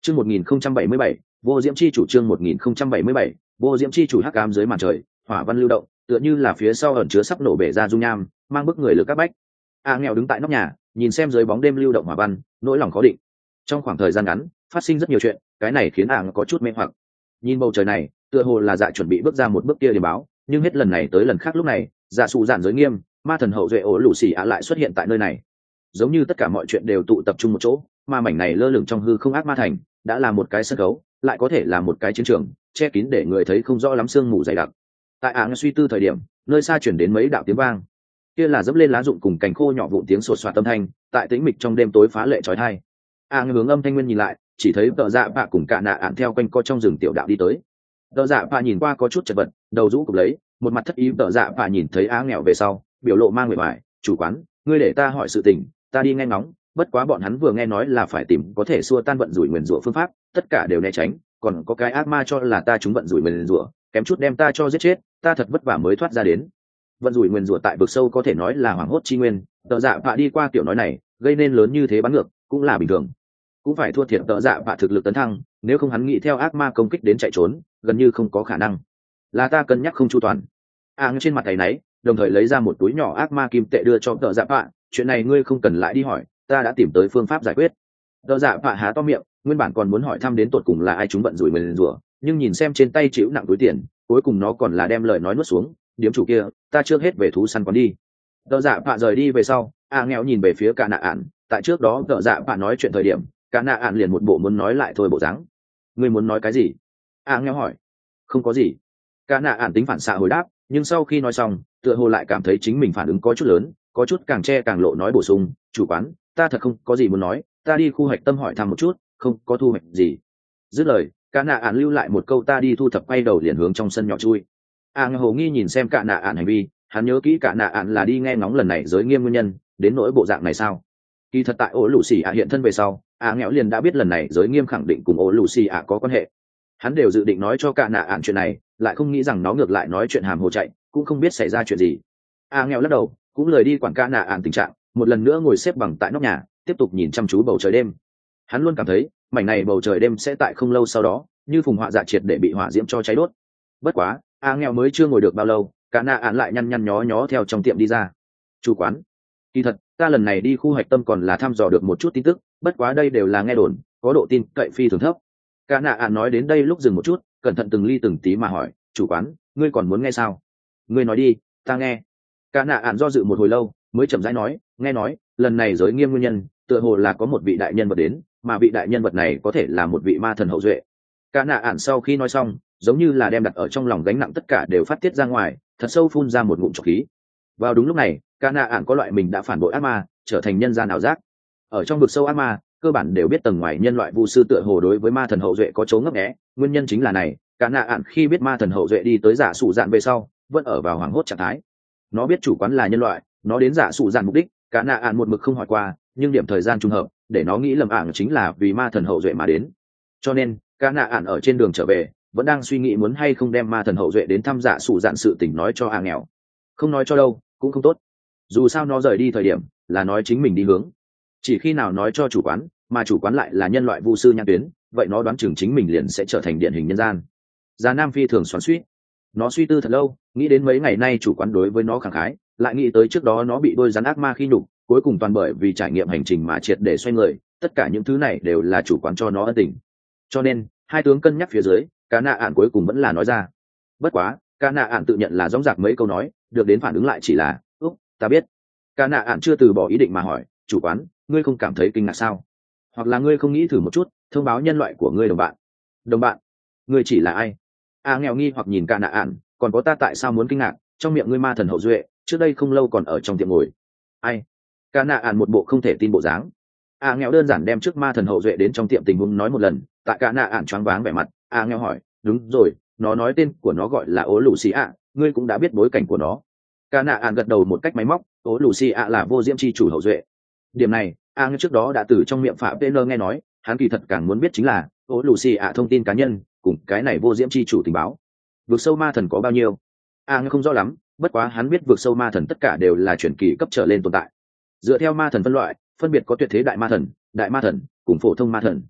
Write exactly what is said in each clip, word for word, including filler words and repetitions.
Chương một nghìn không trăm bảy mươi bảy, vô diễm chi chủ. Chương một nghìn không trăm bảy mươi bảy, vô diễm chi chủ. Hắc ám dưới màn trời, hỏa văn lưu động, tựa như là phía sau ẩn chứa sắp nổ bể ra dung nham, mang bức người lực các bách. A nghèo đứng tại nóc nhà, nhìn xem dưới bóng đêm lưu động hỏa văn, nỗi lòng khó định. Trong khoảng thời gian ngắn, phát sinh rất nhiều chuyện, cái này khiến A có chút mê hoặc. Nhìn bầu trời này, tựa hồ là dạ chuẩn bị bước ra một bước kia để báo, nhưng hết lần này tới lần khác lúc này, dạ sụ dạn giới nghiêm, ma thần hậu duệ ổ lũ xì ạ lại xuất hiện tại nơi này. Giống như tất cả mọi chuyện đều tụ tập trung một chỗ, mà mảnh này lơ lửng trong hư không ác ma thành, đã là một cái sân khấu, lại có thể là một cái chiến trường, che kín để người thấy không rõ lắm sương mù dày đặc. Tại ảng suy tư thời điểm, nơi xa chuyển đến mấy đạo tiếng vang, kia là dẫm lên lá rụng cùng cành khô nhỏ vụn tiếng sột soạt âm thanh, tại tĩnh mịch trong đêm tối phá lệ chói tai. ảng hướng âm thanh nguyên nhìn lại, chỉ thấy tợ dạ bạ cùng cả nạ ạn theo quanh co trong rừng tiểu đạo đi tới. Tợ dạ bạ nhìn qua có chút chật vật, đầu rũ cụp lấy, một mặt thất ý. Tợ dạ bạ nhìn thấy á nghèo về sau, biểu lộ mang vẻ vải, chủ quán, ngươi để ta hỏi sự tình, ta đi nghe ngóng. Bất quá bọn hắn vừa nghe nói là phải tìm có thể xua tan vận rủi nguyền rủa phương pháp, tất cả đều né tránh, còn có cái ác ma cho là ta chúng vận rủi nguyền rủa, kém chút đem ta cho giết chết, ta thật vất vả mới thoát ra đến. Vận rủi nguyền rủa tại vực sâu có thể nói là hoàng hốt chi nguyên, tợ dạ bạ đi qua tiểu nói này, gây nên lớn như thế bắn ngược, cũng là bình thường. Cũng phải thua thiệt tợ dạ bạ thực lực tấn thăng, nếu không hắn nghĩ theo ác ma công kích đến chạy trốn, gần như không có khả năng. Là ta cân nhắc không chu toàn. Áng trên mặt thầy náy, đồng thời lấy ra một túi nhỏ ác ma kim tệ đưa cho tợ dạ bạ, chuyện này ngươi không cần lại đi hỏi, ta đã tìm tới phương pháp giải quyết. Tợ dạ bạ há to miệng, nguyên bản còn muốn hỏi thăm đến tột cùng là ai chúng vận rủi mình rủa, nhưng nhìn xem trên tay chịu nặng túi tiền, cuối cùng nó còn là đem lời nói nuốt xuống. Điếm chủ kia, ta trước hết về thú săn quán đi. Tợ dạ bạ rời đi về sau, a nghèo nhìn về phía cả nạ ạn, tại trước đó tợ dạ bạ nói chuyện thời điểm, cả nạ ạn liền một bộ muốn nói lại thôi bộ dáng. Ngươi muốn nói cái gì? A nghèo hỏi. Không có gì. Cả nạ ạn tính phản xạ hồi đáp, nhưng sau khi nói xong, tựa hồ lại cảm thấy chính mình phản ứng có chút lớn, có chút càng che càng lộ nói bổ sung, chủ quán, ta thật không có gì muốn nói, ta đi khu hạch tâm hỏi thăm một chút, không có thu hoạch gì. Dứt lời, cả nạ ạn lưu lại một câu ta đi thu thập, quay đầu liền hướng trong sân nhỏ chui. A nghèo hồ nghi nhìn xem cả nạ ạn hành vi, hắn nhớ kỹ cả nạ ạn là đi nghe ngóng lần này giới nghiêm nguyên nhân, đến nỗi bộ dạng này sao? Kỳ thật tại ổ lũ xì ạ hiện thân về sau, A nghèo liền đã biết lần này giới nghiêm khẳng định cùng ổ lũ xì ạ có quan hệ. Hắn đều dự định nói cho cả nạ ạn chuyện này, lại không nghĩ rằng nó ngược lại nói chuyện hàm hồ chạy, cũng không biết xảy ra chuyện gì. A nghèo lắc đầu, cũng lời đi quản cả nạ ạn tình trạng, một lần nữa ngồi xếp bằng tại nóc nhà, tiếp tục nhìn chăm chú bầu trời đêm. Hắn luôn cảm thấy mảnh này bầu trời đêm sẽ tại không lâu sau đó như phùng họa dạ triệt để bị hỏa diễm cho cháy đốt. Bất quá A nghèo mới chưa ngồi được bao lâu, cả nạ ạn lại nhăn nhăn nhó nhó theo trong tiệm đi ra. Chủ quán, kỳ thật ta lần này đi khu hạch tâm còn là thăm dò được một chút tin tức, bất quá đây đều là nghe đồn, có độ tin cậy phi thường thấp. Cả nạ ạn nói đến đây lúc dừng một chút, cẩn thận từng ly từng tí mà hỏi, chủ quán, ngươi còn muốn nghe sao? Ngươi nói đi, ta nghe. Cả nạ ạn do dự một hồi lâu, mới chậm rãi nói, nghe nói lần này giới nghiêm nguyên nhân tựa hồ là có một vị đại nhân vật đến, mà vị đại nhân vật này có thể là một vị ma thần hậu duệ. Cả nạ ạn sau khi nói xong, giống như là đem đặt ở trong lòng gánh nặng tất cả đều phát tiết ra ngoài, thật sâu phun ra một ngụm trọc khí. Vào đúng lúc này, cả nạ ạn có loại mình đã phản bội ác ma, trở thành nhân gian ảo giác. Ở trong vực sâu ác ma, cơ bản đều biết tầng ngoài nhân loại vu sư tựa hồ đối với ma thần hậu duệ có chấu ngấp nghé, nguyên nhân chính là này. Cả nạ ạn khi biết ma thần hậu duệ đi tới giả sụ dạn về sau, vẫn ở vào hoảng hốt trạng thái. Nó biết chủ quán là nhân loại, nó đến giả sụ dạn mục đích, cả nạ ạn một mực không hỏi qua, nhưng điểm thời gian trùng hợp để nó nghĩ lầm ạn chính là vì ma thần hậu duệ mà đến. Cho nên cả nạ ạn ở trên đường trở về vẫn đang suy nghĩ muốn hay không đem ma thần hậu duệ đến thăm giả sụ dạn sự tình nói cho a nghèo. Không nói cho đâu cũng không tốt, dù sao nó rời đi thời điểm là nói chính mình đi hướng, chỉ khi nào nói cho chủ quán mà chủ quán lại là nhân loại vu sư nhãn tuyến, vậy nó đoán chừng chính mình liền sẽ trở thành điển hình nhân gian. Già Nam Phi thường xoắn suýt, nó suy tư thật lâu, nghĩ đến mấy ngày nay chủ quán đối với nó khẳng khái, lại nghĩ tới trước đó nó bị đôi rắn ác ma khi nhục, cuối cùng toàn bởi vì trải nghiệm hành trình mà triệt để xoay người, tất cả những thứ này đều là chủ quán cho nó ân tình. Cho nên hai tướng cân nhắc phía dưới, cả nạ ạn cuối cùng vẫn là nói ra. Bất quá cả nạ ạn tự nhận là dõng dạc mấy câu nói, được đến phản ứng lại chỉ là úc ta biết. Cả nạ ạn chưa từ bỏ ý định mà hỏi, chủ quán, ngươi không cảm thấy kinh ngạc sao? Hoặc là ngươi không nghĩ thử một chút thông báo nhân loại của ngươi đồng bạn? Đồng bạn? Ngươi chỉ là ai? A nghèo nghi hoặc nhìn cả nạ ạn, còn có ta tại sao muốn kinh ngạc, trong miệng ngươi ma thần hậu duệ trước đây không lâu còn ở trong tiệm ngồi. Ai? Cả nạ ạn một bộ không thể tin bộ dáng. A nghèo đơn giản đem trước ma thần hậu duệ đến trong tiệm tình huống nói một lần, tại cả nạ ạn choáng váng vẻ mặt. A nghèo hỏi, đúng rồi, nó nói tên của nó gọi là ố lù xì ạ, ngươi cũng đã biết bối cảnh của nó? Cả nạ ạn gật đầu một cách máy móc, ố lù xì ạ là vô diễm chi chủ hậu duệ. Điểm này A nghèo trước đó đã từ trong miệng phạm tên nghe nói, hắn kỳ thật càng muốn biết chính là ố lù xì ạ thông tin cá nhân cùng cái này vô diễm chi chủ tình báo. Vực sâu ma thần có bao nhiêu? A nghèo không rõ lắm, bất quá hắn biết vực sâu ma thần tất cả đều là chuyển kỳ cấp trở lên tồn tại. Dựa theo ma thần phân loại, phân biệt có tuyệt thế đại ma thần, đại ma thần cùng phổ thông ma thần.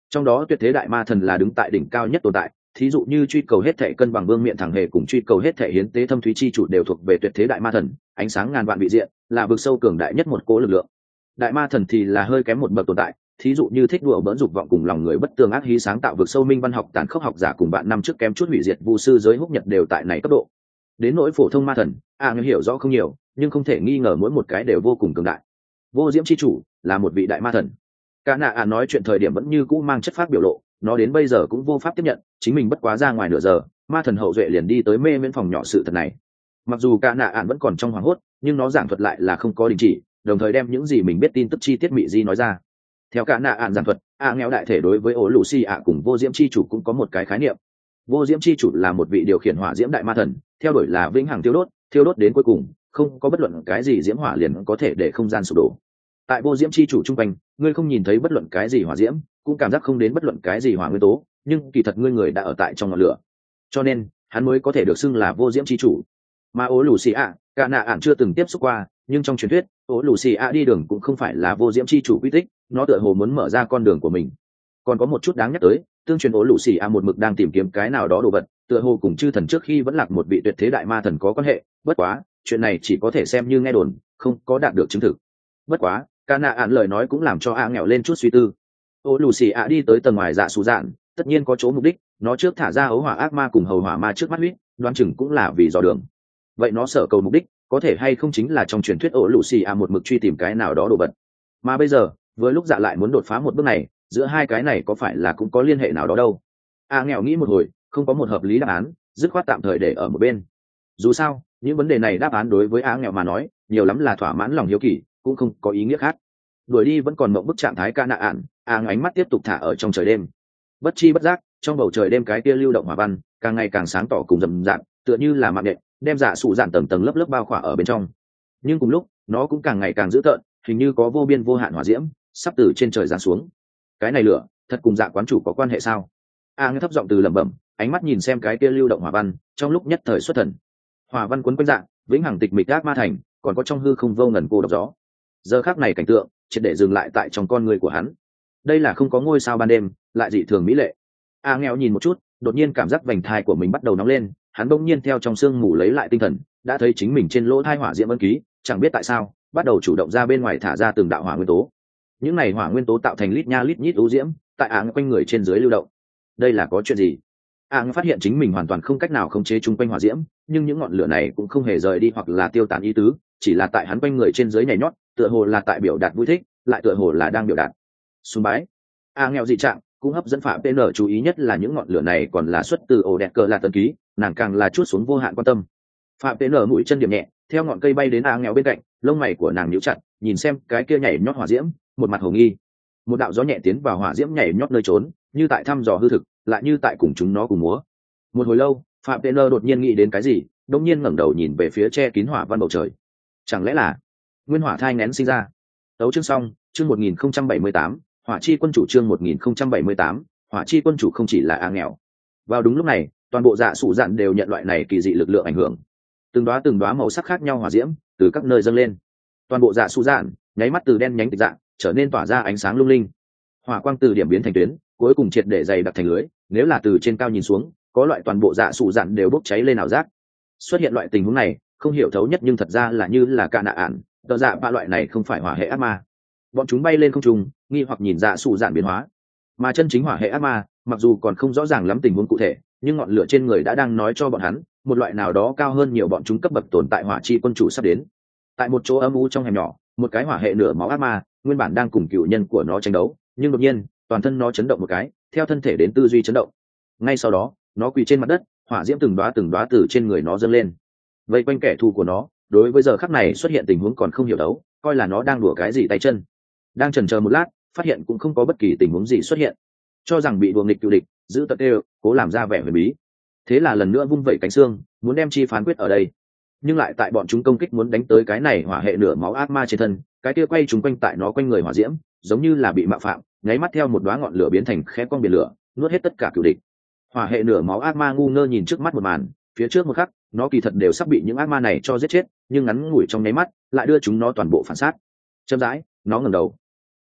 Trong đó tuyệt thế đại ma thần là đứng tại đỉnh cao nhất tồn tại, thí dụ như truy cầu hết thể cân bằng vương miện thẳng hề cùng truy cầu hết thể hiến tế thâm thúy chi chủ đều thuộc về tuyệt thế đại ma thần, ánh sáng ngàn vạn vị diện, là vực sâu cường đại nhất một cố lực lượng. Đại ma thần thì là hơi kém một bậc tồn tại, thí dụ như thích đùa bỡn dục vọng cùng lòng người bất tường ác hí sáng tạo vực sâu minh văn học tàn khốc học giả cùng bạn năm trước kém chút hủy diệt vu sư giới húc nhật đều tại này cấp độ. Đến nỗi phổ thông ma thần, a à, hiểu rõ không nhiều, nhưng không thể nghi ngờ mỗi một cái đều vô cùng cường đại. Vô diễm chi chủ là một vị đại ma thần. Cả nạ à nói chuyện thời điểm vẫn như cũ mang chất phát biểu lộ, nó đến bây giờ cũng vô pháp tiếp nhận chính mình bất quá ra ngoài nửa giờ, ma thần hậu duệ liền đi tới mê miễn phòng nhỏ sự thật này. Mặc dù cả nạ ạn vẫn còn trong hoảng hốt, nhưng nó giảng thuật lại là không có đình chỉ, đồng thời đem những gì mình biết tin tức chi tiết mị di nói ra. Theo cả nạ ạn giảng thuật, a nghèo đại thể đối với ổ lù xì ạ cùng vô diễm chi chủ cũng có một cái khái niệm. Vô diễm chi chủ là một vị điều khiển hỏa diễm đại ma thần, theo đuổi là vĩnh hằng thiêu đốt, thiêu đốt đến cuối cùng, không có bất luận cái gì diễm hỏa liền có thể để không gian sụp đổ. Tại vô diễm chi chủ trung quanh, ngươi không nhìn thấy bất luận cái gì hỏa diễm, cũng cảm giác không đến bất luận cái gì hỏa nguyên tố, nhưng kỳ thật ngươi người đã ở tại trong ngọn lửa, cho nên hắn mới có thể được xưng là vô diễm chi chủ. Mà ố lù xì ạ, cả nạ ạn chưa từng tiếp xúc qua, nhưng trong truyền thuyết, ố lù xì ạ đi đường cũng không phải là vô diễm chi chủ quy tích, nó tựa hồ muốn mở ra con đường của mình. Còn có một chút đáng nhắc tới, tương truyền ố lù xì ạ một mực đang tìm kiếm cái nào đó đồ vật, tựa hồ cùng chư thần trước khi vẫn lạc một vị tuyệt thế đại ma thần có quan hệ, bất quá chuyện này chỉ có thể xem như nghe đồn, không có đạt được chứng thực. Bất quá cả nạ ạn lời nói cũng làm cho a nghèo lên chút suy tư. Ô lù xì ạ đi tới tầng ngoài dạ xù dạn, tất nhiên có chỗ mục đích, nó trước thả ra ấu hỏa ác ma cùng hầu hỏa ma trước mắt huyết, đoán chừng cũng là vì dò đường. Vậy nó sở cầu mục đích có thể hay không chính là trong truyền thuyết ổ lù xì ạ một mực truy tìm cái nào đó đồ vật. Mà bây giờ với lúc dạ lại muốn đột phá một bước này, giữa hai cái này có phải là cũng có liên hệ nào đó đâu. A nghèo nghĩ một hồi, không có một hợp lý đáp án, dứt khoát tạm thời để ở một bên. Dù sao những vấn đề này đáp án đối với a nghèo mà nói nhiều lắm là thỏa mãn lòng hiếu kỳ, cũng không có ý nghĩa khác. Đuổi đi vẫn còn mộng bức trạng thái ca nạ ạn, a ánh mắt tiếp tục thả ở trong trời đêm. Bất chi bất giác trong bầu trời đêm cái kia lưu động hỏa văn càng ngày càng sáng tỏ cùng rầm rạp, tựa như là mạng nhện đem dạ sụ dạn tầng tầng lớp lớp bao khỏa ở bên trong. Nhưng cùng lúc nó cũng càng ngày càng dữ tợn, hình như có vô biên vô hạn hỏa diễm sắp từ trên trời giáng xuống. Cái này lửa thật cùng dạ quán chủ có quan hệ sao? A nghe thấp giọng từ lẩm bẩm, ánh mắt nhìn xem cái kia lưu động hỏa văn, trong lúc nhất thời xuất thần. Hỏa văn quấn quanh dạng vĩnh hằng tịch mịch ác ma thành, còn có trong hư không vô ngần cô độc gió. Giờ khắc này cảnh tượng triệt để dừng lại tại trong con người của hắn. Đây là không có ngôi sao ban đêm, lại dị thường mỹ lệ. A nghèo nhìn một chút, đột nhiên cảm giác vành thai của mình bắt đầu nóng lên, hắn bỗng nhiên theo trong sương mù lấy lại tinh thần, đã thấy chính mình trên lỗ thai hỏa diễm ấn ký, chẳng biết tại sao bắt đầu chủ động ra bên ngoài thả ra từng đạo hỏa nguyên tố. Những này hỏa nguyên tố tạo thành lít nha lít nhít ưu diễm, tại áng quanh người trên dưới lưu động. Đây là có chuyện gì? Áng phát hiện chính mình hoàn toàn không cách nào khống chế chung quanh hỏa diễm, nhưng những ngọn lửa này cũng không hề rời đi hoặc là tiêu tán ý tứ, chỉ là tại hắn quanh người trên dưới nhảy nhót, tựa hồ là tại biểu đạt vui thích, lại tựa hồ là đang biểu đạt sùng bái. A nghèo dị trạng cũng hấp dẫn phạm pê en chú ý, nhất là những ngọn lửa này còn là xuất từ ổ đẹp cờ là tân ký, nàng càng là chút xuống vô hạn quan tâm. Phạm pê en mũi chân điểm nhẹ theo ngọn cây bay đến A nghèo bên cạnh, lông mày của nàng nhíu chặt, nhìn xem cái kia nhảy nhót hỏa diễm, một mặt hồ nghi. Một đạo gió nhẹ tiến vào hỏa diễm nhảy nhót nơi trốn, như tại thăm dò hư thực, lại như tại cùng chúng nó cùng múa. Một hồi lâu phạm pê en đột nhiên nghĩ đến cái gì, đột nhiên ngẩng đầu nhìn về phía che kín hỏa văn bầu trời. Chẳng lẽ là nguyên hỏa thai nghén sinh ra? Tấu chương xong, chương một nghìn không trăm bảy mươi tám, hỏa chi quân chủ chương một nghìn không trăm bảy mươi tám, hỏa chi quân chủ không chỉ là A nghèo. Vào đúng lúc này, toàn bộ dạ sụ dạn đều nhận loại này kỳ dị lực lượng ảnh hưởng. Từng đóa từng đóa màu sắc khác nhau hỏa diễm từ các nơi dâng lên. Toàn bộ dạ sụ dạn nháy mắt từ đen nhánh tịch dạng trở nên tỏa ra ánh sáng lung linh. Hỏa quang từ điểm biến thành tuyến, cuối cùng triệt để dày đặc thành lưới, nếu là từ trên cao nhìn xuống, có loại toàn bộ dạ sụ dạn đều bốc cháy lên ảo giác. Xuất hiện loại tình huống này, không hiểu thấu nhất nhưng thật ra là như là ca nạ ản, tờ dạ ba loại này không phải hỏa hệ ác ma. Bọn chúng bay lên không trung, nghi hoặc nhìn dạ sụ dạn biến hóa. Mà chân chính hỏa hệ ác ma, mặc dù còn không rõ ràng lắm tình huống cụ thể, nhưng ngọn lửa trên người đã đang nói cho bọn hắn, một loại nào đó cao hơn nhiều bọn chúng cấp bậc tồn tại hỏa chi quân chủ sắp đến. Tại một chỗ âm u trong hẻm nhỏ, một cái hỏa hệ nửa máu ác ma, nguyên bản đang cùng cựu nhân của nó tranh đấu, nhưng đột nhiên, toàn thân nó chấn động một cái, theo thân thể đến tư duy chấn động. Ngay sau đó, nó quỳ trên mặt đất, hỏa diễm từng đóa từng đóa từ trên người nó dâng lên. Vây quanh kẻ thù của nó, đối với giờ khắc này xuất hiện tình huống còn không hiểu đấu, coi là nó đang đùa cái gì tay chân. Đang chần chờ một lát, phát hiện cũng không có bất kỳ tình huống gì xuất hiện, cho rằng bị đùa nghịch cựu địch, giữ tật đều, cố làm ra vẻ huyền bí. Thế là lần nữa vung vẩy cánh xương, muốn đem chi phán quyết ở đây. Nhưng lại tại bọn chúng công kích muốn đánh tới cái này hỏa hệ nửa máu ác ma trên thân, cái kia quay chúng quanh tại nó quanh người hỏa diễm, giống như là bị mạo phạm, nháy mắt theo một đóa ngọn lửa biến thành khẽ cong biển lửa, nuốt hết tất cả cựu địch. Hỏa hệ nửa máu ác ma ngu ngơ nhìn trước mắt một màn, phía trước một khắc, nó kỳ thật đều sắp bị những ác ma này cho giết chết, nhưng ngắn ngủi trong nháy mắt, lại đưa chúng nó toàn bộ phản sát. Chậm rãi, nó ngẩng đầu.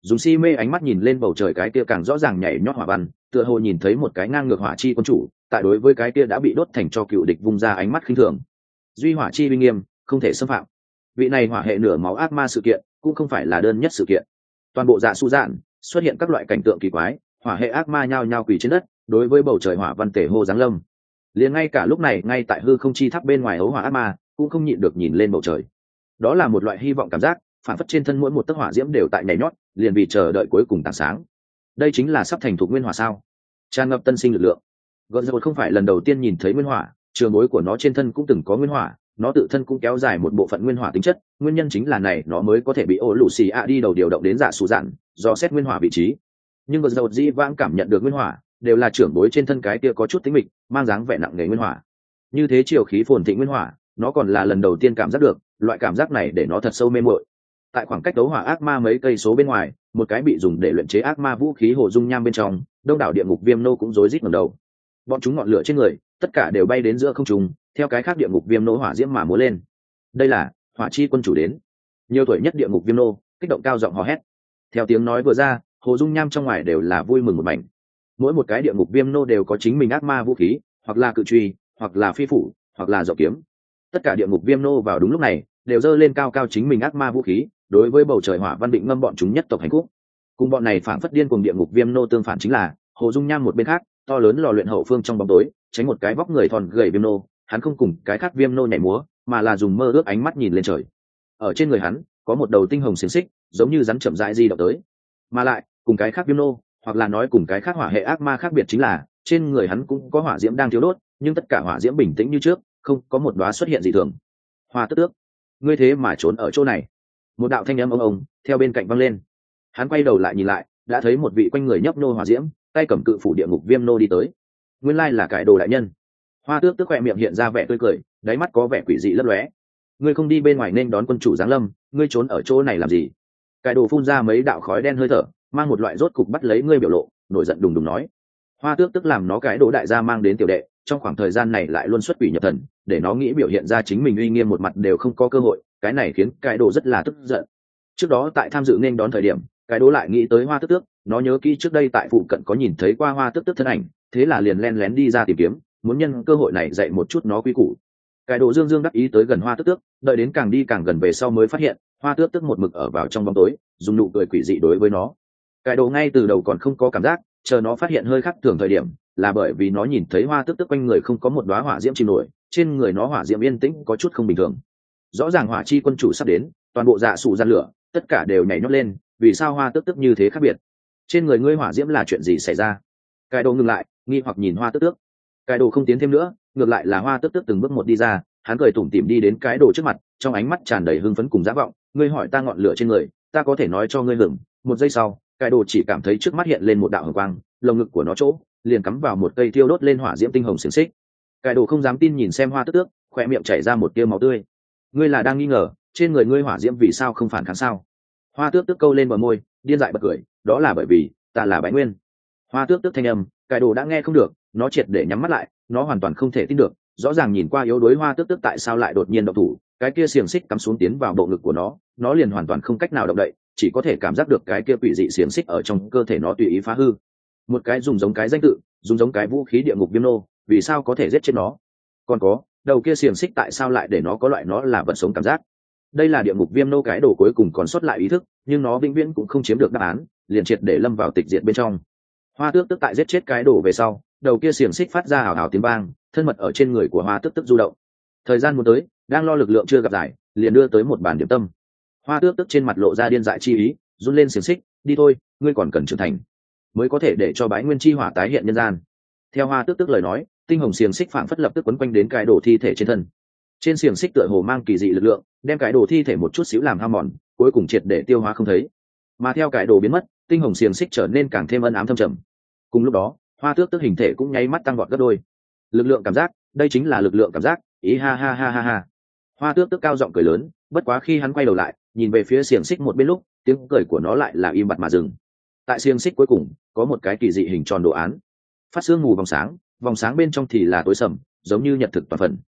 dùng si mê ánh mắt nhìn lên bầu trời cái kia càng rõ ràng nhảy nhót hỏa văn, tựa hồ nhìn thấy một cái ngang ngược hỏa chi quân chủ tại đối với cái kia đã bị đốt thành cho cựu địch vung ra ánh mắt khinh thường. Duy hỏa chi uy nghiêm không thể xâm phạm. Vị này hỏa hệ nửa máu ác ma sự kiện cũng không phải là đơn nhất sự kiện. Toàn bộ dạ su dạn xuất hiện các loại cảnh tượng kỳ quái, hỏa hệ ác ma nhao nhao quỳ trên đất đối với bầu trời hỏa văn tể hô giáng lâm. Liền ngay cả lúc này ngay tại hư không chi tháp bên ngoài ấu hỏa ác ma cũng không nhịn được nhìn lên bầu trời. Đó là một loại hy vọng cảm giác, phản phất trên thân mỗi một tấc hỏa diễm đều tại nhảy nhót, liền vì chờ đợi cuối cùng tảng sáng. Đây chính là sắp thành thuộc nguyên hỏa sao? Tràn ngập tân sinh lực lượng. Gợn dầu không phải lần đầu tiên nhìn thấy nguyên hỏa, trường bối của nó trên thân cũng từng có nguyên hỏa, nó tự thân cũng kéo dài một bộ phận nguyên hỏa tính chất, nguyên nhân chính là này nó mới có thể bị ô lũ xì ạ đi đầu điều động đến dạ sủ dạn, do xét nguyên hỏa vị trí. Nhưng gợn dầu dĩ vãng cảm nhận được nguyên hỏa đều là trưởng bối trên thân cái kia có chút tính mịch, mang dáng vẻ nặng nề nguyên hỏa. Như thế chiều khí phồn thịnh nguyên hỏa, nó còn là lần đầu tiên cảm giác được, loại cảm giác này để nó thật sâu mê muội. Tại khoảng cách đấu hỏa ác ma mấy cây số bên ngoài, một cái bị dùng để luyện chế ác ma vũ khí hồ dung nham bên trong, đông đảo địa ngục viêm nô cũng rối rít ngẩng đầu. Bọn chúng ngọn lửa trên người tất cả đều bay đến giữa không trung, theo cái khác địa ngục viêm nô hỏa diễm mà múa lên. Đây là hỏa chi quân chủ đến. Nhiều tuổi nhất địa ngục viêm nô kích động cao giọng hò hét. Theo tiếng nói vừa ra, hồ dung nham trong ngoài đều là vui mừng một mảnh. Mỗi một cái địa ngục viêm nô đều có chính mình ác ma vũ khí, hoặc là cự truy, hoặc là phi phủ, hoặc là dọc kiếm. Tất cả địa ngục viêm nô vào đúng lúc này đều giơ lên cao cao chính mình ác ma vũ khí, đối với bầu trời hỏa văn định ngâm bọn chúng nhất tộc hành khúc. Cùng bọn này phản phất điên cùng địa ngục viêm nô tương phản chính là hồ dung nham một bên khác, to lớn lò luyện hậu phương trong bóng tối, tránh một cái vóc người thon gầy viêm nô, hắn không cùng cái khác viêm nô nhảy múa, mà là dùng mơ ước ánh mắt nhìn lên trời. Ở trên người hắn có một đầu tinh hồng xiềng xích, giống như rắn chậm rãi di động tới. Mà lại, cùng cái khác viêm nô, hoặc là nói cùng cái khác hỏa hệ ác ma khác biệt chính là, trên người hắn cũng có hỏa diễm đang thiếu đốt, nhưng tất cả hỏa diễm bình tĩnh như trước, không có một đóa xuất hiện dị thường. Hoa Tước Tước, ngươi thế mà trốn ở chỗ này? Một đạo thanh âm ông ông theo bên cạnh vang lên. Hắn quay đầu lại nhìn lại, đã thấy một vị quanh người nhấp nô hỏa diễm, tay cầm cự phủ địa ngục viêm nô đi tới. Nguyên lai là cải đồ đại nhân. Hoa Tước Tước khỏe miệng hiện ra vẻ tươi cười, đáy mắt có vẻ quỷ dị lấp lóe. Ngươi không đi bên ngoài nên đón quân chủ giáng lâm, ngươi trốn ở chỗ này làm gì? Cải đồ phun ra mấy đạo khói đen hơi thở, mang một loại rốt cục bắt lấy ngươi biểu lộ, nổi giận đùng đùng nói. Hoa Tước Tức làm nó cái đồ đại gia mang đến tiểu đệ, trong khoảng thời gian này lại luôn xuất quỷ nhập thần, để nó nghĩ biểu hiện ra chính mình uy nghiêm một mặt đều không có cơ hội, cái này khiến cái đồ rất là tức giận. Trước đó tại tham dự nên đón thời điểm, cái đồ lại nghĩ tới Hoa Tước Tước, nó nhớ kỹ trước đây tại phụ cận có nhìn thấy qua Hoa Tước Tước thân ảnh, thế là liền len lén đi ra tìm kiếm, muốn nhân cơ hội này dạy một chút nó quy củ. Cái đồ dương dương đắc ý tới gần Hoa Tước Tước, đợi đến càng đi càng gần về sau mới phát hiện, Hoa Tước Tước một mực ở vào trong bóng tối, dùng nụ cười quỷ dị đối với nó. Cái đồ ngay từ đầu còn không có cảm giác, chờ nó phát hiện hơi khác thường thời điểm, là bởi vì nó nhìn thấy Hoa Tước Tước quanh người không có một đóa hỏa diễm chìm nổi, trên người nó hỏa diễm yên tĩnh có chút không bình thường. Rõ ràng hỏa chi quân chủ sắp đến, toàn bộ dạ sủ gian lửa tất cả đều nhảy nhót lên, vì sao Hoa Tước Tước như thế khác biệt? Trên người ngươi hỏa diễm là chuyện gì xảy ra? Cái đồ ngừng lại, nghi hoặc nhìn Hoa Tước Tước. Cái đồ không tiến thêm nữa, ngược lại là Hoa Tước Tước từng bước một đi ra, hắn cười tủm tỉm đi đến cái đồ trước mặt, trong ánh mắt tràn đầy hưng phấn cùng dã vọng. Ngươi hỏi ta ngọn lửa trên người, ta có thể nói cho ngươi hưởng. Một giây sau, cái đồ chỉ cảm thấy trước mắt hiện lên một đạo hồng quang, lồng ngực của nó chỗ liền cắm vào một cây thiêu đốt lên hỏa diễm tinh hồng xiềng xích. Cái đồ không dám tin nhìn xem Hoa Tước Tước, khỏe miệng chảy ra một tia máu tươi. Ngươi là đang nghi ngờ trên người ngươi hỏa diễm vì sao không phản kháng sao? Hoa Tước Tước câu lên bờ môi, điên dại bật cười, đó là bởi vì ta là Bái Nguyên. Hoa Tước Tước thanh âm, cái đồ đã nghe không được, nó triệt để nhắm mắt lại, nó hoàn toàn không thể tin được, rõ ràng nhìn qua yếu đuối Hoa Tước Tước tại sao lại đột nhiên động thủ, cái kia xiềng xích cắm xuống tiến vào bộ ngực của nó, nó liền hoàn toàn không cách nào động đậy, chỉ có thể cảm giác được cái kia quỷ dị xiềng xích ở trong cơ thể nó tùy ý phá hư. Một cái dùng giống cái danh tự, dùng giống cái vũ khí địa ngục viêm nô, vì sao có thể giết chết nó? Còn có, đầu kia xiềng xích tại sao lại để nó có loại nó là vật sống cảm giác? Đây là địa ngục viêm nô cái đồ cuối cùng còn sót lại ý thức, nhưng nó vĩnh viễn cũng không chiếm được đáp án, liền triệt để lâm vào tịch diệt bên trong. Hoa Tước Tước tại giết chết cái đồ về sau, đầu kia xiềng xích phát ra hào hào tiếng vang, thân mật ở trên người của Hoa Tước Tước du động. Thời gian muốn tới, đang lo lực lượng chưa gặp giải, liền đưa tới một bàn điểm tâm. Hoa Tước Tước trên mặt lộ ra điên dại chi ý, run lên xiềng xích, đi thôi, ngươi còn cần trưởng thành, mới có thể để cho Bái Nguyên chi hỏa tái hiện nhân gian. Theo Hoa Tước Tước lời nói, tinh hồng xiềng xích phảng phất lập tức quấn quanh đến cái đồ thi thể trên thân. Trên xiềng xích tựa hồ mang kỳ dị lực lượng, đem cái đồ thi thể một chút xíu làm hao mòn, cuối cùng triệt để tiêu hóa không thấy. Mà theo cái đồ biến mất, tinh hồng xiềng xích trở nên càng thêm ân ám thâm trầm. Cùng lúc đó, Hoa Tước Tước hình thể cũng nháy mắt tăng vọt gấp đôi. Lực lượng cảm giác, đây chính là lực lượng cảm giác, ý ha ha ha ha ha. Hoa Tước Tước cao giọng cười lớn, bất quá khi hắn quay đầu lại, nhìn về phía xiềng xích một bên lúc, tiếng cười của nó lại là im bặt mà dừng. Tại xiềng xích cuối cùng, có một cái kỳ dị hình tròn đồ án, phát sương mù vòng sáng, vòng sáng bên trong thì là tối sầm, giống như nhật thực toàn phần.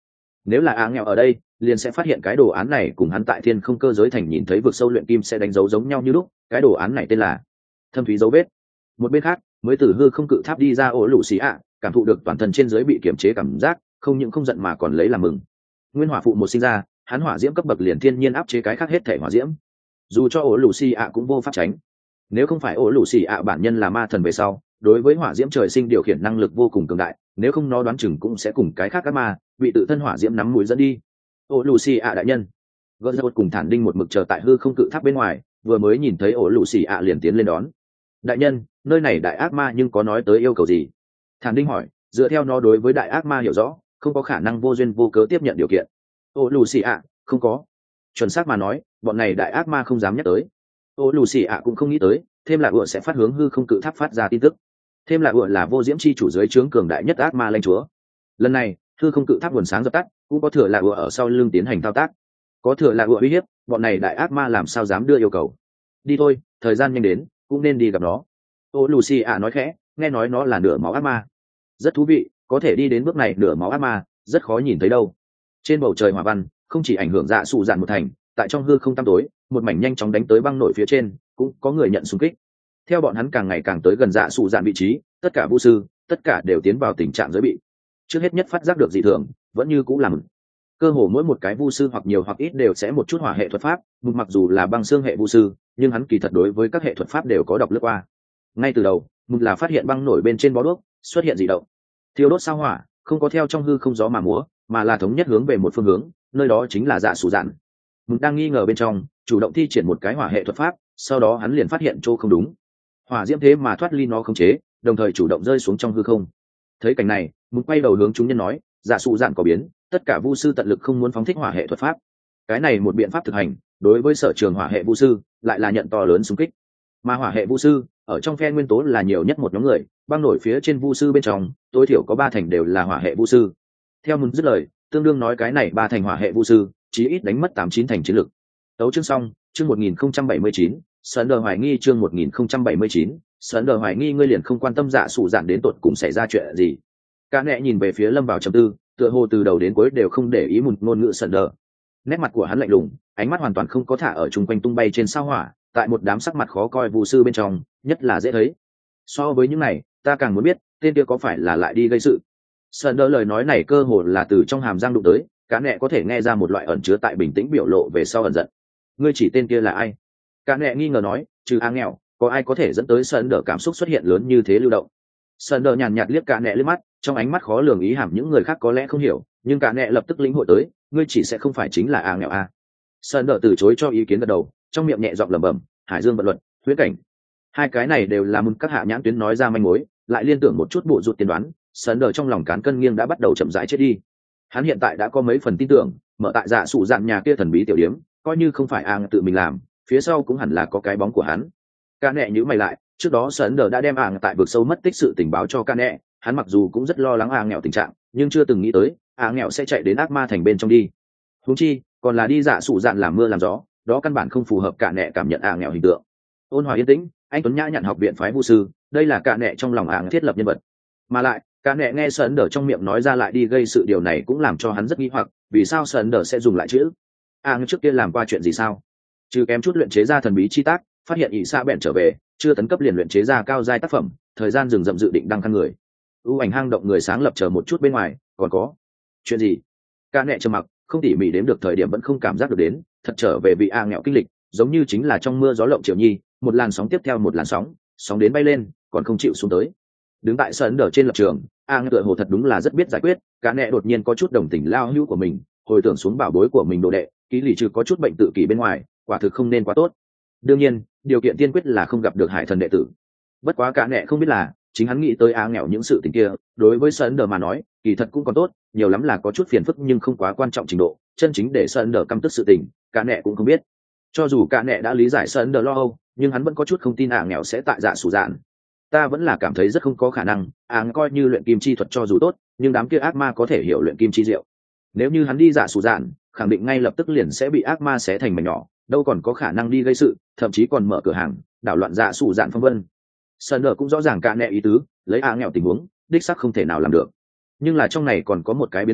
Nếu là á nghèo ở đây liền sẽ phát hiện cái đồ án này cùng hắn tại thiên không cơ giới thành nhìn thấy vực sâu luyện kim sẽ đánh dấu giống nhau như lúc. Cái đồ án này tên là thâm thúy dấu vết. Một bên khác, mới từ hư không cự tháp đi ra ổ lũ xì ạ, cảm thụ được toàn thân trên dưới bị kiềm chế cảm giác, không những không giận mà còn lấy làm mừng. Nguyên hỏa phụ một sinh ra, hắn hỏa diễm cấp bậc liền thiên nhiên áp chế cái khác hết thể hỏa diễm, dù cho ổ lũ xì ạ cũng vô pháp tránh. Nếu không phải ổ lũ xì ạ bản nhân là ma thần về sau, đối với hỏa diễm trời sinh điều khiển năng lực vô cùng cường đại, nếu không nó đoán chừng cũng sẽ cùng cái khác các ma bị tự thân hỏa diễm nắm mũi dẫn đi. Ổ lũ xì ạ đại nhân, gỡ ra cùng thản đinh một mực chờ tại hư không cự tháp bên ngoài, vừa mới nhìn thấy ổ lũ xì ạ liền tiến lên đón. Đại nhân, nơi này đại ác ma nhưng có nói tới yêu cầu gì? Thản đinh hỏi, dựa theo nó đối với đại ác ma hiểu rõ, không có khả năng vô duyên vô cớ tiếp nhận điều kiện. Ổ lũ xì ạ, không có. Chuẩn xác mà nói, bọn này đại ác ma không dám nhắc tới. Ổ lũ xì ạ cũng không nghĩ tới thêm là ựa sẽ phát hướng hư không cự tháp phát ra tin tức. Thêm là ựa là vô diễm chi chủ dưới trướng cường đại nhất ác ma lãnh chúa. Lần này hư không cự tháp nguồn sáng dập tắt, cũng có thừa là ựa ở sau lưng tiến hành thao tác. Có thừa là ựa uy hiếp, bọn này đại ác ma làm sao dám đưa yêu cầu. Đi thôi, thời gian nhanh đến, cũng nên đi gặp nó. Ô Lucy ạ nói khẽ, nghe nói nó là nửa máu ác ma. Rất thú vị, có thể đi đến bước này nửa máu ác ma, rất khó nhìn thấy đâu. Trên bầu trời hỏa văn, không chỉ ảnh hưởng dạ sụ dạn một thành, tại trong hư không tăm tối, một mảnh nhanh chóng đánh tới băng nổi phía trên, cũng có người nhận xung kích. Theo bọn hắn càng ngày càng tới gần dạ sụ dạn vị trí, tất cả vũ sư, tất cả đều tiến vào tình trạng giới bị. Trước hết nhất phát giác được dị thường, vẫn như cũ làm. Cơ hồ mỗi một cái vu sư hoặc nhiều hoặc ít đều sẽ một chút hỏa hệ thuật pháp, mặc dù là băng xương hệ vu sư, nhưng hắn kỳ thật đối với các hệ thuật pháp đều có đọc lướt qua. Ngay từ đầu, một là phát hiện băng nổi bên trên bó đuốc xuất hiện dị động, thiêu đốt sao hỏa, không có theo trong hư không gió mà múa, mà là thống nhất hướng về một phương hướng, nơi đó chính là dạ sụ dạn. Một đang nghi ngờ bên trong, chủ động thi triển một cái hỏa hệ thuật pháp, sau đó hắn liền phát hiện chỗ không đúng, hỏa diễm thế mà thoát ly nó khống chế, đồng thời chủ động rơi xuống trong hư không. Thấy cảnh này, một quay đầu hướng chúng nhân nói, dạ sụ dạn có biến, tất cả vu sư tận lực không muốn phóng thích hỏa hệ thuật pháp. Cái này một biện pháp thực hành, đối với sở trường hỏa hệ vu sư lại là nhận to lớn xung kích. Mà hỏa hệ vu sư ở trong phe nguyên tố là nhiều nhất một nhóm người, băng nổi phía trên vu sư bên trong tối thiểu có ba thành đều là hỏa hệ vu sư. Theo muốn dứt lời, tương đương nói cái này ba thành hỏa hệ vu sư chí ít đánh mất tám chín thành chiến lực. Tấu chương xong, chương một nghìn không trăm bảy mươi chín, Sơn Đờ hoài nghi chương một nghìn không trăm bảy mươi chín, Sơn Đờ hoài nghi ngươi liền không quan tâm dạ sụ dạn đến tột cùng xảy ra chuyện gì. Cả nẹ nhìn về phía Lâm vào trầm tư, tựa hồ từ đầu đến cuối đều không để ý một ngôn ngữ Sơn Đờ. Nét mặt của hắn lạnh lùng, ánh mắt hoàn toàn không có thả ở chung quanh tung bay trên sao hỏa, tại một đám sắc mặt khó coi vu sư bên trong, nhất là dễ thấy. So với những này, ta càng muốn biết, tên kia có phải là lại đi gây sự. Sơn Đờ lời nói này cơ hồ là từ trong hàm răng đụng tới, cả nẹ có thể nghe ra một loại ẩn chứa tại bình tĩnh biểu lộ về sau ẩn giận. Ngươi chỉ tên kia là ai? Cả nẹ nghi ngờ nói, trừ A nghèo, có ai có thể dẫn tới Sơn Đờ cảm xúc xuất hiện lớn như thế lưu động. Sơn Đờ nhàn nhạt liếc cả nẹ liếc mắt, trong ánh mắt khó lường ý hàm những người khác có lẽ không hiểu, nhưng cả nẹ lập tức lĩnh hội tới, ngươi chỉ sẽ không phải chính là A nghèo a. Sơn Đờ từ chối cho ý kiến gật đầu, trong miệng nhẹ giọng lẩm bẩm, hải dương vận luật, huyễn cảnh. Hai cái này đều là mừng các hạ nhãn tuyến nói ra manh mối, lại liên tưởng một chút bộ ruột tiên đoán, Sơn Đờ trong lòng cán cân nghiêng đã bắt đầu chậm rãi chết đi. Hắn hiện tại đã có mấy phần tin tưởng, mở tại dạ sụ dạn nhà kia thần bí tiểu điếm, coi như không phải A tự mình làm, phía sau cũng hẳn là có cái bóng của hắn. Ca nẹ nhíu mày lại, trước đó Sơn Đờ đã đem A tại vực sâu mất tích sự tình báo cho ca nẹ, hắn mặc dù cũng rất lo lắng A nghèo tình trạng, nhưng chưa từng nghĩ tới A nghèo sẽ chạy đến ác ma thành bên trong đi. Huống chi, còn là đi dạ sụ dạn làm mưa làm gió, đó căn bản không phù hợp cả nẹ cảm nhận A nghèo hình tượng. Ôn hòa yên tĩnh, anh tuấn nhã nhận học viện phái vu sư, đây là cả nẹ trong lòng A thiết lập nhân vật. Mà lại, cả nẹ nghe Sơn Đờ trong miệng nói ra lại đi gây sự điều này cũng làm cho hắn rất nghi hoặc, vì sao Sơn Đờ sẽ dùng lại chữ A trước kia làm qua chuyện gì sao? Trừ kém chút luyện chế ra thần bí chi tác, phát hiện ỷ xa bèn trở về, chưa tấn cấp liền luyện chế ra cao giai tác phẩm, thời gian dừng dậm dự định đăng căn người. ưu ảnh hang động người sáng lập chờ một chút bên ngoài, còn có chuyện gì? Ca nẹ trầm mặc, không tỉ mỉ đếm được thời điểm vẫn không cảm giác được đến, thật trở về vị A nghèo kinh lịch, giống như chính là trong mưa gió lộng triệu nhi, một làn sóng tiếp theo một làn sóng, sóng đến bay lên, còn không chịu xuống tới. Đứng tại Sơn Đờ trên lập trường, A nghèo tựa hồ thật đúng là rất biết giải quyết, Ca nẹ đột nhiên có chút đồng tình lao hữu của mình, hồi tưởng xuống bảo bối của mình đồ đệ, ký lì trừ có chút bệnh tự kỷ bên ngoài, quả thực không nên quá tốt. Đương nhiên, điều kiện tiên quyết là không gặp được hải thần đệ tử. Bất quá cả nẹ không biết là, chính hắn nghĩ tới A nghèo những sự tình kia, đối với Sơn Đờ mà nói, kỳ thật cũng còn tốt, nhiều lắm là có chút phiền phức nhưng không quá quan trọng trình độ, chân chính để Sơn Đờ căm tức sự tình, cả nẹ cũng không biết. Cho dù cả nẹ đã lý giải Sơn Đờ lo âu, nhưng hắn vẫn có chút không tin A nghèo sẽ tại dạ sụ dạn. Ta vẫn là cảm thấy rất không có khả năng, A coi như luyện kim chi thuật cho dù tốt, nhưng đám kia ác ma có thể hiểu luyện kim chi diệu. Nếu như hắn đi dạ sụ dạn, khẳng định ngay lập tức liền sẽ bị ác ma xé thành mảnh nhỏ, đâu còn có khả năng đi gây sự, thậm chí còn mở cửa hàng đảo loạn dạ sụ dạn phong vân. Sơn Đờ cũng rõ ràng cả nẹ ý tứ, lấy A nghèo tình huống đích xác không thể nào làm được, nhưng là trong này còn có một cái biến số,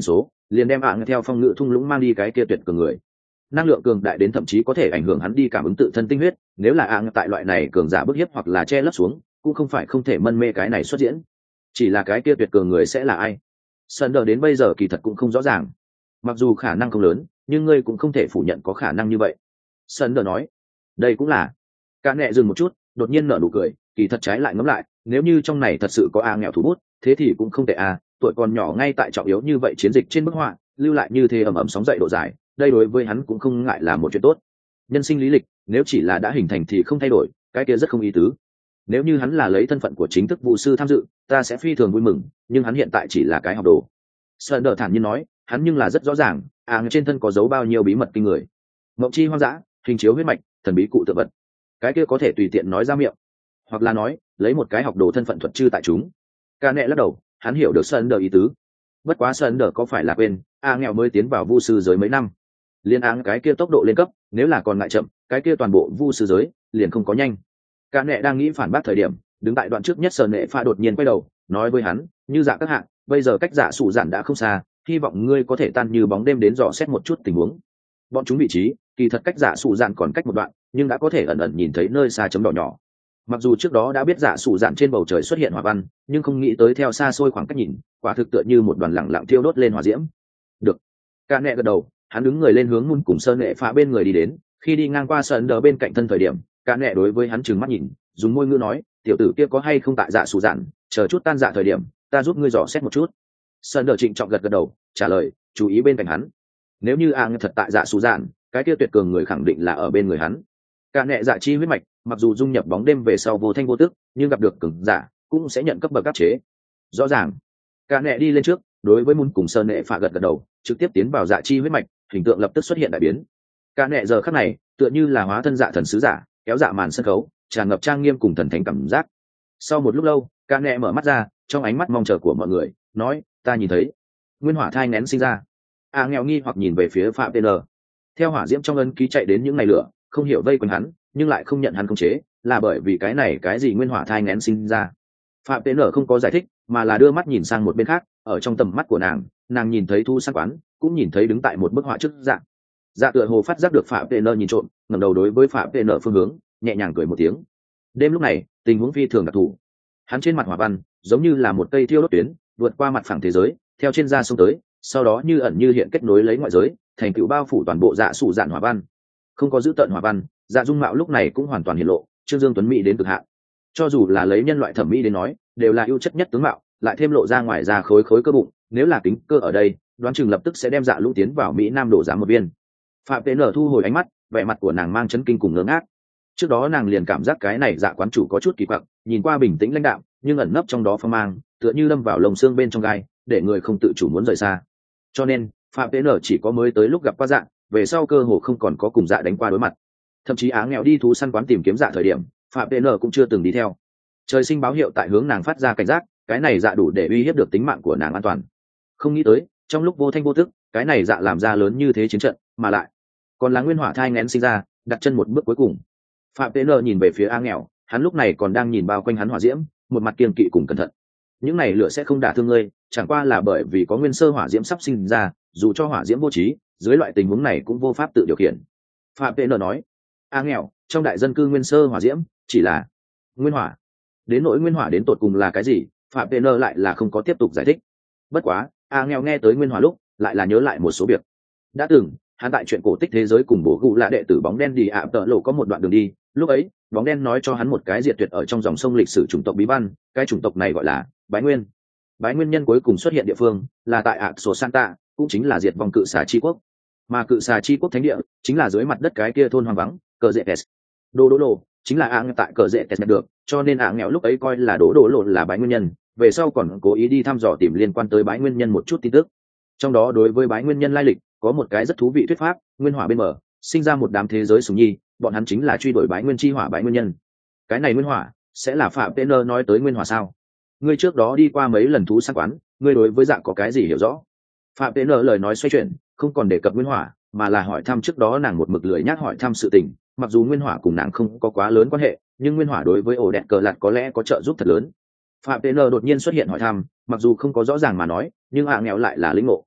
liền đem ạ à theo phong ngự thung lũng mang đi cái kia tuyệt cường người. Năng lượng cường đại đến thậm chí có thể ảnh hưởng hắn đi cảm ứng tự thân tinh huyết, nếu là ạ à tại loại này cường giả bức hiếp hoặc là che lấp xuống, cũng không phải không thể mân mê cái này xuất diễn. Chỉ là cái kia tuyệt cường người sẽ là ai, Sơn đờ đến bây giờ kỳ thật cũng không rõ ràng. Mặc dù khả năng không lớn, nhưng ngươi cũng không thể phủ nhận có khả năng như vậy. Sơn đờ nói. Đây cũng là. Cả nẹ dừng một chút, đột nhiên nở nụ cười, kỳ thật trái lại ngẫm lại, nếu như trong này thật sự có a nghèo thủ bút, thế thì cũng không tệ a, tuổi còn nhỏ ngay tại trọng yếu như vậy chiến dịch trên bức họa, lưu lại như thế ầm ầm sóng dậy độ dài, đây đối với hắn cũng không ngại là một chuyện tốt. Nhân sinh lý lịch, nếu chỉ là đã hình thành thì không thay đổi, cái kia rất không ý tứ. Nếu như hắn là lấy thân phận của chính thức vụ sư tham dự, ta sẽ phi thường vui mừng, nhưng hắn hiện tại chỉ là cái học đồ. Sơn đờ thản nhiên nói, hắn nhưng là rất rõ ràng, a trên thân có giấu bao nhiêu bí mật kinh người. Mộng chi hoang dã, hình chiếu huyết mạch, thần bí cụ tự vật, cái kia có thể tùy tiện nói ra miệng, hoặc là nói lấy một cái học đồ thân phận thuật chư tại chúng. Ca nẹ lắc đầu, hắn hiểu được Sơn đờ ý tứ. Bất quá Sơn đờ có phải là quên, a nghèo mới tiến vào vu sư giới mấy năm, liên áng cái kia tốc độ lên cấp, nếu là còn ngại chậm, cái kia toàn bộ vu sư giới liền không có nhanh. Ca nẹ đang nghĩ phản bác thời điểm, đứng tại đoạn trước nhất Sơn nệ pha đột nhiên quay đầu, nói với hắn, như dạ các hạng, bây giờ cách giả sụ giản đã không xa, hy vọng ngươi có thể tan như bóng đêm đến dò xét một chút tình huống. Bọn chúng vị trí kỳ thật cách giả sụ giản còn cách một đoạn, nhưng đã có thể ẩn ẩn nhìn thấy nơi xa chấm đỏ nhỏ. Mặc dù trước đó đã biết giả sụ giản trên bầu trời xuất hiện hỏa văn, nhưng không nghĩ tới theo xa xôi khoảng cách nhìn, quả thực tựa như một đoàn lẳng lặng thiêu đốt lên hỏa diễm. Được. Ca nẹ gật đầu, hắn đứng người lên hướng Mun cùng Sơn nệ phá bên người đi đến, khi đi ngang qua Sơn đờ bên cạnh thân thời điểm, Ca nẹ đối với hắn trừng mắt nhìn, dùng môi ngữ nói, tiểu tử kia có hay không tại dạ sụ giản, chờ chút tan dạ thời điểm, ta giúp ngươi dò xét một chút. Sơn đờ trịnh trọng gật gật đầu, trả lời, chú ý bên cạnh hắn. Nếu như a thật tại dạ sụ giản, cái kia tuyệt cường người khẳng định là ở bên người hắn. Cả nẹ dạ chi huyết mạch, mặc dù dung nhập bóng đêm về sau vô thanh vô tức, nhưng gặp được cường giả cũng sẽ nhận cấp bậc áp chế. Rõ ràng. Cả nẹ đi lên trước, đối với Mun cùng Sơn nệ phạ gật gật đầu, trực tiếp tiến vào dạ chi huyết mạch, hình tượng lập tức xuất hiện đại biến. Cả nẹ giờ khắc này, tựa như là hóa thân dạ thần sứ giả, kéo dạ màn sân khấu, tràn ngập trang nghiêm cùng thần thánh cảm giác. Sau một lúc lâu, Cả nẹ mở mắt ra, trong ánh mắt mong chờ của mọi người, nói, ta nhìn thấy nguyên hỏa thai nén sinh ra. A nghèo nghi hoặc nhìn về phía Phạm tê en. Theo hỏa diễm trong ấn ký chạy đến những ngày lửa, không hiểu vây quanh hắn, nhưng lại không nhận hắn khống chế, là bởi vì cái này cái gì nguyên hỏa thai nén sinh ra. Phạm tê en không có giải thích, mà là đưa mắt nhìn sang một bên khác, ở trong tầm mắt của nàng, nàng nhìn thấy thu sắc quán, cũng nhìn thấy đứng tại một bức họa trước dạng. Dạ tựa hồ phát giác được Phạm tê en nhìn trộm, ngẩng đầu đối với Phạm tê en phương hướng, nhẹ nhàng cười một tiếng. Đêm lúc này, tình huống phi thường đặc thù. Hắn trên mặt hỏa văn, giống như là một cây thiêu đốt tuyến, vượt qua mặt phẳng thế giới, theo trên da sông tới, sau đó như ẩn như hiện kết nối lấy ngoại giới, thành tựu bao phủ toàn bộ dạ sụ dạn hỏa văn. Không có giữ tận hỏa văn, dạ dung mạo lúc này cũng hoàn toàn hiện lộ, Trương Dương tuấn mỹ đến cực hạn. Cho dù là lấy nhân loại thẩm mỹ đến nói, đều là ưu chất nhất tướng mạo, lại thêm lộ ra ngoài ra khối khối cơ bụng, nếu là kính cơ ở đây, đoán chừng lập tức sẽ đem dạ lũ tiến vào mỹ nam đổ giá một viên. Phạm Tế Nở thu hồi ánh mắt, vẻ mặt của nàng mang chấn kinh cùng ngớ ngác. Trước đó nàng liền cảm giác cái này dạ quán chủ có chút kỳ quặc, nhìn qua bình tĩnh lãnh đạm, nhưng ẩn nấp trong đó phong mang, tựa như lâm vào lồng xương bên trong gai, để người không tự chủ muốn rời xa. Cho nên Phạm Tế Nở chỉ có mới tới lúc gặp qua dạ, về sau cơ hồ không còn có cùng dạ đánh qua đối mặt. Thậm chí Á nghèo đi thú săn quán tìm kiếm dạ thời điểm, Phạm Tế Nở cũng chưa từng đi theo. Trời sinh báo hiệu tại hướng nàng phát ra cảnh giác, cái này dạ đủ để uy hiếp được tính mạng của nàng an toàn. Không nghĩ tới, trong lúc vô thanh vô tức, cái này dạ làm ra lớn như thế chiến trận, mà lại còn là nguyên hỏa thai nghén sinh ra, đặt chân một bước cuối cùng. Phạm Tế Nở nhìn về phía Á nghèo, hắn lúc này còn đang nhìn bao quanh hắn hỏa diễm, một mặt kiên kỵ cùng cẩn thận. Những này lửa sẽ không đả thương ngươi, chẳng qua là bởi vì có nguyên sơ hỏa diễm sắp sinh ra, dù cho hỏa diễm vô trí, dưới loại tình huống này cũng vô pháp tự điều khiển. Phạm Tế Nở nói, Á nghèo, trong đại dân cư nguyên sơ hỏa diễm chỉ là nguyên hỏa. Đến nỗi nguyên hỏa đến tột cùng là cái gì, Phạm Tế Nở lại là không có tiếp tục giải thích. Bất quá, Á nghèo nghe tới nguyên hỏa lúc, lại là nhớ lại một số việc. Đã từng, hắn tại chuyện cổ tích thế giới cùng bố gù là đệ tử bóng đen đi ạ tợ lộ có một đoạn đường đi, lúc ấy bóng đen nói cho hắn một cái diệt tuyệt ở trong dòng sông lịch sử chủng tộc bí văn, cái chủng tộc này gọi là bái nguyên. Bái nguyên nhân cuối cùng xuất hiện địa phương là tại ạ sổ Santa, cũng chính là diệt vong cự xà chi quốc, mà cự xà chi quốc thánh địa chính là dưới mặt đất cái kia thôn hoang vắng cờ dễ tes. Đô đô lộ chính là ạ tại cờ dễ tes nhận được, cho nên ạ nghèo lúc ấy coi là đố đô lộ là bái nguyên nhân, về sau còn cố ý đi thăm dò tìm liên quan tới bái nguyên nhân một chút tin tức. Trong đó đối với bái nguyên nhân lai lịch có một cái rất thú vị thuyết pháp, nguyên hỏa bên bờ sinh ra một đám thế giới sùng nhi, bọn hắn chính là truy đuổi bái nguyên chi hỏa bái nguyên nhân. Cái này nguyên hỏa sẽ là Phạm Tế Nơ nói tới nguyên hỏa sao? Ngươi trước đó đi qua mấy lần thú săn quán, ngươi đối với dạ có cái gì hiểu rõ? Phạm Tế Nơ lời nói xoay chuyển, không còn đề cập nguyên hỏa, mà là hỏi thăm trước đó nàng một mực lười nhác hỏi thăm sự tình. Mặc dù nguyên hỏa cùng nàng không có quá lớn quan hệ, nhưng nguyên hỏa đối với ổ đẹn cờ lạt có lẽ có trợ giúp thật lớn. Phạm Tế Nơ đột nhiên xuất hiện hỏi thăm, mặc dù không có rõ ràng mà nói, nhưng ạ nghèo lại là lĩnh ngộ.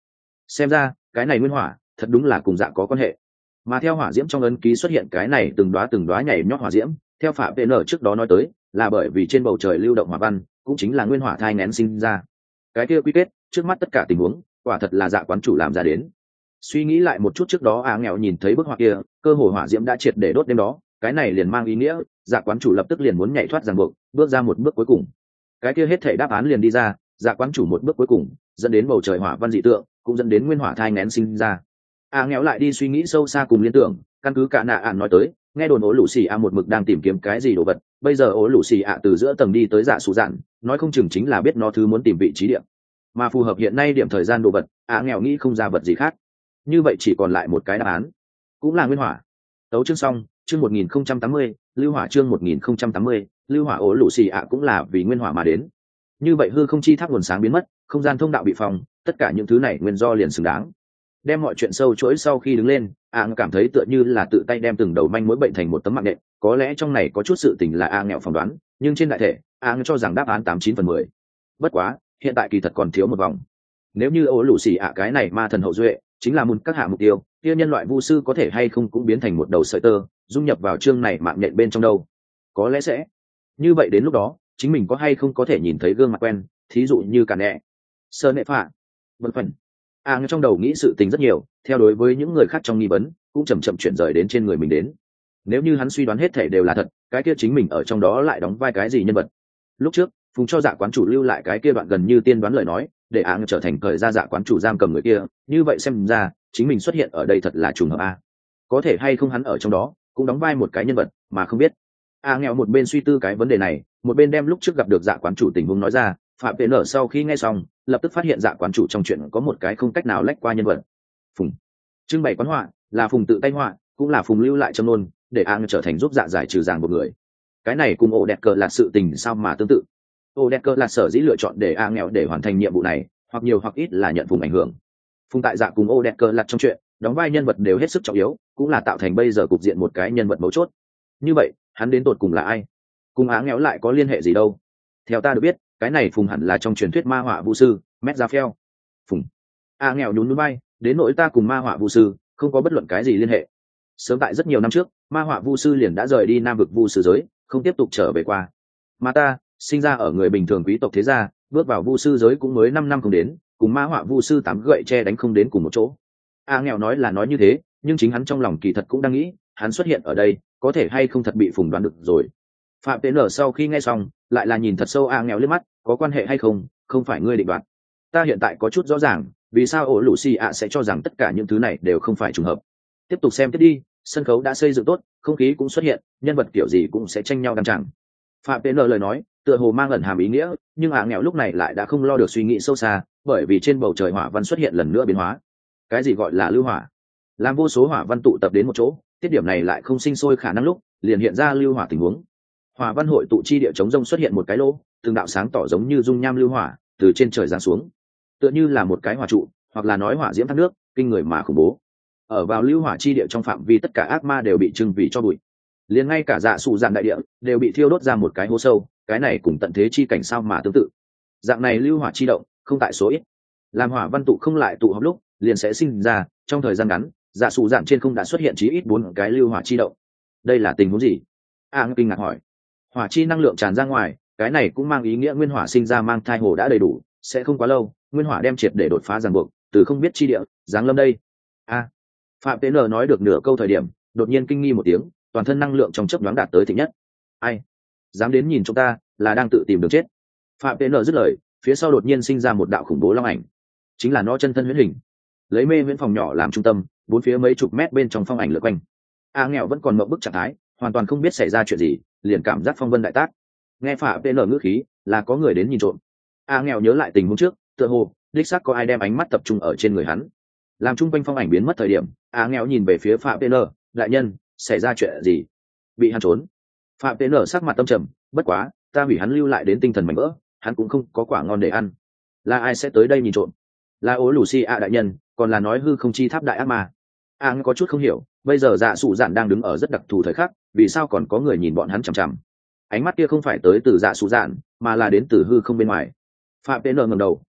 xem ra cái này nguyên hỏa thật đúng là cùng dạ có quan hệ. Mà theo hỏa diễm trong ấn ký xuất hiện cái này từng đóa từng đóa nhảy nhót hỏa diễm, theo phạm vn trước đó nói tới là bởi vì trên bầu trời lưu động hỏa văn cũng chính là nguyên hỏa thai nén sinh ra. Cái kia quy kết trước mắt tất cả tình huống quả thật là dạ quán chủ làm ra đến. Suy nghĩ lại một chút trước đó á nghèo nhìn thấy bức họa kia, cơ hồ hỏa diễm đã triệt để đốt đêm đó, cái này liền mang ý nghĩa dạ quán chủ lập tức liền muốn nhảy thoát ràng buộc, bước ra một bước cuối cùng. Cái kia hết thể đáp án liền đi ra, dạ quán chủ một bước cuối cùng dẫn đến bầu trời hỏa văn dị tượng, cũng dẫn đến nguyên hỏa thai nén sinh ra. Á nghèo lại đi suy nghĩ sâu xa cùng liên tưởng, căn cứ cả nạ ạn nói tới, nghe đồn ố lũ xì a một mực đang tìm kiếm cái gì đồ vật, bây giờ ố lũ xì a từ giữa tầng đi tới dạ sụ dạn, nói không chừng chính là biết nó thứ muốn tìm vị trí điểm, mà phù hợp hiện nay điểm thời gian đồ vật. Á nghèo nghĩ không ra vật gì khác, như vậy chỉ còn lại một cái đáp án, cũng là nguyên hỏa. Tấu chương xong, chương một nghìn không trăm tám mươi, lưu hỏa chương một nghìn không trăm tám mươi, lưu hỏa ố lũ xì ạ cũng là vì nguyên hỏa mà đến. Như vậy hư không chi tháp nguồn sáng biến mất, không gian thông đạo bị phòng, tất cả những thứ này nguyên do liền xứng đáng. Đem mọi chuyện sâu chuỗi sau khi đứng lên, a cảm thấy tựa như là tự tay đem từng đầu manh mối bệnh thành một tấm mạng nện. Có lẽ trong này có chút sự tình là a nghèo phỏng đoán, nhưng trên đại thể a cho rằng đáp án tám chín phần mười. Bất quá hiện tại kỳ thật còn thiếu một vòng. Nếu như ố lũ xì ạ cái này ma thần hậu duệ chính là một các hạ mục tiêu, kia nhân loại vu sư có thể hay không cũng biến thành một đầu sợi tơ dung nhập vào chương này mạng nhện bên trong đâu? Có lẽ sẽ. Như vậy đến lúc đó chính mình có hay không có thể nhìn thấy gương mặt quen, thí dụ như cả nẹ sơ nệ phạ vân phần. A à, trong đầu nghĩ sự tình rất nhiều, theo đối với những người khác trong nghi vấn cũng chậm chậm chuyển rời đến trên người mình đến. Nếu như hắn suy đoán hết thể đều là thật, cái kia chính mình ở trong đó lại đóng vai cái gì nhân vật? Lúc trước phùng cho dạ quán chủ lưu lại cái kia đoạn gần như tiên đoán lời nói, để A trở thành thời ra dạ quán chủ giam cầm người kia, như vậy xem ra chính mình xuất hiện ở đây thật là trùng hợp. A có thể hay không hắn ở trong đó cũng đóng vai một cái nhân vật mà không biết. A nghèo một bên suy tư cái vấn đề này, một bên đem lúc trước gặp được dạ quán chủ tình huống nói ra. Phạm Vệ Nở sau khi nghe xong lập tức phát hiện dạ quán chủ trong chuyện có một cái không cách nào lách qua nhân vật. Phùng trưng bày quán họa là Phùng tự tay họa, cũng là Phùng lưu lại châm nôn để A trở thành giúp dạ giải trừ ràng một người. Cái này cùng ổ đẹp cờ là sự tình sao mà tương tự. Ổ đẹp cờ là sở dĩ lựa chọn để A nghèo để hoàn thành nhiệm vụ này, hoặc nhiều hoặc ít là nhận Phùng ảnh hưởng. Phùng tại dạ cùng ổ đẹp cờ là trong chuyện đóng vai nhân vật đều hết sức trọng yếu, cũng là tạo thành bây giờ cục diện một cái nhân vật mấu chốt. Như vậy hắn đến tột cùng là ai, cùng Á nghèo lại có liên hệ gì đâu? Theo ta được biết, cái này Phùng hẳn là trong truyền thuyết ma họa vu sư mét ra phèo. Phùng a nghèo nhún núi bay, đến nỗi ta cùng ma họa vu sư không có bất luận cái gì liên hệ. Sớm tại rất nhiều năm trước, ma họa vu sư liền đã rời đi nam vực vu sư giới, không tiếp tục trở về qua. Mà ta sinh ra ở người bình thường quý tộc thế gia, bước vào vu sư giới cũng mới năm năm không đến, cùng ma họa vu sư tám gậy che đánh không đến cùng một chỗ. A nghèo nói là nói như thế, nhưng chính hắn trong lòng kỳ thật cũng đang nghĩ, hắn xuất hiện ở đây có thể hay không thật bị Phùng đoán được rồi. Phạm Tế Nở sau khi nghe xong lại là nhìn thật sâu A nghèo liếc mắt, có quan hệ hay không không phải ngươi định đoạt. Ta hiện tại có chút rõ ràng vì sao ổ lũ xì ạ sẽ cho rằng tất cả những thứ này đều không phải trùng hợp. Tiếp tục xem tiếp đi, sân khấu đã xây dựng tốt, không khí cũng xuất hiện, nhân vật kiểu gì cũng sẽ tranh nhau đăng tràng. Phạm Tế Nở lời nói tựa hồ mang ẩn hàm ý nghĩa, nhưng A nghèo lúc này lại đã không lo được suy nghĩ sâu xa, bởi vì trên bầu trời hỏa văn xuất hiện lần nữa biến hóa. Cái gì gọi là lưu hỏa? Làm vô số hỏa văn tụ tập đến một chỗ, tiết điểm này lại không sinh sôi khả năng lúc liền hiện ra lưu hỏa tình huống. Hỏa văn hội tụ chi địa chống rông xuất hiện một cái lỗ, từng đạo sáng tỏ giống như dung nham lưu hỏa từ trên trời giáng xuống, tựa như là một cái hỏa trụ, hoặc là nói hỏa diễm thác nước, kinh người mà khủng bố. Ở vào lưu hỏa chi địa trong phạm vi tất cả ác ma đều bị trưng vì cho bụi, liền ngay cả dạ sụ dạn đại địa đều bị thiêu đốt ra một cái hố sâu. Cái này cùng tận thế chi cảnh sao mà tương tự. Dạng này lưu hỏa chi động không tại số ít, làm hỏa văn tụ không lại tụ họp lúc liền sẽ sinh ra trong thời gian ngắn, dạ sụ dạn trên không đã xuất hiện chí ít bốn cái lưu hỏa chi động. Đây là tình huống gì? A nghi kinh ngạc hỏi. Hỏa chi năng lượng tràn ra ngoài, cái này cũng mang ý nghĩa nguyên hỏa sinh ra mang thai hồ đã đầy đủ, sẽ không quá lâu nguyên hỏa đem triệt để đột phá ràng buộc, từ không biết chi địa giáng lâm đây. A Phạm Tế Nở nói được nửa câu thời điểm đột nhiên kinh nghi một tiếng, toàn thân năng lượng trong chớp nhoáng đạt tới thịnh nhất. Ai dám đến nhìn chúng ta là đang tự tìm đường chết. Phạm Tế Nở dứt lời, phía sau đột nhiên sinh ra một đạo khủng bố long ảnh, chính là nó chân thân huyễn hình, lấy mê viễn phòng nhỏ làm trung tâm, bốn phía mấy chục mét bên trong phong ảnh lượn quanh. A nghèo vẫn còn mộng bức trạng thái, hoàn toàn không biết xảy ra chuyện gì, liền cảm giác phong vân đại tác. Nghe Phạm Tế Nở ngữ khí là có người đến nhìn trộm. A nghèo nhớ lại tình huống trước, tựa hồ đích xác có ai đem ánh mắt tập trung ở trên người hắn. Làm trung quanh phong ảnh biến mất thời điểm, A nghèo nhìn về phía Phạm Tế Nở, đại nhân, xảy ra chuyện gì? Bị hắn trốn. Phạm Tế Nở sắc mặt tâm trầm, bất quá ta hủy hắn lưu lại đến tinh thần mảnh vỡ, hắn cũng không có quả ngon để ăn. Là ai sẽ tới đây nhìn trộm? Là ố lù xì a đại nhân, còn là nói hư không chi tháp đại ác ma? A có chút không hiểu, bây giờ dạ sụ dạn đang đứng ở rất đặc thù thời khắc, vì sao còn có người nhìn bọn hắn chằm chằm? Ánh mắt kia không phải tới từ dạ sụ dạn, mà là đến từ hư không bên ngoài. Phạm Tế Nở ngẩng đầu,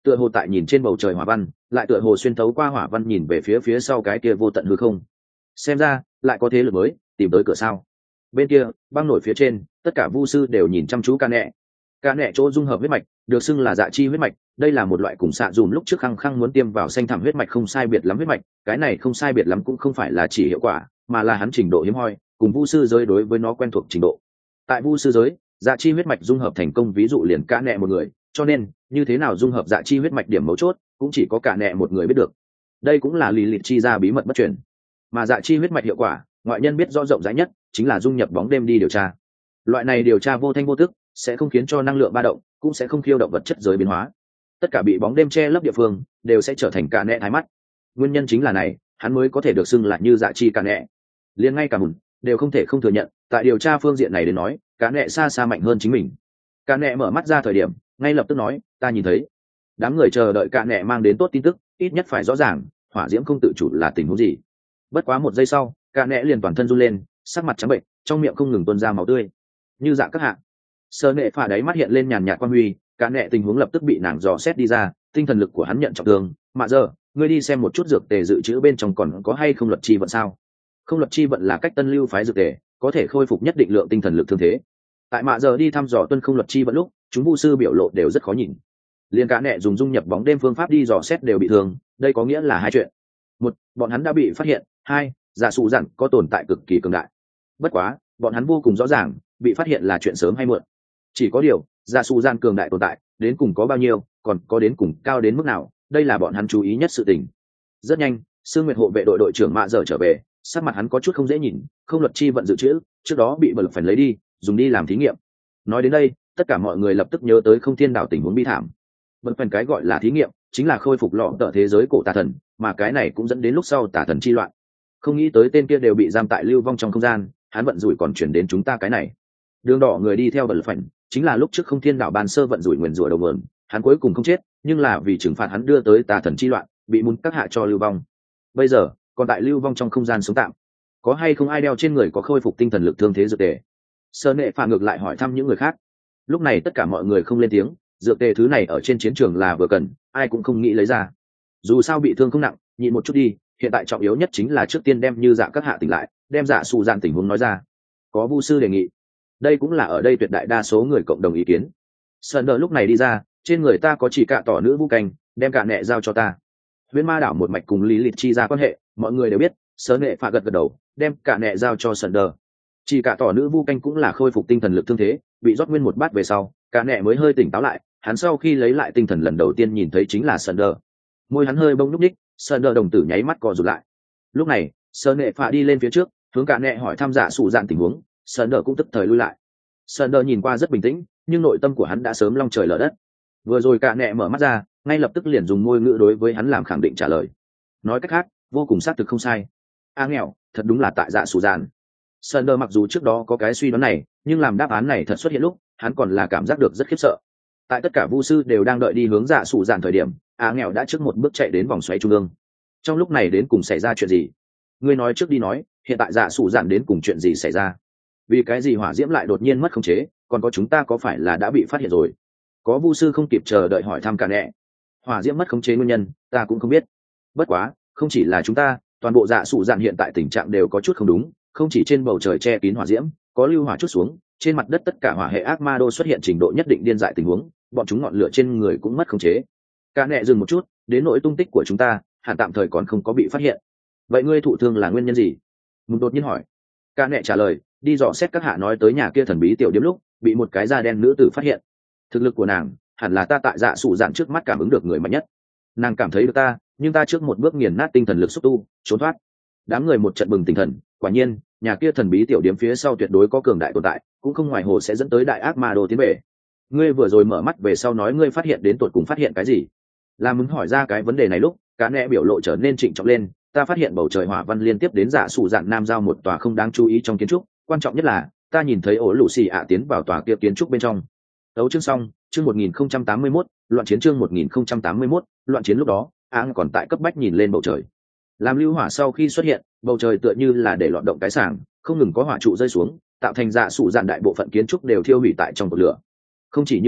tựa hồ tại nhìn trên bầu trời hỏa văn, lại tựa hồ xuyên thấu qua hỏa văn nhìn về phía phía sau cái kia vô tận hư không. Xem ra lại có thế lực mới tìm tới cửa sao. Bên kia băng nổi phía trên, tất cả vu sư đều nhìn chăm chú ca nẹ. Ca nẹ chỗ dung hợp huyết mạch được xưng là dạ chi huyết mạch, đây là một loại cùng xạ dùm lúc trước khăng khăng muốn tiêm vào xanh thẳm huyết mạch không sai biệt lắm huyết mạch. Cái này không sai biệt lắm cũng không phải là chỉ hiệu quả, mà là hắn trình độ hiếm hoi cùng vu sư giới đối với nó quen thuộc trình độ. Tại vu sư giới, dạ chi huyết mạch dung hợp thành công ví dụ liền ca nẹ một người, cho nên như thế nào dung hợp dạ chi huyết mạch điểm mấu chốt cũng chỉ có cả nẹ một người biết được. Đây cũng là lì lịt chi ra bí mật bất truyền. Mà dạ chi huyết mạch hiệu quả ngoại nhân biết rõ rộng rãi nhất chính là dung nhập bóng đêm đi điều tra. Loại này điều tra vô thanh vô tức, sẽ không khiến cho năng lượng ba động, cũng sẽ không khiêu động vật chất giới biến hóa. Tất cả bị bóng đêm che lấp địa phương đều sẽ trở thành cả nẹ thái mắt. Nguyên nhân chính là này, hắn mới có thể được xưng là như dạ chi cả nẹ. Liền ngay cả mùn đều không thể không thừa nhận, tại điều tra phương diện này đến nói, cả nẹ xa xa mạnh hơn chính mình. Cả nẹ mở mắt ra thời điểm, ngay lập tức nói, ta nhìn thấy. Đám người chờ đợi cả nẹ mang đến tốt tin tức, ít nhất phải rõ ràng hỏa diễm không tự chủ là tình huống gì. Bất quá một giây sau, cả nẹ liền toàn thân run lên, sắc mặt trắng bệnh, trong miệng không ngừng tuôn ra máu tươi. Như dạ các hạ. Sơ nệ phả đáy mắt hiện lên nhàn nhạt quan huy, cả nẹ tình huống lập tức bị nàng dò xét đi ra, tinh thần lực của hắn nhận trọng thương. Mạ giờ, ngươi đi xem một chút dược tề dự trữ bên trong còn có hay không luật chi vận sao? Không luật chi vận là cách tân lưu phái dược tề, có thể khôi phục nhất định lượng tinh thần lực thương thế. Tại mạ giờ đi thăm dò tuân không luật chi vận lúc, chúng vu sư biểu lộ đều rất khó nhìn. Liên cả nẹ dùng dung nhập bóng đêm phương pháp đi dò xét đều bị thương, đây có nghĩa là hai chuyện. Một, bọn hắn đã bị phát hiện. Hai, giả sụ dặn có tồn tại cực kỳ cường đại. Bất quá bọn hắn vô cùng rõ ràng bị phát hiện là chuyện sớm hay muộn. Chỉ có điều giả sụ dặn cường đại tồn tại đến cùng có bao nhiêu, còn có đến cùng cao đến mức nào, đây là bọn hắn chú ý nhất sự tình. Rất nhanh, Sương Nguyệt hộ vệ đội đội trưởng mạ giờ trở về, sắc mặt hắn có chút không dễ nhìn. Không luật chi vận dự trữ trước đó bị bật phần lấy đi dùng đi làm thí nghiệm. Nói đến đây, tất cả mọi người lập tức nhớ tới Không Thiên Đảo tình huống bi thảm. Bật phần cái gọi là thí nghiệm chính là khôi phục lọ tợ thế giới cổ tà thần, mà cái này cũng dẫn đến lúc sau tà thần chi loạn. Không nghĩ tới tên kia đều bị giam tại lưu vong trong không gian, hắn vận rủi còn chuyển đến chúng ta cái này. Đường đỏ người đi theo bật phần chính là lúc trước Không Thiên Đảo ban sơ vận rủi nguyền rủa đầu nguồn, hắn cuối cùng không chết, nhưng là vì trừng phạt hắn đưa tới tà thần chi loạn, bị muốn các hạ cho lưu vong. Bây giờ còn tại lưu vong trong không gian sống tạm, có hay không ai đeo trên người có khôi phục tinh thần lực thương thế dược tề? Sơ nệ phản ngược lại hỏi thăm những người khác. Lúc này tất cả mọi người không lên tiếng, dược tề thứ này ở trên chiến trường là vừa cần, ai cũng không nghĩ lấy ra. Dù sao bị thương không nặng, nhịn một chút đi, hiện tại trọng yếu nhất chính là trước tiên đem như dạ các hạ tỉnh lại, đem dạ sụ dạn tình huống nói ra. Có vu sư đề nghị, đây cũng là ở đây tuyệt đại đa số người cộng đồng ý kiến. Sơn đờ lúc này đi ra, trên người ta có chỉ cạ tỏ nữ vu canh, đem cả nẹ giao cho ta. Huyễn ma đảo một mạch cùng lý lịch chi ra quan hệ, mọi người đều biết. Sơn nệ phạ gật gật đầu, đem cả nẹ giao cho Sơn đờ. Chỉ cạ tỏ nữ vu canh cũng là khôi phục tinh thần lực thương thế, bị rót nguyên một bát về sau, cả nẹ mới hơi tỉnh táo lại. Hắn sau khi lấy lại tinh thần lần đầu tiên nhìn thấy chính là Sơn đờ. Môi hắn hơi bông núc ních, Sơn đờ đồng tử nháy mắt co rụt lại. Lúc này Sơn nệ phạ đi lên phía trước, hướng cả nẹ hỏi thăm dạ sụ dạn tình huống. Sơn đờ cũng tức thời lui lại. Sơn đờ nhìn qua rất bình tĩnh, nhưng nội tâm của hắn đã sớm long trời lở đất. Vừa rồi cả nẹ mở mắt ra, ngay lập tức liền dùng ngôn ngữ đối với hắn làm khẳng định trả lời. Nói cách khác, vô cùng xác thực không sai. A nghèo, thật đúng là tại dạ sụ dạn. Sơn đờ mặc dù trước đó có cái suy đoán này, nhưng làm đáp án này thật xuất hiện lúc, hắn còn là cảm giác được rất khiếp sợ. Tại tất cả vu sư đều đang đợi đi hướng dạ sụ dạn thời điểm, A nghèo đã trước một bước chạy đến vòng xoáy trung ương. Trong lúc này đến cùng xảy ra chuyện gì? Ngươi nói trước đi nói, hiện tại dạ sụ dạn đến cùng chuyện gì xảy ra? Vì cái gì hỏa diễm lại đột nhiên mất khống chế, còn có chúng ta có phải là đã bị phát hiện rồi? Có vu sư không kịp chờ đợi hỏi thăm cả nẹ. Hỏa diễm mất khống chế nguyên nhân ta cũng không biết, bất quá không chỉ là chúng ta, toàn bộ dạ sụ dạn hiện tại tình trạng đều có chút không đúng. Không chỉ trên bầu trời che kín hỏa diễm, có lưu hỏa chút xuống, trên mặt đất tất cả hỏa hệ ác ma đô xuất hiện trình độ nhất định điên dại tình huống, bọn chúng ngọn lửa trên người cũng mất khống chế. Cả nẹ dừng một chút, đến nỗi tung tích của chúng ta hẳn tạm thời còn không có bị phát hiện. Vậy ngươi thụ thương là nguyên nhân gì? Mùng đột nhiên hỏi. Cả nẹ trả lời, đi dò xét các hạ nói tới nhà kia thần bí tiểu điếm lúc bị một cái da đen nữ tử phát hiện. Thực lực của nàng hẳn là ta tại dạ sụ dạn trước mắt cảm ứng được người mạnh nhất. Nàng cảm thấy được ta, nhưng ta trước một bước nghiền nát tinh thần lực xúc tu trốn thoát. Đám người một trận bừng tỉnh thần, quả nhiên nhà kia thần bí tiểu điếm phía sau tuyệt đối có cường đại tồn tại, cũng không ngoài hồ sẽ dẫn tới đại ác ma đồ tiến về. Ngươi vừa rồi mở mắt về sau nói ngươi phát hiện đến tột cùng phát hiện cái gì? Làm muốn hỏi ra cái vấn đề này lúc cá nẹ biểu lộ trở nên trịnh trọng lên. Ta phát hiện bầu trời hỏa văn liên tiếp đến dạ sụ dạn nam giao một tòa không đáng chú ý trong kiến trúc, quan trọng nhất là ta nhìn thấy ổ lũ xì ạ tiến vào tòa kia kiến trúc bên trong. Đấu chương xong, chương một nghìn không trăm tám mươi mốt, loạn chiến chương một nghìn không trăm tám mươi mốt, loạn chiến lúc đó, áng còn tại cấp bách nhìn lên bầu trời. Làm lưu hỏa sau khi xuất hiện, bầu trời tựa như là để loạn động cái sảng, không ngừng có hỏa trụ rơi xuống, tạo thành dạ sụ dạn đại bộ phận kiến trúc đều thiêu hủy tại trong cột lửa. Không chỉ như thế,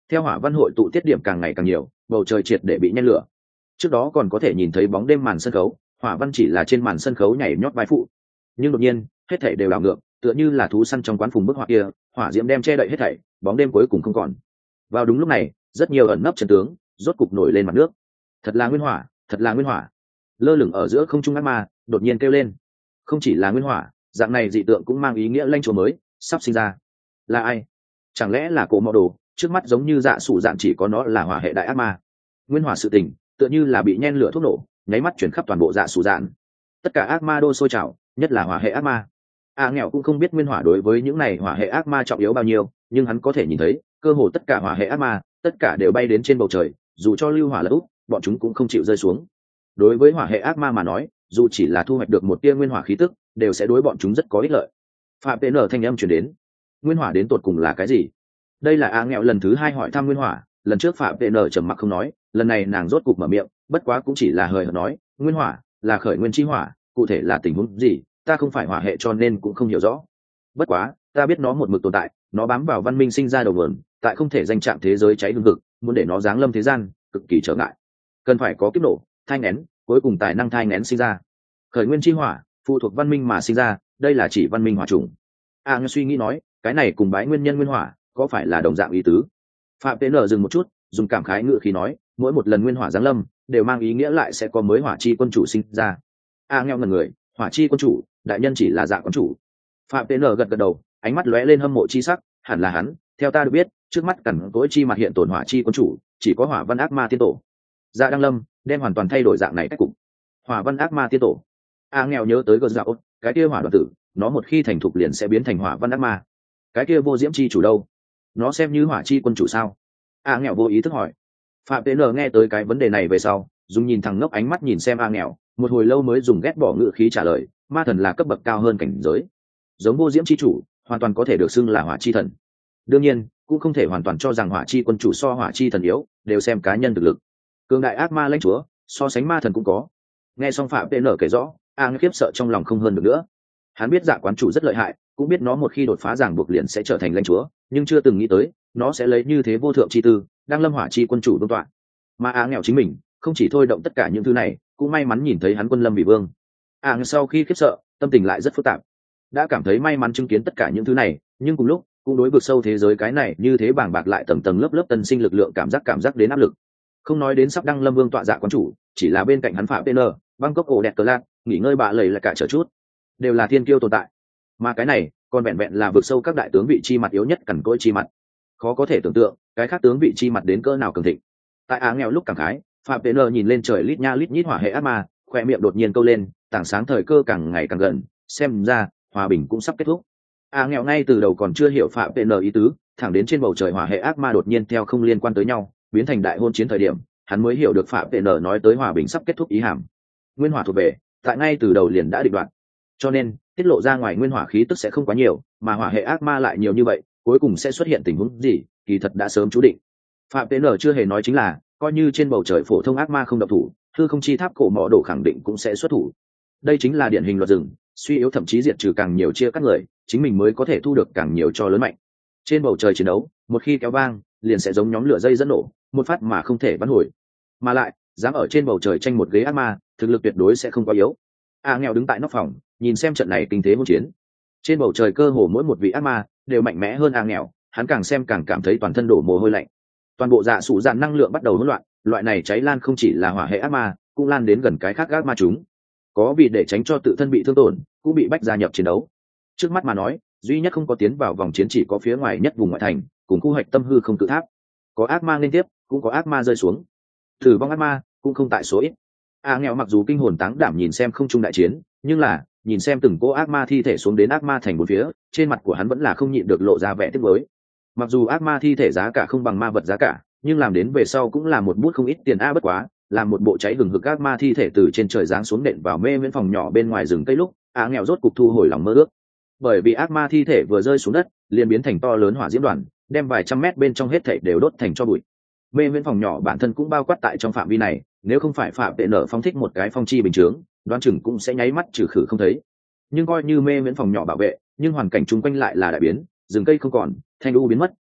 theo hỏa văn hội tụ tiết điểm càng ngày càng nhiều, bầu trời triệt để bị nhen lửa. Trước đó còn có thể nhìn thấy bóng đêm màn sân khấu, hỏa văn chỉ là trên màn sân khấu nhảy nhót vai phụ, nhưng đột nhiên hết thảy đều đảo ngược, tựa như là thú săn trong quán phùng bức họa kia, hỏa diễm đem che đậy hết thảy, bóng đêm cuối cùng không còn. Vào đúng lúc này, rất nhiều ẩn nấp chân tướng rốt cục nổi lên mặt nước. Thật là nguyên hỏa, thật là nguyên hỏa. Lơ lửng ở giữa không trung ác ma đột nhiên kêu lên. Không chỉ là nguyên hỏa, dạng này dị tượng cũng mang ý nghĩa lãnh chúa mới sắp sinh ra. Là ai? Chẳng lẽ là cổ mọ đồ? Trước mắt giống như dạ sủ dạn chỉ có nó là hỏa hệ đại ác ma. Nguyên hỏa sự tình tựa như là bị nhen lửa thuốc nổ, nháy mắt chuyển khắp toàn bộ dạ sủ dạn. Tất cả ác ma đô sôi trào, nhất là hỏa hệ ác ma. A nghèo cũng không biết nguyên hỏa đối với những này hỏa hệ ác ma trọng yếu bao nhiêu, nhưng hắn có thể nhìn thấy cơ hồ tất cả hỏa hệ ác ma tất cả đều bay đến trên bầu trời, dù cho lưu hỏa lật úp bọn chúng cũng không chịu rơi xuống. Đối với hỏa hệ ác ma mà nói, dù chỉ là thu hoạch được một tia nguyên hỏa khí tức đều sẽ đối bọn chúng rất có ích lợi. Phạm pê en thanh âm truyền đến. Nguyên hỏa đến tột cùng là cái gì? Đây là A nghèo lần thứ hai hỏi thăm nguyên hỏa. Lần trước Phạm pê en trầm mặc không nói, lần này nàng rốt cục mở miệng, bất quá cũng chỉ là hời hợt nói, nguyên hỏa là khởi nguyên chi hỏa, cụ thể là tình huống gì ta không phải hỏa hệ cho nên cũng không hiểu rõ. Bất quá ta biết nó một mực tồn tại, nó bám vào văn minh sinh ra đầu nguồn, tại không thể danh trạng thế giới cháy hương thực, muốn để nó giáng lâm thế gian cực kỳ trở ngại, cần phải có kiếp nổ thai nghén, cuối cùng tài năng thai nghén sinh ra. Khởi nguyên chi hỏa phụ thuộc văn minh mà sinh ra, đây là chỉ văn minh hỏa chủng. A à, suy nghĩ nói, cái này cùng bái nguyên nhân nguyên hỏa có phải là đồng dạng ý tứ? Phạm Tế Nở dừng một chút, dùng cảm khái ngữ khí nói, mỗi một lần nguyên hỏa giáng lâm đều mang ý nghĩa lại sẽ có mới hỏa chi quân chủ sinh ra. A à, nghèo ngần người, hỏa chi quân chủ, đại nhân chỉ là dạ quân chủ. Phạm Tế Nở gật gật đầu, ánh mắt lóe lên hâm mộ chi sắc, hẳn là hắn. Theo ta được biết, trước mắt cẩn cỗi chi mặt hiện tổn hỏa chi quân chủ chỉ có hỏa văn ác ma tiên tổ. Dạ đăng lâm đem hoàn toàn thay đổi dạng này cách cục. Hỏa văn ác ma tiên tổ. A à, nghèo nhớ tới gờ dạo, cái kia hỏa đoàn tử, nó một khi thành thục liền sẽ biến thành hỏa văn ác ma. Cái kia vô diễm chi chủ đâu? Nó xem như hỏa chi quân chủ sao? A à, nghèo vô ý thức hỏi. Phạm Tế Nở nghe tới cái vấn đề này về sau, dùng nhìn thằng ngốc ánh mắt nhìn xem A nghèo, một hồi lâu mới dùng ghét bỏ ngữ khí trả lời, ma thần là cấp bậc cao hơn cảnh giới, giống vô diễm chi chủ hoàn toàn có thể được xưng là hỏa chi thần. Đương nhiên cũng không thể hoàn toàn cho rằng hỏa chi quân chủ so hỏa chi thần yếu, đều xem cá nhân thực lực. Cường đại ác ma lãnh chúa so sánh ma thần cũng có. Nghe xong Phạm Tế Nở kể rõ, A khiếp sợ trong lòng không hơn được nữa. Hắn biết dạ quán chủ rất lợi hại, cũng biết nó một khi đột phá ràng buộc liền sẽ trở thành lãnh chúa, nhưng chưa từng nghĩ tới nó sẽ lấy như thế vô thượng chi tư đang lâm hỏa chi quân chủ đương tọa. Mà A nghèo chính mình không chỉ thôi động tất cả những thứ này, cũng may mắn nhìn thấy hắn quân lâm vị vương. A sau khi khiếp sợ, tâm tình lại rất phức tạp. Đã cảm thấy may mắn chứng kiến tất cả những thứ này, nhưng cùng lúc cũng đối vực sâu thế giới cái này như thế bàng bạc lại tầng tầng lớp lớp tân sinh lực lượng cảm giác cảm giác đến áp lực. Không nói đến sắp đăng lâm vương tọa dạ quán chủ, chỉ là bên cạnh hắn Phạm Tên, Bangkok ổ đẹp cờ lạc, nghỉ ngơi bạ lầy là cả trở chút, đều là thiên kiêu tồn tại. Mà cái này còn vẹn vẹn là vực sâu các đại tướng vị chi mặt yếu nhất cằn cỗi chi mặt. Khó có thể tưởng tượng cái khác tướng vị chi mặt đến cỡ nào cường thịnh. Tại Á nghèo lúc cảm khái, Phạm Tên nhìn lên trời lít nha lít nhít hỏa hệ ác ma, khoe miệng đột nhiên câu lên, tảng sáng thời cơ càng ngày càng gần, xem ra hòa bình cũng sắp kết thúc. A nghèo ngay từ đầu còn chưa hiểu Phạm Tên ý tứ, thẳng đến trên bầu trời hỏa hệ ác ma đột nhiên theo không liên quan tới nhau biến thành đại hôn chiến thời điểm, hắn mới hiểu được Phạm Tên nói tới hòa bình sắp kết thúc ý hàm. Nguyên hỏa thuộc về tại ngay từ đầu liền đã định đoạt, cho nên tiết lộ ra ngoài nguyên hỏa khí tức sẽ không quá nhiều, mà hỏa hệ ác ma lại nhiều như vậy, cuối cùng sẽ xuất hiện tình huống gì kỳ thật đã sớm chú định. Phạm Tên chưa hề nói chính là coi như trên bầu trời phổ thông ác ma không độc thủ, hư không chi tháp cổ mỏ đổ khẳng định cũng sẽ xuất thủ. Đây chính là điển hình luật rừng, suy yếu thậm chí diệt trừ càng nhiều chia cắt người, chính mình mới có thể thu được càng nhiều cho lớn mạnh. Trên bầu trời chiến đấu một khi kéo vang liền sẽ giống nhóm lửa dây dẫn nổ, một phát mà không thể vãn hồi. Mà lại dám ở trên bầu trời tranh một ghế ác ma, thực lực tuyệt đối sẽ không quá yếu. A nghèo đứng tại nóc phòng nhìn xem trận này kinh thế hỗn chiến. Trên bầu trời cơ hồ mỗi một vị ác ma đều mạnh mẽ hơn A nghèo, hắn càng xem càng cảm thấy toàn thân đổ mồ hôi lạnh. Toàn bộ dạ sủ dạn năng lượng bắt đầu hỗn loạn, loại này cháy lan không chỉ là hỏa hệ ác ma, cũng lan đến gần cái khác ác ma chúng. Có vì để tránh cho tự thân bị thương tổn, cũng bị bách gia nhập chiến đấu. Trước mắt mà nói, duy nhất không có tiến vào vòng chiến chỉ có phía ngoài nhất vùng ngoại thành, cùng khu hoạch tâm hư không tự tháp. Có ác ma liên tiếp, cũng có ác ma rơi xuống. Tử vong ác ma cũng không tại số ít. A nghèo mặc dù kinh hồn táng đảm nhìn xem không trung đại chiến, nhưng là nhìn xem từng cỗ ác ma thi thể xuống đến ác ma thành bốn phía, trên mặt của hắn vẫn là không nhịn được lộ ra vẻ tiếc nuối. Mặc dù ác ma thi thể giá cả không bằng ma vật giá cả, nhưng làm đến về sau cũng là một bút không ít tiền a bất quá, làm một bộ cháy hừng hực ác ma thi thể từ trên trời giáng xuống nện vào mê miễn phòng nhỏ bên ngoài rừng cây lúc, A nghèo rốt cục thu hồi lòng mơ ước. Bởi vì ác ma thi thể vừa rơi xuống đất, liền biến thành to lớn hỏa diễm đoàn, đem vài trăm mét bên trong hết thảy đều đốt thành tro bụi. Mê miễn phòng nhỏ bản thân cũng bao quát tại trong phạm vi này, nếu không phải Phạm Tệ Nở phong thích một cái phong chi bình chướng, đoán chừng cũng sẽ nháy mắt trừ khử không thấy. Nhưng coi như mê miễn phòng nhỏ bảo vệ, nhưng hoàn cảnh chung quanh lại là đại biến, rừng cây không còn, thanh u biến mất,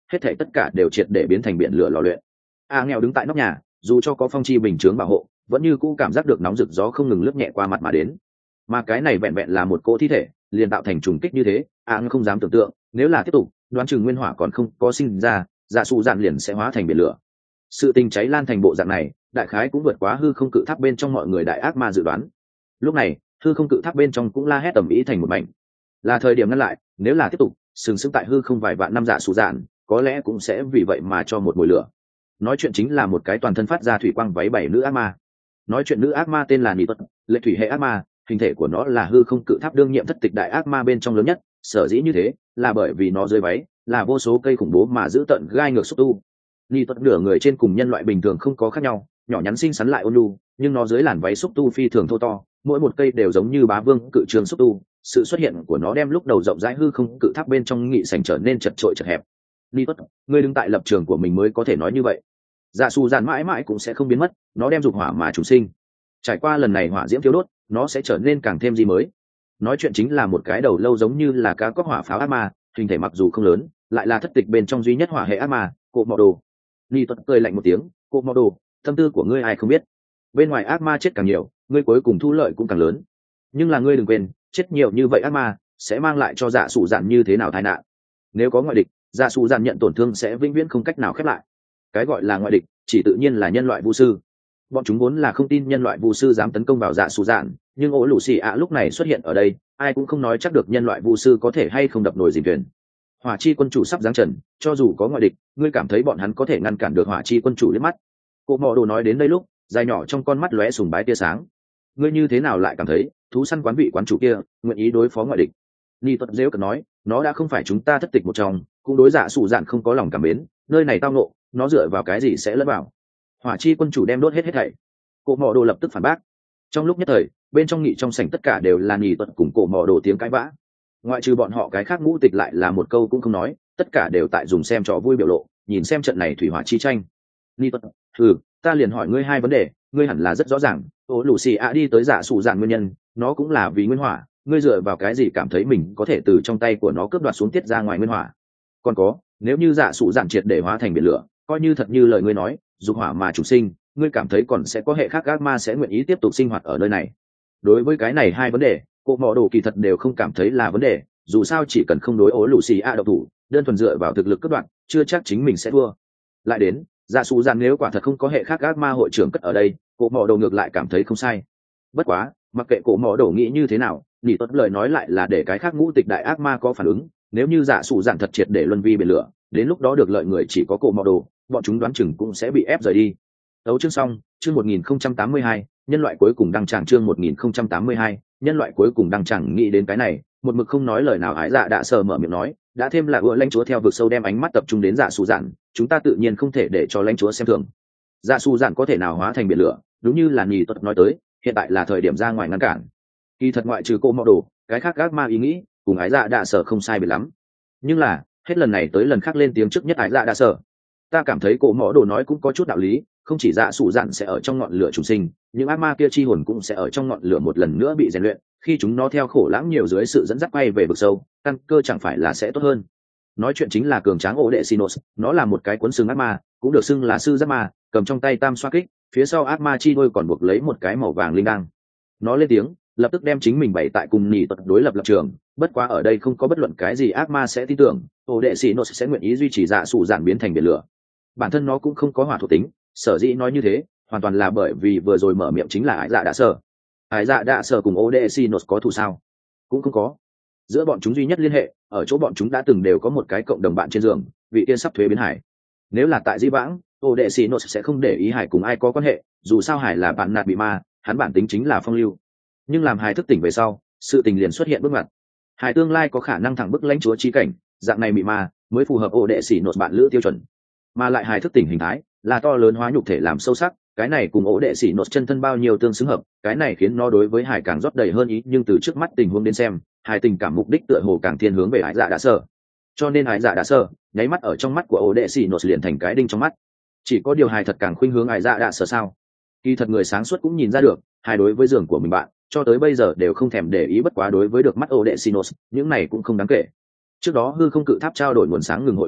hết thảy tất cả đều triệt để biến thành biển lửa lò luyện. A nghèo đứng tại nóc nhà, dù cho có phong chi bình chướng bảo hộ, vẫn như cũ cảm giác được nóng rực gió không ngừng lướt nhẹ qua mặt mà đến. Mà cái này vẹn vẹn là một cỗ thi thể, liền tạo thành trùng kích như thế, A nghèo không dám tưởng tượng, nếu là tiếp tục, đoán chừng nguyên hỏa còn không có sinh ra, dạ sụ dạn liền sẽ hóa thành biển lửa. Sự tình cháy lan thành bộ dạng này, đại khái cũng vượt quá hư không cự tháp bên trong mọi người đại ác ma dự đoán. Lúc này, hư không cự tháp bên trong cũng la hét tầm ý thành một mảnh. Là thời điểm ngăn lại, nếu là tiếp tục, sừng sững tại hư không vài vạn năm dạ sụ dạn, có lẽ cũng sẽ vì vậy mà cho một mùi lửa. Nói chuyện chính là một cái toàn thân phát ra thủy quang váy bảy nữ ác ma. Nói chuyện nữ ác ma tên là Nị Tuất, lệ thủy hệ ác ma, hình thể của nó là hư không cự tháp đương nhiệm thất tịch đại ác ma bên trong lớn nhất, sở dĩ như thế là bởi vì nó dưới váy là vô số cây khủng bố mà giữ tận gai ngược xúc tu. Nị Tuất nửa người trên cùng nhân loại bình thường không có khác nhau, nhỏ nhắn xinh xắn lại ôn nhu, nhưng nó dưới làn váy xúc tu phi thường thô to, mỗi một cây đều giống như bá vương cự trường xúc tu. Sự xuất hiện của nó đem lúc đầu rộng rãi hư không cự tháp bên trong nghị sảnh trở nên chật trội chật hẹp. Nị Tuất, ngươi đứng tại lập trường của mình mới có thể nói như vậy. Dạ sụ dạn mãi mãi cũng sẽ không biến mất, nó đem dục hỏa mà chủ sinh. Trải qua lần này hỏa diễm thiếu đốt, nó sẽ trở nên càng thêm gì mới. Nói chuyện chính là một cái đầu lâu giống như là cá cóc hỏa pháo ác ma, hình thể mặc dù không lớn, lại là thất tịch bên trong duy nhất hỏa hệ ác ma, Cộ Mọ Đồ. Nị Tuất cười lạnh một tiếng, Cộ Mọ Đồ, tâm tư của ngươi ai không biết. Bên ngoài ác ma chết càng nhiều, ngươi cuối cùng thu lợi cũng càng lớn. Nhưng là ngươi đừng quên, chết nhiều như vậy ác ma sẽ mang lại cho dạ sụ dạn như thế nào tai nạn. Nếu có ngoại địch, dạ sụ dạn nhận tổn thương sẽ vĩnh viễn không cách nào khép lại. Cái gọi là ngoại địch chỉ tự nhiên là nhân loại vu sư. Bọn chúng vốn là không tin nhân loại vu sư dám tấn công vào dạ sụ dạn, nhưng ổ lũ xì ạ lúc này xuất hiện ở đây, ai cũng không nói chắc được nhân loại vu sư có thể hay không đập nồi dìm thuyền. Hỏa chi quân chủ sắp giáng trần, cho dù có ngoại địch, ngươi cảm thấy bọn hắn có thể ngăn cản được hỏa chi quân chủ liếc mắt? Cô Mọ Đồ nói đến đây lúc, dài nhỏ trong con mắt lóe sùng bái tia sáng. Ngươi như thế nào lại cảm thấy thú săn quán vị quán chủ kia nguyện ý đối phó ngoại địch? Ni Tuất dễu cợt nói, nó đã không phải chúng ta thất tịch một trong, cũng đối dạ sụ dạn không có lòng cảm mến, nơi này tao nộ, nó dựa vào cái gì sẽ lẫn vào? Hỏa chi quân chủ đem đốt hết hết thảy. Cổ Mọ Đồ lập tức phản bác. Trong lúc nhất thời, bên trong nghị trong sảnh tất cả đều là Nỉ Tuất cùng Cổ Mọ Đồ tiếng cãi vã. Ngoại trừ bọn họ cái khác ngũ tịch lại là một câu cũng không nói, tất cả đều tại dùng xem trò vui biểu lộ, nhìn xem trận này thủy hỏa chi tranh. Nỉ Tuất, ừ, ta liền hỏi ngươi hai vấn đề, ngươi hẳn là rất rõ ràng, Ô Lũ Xì ạ đi tới dạ sụ dạn nguyên nhân, nó cũng là vì nguyên hỏa, ngươi dựa vào cái gì cảm thấy mình có thể từ trong tay của nó cướp đoạt xuống tiết ra ngoài nguyên hỏa? Còn có, nếu như dạ sụ dạn triệt để hóa thành biển lửa, coi như thật như lời ngươi nói, dục hỏa mà chủ sinh, ngươi cảm thấy còn sẽ có hệ khác ác ma sẽ nguyện ý tiếp tục sinh hoạt ở nơi này? Đối với cái này hai vấn đề, Cổ Mọ Đồ kỳ thật đều không cảm thấy là vấn đề, dù sao chỉ cần không đối Ô Lũ Xì ạ độc thủ, đơn thuần dựa vào thực lực cướp đoạt, chưa chắc chính mình sẽ thua. Lại đến, dạ sụ dạn nếu quả thật không có hệ khác ác ma hội trưởng cất ở đây, Cổ Mọ Đồ ngược lại cảm thấy không sai. Bất quá, mặc kệ Cổ Mọ Đồ nghĩ như thế nào, Nỉ Tuất lời nói lại là để cái khác ngũ tịch đại ác ma có phản ứng, nếu như dạ sụ dạn thật triệt để luân vi biển lửa, đến lúc đó được lợi người chỉ có Cổ Mọ Đồ, bọn chúng đoán chừng cũng sẽ bị ép rời đi. Tấu chương xong, chương một nghìn không trăm tám mươi hai, nhân loại cuối cùng đăng tràng chương một nghìn không trăm tám mươi hai, nhân loại cuối cùng đăng tràng. Nghĩ đến cái này, một mực không nói lời nào Ái Dạ Đạ Sở mở miệng nói, đã thêm là ưa lãnh chúa theo vực sâu đem ánh mắt tập trung đến dạ sụ dạn, chúng ta tự nhiên không thể để cho lãnh chúa xem thường. Dạ sụ dạn có thể nào hóa thành biển lửa, đúng như là Nỉ Tuất nói tới, hiện tại là thời điểm ra ngoài ngăn cản. Kỳ thật ngoại trừ Cổ Mọ Đồ, cái khác ác ma ý nghĩ cùng Ái Dạ Đạ Sở không sai biệt lắm, nhưng là hết lần này tới lần khác lên tiếng trước nhất Ái Dạ Đạ Sở. Ta cảm thấy Cổ Mọ Đồ nói cũng có chút đạo lý, không chỉ dạ sụ dạn sẽ ở trong ngọn lửa trùng sinh, những ác ma kia chi hồn cũng sẽ ở trong ngọn lửa một lần nữa bị rèn luyện, khi chúng nó theo khổ lãng nhiều dưới sự dẫn dắt quay về vực sâu, căn cơ chẳng phải là sẽ tốt hơn. Nói chuyện chính là cường tráng ổ đệ Sinos, nó là một cái cuốn xương ác ma, cũng được xưng là sư giáp ma, cầm trong tay tam xoa kích, phía sau ác ma chi đôi còn buộc lấy một cái màu vàng linh đăng. Nó lên tiếng, lập tức đem chính mình bày tại cùng Nỉ Tuất đối lập lập trường, bất quá ở đây không có bất luận cái gì ác ma sẽ tin tưởng ổ đệ Sinos sẽ nguyện ý duy trì dạ sụ dạn biến thành biển lửa. Bản thân nó cũng không có hỏa thuộc tính, sở dĩ nói như thế hoàn toàn là bởi vì vừa rồi mở miệng chính là Ái Dạ Đạ Sở. Ái Dạ Đạ Sở cùng ổ đệ Sinos có thù sao? Cũng không có. Giữa bọn chúng duy nhất liên hệ ở chỗ bọn chúng đã từng đều có một cái cộng đồng bạn trên giường, vị kia sắp thuế biến hải. Nếu là tại di vãng, ổ đệ Sinos sẽ không để ý hải cùng ai có quan hệ, dù sao hải là bạn nạt bị ma, hắn bản tính chính là phong lưu. Nhưng làm hải thức tỉnh về sau, sự tình liền xuất hiện bước ngoặt. Hải tương lai có khả năng thẳng bức lãnh chúa chi cảnh, dạng này bị ma mới phù hợp ổ đệ Sinos bạn lữ tiêu chuẩn. Mà lại hải thức tỉnh hình thái là to lớn hóa nhục thể làm sâu sắc, cái này cùng ổ đệ Sinos chân thân bao nhiêu tương xứng hợp, cái này khiến nó đối với hải càng rót đầy hơn ý, nhưng từ trước mắt tình huống đến xem, hải tình cảm mục đích tựa hồ càng thiên hướng về Ái Dạ Đạ Sở. Cho nên Ái Dạ Đạ Sở nháy mắt ở trong mắt của ổ đệ Sinos liền thành cái đinh trong mắt. Chỉ có điều hải thật càng khuynh hướng Ái Dạ Đạ Sở sao? Kỳ thật người sáng suốt cũng nhìn ra được, hải đối với giường của mình bạn cho tới bây giờ đều không thèm để ý, bất quá đối với được mắt ổ đệ Sinos, những này cũng không đáng kể. Trước đó hư không cự tháp trao đổi nguồn sáng ngừng hội nghị lúc,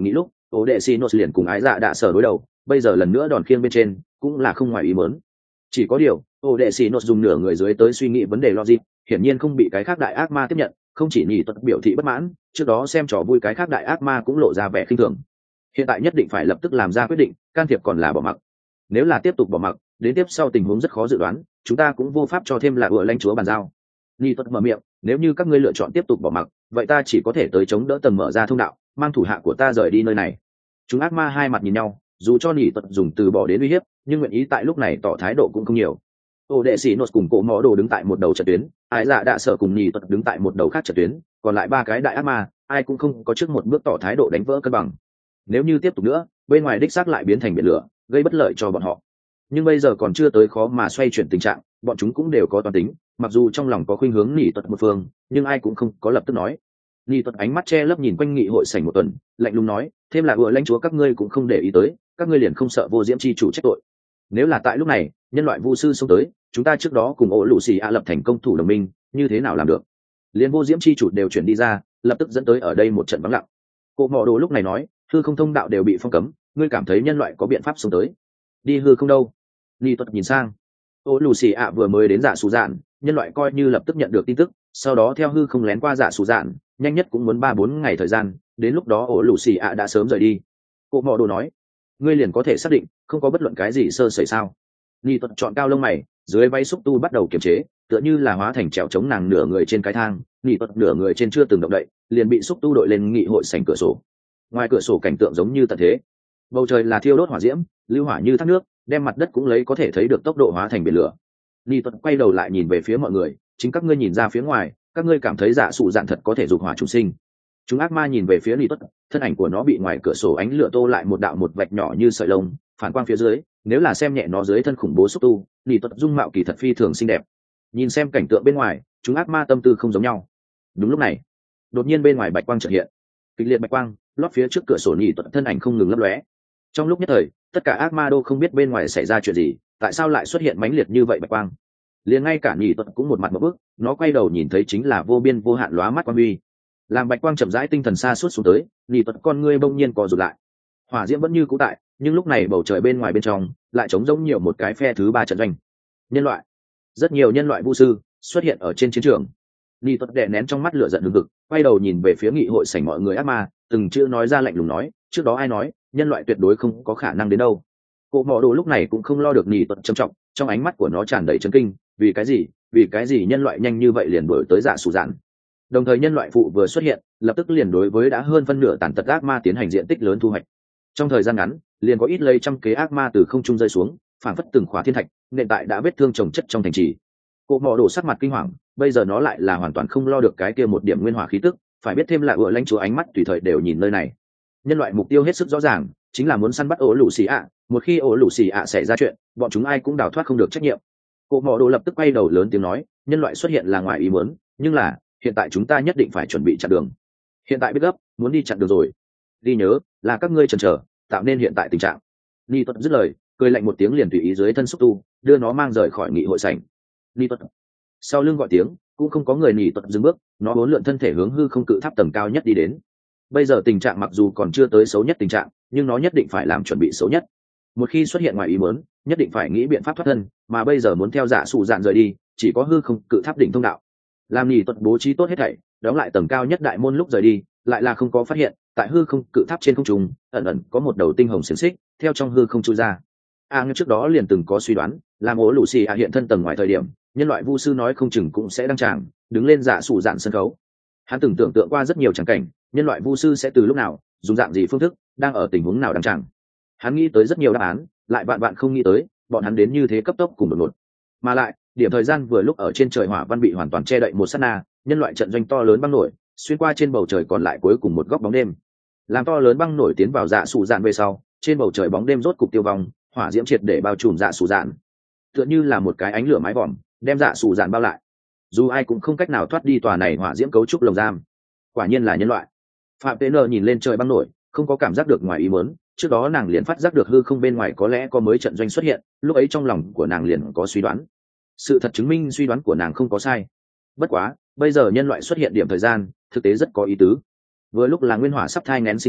ổ đệ xì nốt liền cùng ái dạ đạ sở đối đầu, bây giờ lần nữa đòn khiêng bên trên cũng là không ngoài ý muốn. Chỉ có điều ổ đệ xì nốt dùng nửa người dưới tới suy nghĩ vấn đề logic, hiển nhiên không bị cái khác đại ác ma tiếp nhận, không chỉ nhỉ tuật biểu thị bất mãn, trước đó xem trò vui cái khác đại ác ma cũng lộ ra vẻ khinh thường. Hiện tại nhất định phải lập tức làm ra quyết định, can thiệp còn là bỏ mặc. Nếu là tiếp tục bỏ mặc, đến tiếp sau tình huống rất khó dự đoán, chúng ta cũng vô pháp cho thêm là ựa lãnh chúa bàn giao. Nhỉ tuật mở miệng, nếu như các ngươi lựa chọn tiếp tục bỏ mặc, vậy ta chỉ có thể tới chống đỡ tầng mở ra thông đạo, mang thủ hạ của ta rời đi nơi này. Chúng ác ma hai mặt nhìn nhau, dù cho nhỉ tuật dùng từ bỏ đến uy hiếp, nhưng nguyện ý tại lúc này tỏ thái độ cũng không nhiều. Ô đệ sĩ nốt cùng cổ mỏ đồ đứng tại một đầu trận tuyến, ai dạ đạ sở cùng nhì tuật đứng tại một đầu khác trận tuyến, còn lại ba cái đại ác ma ai cũng không có trước một bước tỏ thái độ đánh vỡ cân bằng. Nếu như tiếp tục nữa, bên ngoài đích xác lại biến thành biển lửa, gây bất lợi cho bọn họ. Nhưng bây giờ còn chưa tới khó mà xoay chuyển tình trạng, bọn chúng cũng đều có toán tính, mặc dù trong lòng có khuynh hướng nhì tuật một phương, nhưng ai cũng không có lập tức nói. Nhì tuật ánh mắt che lấp nhìn quanh nghị hội sảnh một tuần, lạnh lùng nói, thêm là ựa lãnh chúa các ngươi cũng không để ý tới, các ngươi liền không sợ vô diễm chi chủ trách tội. Nếu là tại lúc này nhân loại vu sư xông tới, chúng ta trước đó cùng ổ lũ xì ạ lập thành công thủ đồng minh, như thế nào làm được? Liên vô diễm chi chủ đều chuyển đi ra, lập tức dẫn tới ở đây một trận vắng lặng. Cổ mỏ đồ lúc này nói, hư không thông đạo đều bị phong cấm, ngươi cảm thấy nhân loại có biện pháp xông tới? Đi hư không đâu? Ni tuật nhìn sang, ổ lũ xì ạ vừa mới đến giả sù dạn, nhân loại coi như lập tức nhận được tin tức, sau đó theo hư không lén qua giả sù dạn, nhanh nhất cũng muốn ba bốn ngày thời gian, đến lúc đó ổ lũ xì ạ đã sớm rời đi. Cổ mỏ đồ nói, ngươi liền có thể xác định không có bất luận cái gì sơ sẩy sao? Ni tuật chọn cao lông mày, dưới váy xúc tu bắt đầu kiềm chế, tựa như là hóa thành trèo chống nàng nửa người trên cái thang. Ni tuật nửa người trên chưa từng động đậy, liền bị xúc tu đội lên nghị hội sảnh cửa sổ. Ngoài cửa sổ cảnh tượng giống như tận thế, bầu trời là thiêu đốt hỏa diễm, lưu hỏa như thác nước, đem mặt đất cũng lấy có thể thấy được tốc độ hóa thành biển lửa. Ni tuật quay đầu lại nhìn về phía mọi người, chính các ngươi nhìn ra phía ngoài, các ngươi cảm thấy giả sụ dạn thật có thể dục hỏa chủ sinh. Chúng ác ma nhìn về phía Ni tuật, thân ảnh của nó bị ngoài cửa sổ ánh lửa tô lại một đạo một vạch nhỏ như sợi lông, phản quang phía dưới, nếu là xem nhẹ nó dưới thân khủng bố xúc tu, Ni tuật dung mạo kỳ thật phi thường xinh đẹp. Nhìn xem cảnh tượng bên ngoài, chúng ác ma tâm tư không giống nhau. Đúng lúc này, đột nhiên bên ngoài bạch quang chợt hiện, kịch liệt bạch quang lót phía trước cửa sổ, Ni tuật thân ảnh không ngừng lấp lóe. Trong lúc nhất thời, tất cả ác ma đô không biết bên ngoài xảy ra chuyện gì, tại sao lại xuất hiện mãnh liệt như vậy bạch quang. Liền ngay cả Ni tuật cũng một mặt một bước, nó quay đầu nhìn thấy chính là vô biên vô hạn lóa mắt quang huy. Làm bạch quang chậm rãi tinh thần xa suốt xuống tới, Ni tuật con ngươi bỗng nhiên co rụt lại. Hỏa diễm vẫn như cũ tại, nhưng lúc này bầu trời bên ngoài bên trong lại trống rỗng nhiều một cái phe thứ ba trận doanh. Nhân loại, rất nhiều nhân loại vu sư xuất hiện ở trên chiến trường. Ni tuật đè nén trong mắt lửa giận hừng hực, quay đầu nhìn về phía nghị hội sảnh mọi người ác ma, từng chữ nói ra lạnh lùng nói, trước đó ai nói nhân loại tuyệt đối không có khả năng đến đâu. Cổ mỏ đồ lúc này cũng không lo được Ni tuật trầm trọng, trong ánh mắt của nó tràn đầy chấn kinh, vì cái gì vì cái gì nhân loại nhanh như vậy liền đuổi tới dạ sủ dạn. Đồng thời nhân loại phụ vừa xuất hiện, lập tức liền đối với đã hơn phân nửa tàn tật ác ma tiến hành diện tích lớn thu hoạch. Trong thời gian ngắn, liền có ít lấy trăm kế ác ma từ không trung rơi xuống, phảng phất từng khóa thiên thạch, nện tại đã vết thương chồng chất trong thành trì. Cổ mỏ đồ sắc mặt kinh hoàng, bây giờ nó lại là hoàn toàn không lo được cái kia một điểm nguyên hỏa khí tức, phải biết thêm là ựa lãnh chúa ánh mắt tùy thời đều nhìn nơi này. Nhân loại mục tiêu hết sức rõ ràng, chính là muốn săn bắt ổ lũ xì ạ, một khi ổ lũ xì ạ xảy ra chuyện, bọn chúng ai cũng đào thoát không được trách nhiệm. Cổ mỏ đồ lập tức quay đầu lớn tiếng nói, nhân loại xuất hiện là ngoài ý muốn, nhưng là hiện tại chúng ta nhất định phải chuẩn bị chặn đường. Hiện tại biết gấp, muốn đi chặn đường rồi. Đi nhớ, là các ngươi chần chờ, tạo nên hiện tại tình trạng. Ni tuật dứt lời, cười lạnh một tiếng liền tùy ý dưới thân xúc tu, đưa nó mang rời khỏi nghị hội sảnh. Ni tuật sau lưng gọi tiếng, cũng không có người. Ni tuật dừng bước, nó bốn lượn thân thể hướng hư không cự tháp tầng cao nhất đi đến. Bây giờ tình trạng mặc dù còn chưa tới xấu nhất tình trạng, nhưng nó nhất định phải làm chuẩn bị xấu nhất. Một khi xuất hiện ngoài ý muốn, nhất định phải nghĩ biện pháp thoát thân, mà bây giờ muốn theo dạ sủ dạn rời đi, chỉ có hư không cự tháp đỉnh thông đạo. Làm Ni tuật bố trí tốt hết thảy, đóng lại tầng cao nhất đại môn lúc rời đi, lại là không có phát hiện, tại hư không cự tháp trên không trung ẩn ẩn có một đầu tinh hồng xiềng xích theo trong hư không chui ra. A à, trước đó liền từng có suy đoán, làm ố lũ xì ạ hiện thân tầng ngoài thời điểm, nhân loại vu sư nói không chừng cũng sẽ đăng tràng, đứng lên giả sủ dạn sân khấu. Hắn từng tưởng tượng qua rất nhiều tràng cảnh, nhân loại vu sư sẽ từ lúc nào, dùng dạng gì phương thức, đang ở tình huống nào đăng tràng. Hắn nghĩ tới rất nhiều đáp án, lại bạn bạn không nghĩ tới, bọn hắn đến như thế cấp tốc cùng đột ngột. Mà lại, điểm thời gian vừa lúc ở trên trời hỏa văn bị hoàn toàn che đậy một sát na, nhân loại trận doanh to lớn băng nổi xuyên qua trên bầu trời còn lại cuối cùng một góc bóng đêm, làm to lớn băng nổi tiến vào dạ sủ dạn về sau, trên bầu trời bóng đêm rốt cục tiêu vong, hỏa diễm triệt để bao trùm dạ sủ dạn, tựa như là một cái ánh lửa mái vòm đem dạ sủ dạn bao lại, dù ai cũng không cách nào thoát đi tòa này hỏa diễm cấu trúc lồng giam. Quả nhiên là nhân loại. Phạm Tế Nơ nhìn lên trời băng nổi, không có cảm giác được ngoài ý muốn, trước đó nàng liền phát giác được hư không bên ngoài có lẽ có mới trận doanh xuất hiện, lúc ấy trong lòng của nàng liền có suy đoán. Sự thật chứng minh suy đoán của nàng không có sai. Bất quá, bây giờ nhân loại xuất hiện điểm thời gian, thực tế rất có ý tứ. Vừa lúc là nguyên hỏa sắp thai nghén sinh ra,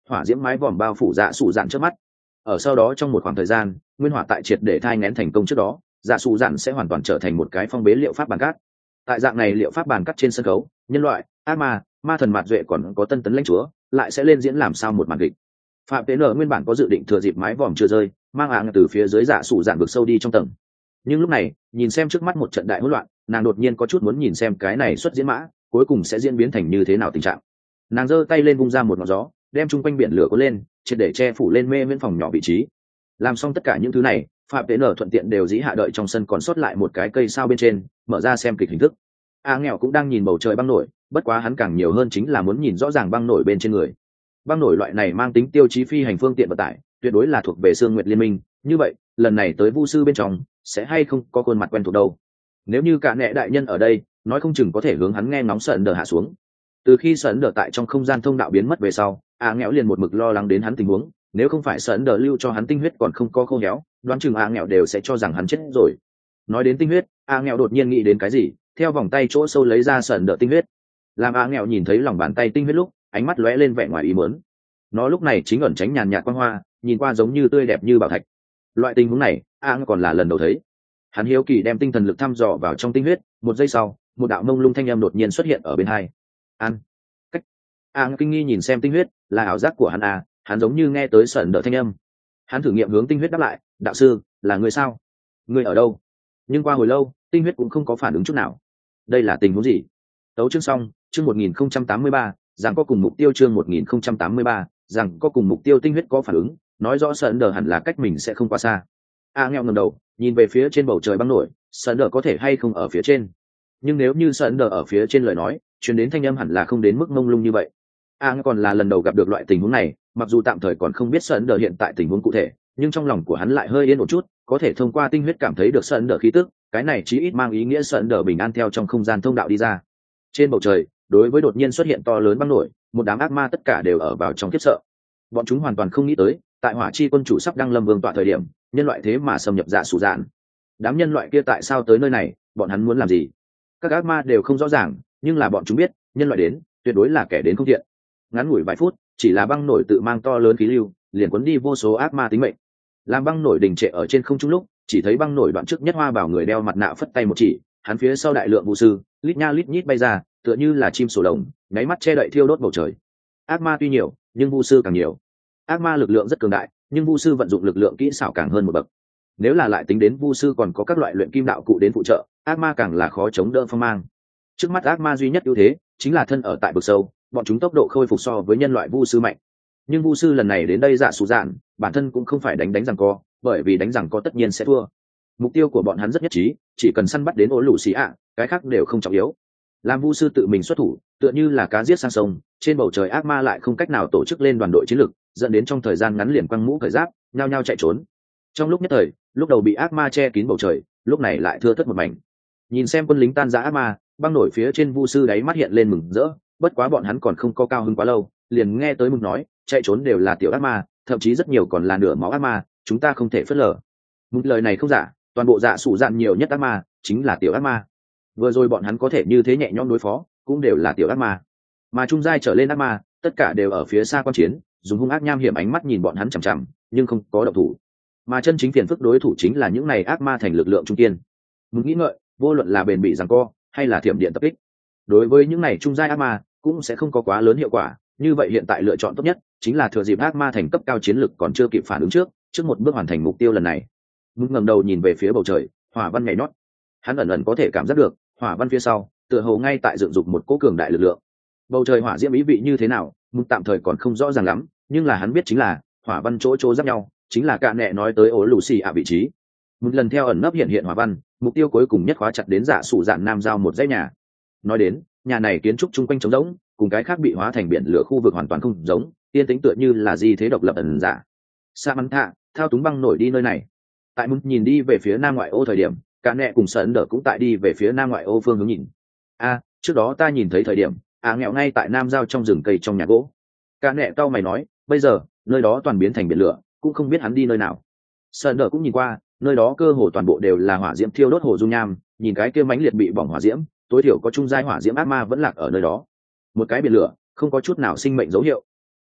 hỏa diễm mái vòm bao phủ dạ sủ dạn trước mắt. Ở sau đó trong một khoảng thời gian, nguyên hỏa tại triệt để thai nghén thành công trước đó, dạ sủ dạn sẽ hoàn toàn trở thành một cái phong bế liệu pháp bàn cát. Tại dạng này liệu pháp bàn cát trên sân khấu, nhân loại, ác ma, ma thần mạt duệ còn có tân tấn lãnh chúa lại sẽ lên diễn làm sao một màn kịch. Phạm Tế Nở nguyên bản có dự định thừa dịp mái vòm chưa rơi, mang ạng từ phía dưới dạ sủ dạn vực sâu đi trong tầng. Nhưng lúc này, nhìn xem trước mắt một trận đại hỗn loạn, nàng đột nhiên có chút muốn nhìn xem cái này xuất diễn mã, cuối cùng sẽ diễn biến thành như thế nào tình trạng. Nàng giơ tay lên vung ra một ngọn gió, đem chung quanh biển lửa cuốn lên, triệt để che phủ lên mê viễn phòng nhỏ vị trí. Làm xong tất cả những thứ này, Phạm Tế Nở thuận tiện đều dĩ hạ đợi trong sân còn sót lại một cái cây sao bên trên, mở ra xem kịch hình thức. A nghèo cũng đang nhìn bầu trời băng nổi, bất quá hắn càng nhiều hơn chính là muốn nhìn rõ ràng băng nổi bên trên người. Băng nổi loại này mang tính tiêu chí phi hành phương tiện vận tải, tuyệt đối là thuộc về Sương Nguyệt Liên Minh, như vậy, lần này tới Vu sư bên trong, sẽ hay không có khuôn mặt quen thuộc đâu. Nếu như cả nệ đại nhân ở đây, nói không chừng có thể hướng hắn nghe ngóng sợn đờ hạ xuống. Từ khi sợn đờ tại trong không gian thông đạo biến mất về sau, A nghèo liền một mực lo lắng đến hắn tình huống, nếu không phải sợn đờ lưu cho hắn tinh huyết còn không có khô héo, đoán chừng A nghèo đều sẽ cho rằng hắn chết rồi. Nói đến tinh huyết, A nghèo đột nhiên nghĩ đến cái gì, theo vòng tay chỗ sâu lấy ra sợn đờ tinh huyết. Làm A nghèo nhìn thấy lòng bàn tay tinh huyết lúc, ánh mắt lóe lên vẻ ngoài ý muốn. Nó lúc này chính ẩn tránh nhàn nhạt quang hoa, nhìn qua giống như tươi đẹp như bảo thạch. Loại tình huống này, A nghèo còn là lần đầu thấy. Hắn hiếu kỳ đem tinh thần lực thăm dò vào trong tinh huyết, một giây sau, một đạo mông lung thanh âm đột nhiên xuất hiện ở bên hai. An, cách. A kinh nghi nhìn xem tinh huyết, là ảo giác của hắn à? Hắn giống như nghe tới sợn đỡ thanh âm. Hắn thử nghiệm hướng tinh huyết đáp lại, đạo sư, là người sao? Người ở đâu? Nhưng qua hồi lâu, tinh huyết cũng không có phản ứng chút nào. Đây là tình huống gì? Tấu chương xong, chương một nghìn không trăm tám mươi ba, rằng có cùng mục tiêu chương một nghìn không trăm tám mươi ba, rằng có cùng mục tiêu tinh huyết có phản ứng, nói rõ sợn đỡ hẳn là cách mình sẽ không quá xa. A nghèo ngẩng đầu, nhìn về phía trên bầu trời băng nổi, sợn đỡ có thể hay không ở phía trên? Nhưng nếu như sợn đỡ ở phía trên lời nói, truyền đến thanh âm hẳn là không đến mức mông lung như vậy. A nghèo còn là lần đầu gặp được loại tình huống này, mặc dù tạm thời còn không biết sợn đỡ hiện tại tình huống cụ thể, nhưng trong lòng của hắn lại hơi yên một chút, có thể thông qua tinh huyết cảm thấy được sợn đỡ khí tức, cái này chí ít mang ý nghĩa sợn đỡ bình an theo trong không gian thông đạo đi ra. Trên bầu trời, đối với đột nhiên xuất hiện to lớn băng nổi, một đám ác ma tất cả đều ở vào trong khiếp sợ. Bọn chúng hoàn toàn không nghĩ tới, tại Hỏa Chi quân chủ sắp đăng lâm vương tọa thời điểm, nhân loại thế mà xâm nhập dạ sủ dạn. Đám nhân loại kia tại sao tới nơi này, bọn hắn muốn làm gì? Các ác ma đều không rõ ràng, nhưng là bọn chúng biết, nhân loại đến, tuyệt đối là kẻ đến không thiện. Ngắn ngủi vài phút, chỉ là băng nổi tự mang to lớn khí lưu, liền cuốn đi vô số ác ma tính mệnh. Làm băng nổi đình trệ ở trên không trung lúc, chỉ thấy băng nổi đoạn trước nhất hoa bảo người đeo mặt nạ phất tay một chỉ, hắn phía sau đại lượng vũ sư, lít nha lít nhít bay ra, tựa như là chim sổ lồng, nháy mắt che đậy thiêu đốt bầu trời. Ác ma tuy nhiều, nhưng vũ sư càng nhiều. Ác ma lực lượng rất cường đại, nhưng vu sư vận dụng lực lượng kỹ xảo càng hơn một bậc. Nếu là lại tính đến vu sư còn có các loại luyện kim đạo cụ đến phụ trợ, ác ma càng là khó chống đỡ phong mang. Trước mắt ác ma duy nhất ưu thế chính là thân ở tại vực sâu, bọn chúng tốc độ khôi phục so với nhân loại vu sư mạnh. Nhưng vu sư lần này đến đây dạ sủ dạn, bản thân cũng không phải đánh đánh rằng co, bởi vì đánh rằng co tất nhiên sẽ thua. Mục tiêu của bọn hắn rất nhất trí, chỉ cần săn bắt đến ổ lũ xì ạ, cái khác đều không trọng yếu. Làm vu sư tự mình xuất thủ, tựa như là cá giết sang sông, trên bầu trời ác ma lại không cách nào tổ chức lên đoàn đội chiến lược, dẫn đến trong thời gian ngắn liền quăng mũ cởi giáp, nhao nhao chạy trốn. Trong lúc nhất thời, lúc đầu bị ác ma che kín bầu trời, lúc này lại thưa thớt một mảnh. Nhìn xem quân lính tan rã ác ma, băng nổi phía trên vu sư đáy mắt hiện lên mừng rỡ, bất quá bọn hắn còn không có cao hứng quá lâu, liền nghe tới mừng nói, chạy trốn đều là tiểu ác ma, thậm chí rất nhiều còn là nửa máu ác ma, chúng ta không thể phớt lờ. Một lời này không giả, toàn bộ dạ sủ dạn nhiều nhất ác ma chính là tiểu ác ma. Vừa rồi bọn hắn có thể như thế nhẹ nhõm đối phó, cũng đều là tiểu ác ma. Mà trung giai trở lên ác ma, tất cả đều ở phía xa quan chiến, dùng hung ác nham hiểm ánh mắt nhìn bọn hắn chằm chằm, nhưng không có động thủ. Mà chân chính phiền phức đối thủ chính là những này ác ma thành lực lượng trung kiên. Muốn nghĩ ngợi, vô luận là bền bỉ giằng co, hay là thiểm điện tập kích, đối với những này trung giai ác ma cũng sẽ không có quá lớn hiệu quả. Như vậy hiện tại lựa chọn tốt nhất chính là thừa dịp ác ma thành cấp cao chiến lực còn chưa kịp phản ứng trước, trước một bước hoàn thành mục tiêu lần này. Muốn ngẩng đầu nhìn về phía bầu trời, hỏa văn nhảy nhót. Hắn ẩn ẩn có thể cảm giác được, hỏa văn phía sau, tựa hồ ngay tại dựng dục một cỗ cường đại lực lượng. Bầu trời hỏa diễm ý vị như thế nào, Muốn tạm thời còn không rõ ràng lắm, nhưng là hắn biết chính là hỏa văn chỗ chỗ giáp nhau, chính là cạ nẹ nói tới ổ lù xì ạ vị trí. Một lần theo ẩn nấp hiện hiện hỏa văn, mục tiêu cuối cùng nhất khóa chặt đến dạ sủ dạn nam giao một dãy nhà. Nói đến, nhà này kiến trúc chung quanh trống rỗng, cùng cái khác bị hóa thành biển lửa khu vực hoàn toàn không giống, tiên tính tựa như là gì thế độc lập ẩn giả. Sa mắn thạ thao túng băng nổi đi nơi này. Tại muốn nhìn đi về phía nam ngoại ô thời điểm, cả nẹ cùng sợn đỡ cũng tại đi về phía nam ngoại ô phương hướng nhìn. A, trước đó ta nhìn thấy thời điểm, à nghèo ngay tại nam giao trong rừng cây trong nhà gỗ. Cả nẹ cau mày nói, bây giờ nơi đó toàn biến thành biển lửa, cũng không biết hắn đi nơi nào. Sợn đỡ cũng nhìn qua, nơi đó cơ hồ toàn bộ đều là hỏa diễm thiêu đốt hồ dung nham, nhìn cái kia mãnh liệt bị bỏng hỏa diễm, tối thiểu có trung giai hỏa diễm ác ma vẫn lạc ở nơi đó. Một cái biển lửa, không có chút nào sinh mệnh dấu hiệu.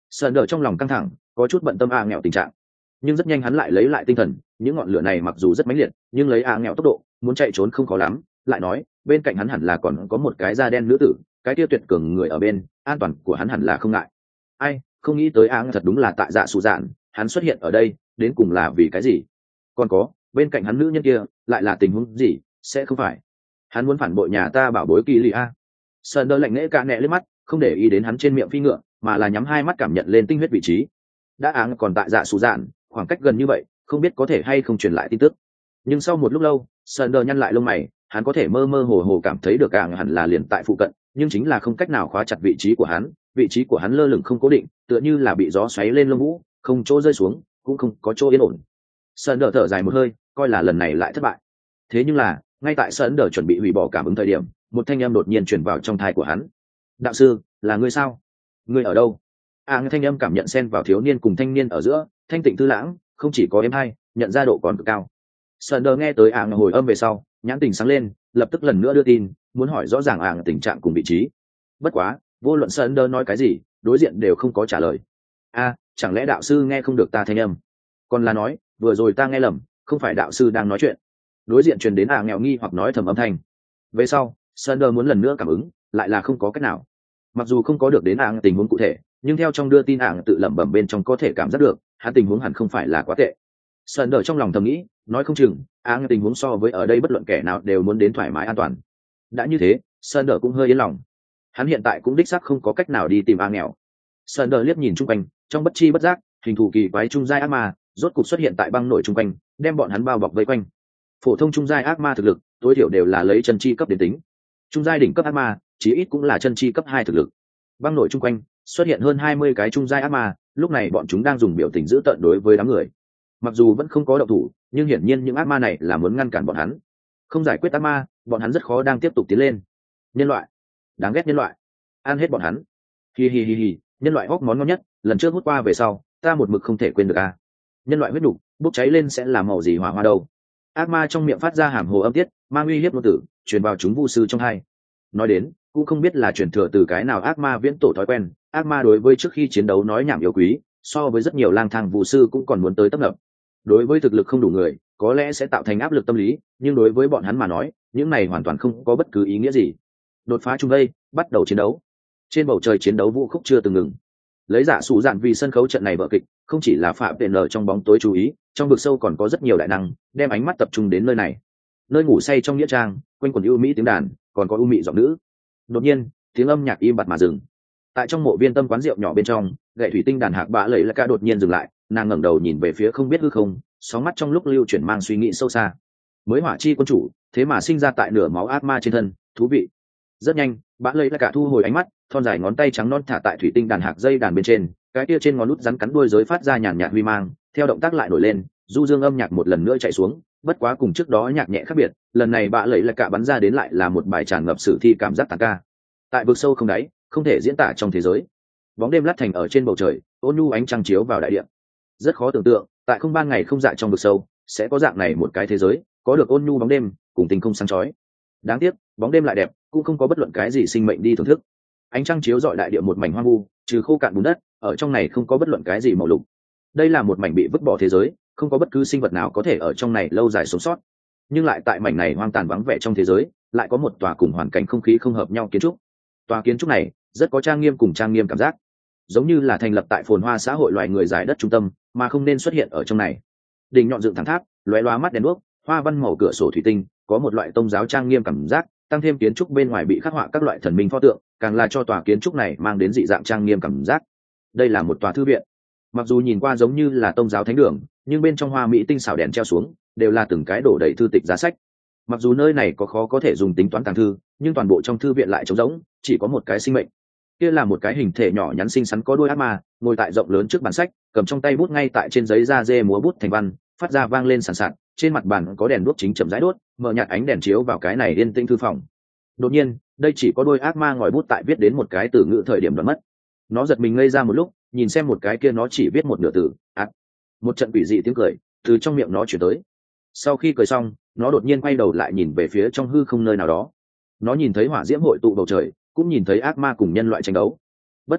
Sơn đờ trong lòng căng thẳng, có chút bận tâm a nghèo tình trạng, nhưng rất nhanh hắn lại lấy lại tinh thần. Những ngọn lửa này mặc dù rất mãnh liệt, nhưng lấy a nghèo tốc độ muốn chạy trốn không khó lắm. Lại nói bên cạnh hắn hẳn là còn có một cái da đen nữ tử, cái tiêu tuyệt cường người ở bên, an toàn của hắn hẳn là không ngại. Ai không nghĩ tới a nghèo thật đúng là tại dạ sụ dạn, hắn xuất hiện ở đây đến cùng là vì cái gì? Còn có bên cạnh hắn nữ nhân kia lại là tình huống gì? Sẽ không phải hắn muốn phản bội nhà ta bảo bối kỳ lì a? Sơn đờ lạnh lẽo cả nẹ lên mắt, không để ý đến hắn trên miệng phi ngựa, mà là nhắm hai mắt cảm nhận lên tinh huyết vị trí. Đã áng còn tại dạ sụ dạn, khoảng cách gần như vậy, không biết có thể hay không truyền lại tin tức. Nhưng sau một lúc lâu, Sơn đờ nhăn lại lông mày, hắn có thể mơ mơ hồ hồ cảm thấy được áng hẳn là liền tại phụ cận, nhưng chính là không cách nào khóa chặt vị trí của hắn. Vị trí của hắn lơ lửng không cố định, tựa như là bị gió xoáy lên lông vũ, không chỗ rơi xuống, cũng không có chỗ yên ổn. Sơn đờ thở dài một hơi, coi là lần này lại thất bại. Thế nhưng là ngay tại Sơn đờ chuẩn bị hủy bỏ cảm ứng thời điểm, một thanh âm đột nhiên truyền vào trong tai của hắn. Đạo sư, là ngươi sao? Ngươi ở đâu? À, nghe thanh âm cảm nhận xen vào thiếu niên cùng thanh niên ở giữa, thanh tịnh tư lãng, không chỉ có êm hay, nhận ra độ còn cực cao. Sơn đờ nghe tới ảng hồi âm về sau, nhãn tình sáng lên, lập tức lần nữa đưa tin, muốn hỏi rõ ràng ảng tình trạng cùng vị trí. Bất quá, vô luận Sơn đờ nói cái gì, đối diện đều không có trả lời. A, chẳng lẽ đạo sư nghe không được ta thanh âm? Còn là nói, vừa rồi ta nghe lầm, không phải đạo sư đang nói chuyện. Đối diện truyền đến ảng nghèo nghi hoặc nói thầm âm thanh. Về sau, Sơn đờ muốn lần nữa cảm ứng, lại là không có cách nào. Mặc dù không có được đến ảng tình huống cụ thể, nhưng theo trong đưa tin ảng tự lẩm bẩm bên trong có thể cảm giác được hắn tình huống hẳn không phải là quá tệ. Sơn đờ trong lòng thầm nghĩ, nói không chừng ảng tình huống so với ở đây bất luận kẻ nào đều muốn đến thoải mái an toàn. Đã như thế, Sơn đờ cũng hơi yên lòng. Hắn hiện tại cũng đích xác không có cách nào đi tìm ảng nghèo. Sơn đờ liếc nhìn chung quanh, trong bất chi bất giác, hình thù kỳ quái trung giai ác ma rốt cục xuất hiện tại băng nổi chung quanh, đem bọn hắn bao bọc vây quanh. Phổ thông trung giai ác ma thực lực tối thiểu đều là lấy chân chi cấp đến tính, trung giai đỉnh cấp ác ma chí ít cũng là chân chi cấp hai thực lực. Băng nổi chung quanh xuất hiện hơn hai mươi cái trung giai ác ma, lúc này bọn chúng đang dùng biểu tình dữ tợn đối với đám người. Mặc dù vẫn không có động thủ, nhưng hiển nhiên những ác ma này là muốn ngăn cản bọn hắn. Không giải quyết ác ma, bọn hắn rất khó đang tiếp tục tiến lên. Nhân loại, đáng ghét nhân loại, ăn hết bọn hắn. Hi hi hi hi, nhân loại hốc món ngon nhất, lần trước hút qua về sau, ta một mực không thể quên được a. À. Nhân loại huyết đủ, bốc cháy lên sẽ là màu gì hỏa hoa đâu? Ác ma trong miệng phát ra hàm hồ âm tiết, mang uy hiếp ngôn tử, truyền vào chúng vu sư trong hai. Nói đến, cũng không biết là truyền thừa từ cái nào ác ma viễn tổ thói quen, ác ma đối với trước khi chiến đấu nói nhảm yêu quý, so với rất nhiều lang thang vu sư cũng còn muốn tới tấp nập. Đối với thực lực không đủ người, có lẽ sẽ tạo thành áp lực tâm lý, nhưng đối với bọn hắn mà nói, những này hoàn toàn không có bất cứ ý nghĩa gì. Đột phá trung vây, bắt đầu chiến đấu. Trên bầu trời chiến đấu vũ khúc chưa từng ngừng. Lấy giả sụ dạn vì sân khấu trận này vở kịch, không chỉ là phạm tiện nở trong bóng tối chú ý, trong vực sâu còn có rất nhiều đại năng đem ánh mắt tập trung đến nơi này. Nơi ngủ say trong nghĩa trang, quanh quần ưu mỹ tiếng đàn, còn có ưu mỹ giọng nữ. Đột nhiên, tiếng âm nhạc im bặt mà dừng. Tại trong mộ viên tâm quán rượu nhỏ bên trong, gậy thủy tinh đàn hạc bạ lẫy là ca đột nhiên dừng lại, nàng ngẩng đầu nhìn về phía không biết hư không, sóng mắt trong lúc lưu chuyển mang suy nghĩ sâu xa. Mới hỏa chi quân chủ, thế mà sinh ra tại nửa máu ác ma trên thân, thú vị. Rất nhanh, bạ lẫy là cả thu hồi ánh mắt, thon dài ngón tay trắng non thả tại thủy tinh đàn hạc dây đàn bên trên, cái kia trên ngón nút rắn cắn đuôi giới phát ra nhàn nhạt huy mang, theo động tác lại nổi lên, du dương âm nhạc một lần nữa chạy xuống. Bất quá cùng trước đó nhạc nhẹ khác biệt, lần này bạ lẫy là cả bắn ra đến lại là một bài tràn ngập sử thi cảm giác tàn ca. Tại vực sâu không đáy, không thể diễn tả trong thế giới. Bóng đêm lát thành ở trên bầu trời, ôn nhu ánh trăng chiếu vào đại địa. Rất khó tưởng tượng, tại không ban ngày không dạ trong vực sâu, sẽ có dạng này một cái thế giới, có được ôn nhu bóng đêm, cùng tinh không sáng chói. Đáng tiếc, bóng đêm lại đẹp, cũng không có bất luận cái gì sinh mệnh đi thưởng thức. Ánh trăng chiếu rọi đại địa một mảnh hoang vu, trừ khô cạn bùn đất, ở trong này không có bất luận cái gì màu lục. Đây là một mảnh bị vứt bỏ thế giới, không có bất cứ sinh vật nào có thể ở trong này lâu dài sống sót. Nhưng lại tại mảnh này hoang tàn vắng vẻ trong thế giới, lại có một tòa cùng hoàn cảnh không khí không hợp nhau kiến trúc. Tòa kiến trúc này rất có trang nghiêm cùng trang nghiêm cảm giác, giống như là thành lập tại phồn hoa xã hội loài người giải đất trung tâm, mà không nên xuất hiện ở trong này. Đỉnh nhọn dựng thẳng tháp, lóe loá mắt đèn đuốc, hoa văn màu cửa sổ thủy tinh, có một loại tôn giáo trang nghiêm cảm giác, tăng thêm kiến trúc bên ngoài bị khắc họa các loại thần minh pho tượng, càng là cho tòa kiến trúc này mang đến dị dạng trang nghiêm cảm giác. Đây là một tòa thư viện, mặc dù nhìn qua giống như là tôn giáo thánh đường, nhưng bên trong hoa mỹ tinh xảo đèn treo xuống, đều là từng cái đổ đầy thư tịch giá sách. Mặc dù nơi này có khó có thể dùng tính toán tàng thư, nhưng toàn bộ trong thư viện lại trống rỗng, chỉ có một cái sinh mệnh. Kia là một cái hình thể nhỏ nhắn xinh xắn có đuôi ác ma, ngồi tại rộng lớn trước bàn sách, cầm trong tay bút ngay tại trên giấy da dê múa bút thành văn, phát ra vang lên sàn sạt. Trên mặt bàn có đèn đuốc chính chậm rãi đốt, mở nhạt ánh đèn chiếu vào cái này yên tĩnh thư phòng. Đột nhiên, đây chỉ có đuôi ác ma ngòi bút tại viết đến một cái từ ngữ thời điểm đoạn mất. Nó giật mình ngây ra một lúc, nhìn xem một cái kia nó chỉ viết một nửa từ, ạt. Một trận quỷ dị tiếng cười từ trong miệng nó truyền tới. Sau khi cười xong, nó đột nhiên quay đầu lại nhìn về phía trong hư không nơi nào đó. Nó nhìn thấy hỏa diễm hội tụ bầu trời, cũng nhìn thấy ác ma cùng nhân loại tranh đấu. Bất quá,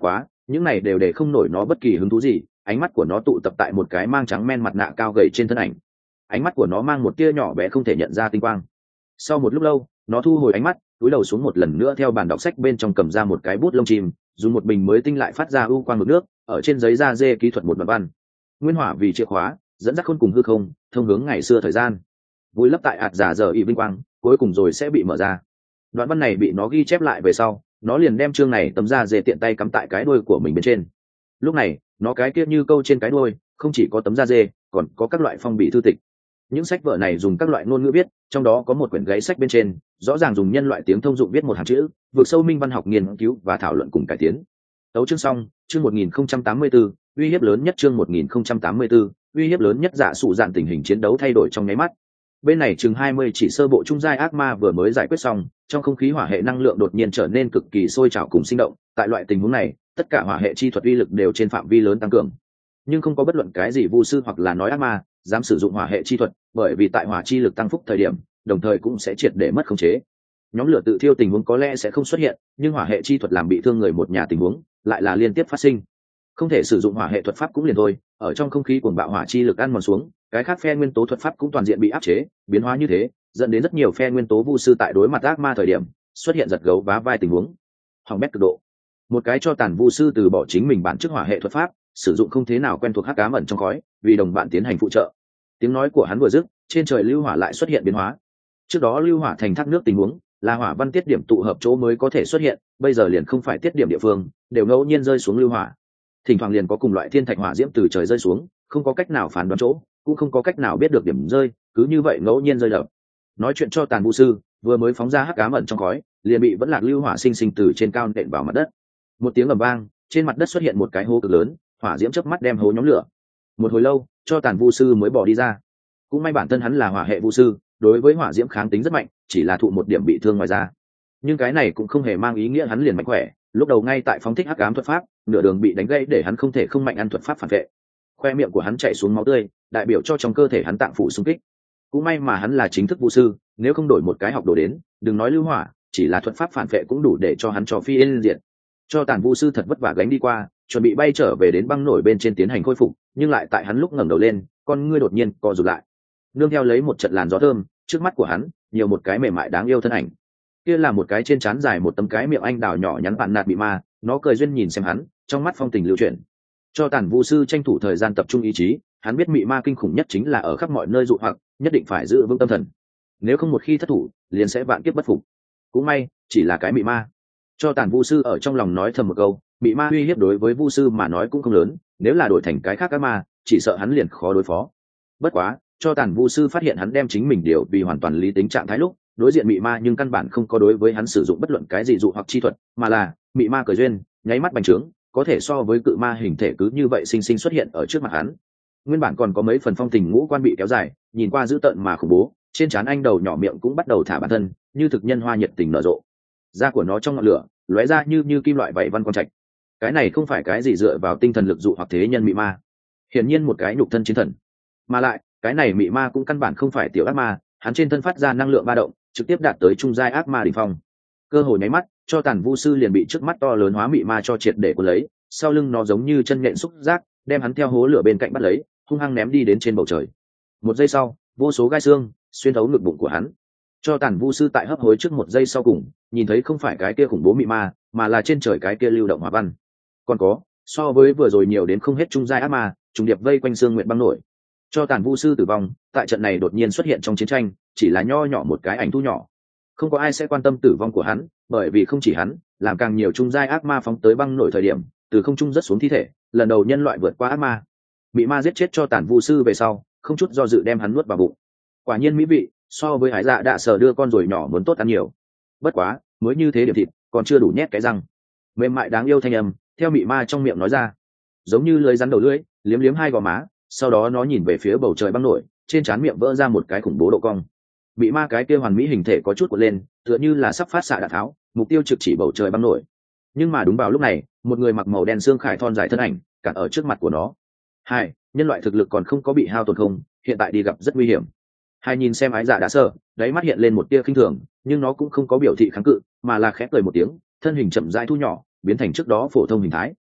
những này đều để không nổi nó bất kỳ hứng thú gì. Ánh mắt của nó tụ tập tại một cái mang trắng men mặt nạ cao gầy trên thân ảnh, ánh mắt của nó mang một tia nhỏ bé không thể nhận ra tinh quang. Sau một lúc lâu, nó thu hồi ánh mắt, cúi đầu xuống một lần nữa theo bàn đọc sách bên trong cầm ra một cái bút lông chim, dùng một bình mới tinh lại phát ra ưu quang mực nước, ở trên giấy da dê kỹ thuật một đoạn văn. Nguyên hỏa vì chìa khóa, dẫn dắt khôn cùng hư không, thông hướng ngày xưa thời gian. Vui lấp tại ạt giả giờ y vinh quang, cuối cùng rồi sẽ bị mở ra. Đoạn văn này bị nó ghi chép lại về sau, nó liền đem chương này tấm da dê tiện tay cắm tại cái đuôi của mình bên trên. Lúc này, nó cái kia như câu trên cái đuôi, không chỉ có tấm da dê, còn có các loại phong bì thư tịch. Những sách vở này dùng các loại ngôn ngữ viết, trong đó có một quyển gáy sách bên trên, rõ ràng dùng nhân loại tiếng thông dụng viết một hàng chữ, vượt sâu minh văn học nghiên cứu và thảo luận cùng cải tiến. Tấu chương xong, chương một nghìn không trăm tám mươi tư, uy hiếp lớn nhất chương một nghìn không trăm tám mươi tư, uy hiếp lớn nhất giả sụ dạn tình hình chiến đấu thay đổi trong nháy mắt. Bên này chừng hai mươi chỉ sơ bộ trung giai ác ma vừa mới giải quyết xong, trong không khí hỏa hệ năng lượng đột nhiên trở nên cực kỳ sôi trào cùng sinh động, tại loại tình huống này, tất cả hỏa hệ chi thuật uy lực đều trên phạm vi lớn tăng cường. Nhưng không có bất luận cái gì vu sư hoặc là nói ác ma dám sử dụng hỏa hệ chi thuật, bởi vì tại hỏa chi lực tăng phúc thời điểm, đồng thời cũng sẽ triệt để mất khống chế. Nhóm lửa tự thiêu tình huống có lẽ sẽ không xuất hiện, nhưng hỏa hệ chi thuật làm bị thương người một nhà tình huống lại là liên tiếp phát sinh. Không thể sử dụng hỏa hệ thuật pháp cũng liền thôi, ở trong không khí cuồng bạo hỏa chi lực ăn mòn xuống, cái khác phe nguyên tố thuật pháp cũng toàn diện bị áp chế, biến hóa như thế, dẫn đến rất nhiều phe nguyên tố vu sư tại đối mặt ác ma thời điểm, xuất hiện giật gấu vá vai tình huống. Hỏng bét cực độ. Một cái cho tàn vu sư từ bỏ chính mình bản chức hỏa hệ thuật pháp, sử dụng không thế nào quen thuộc hắc ám ẩn trong khói, vì đồng bạn tiến hành phụ trợ. Tiếng nói của hắn vừa dứt, trên trời lưu hỏa lại xuất hiện biến hóa. Trước đó lưu hỏa thành thác nước tình huống, là hỏa văn tiết điểm tụ hợp chỗ mới có thể xuất hiện, bây giờ liền không phải tiết điểm địa phương, đều ngẫu nhiên rơi xuống lưu hỏa. Thỉnh thoảng liền có cùng loại thiên thạch hỏa diễm từ trời rơi xuống, không có cách nào phán đoán chỗ, cũng không có cách nào biết được điểm rơi, cứ như vậy ngẫu nhiên rơi đập. Nói chuyện cho tàn vu sư, vừa mới phóng ra hắc ám ẩn trong khói, liền bị vẫn lạc lưu hỏa sinh sinh từ trên cao nện vào mặt đất. Một tiếng ầm vang, trên mặt đất xuất hiện một cái hố cực lớn, hỏa diễm chớp mắt đem hố nhóm lửa. Một hồi lâu, cho tàn vu sư mới bỏ đi ra. Cũng may bản thân hắn là hỏa hệ vu sư, đối với hỏa diễm kháng tính rất mạnh, chỉ là thụ một điểm bị thương ngoài ra. Nhưng cái này cũng không hề mang ý nghĩa hắn liền mạnh khỏe, lúc đầu ngay tại phóng thích hắc ám thuật pháp, nửa đường bị đánh gãy để hắn không thể không mạnh ăn thuật pháp phản vệ. Khoe miệng của hắn chảy xuống máu tươi, đại biểu cho trong cơ thể hắn tạng phủ xung kích. Cũng may mà hắn là chính thức vu sư, nếu không đổi một cái học đồ đến, đừng nói lưu hỏa, chỉ là thuật pháp phản vệ cũng đủ để cho hắn cho phi yên diệt. Cho tàn vu sư thật vất vả gánh đi qua, chuẩn bị bay trở về đến băng nổi bên trên tiến hành khôi phục, nhưng lại tại hắn lúc ngẩng đầu lên, con ngươi đột nhiên co rụt lại. Nương theo lấy một trận làn gió thơm, trước mắt của hắn nhiều một cái mềm mại đáng yêu thân ảnh. Kia là một cái trên trán dài một tấm cái miệng anh đào nhỏ nhắn bạn nạt bị ma, nó cười duyên nhìn xem hắn, trong mắt phong tình lưu chuyển. Cho tàn vu sư tranh thủ thời gian tập trung ý chí, hắn biết mị ma kinh khủng nhất chính là ở khắp mọi nơi dụ hoặc, nhất định phải giữ vững tâm thần. Nếu không một khi thất thủ, liền sẽ vạn kiếp bất phục. Cũng may, chỉ là cái mị ma. Cho tàn vu sư ở trong lòng nói thầm một câu, mị ma uy hiếp đối với vu sư mà nói cũng không lớn, nếu là đổi thành cái khác các ma, chỉ sợ hắn liền khó đối phó. Bất quá, cho tàn vu sư phát hiện hắn đem chính mình điều vì hoàn toàn lý tính trạng thái lúc, đối diện mị ma nhưng căn bản không có đối với hắn sử dụng bất luận cái gì dụ hoặc chi thuật, mà là mị ma cười duyên, nháy mắt bành trướng, có thể so với cự ma hình thể cứ như vậy sinh sinh xuất hiện ở trước mặt hắn. Nguyên bản còn có mấy phần phong tình ngũ quan bị kéo dài, nhìn qua dữ tợn mà khủng bố, trên trán anh đầu nhỏ miệng cũng bắt đầu thả bản thân, như thực nhân hoa nhiệt tình nở rộ. Da của nó trong ngọn lửa lóe ra như như kim loại vậy văn quang trạch. Cái này không phải cái gì dựa vào tinh thần lực dụ hoặc thế nhân mị ma, hiển nhiên một cái nhục thân chiến thần. Mà lại, cái này mị ma cũng căn bản không phải tiểu ác ma, hắn trên thân phát ra năng lượng ba động, trực tiếp đạt tới trung giai ác ma đỉnh phong. Cơ hội nháy mắt, cho tàn vu sư liền bị trước mắt to lớn hóa mị ma cho triệt để cuốn lấy, sau lưng nó giống như chân nhện xúc giác, đem hắn theo hố lửa bên cạnh bắt lấy, hung hăng ném đi đến trên bầu trời. Một giây sau, vô số gai xương xuyên thấu ngực bụng của hắn. Cho tàn vu sư tại hấp hối trước một giây sau cùng, nhìn thấy không phải cái kia khủng bố mị ma, mà là trên trời cái kia lưu động hỏa văn. Còn có, so với vừa rồi nhiều đến không hết trung giai ác ma, trùng điệp vây quanh xương nguyện băng nổi. Cho tàn vu sư tử vong, tại trận này đột nhiên xuất hiện trong chiến tranh, chỉ là nho nhỏ một cái ảnh thu nhỏ. Không có ai sẽ quan tâm tử vong của hắn, bởi vì không chỉ hắn, làm càng nhiều trung giai ác ma phóng tới băng nổi thời điểm, từ không trung rất xuống thi thể, lần đầu nhân loại vượt qua ác ma. Mị ma giết chết cho tàn vu sư về sau, không chút do dự đem hắn nuốt vào bụng. Quả nhiên mỹ vị, so với hải dạ đạ sở đưa con rồi nhỏ muốn tốt ăn nhiều. Bất quá, mới như thế điểm thịt, còn chưa đủ nhét cái răng. Mềm mại đáng yêu thanh âm, theo mị ma trong miệng nói ra, giống như lưới rắn đầu lưỡi, liếm liếm hai gò má, sau đó nó nhìn về phía bầu trời băng nổi, trên trán miệng vỡ ra một cái khủng bố độ cong. Mị ma cái kia hoàn mỹ hình thể có chút cuộn lên, tựa như là sắp phát xạ đạn tháo, mục tiêu trực chỉ bầu trời băng nổi. Nhưng mà đúng vào lúc này, một người mặc màu đen xương khải thon dài thân ảnh cản ở trước mặt của nó. Hai, nhân loại thực lực còn không có bị hao tổn không, hiện tại đi gặp rất nguy hiểm. Hai nhìn xem ái dạ đã sợ, đáy mắt hiện lên một tia khinh thường, nhưng nó cũng không có biểu thị kháng cự, mà là khẽ cười một tiếng, thân hình chậm rãi thu nhỏ, biến thành trước đó phổ thông hình thái.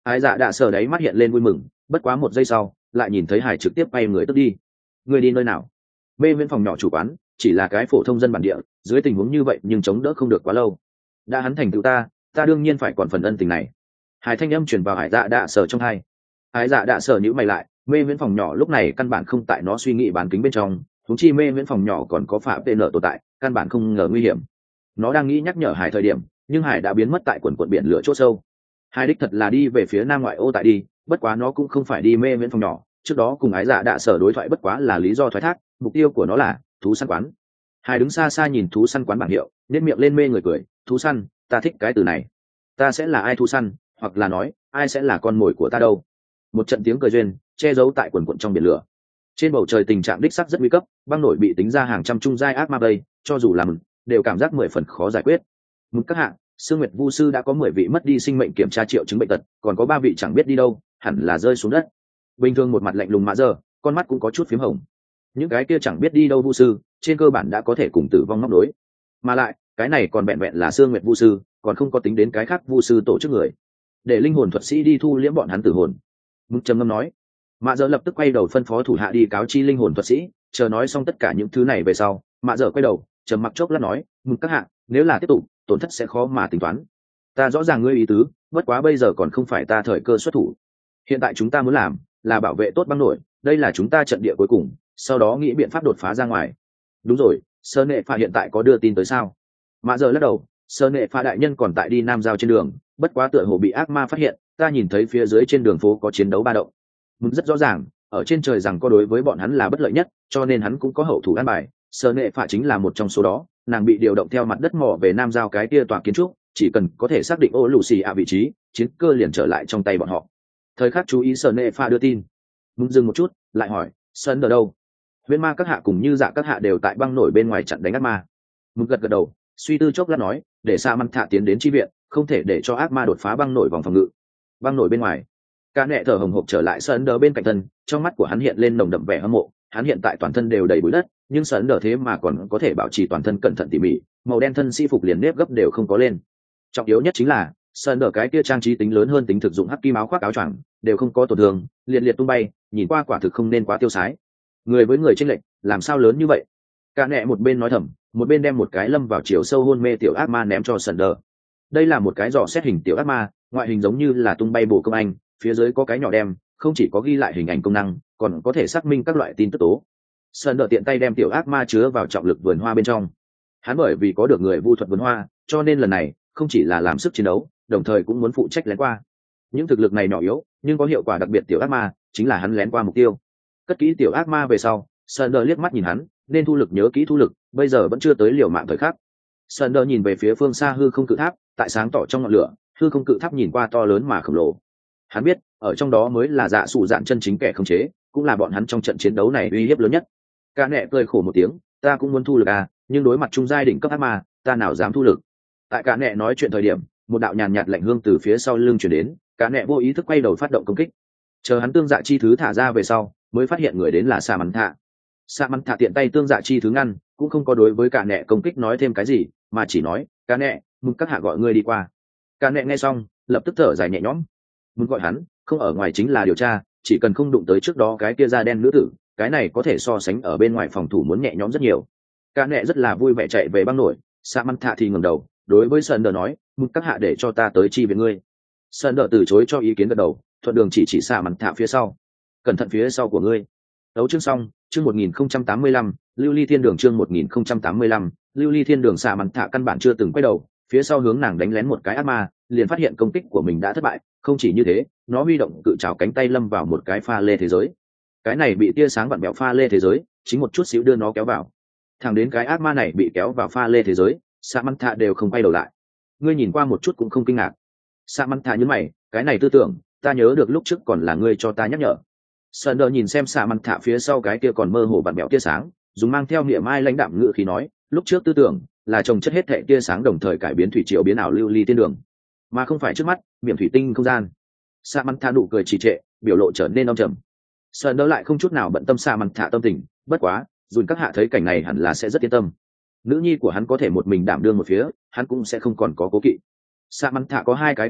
Ái dạ đạ sở đấy mắt hiện lên vui mừng, bất quá một giây sau lại nhìn thấy hải trực tiếp bay người tức đi. Người đi nơi nào? Mê viễn phòng nhỏ chủ quán chỉ là cái phổ thông dân bản địa, dưới tình huống như vậy nhưng chống đỡ không được quá lâu. Đã hắn thành tựu ta, ta đương nhiên phải còn phần ân tình này. Hải thanh âm truyền vào hải dạ đạ sở trong hai. Ái dạ đạ sở nhíu mày lại, mê viễn phòng nhỏ lúc này căn bản không tại nó suy nghĩ bán kính bên trong, thúng chi mê viễn phòng nhỏ còn có phạm tên nợ tồn tại, căn bản không ngờ nguy hiểm. Nó đang nghĩ nhắc nhở hải thời điểm, nhưng hải đã biến mất tại quần quần biển lửa chỗ sâu. Hải đích thật là đi về phía nam ngoại ô tại đi, bất quá nó cũng không phải đi mê viễn phòng nhỏ, trước đó cùng ái dạ đạ sở đối thoại bất quá là lý do thoái thác, mục tiêu của nó là thú săn quán. Hải đứng xa xa nhìn thú săn quán bảng hiệu, nét miệng lên mê người cười, thú săn, ta thích cái từ này. Ta sẽ là ai thú săn, hoặc là nói ai sẽ là con mồi của ta đâu? Một trận tiếng cười duyên che giấu tại quần quần trong biển lửa. Trên bầu trời tình trạng đích sắc rất nguy cấp, băng nổi bị tính ra hàng trăm trung giai ác ma đây, cho dù là mừng đều cảm giác mười phần khó giải quyết. Mừng các hạng, Sương Nguyệt Vu sư đã có mười vị mất đi sinh mệnh kiểm tra triệu chứng bệnh tật, còn có ba vị chẳng biết đi đâu, hẳn là rơi xuống đất. Bình thường một mặt lạnh lùng mã giờ, con mắt cũng có chút phím hồng. Những cái kia chẳng biết đi đâu vu sư, trên cơ bản đã có thể cùng tử vong móc đối. Mà lại, cái này còn vẹn vẹn là Sương Nguyệt Vu sư, còn không có tính đến cái khác vu sư tổ chức người. Để linh hồn thuật sĩ đi thu liễm bọn hắn tử hồn. Mục trầm ngâm nói. Mạ dở lập tức quay đầu phân phó thủ hạ đi cáo chi linh hồn thuật sĩ, chờ nói xong tất cả những thứ này về sau, Mạ dở quay đầu, trầm mặc chốc lát nói, "Mục các hạ, nếu là tiếp tục, tổn thất sẽ khó mà tính toán. Ta rõ ràng ngươi ý tứ, bất quá bây giờ còn không phải ta thời cơ xuất thủ. Hiện tại chúng ta muốn làm là bảo vệ tốt băng nổi, đây là chúng ta trận địa cuối cùng, sau đó nghĩ biện pháp đột phá ra ngoài." Đúng rồi, Sơ Nệ Phạ hiện tại có đưa tin tới sao? Mạ dở lắc đầu, Sơ Nệ Phạ đại nhân còn tại đi nam giao trên đường, bất quá tựa hồ bị ác ma phát hiện, ta nhìn thấy phía dưới trên đường phố có chiến đấu ba động. Mục rất rõ ràng, ở trên trời rằng có đối với bọn hắn là bất lợi nhất, cho nên hắn cũng có hậu thủ an bài. Sơ Nệ Phạ chính là một trong số đó, nàng bị điều động theo mặt đất mỏ về nam giao cái kia tòa kiến trúc, chỉ cần có thể xác định ô lù xì ạ vị trí, chiến cơ liền trở lại trong tay bọn họ. Thời khắc chú ý Sơ Nệ Phạ đưa tin. Mục dừng một chút, lại hỏi, Sơn ở đâu? Huyễn ma các hạ cùng như dạ các hạ đều tại băng nổi bên ngoài chặn đánh ác ma. Mục gật gật đầu, suy tư chốc lát nói, để Sa Măn Thạ tiến đến chi viện, không thể để cho ác ma đột phá băng nổi vòng phòng ngự. Băng nổi bên ngoài. Cả nẹ thở hồng hộc trở lại Sơn đờ bên cạnh thân, trong mắt của hắn hiện lên nồng đậm vẻ hâm mộ. Hắn hiện tại toàn thân đều đầy bụi đất, nhưng Sơn đờ thế mà còn có thể bảo trì toàn thân cẩn thận tỉ mỉ, màu đen thân sĩ phục liền nếp gấp đều không có lên. Trọng yếu nhất chính là Sơn đờ cái kia trang trí tính lớn hơn tính thực dụng hắc kim áo khoác áo choàng đều không có tổn thương, liệt liệt tung bay, nhìn qua quả thực không nên quá tiêu sái. Người với người chênh lệch, làm sao lớn như vậy? Cả nẹ một bên nói thầm, một bên đem một cái lâm vào chiều sâu hôn mê tiểu ác ma ném cho Sơn đờ. Đây là một cái dò xét hình tiểu ác ma, ngoại hình giống như là tung bay bộ công anh, phía dưới có cái nhỏ đem, không chỉ có ghi lại hình ảnh công năng, còn có thể xác minh các loại tin tức tố. Sơn đờ tiện tay đem tiểu ác ma chứa vào trọng lực vườn hoa bên trong. Hắn bởi vì có được người vu thuật vườn hoa, cho nên lần này không chỉ là làm sức chiến đấu, đồng thời cũng muốn phụ trách lén qua. Những thực lực này nhỏ yếu, nhưng có hiệu quả đặc biệt tiểu ác ma, chính là hắn lén qua mục tiêu. Cất kỹ tiểu ác ma về sau, Sơn đờ liếc mắt nhìn hắn, nên thu lực nhớ kỹ thu lực, bây giờ vẫn chưa tới liều mạng thời khắc. Sơn đờ nhìn về phía phương xa hư không cự tháp, tại sáng tỏ trong ngọn lửa, hư không cự tháp nhìn qua to lớn mà khổng lồ. Hắn biết, ở trong đó mới là dạ sụ dạn chân chính kẻ khống chế, cũng là bọn hắn trong trận chiến đấu này uy hiếp lớn nhất. Cả nẹ cười khổ một tiếng, ta cũng muốn thu lực à, nhưng đối mặt trung giai đỉnh cấp ác ma, ta nào dám thu lực. Tại cả nẹ nói chuyện thời điểm, một đạo nhàn nhạt lạnh hương từ phía sau lưng truyền đến, cả nẹ vô ý thức quay đầu phát động công kích. Chờ hắn tương dạ chi thứ thả ra về sau, mới phát hiện người đến là Sa Măn Thạ. Sa Măn Thạ tiện tay tương dạ chi thứ ngăn, cũng không có đối với cả nẹ công kích nói thêm cái gì, mà chỉ nói, cả nẹ, Mục các hạ gọi ngươi đi qua. Cả nẹ nghe xong, lập tức thở dài nhẹ nhõm. Muốn gọi hắn, không ở ngoài chính là điều tra, chỉ cần không đụng tới trước đó cái kia da đen nữ tử, cái này có thể so sánh ở bên ngoài phòng thủ muốn nhẹ nhõm rất nhiều. Cả nẹ rất là vui vẻ chạy về băng nổi, Sa Măn Thạ thì ngẩng đầu, đối với Sơn đờ nói, Mục các hạ để cho ta tới chi viện ngươi. Sơn đờ từ chối cho ý kiến gật đầu, thuận đường chỉ chỉ Sa Măn Thạ phía sau. Cẩn thận phía sau của ngươi. Đấu chương xong, chương một nghìn không trăm tám mươi lăm, Lưu Ly Thiên Đường chương một nghìn không trăm tám mươi lăm, Lưu Ly Thiên Đường. Sa Măn Thạ căn bản chưa từng quay đầu, phía sau hướng nàng đánh lén một cái ác ma, liền phát hiện công kích của mình đã thất bại, không chỉ như thế, nó huy động cự trảo cánh tay lâm vào một cái pha lê thế giới. Cái này bị tia sáng vặn bẹo pha lê thế giới, chính một chút xíu đưa nó kéo vào. Thẳng đến cái ác ma này bị kéo vào pha lê thế giới, Sa Măn Thạ đều không quay đầu lại. Ngươi nhìn qua một chút cũng không kinh ngạc. Sa Măn Thạ nhướng mày, cái này tư tưởng, ta nhớ được lúc trước còn là ngươi cho ta nhắc nhở. Sơn đờ nhìn xem Sa Măn Thạ phía sau cái kia còn mơ hồ vặn bẹo tia sáng, dùng mang theo niệm ai lãnh đạm ngữ khí nói, lúc trước tư tưởng là trồng chất hết thệ tia sáng đồng thời cải biến thủy triều biến ảo lưu ly tiên đường, mà không phải trước mắt miệng thủy tinh không gian. Sa Măn Thạ nụ cười trì trệ, biểu lộ trở nên âm trầm. Sơn đờ lại không chút nào bận tâm Sa Măn Thạ tâm tình, bất quá dùn các hạ thấy cảnh này hẳn là sẽ rất yên tâm. Nữ nhi của hắn có thể một mình đảm đương một phía, hắn cũng sẽ không còn có cố kỵ. Sa Măn Thạ có hai cái cấm kỵ,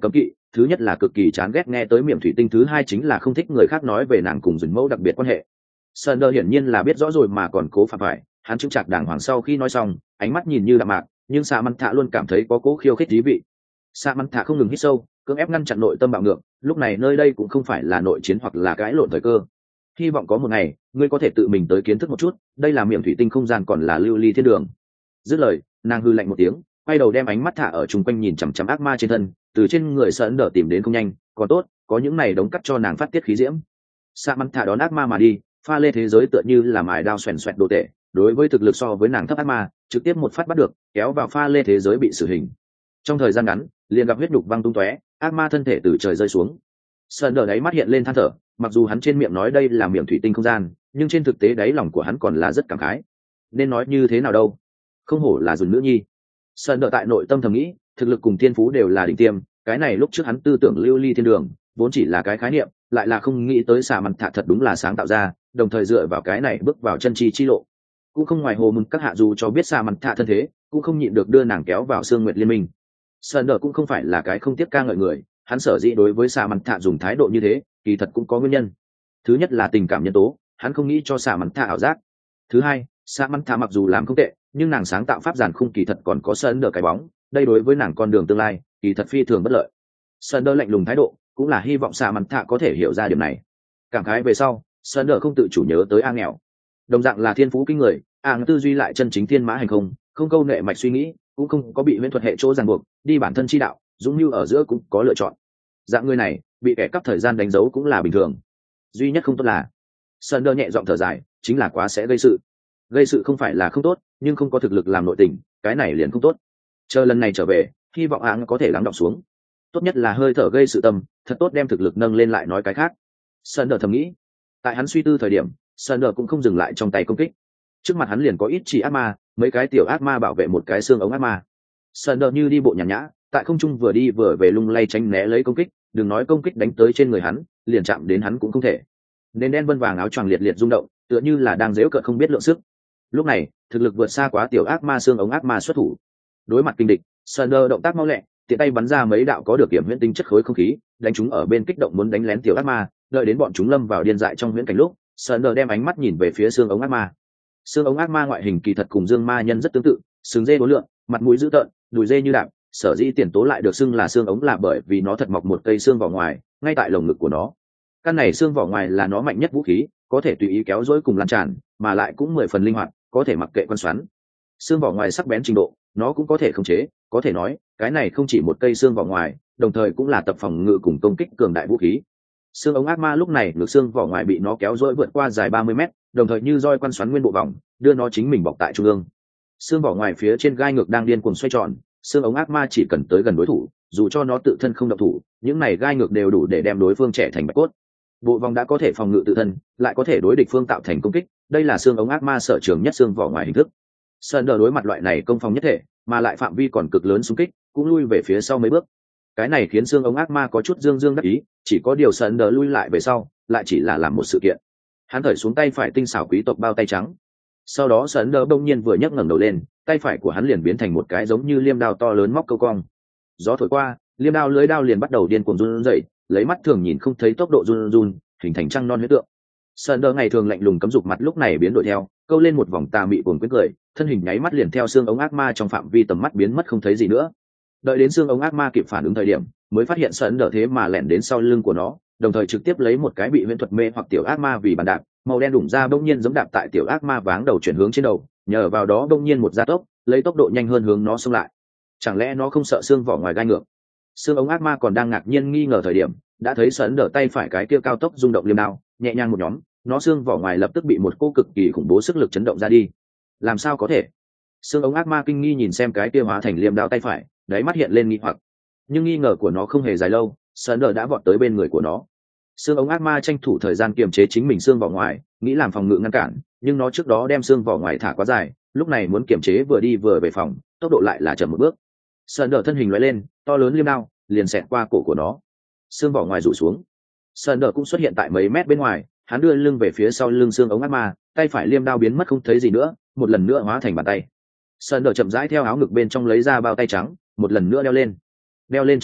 thứ nhất là cực kỳ chán ghét nghe tới miệng thủy tinh, thứ hai chính là không thích người khác nói về nàng cùng dùn mẫu đặc biệt quan hệ. Sander hiển nhiên là biết rõ rồi mà còn cố phạm phải, hắn chững chạc đàng hoàng sau khi nói xong, ánh mắt nhìn như đạm mạc, nhưng Samantha luôn cảm thấy có cố khiêu khích thú vị. Samantha không ngừng hít sâu, cưỡng ép ngăn chặn nội tâm bạo ngược, lúc này nơi đây cũng không phải là nội chiến hoặc là cãi lộn thời cơ. Hy vọng có một ngày, ngươi có thể tự mình tới kiến thức một chút, đây là miệng thủy tinh không gian còn là lưu ly thiên đường. Dứt lời, nàng hư lạnh một tiếng, quay đầu đem ánh mắt thả ở chung quanh nhìn chằm chằm ác ma trên thân, từ trên người Sander tìm đến không nhanh, còn tốt, có những này đống cắt cho nàng phát tiết khí diễm. Samantha đón ác ma mà đi, pha lê thế giới tựa như là mài đao xoèn xoẹt đồ tệ, đối với thực lực so với nàng thấp ác ma, trực tiếp một phát bắt được, kéo vào pha lê thế giới bị xử hình. Trong thời gian ngắn, liền gặp huyết nhục văng tung tóe, ác ma thân thể từ trời rơi xuống. Sander đáy mắt hiện lên than thở, mặc dù hắn trên miệng nói đây là miệng thủy tinh không gian, nhưng trên thực tế đáy lòng của hắn còn là rất cảm khái. Nên nói như thế nào đâu? Không hổ là dùn nữ nhi. Sander tại nội tâm thầm nghĩ, thực lực cùng thiên phú đều là đỉnh tiêm, cái này lúc trước hắn tư tưởng lưu ly thiên đường, vốn chỉ là cái khái niệm, lại là không nghĩ tới xà mặt thạ thật đúng là sáng tạo ra, đồng thời dựa vào cái này bước vào chân chi chi lộ. Cũng không ngoài hồ mừng các hạ dù cho biết xà mặt thạ thân thế, cũng không nhịn được đưa nàng kéo vào Sương Nguyệt Liên Minh. Sander cũng không phải là cái không tiếc ca ngợi người, hắn sở dĩ đối với xà mặt thạ dùng thái độ như thế, kỳ thật cũng có nguyên nhân. Thứ nhất là tình cảm nhân tố, hắn không nghĩ cho xà mặt thạ ảo giác. Thứ hai, xà mặt thạ mặc dù làm không tệ, nhưng nàng sáng tạo pháp giản khung kỳ thật còn có Sander cái bóng, đây đối với nàng con đường tương lai, kỳ thật phi thường bất lợi. Sander lạnh lùng thái độ, cũng là hy vọng xà mặt thạ có thể hiểu ra điểm này. Cảm khái về sau, Sander không tự chủ nhớ tới A nghèo, đồng dạng là thiên phú kinh người, A tư duy lại chân chính thiên mã hành không, không câu nệ mạch suy nghĩ, cũng không có bị huyễn thuật hệ chỗ ràng buộc, đi bản thân chi đạo, dũng mưu ở giữa cũng có lựa chọn. Dạng người này, bị kẻ cắp thời gian đánh dấu cũng là bình thường. Duy nhất không tốt là, Sander nhẹ giọng thở dài, chính là quá sẽ gây sự. Gây sự không phải là không tốt, nhưng không có thực lực làm nội tình, cái này liền không tốt. Chờ lần này trở về, hy vọng A có thể lắng đọng xuống. Tốt nhất là hơi thở gây sự tâm, thật tốt đem thực lực nâng lên lại nói cái khác. Sander thầm nghĩ. Tại hắn suy tư thời điểm, Sander cũng không dừng lại trong tay công kích. Trước mặt hắn liền có ít chỉ ác ma, mấy cái tiểu ác ma bảo vệ một cái xương ống ác ma. Sander như đi bộ nhàn nhã, tại không trung vừa đi vừa về lung lay tránh né lấy công kích, đừng nói công kích đánh tới trên người hắn, liền chạm đến hắn cũng không thể. Nên đen vân vàng áo choàng liệt liệt rung động, tựa như là đang giễu cợt không biết lượng sức. Lúc này, thực lực vượt xa quá tiểu ác ma xương ống ác ma xuất thủ. Đối mặt kinh địch, Sander động tác mau lẹ, tiện tay bắn ra mấy đạo có được kiểm huyễn tinh chất khối không khí, đánh chúng ở bên kích động muốn đánh lén tiểu ác ma, đợi đến bọn chúng lâm vào điên dại trong huyễn cảnh lúc, Sander đem ánh mắt nhìn về phía xương ống ác ma. Xương ống ác ma ngoại hình kỳ thật cùng Dương Ma nhân rất tương tự, sừng dê bốn lượng, mặt mũi dữ tợn, đùi dê như đạp, sở dĩ tiền tố lại được xưng là xương ống là bởi vì nó thật mọc một cây xương vỏ ngoài, ngay tại lồng ngực của nó. Căn này xương vỏ ngoài là nó mạnh nhất vũ khí, có thể tùy ý kéo dối cùng lan tràn, mà lại cũng mười phần linh hoạt, có thể mặc kệ quan xoắn. Xương vỏ ngoài sắc bén trình độ, nó cũng có thể khống chế, có thể nói, cái này không chỉ một cây xương vỏ ngoài, đồng thời cũng là tập phòng ngự cùng công kích cường đại vũ khí. Xương ống ác ma lúc này ngược xương vỏ ngoài bị nó kéo dỗi vượt qua dài ba mươi mét, đồng thời như roi quan xoắn nguyên bộ vòng, đưa nó chính mình bọc tại trung ương. Xương vỏ ngoài phía trên gai ngược đang điên cuồng xoay tròn, xương ống ác ma chỉ cần tới gần đối thủ, dù cho nó tự thân không động thủ, những này gai ngược đều đủ để đem đối phương trẻ thành bạch cốt. Bộ vòng đã có thể phòng ngự tự thân, lại có thể đối địch phương tạo thành công kích, đây là xương ống ác ma sở trường nhất xương vỏ ngoài hình thức. Sander đối mặt loại này công phòng nhất thể, mà lại phạm vi còn cực lớn xung kích, cũng lui về phía sau mấy bước. Cái này khiến xương ống ác ma có chút dương dương đắc ý, chỉ có điều Sander lui lại về sau, lại chỉ là làm một sự kiện. Hắn thởi xuống tay phải tinh xảo quý tộc bao tay trắng. Sau đó Sander bỗng nhiên vừa nhấc ngẩng đầu lên, tay phải của hắn liền biến thành một cái giống như liêm đao to lớn móc câu cong. Gió thổi qua, liêm đao lưới đao liền bắt đầu điên cuồng run rẩy, lấy mắt thường nhìn không thấy tốc độ run run, hình thành trăng non huyết tượng. Sander ngày thường lạnh lùng cấm dục mặt lúc này biến đổi theo, câu lên một vòng tà mị cuồng quyết cười, thân hình nháy mắt liền theo xương ống ác ma trong phạm vi tầm mắt biến mất không thấy gì nữa. Đợi đến xương ống ác ma kịp phản ứng thời điểm, mới phát hiện Sander thế mà lẻn đến sau lưng của nó, đồng thời trực tiếp lấy một cái bị huyễn thuật mê hoặc tiểu ác ma vì bàn đạp, màu đen đủng ra bỗng nhiên giống đạp tại tiểu ác ma váng đầu chuyển hướng trên đầu, nhờ vào đó bỗng nhiên một gia tốc, lấy tốc độ nhanh hơn hướng nó xông lại. Chẳng lẽ nó không sợ xương vỏ ngoài gai ngược? Xương ống ác ma còn đang ngạc nhiên nghi ngờ thời điểm, đã thấy Sander tay phải cái kia cao tốc rung động liêm đao, nhẹ nhàng một nhóm, nó xương vỏ ngoài lập tức bị một cô cực kỳ khủng bố sức lực chấn động ra đi. Làm sao có thể? Xương ống ác ma kinh nghi nhìn xem cái kia hóa thành liêm đao tay phải, đáy mắt hiện lên nghi hoặc. Nhưng nghi ngờ của nó không hề dài lâu, Sander đã vọt tới bên người của nó. Xương ống ác ma tranh thủ thời gian kiềm chế chính mình xương vỏ ngoài, nghĩ làm phòng ngự ngăn cản, nhưng nó trước đó đem xương vỏ ngoài thả quá dài, lúc này muốn kiềm chế vừa đi vừa về phòng, tốc độ lại là chậm một bước. Sander thân hình lóe lên, to lớn liêm đao liền xẹt qua cổ của nó, xương vỏ ngoài rủ xuống. Sander cũng xuất hiện tại mấy mét bên ngoài, hắn đưa lưng về phía sau lưng xương ống ác ma, tay phải liêm đao biến mất không thấy gì nữa, một lần nữa hóa thành bàn tay. Sander chậm rãi theo áo ngực bên trong lấy ra bao tay trắng, một lần nữa đeo lên. Đeo lên trước mắt,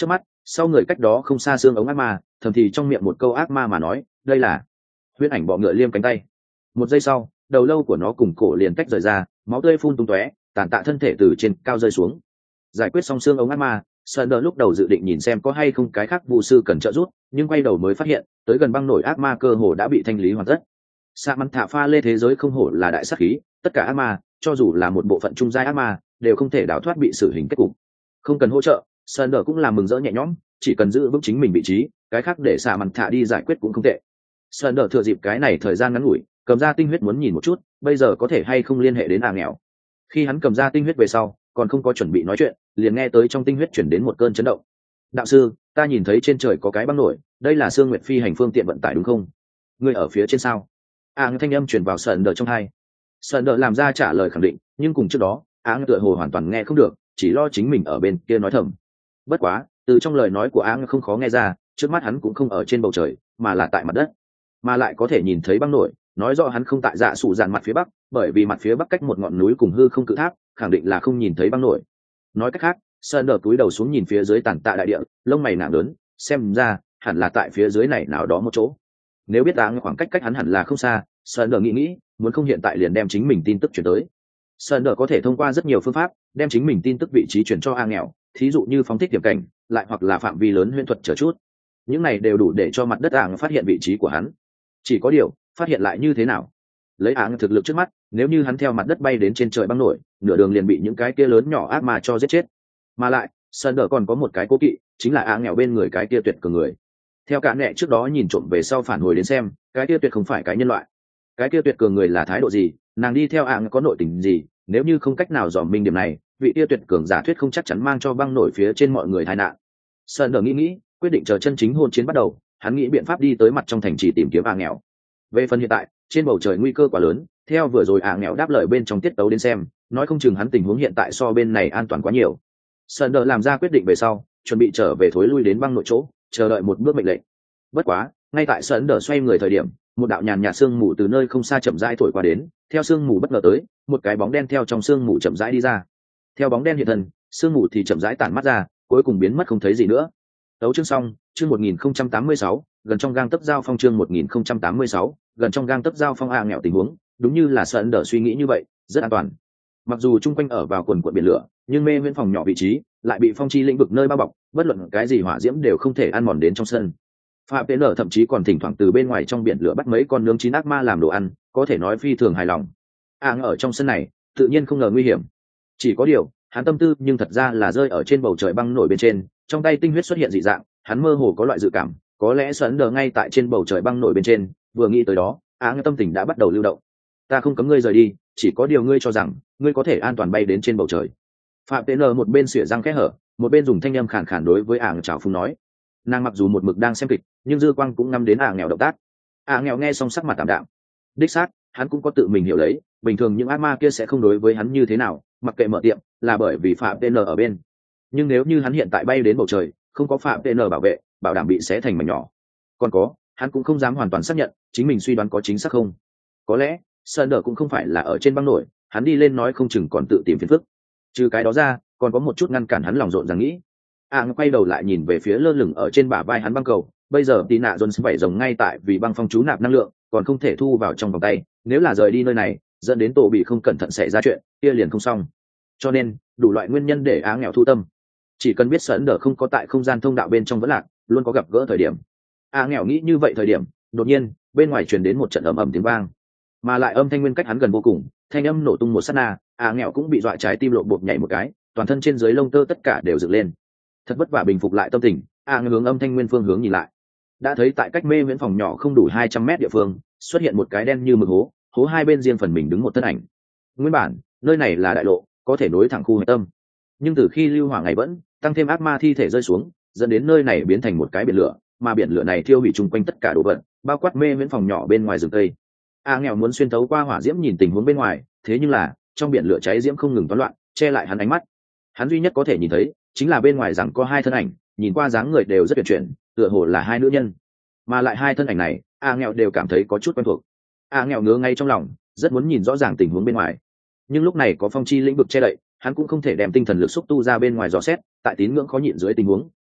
sau người cách đó không xa xương ống ác ma, thầm thì trong miệng một câu ác ma mà nói, đây là huyễn ảnh bọ ngựa liêm cánh tay. Một giây sau, đầu lâu của nó cùng cổ liền tách rời ra, máu tươi phun tung tóe, tàn tạ thân thể từ trên cao rơi xuống. Giải quyết xong xương ống ác ma, Sunder lúc đầu dự định nhìn xem có hay không cái khác vu sư cần trợ giúp, nhưng quay đầu mới phát hiện tới gần băng nổi ác ma cơ hồ đã bị thanh lý hoàn tất. Sa mắn thả pha lê thế giới không hổ là đại sát khí, tất cả ác ma, cho dù là một bộ phận trung giai ác ma, đều không thể đào thoát bị xử hình kết cục. Không cần hỗ trợ, Sunder cũng làm mừng rỡ nhẹ nhõm, chỉ cần giữ vững chính mình vị trí, cái khác để Sa mắn thả đi giải quyết cũng không tệ. Sunder thừa dịp cái này thời gian ngắn ngủi, cầm ra tinh huyết muốn nhìn một chút, bây giờ có thể hay không liên hệ đến à nghèo. Khi hắn cầm ra tinh huyết về sau, còn không có chuẩn bị nói chuyện, liền nghe tới trong tinh huyết chuyển đến một cơn chấn động. Đạo sư, ta nhìn thấy trên trời có cái băng nổi, đây là Sương Nguyệt phi hành phương tiện vận tải đúng không? Ngươi ở phía trên sao? Áng thanh âm truyền vào Sunder trong tai. Sunder làm ra trả lời khẳng định, nhưng cùng trước đó, Áng tựa hồ hoàn toàn nghe không được, chỉ lo chính mình ở bên kia nói thầm. Bất quá, từ trong lời nói của Áng không khó nghe ra, trước mắt hắn cũng không ở trên bầu trời, mà là tại mặt đất, mà lại có thể nhìn thấy băng nổi, nói rõ hắn không tại dạ sủ dạn mặt phía bắc, bởi vì mặt phía bắc cách một ngọn núi cùng hư không cự tháp, khẳng định là không nhìn thấy băng nổi. Nói cách khác, Sunder cúi đầu xuống nhìn phía dưới tàn tạ đại địa, lông mày nặng lớn, xem ra hẳn là tại phía dưới này nào đó một chỗ. Nếu biết Áng khoảng cách cách hắn hẳn là không xa, Sunder nghĩ nghĩ, muốn không hiện tại liền đem chính mình tin tức chuyển tới. Sunder có thể thông qua rất nhiều phương pháp đem chính mình tin tức vị trí chuyển cho A nghèo, thí dụ như phóng thích điểm cảnh, lại hoặc là phạm vi lớn huyễn thuật chờ chút. Những này đều đủ để cho mặt đất Áng phát hiện vị trí của hắn. Chỉ có điều, phát hiện lại như thế nào? Lấy Áng thực lực trước mắt, nếu như hắn theo mặt đất bay đến trên trời băng nổi, nửa đường liền bị những cái kia lớn nhỏ ác ma cho giết chết. Mà lại, Sunder còn có một cái cố kỵ, chính là Áng nghèo bên người cái kia tuyệt cường người. Theo cả nệ trước đó nhìn trộm về sau phản hồi đến xem, cái kia tuyệt không phải cái nhân loại. Cái kia tuyệt cường người là thái độ gì, nàng đi theo Áng có nội tình gì, nếu như không cách nào dòm minh điểm này, vị kia tuyệt cường giả thuyết không chắc chắn mang cho băng nổi phía trên mọi người tai nạn. Sunder nghĩ nghĩ, quyết định chờ chân chính hôn chiến bắt đầu, hắn nghĩ biện pháp đi tới mặt trong thành trì tìm kiếm Áng nghèo. Về phần hiện tại, trên bầu trời nguy cơ quá lớn, theo vừa rồi Áng nghèo đáp lời bên trong tiết tấu đến xem, nói không chừng hắn tình huống hiện tại so bên này an toàn quá nhiều. Sunder làm ra quyết định về sau, chuẩn bị trở về thối lui đến băng nội chỗ, chờ đợi một bước mệnh lệnh. Bất quá, ngay tại Sunder xoay người thời điểm, một đạo nhàn nhạt sương mù từ nơi không xa chậm rãi thổi qua đến, theo sương mù bất ngờ tới, một cái bóng đen theo trong sương mù chậm rãi đi ra. Theo bóng đen hiện thân, sương mù thì chậm rãi tản mắt ra, cuối cùng biến mất không thấy gì nữa. Tấu chương xong, chương một nghìn không trăm tám mươi sáu, gần trong gang tấc giao phong chương một nghìn không trăm tám mươi sáu, gần trong gang tấc giao phong A nghèo tình huống, đúng như là Sunder suy nghĩ như vậy, rất an toàn. Mặc dù chung quanh ở vào quần quần biển lửa, nhưng mê viễn phòng nhỏ vị trí lại bị phong chi lĩnh vực nơi bao bọc, bất luận cái gì hỏa diễm đều không thể ăn mòn đến trong sân. Phạm Tế Nở thậm chí còn thỉnh thoảng từ bên ngoài trong biển lửa bắt mấy con nướng chín ác ma làm đồ ăn, có thể nói phi thường hài lòng. Áng ở trong sân này, tự nhiên không ngờ nguy hiểm. Chỉ có điều, hắn tâm tư nhưng thật ra là rơi ở trên bầu trời băng nổi bên trên, trong tay tinh huyết xuất hiện dị dạng, hắn mơ hồ có loại dự cảm, có lẽ Sunder ngay tại trên bầu trời băng nổi bên trên, vừa nghĩ tới đó, Áng tâm tình đã bắt đầu lưu động. Ta không cấm ngươi rời đi, chỉ có điều ngươi cho rằng ngươi có thể an toàn bay đến trên bầu trời. Phạm Tế Nở một bên xỉa răng khẽ hở, một bên dùng thanh âm khàn khàn đối với Áng chào phúng nói. Nàng mặc dù một mực đang xem kịch, nhưng dư quang cũng ngắm đến Áng nghèo động tác. Áng nghèo nghe xong sắc mặt tạm đạm. Đích xác, hắn cũng có tự mình hiểu lấy, bình thường những ác ma kia sẽ không đối với hắn như thế nào, mặc kệ mở tiệm, là bởi vì Phạm Tế Nở ở bên. Nhưng nếu như hắn hiện tại bay đến bầu trời, không có Phạm Tế Nở bảo vệ, bảo đảm bị xé thành mảnh nhỏ. Còn có, hắn cũng không dám hoàn toàn xác nhận chính mình suy đoán có chính xác không. Có lẽ Sunder cũng không phải là ở trên băng nổi, hắn đi lên nói không chừng còn tự tìm phiền phức. Trừ cái đó ra, còn có một chút ngăn cản hắn lòng rộn rằng nghĩ. Áng quay đầu lại nhìn về phía lơ lửng ở trên bả vai hắn băng cầu, bây giờ tí nạ Jones vẩy rồng ngay tại vì băng phong chú nạp năng lượng, còn không thể thu vào trong vòng tay, nếu là rời đi nơi này, dẫn đến tổ bị không cẩn thận xảy ra chuyện, kia liền không xong. Cho nên, đủ loại nguyên nhân để Áng nghèo thu tâm. Chỉ cần biết Sunder không có tại không gian thông đạo bên trong vẫn lạc, luôn có gặp gỡ thời điểm. Áng nghèo nghĩ như vậy thời điểm, đột nhiên, bên ngoài truyền đến một trận ầm ầm tiếng vang, mà lại âm thanh nguyên cách hắn gần vô cùng, thanh âm nổ tung một sát na, Áng nghèo cũng bị dọa trái tim lộ bột nhảy một cái, toàn thân trên dưới lông tơ tất cả đều dựng lên. Thật vất vả bình phục lại tâm tình, Áng hướng âm thanh nguyên phương hướng nhìn lại, đã thấy tại cách mê viễn phòng nhỏ không đủ hai trăm mét địa phương xuất hiện một cái đen như mực hố, hố hai bên riêng phần mình đứng một thân ảnh. Nguyên bản nơi này là đại lộ, có thể nối thẳng khu hạch tâm, nhưng từ khi lưu hỏa ngày vẫn tăng thêm ác ma thi thể rơi xuống, dẫn đến nơi này biến thành một cái biển lửa, mà biển lửa này thiêu hủy chung quanh tất cả đồ vật, bao quát mê viễn phòng nhỏ bên ngoài rừng cây. A nghèo muốn xuyên thấu qua hỏa diễm nhìn tình huống bên ngoài, thế nhưng là trong biển lửa cháy diễm không ngừng toán loạn, che lại hắn ánh mắt. Hắn duy nhất có thể nhìn thấy chính là bên ngoài rằng có hai thân ảnh, nhìn qua dáng người đều rất tuyệt chuyển, tựa hồ là hai nữ nhân, mà lại hai thân ảnh này A nghèo đều cảm thấy có chút quen thuộc. A nghèo ngứa ngay trong lòng, rất muốn nhìn rõ ràng tình huống bên ngoài, nhưng lúc này có phong chi lĩnh vực che đậy, hắn cũng không thể đem tinh thần lực xúc tu ra bên ngoài dò xét. Tại tín ngưỡng khó nhịn dưới tình huống,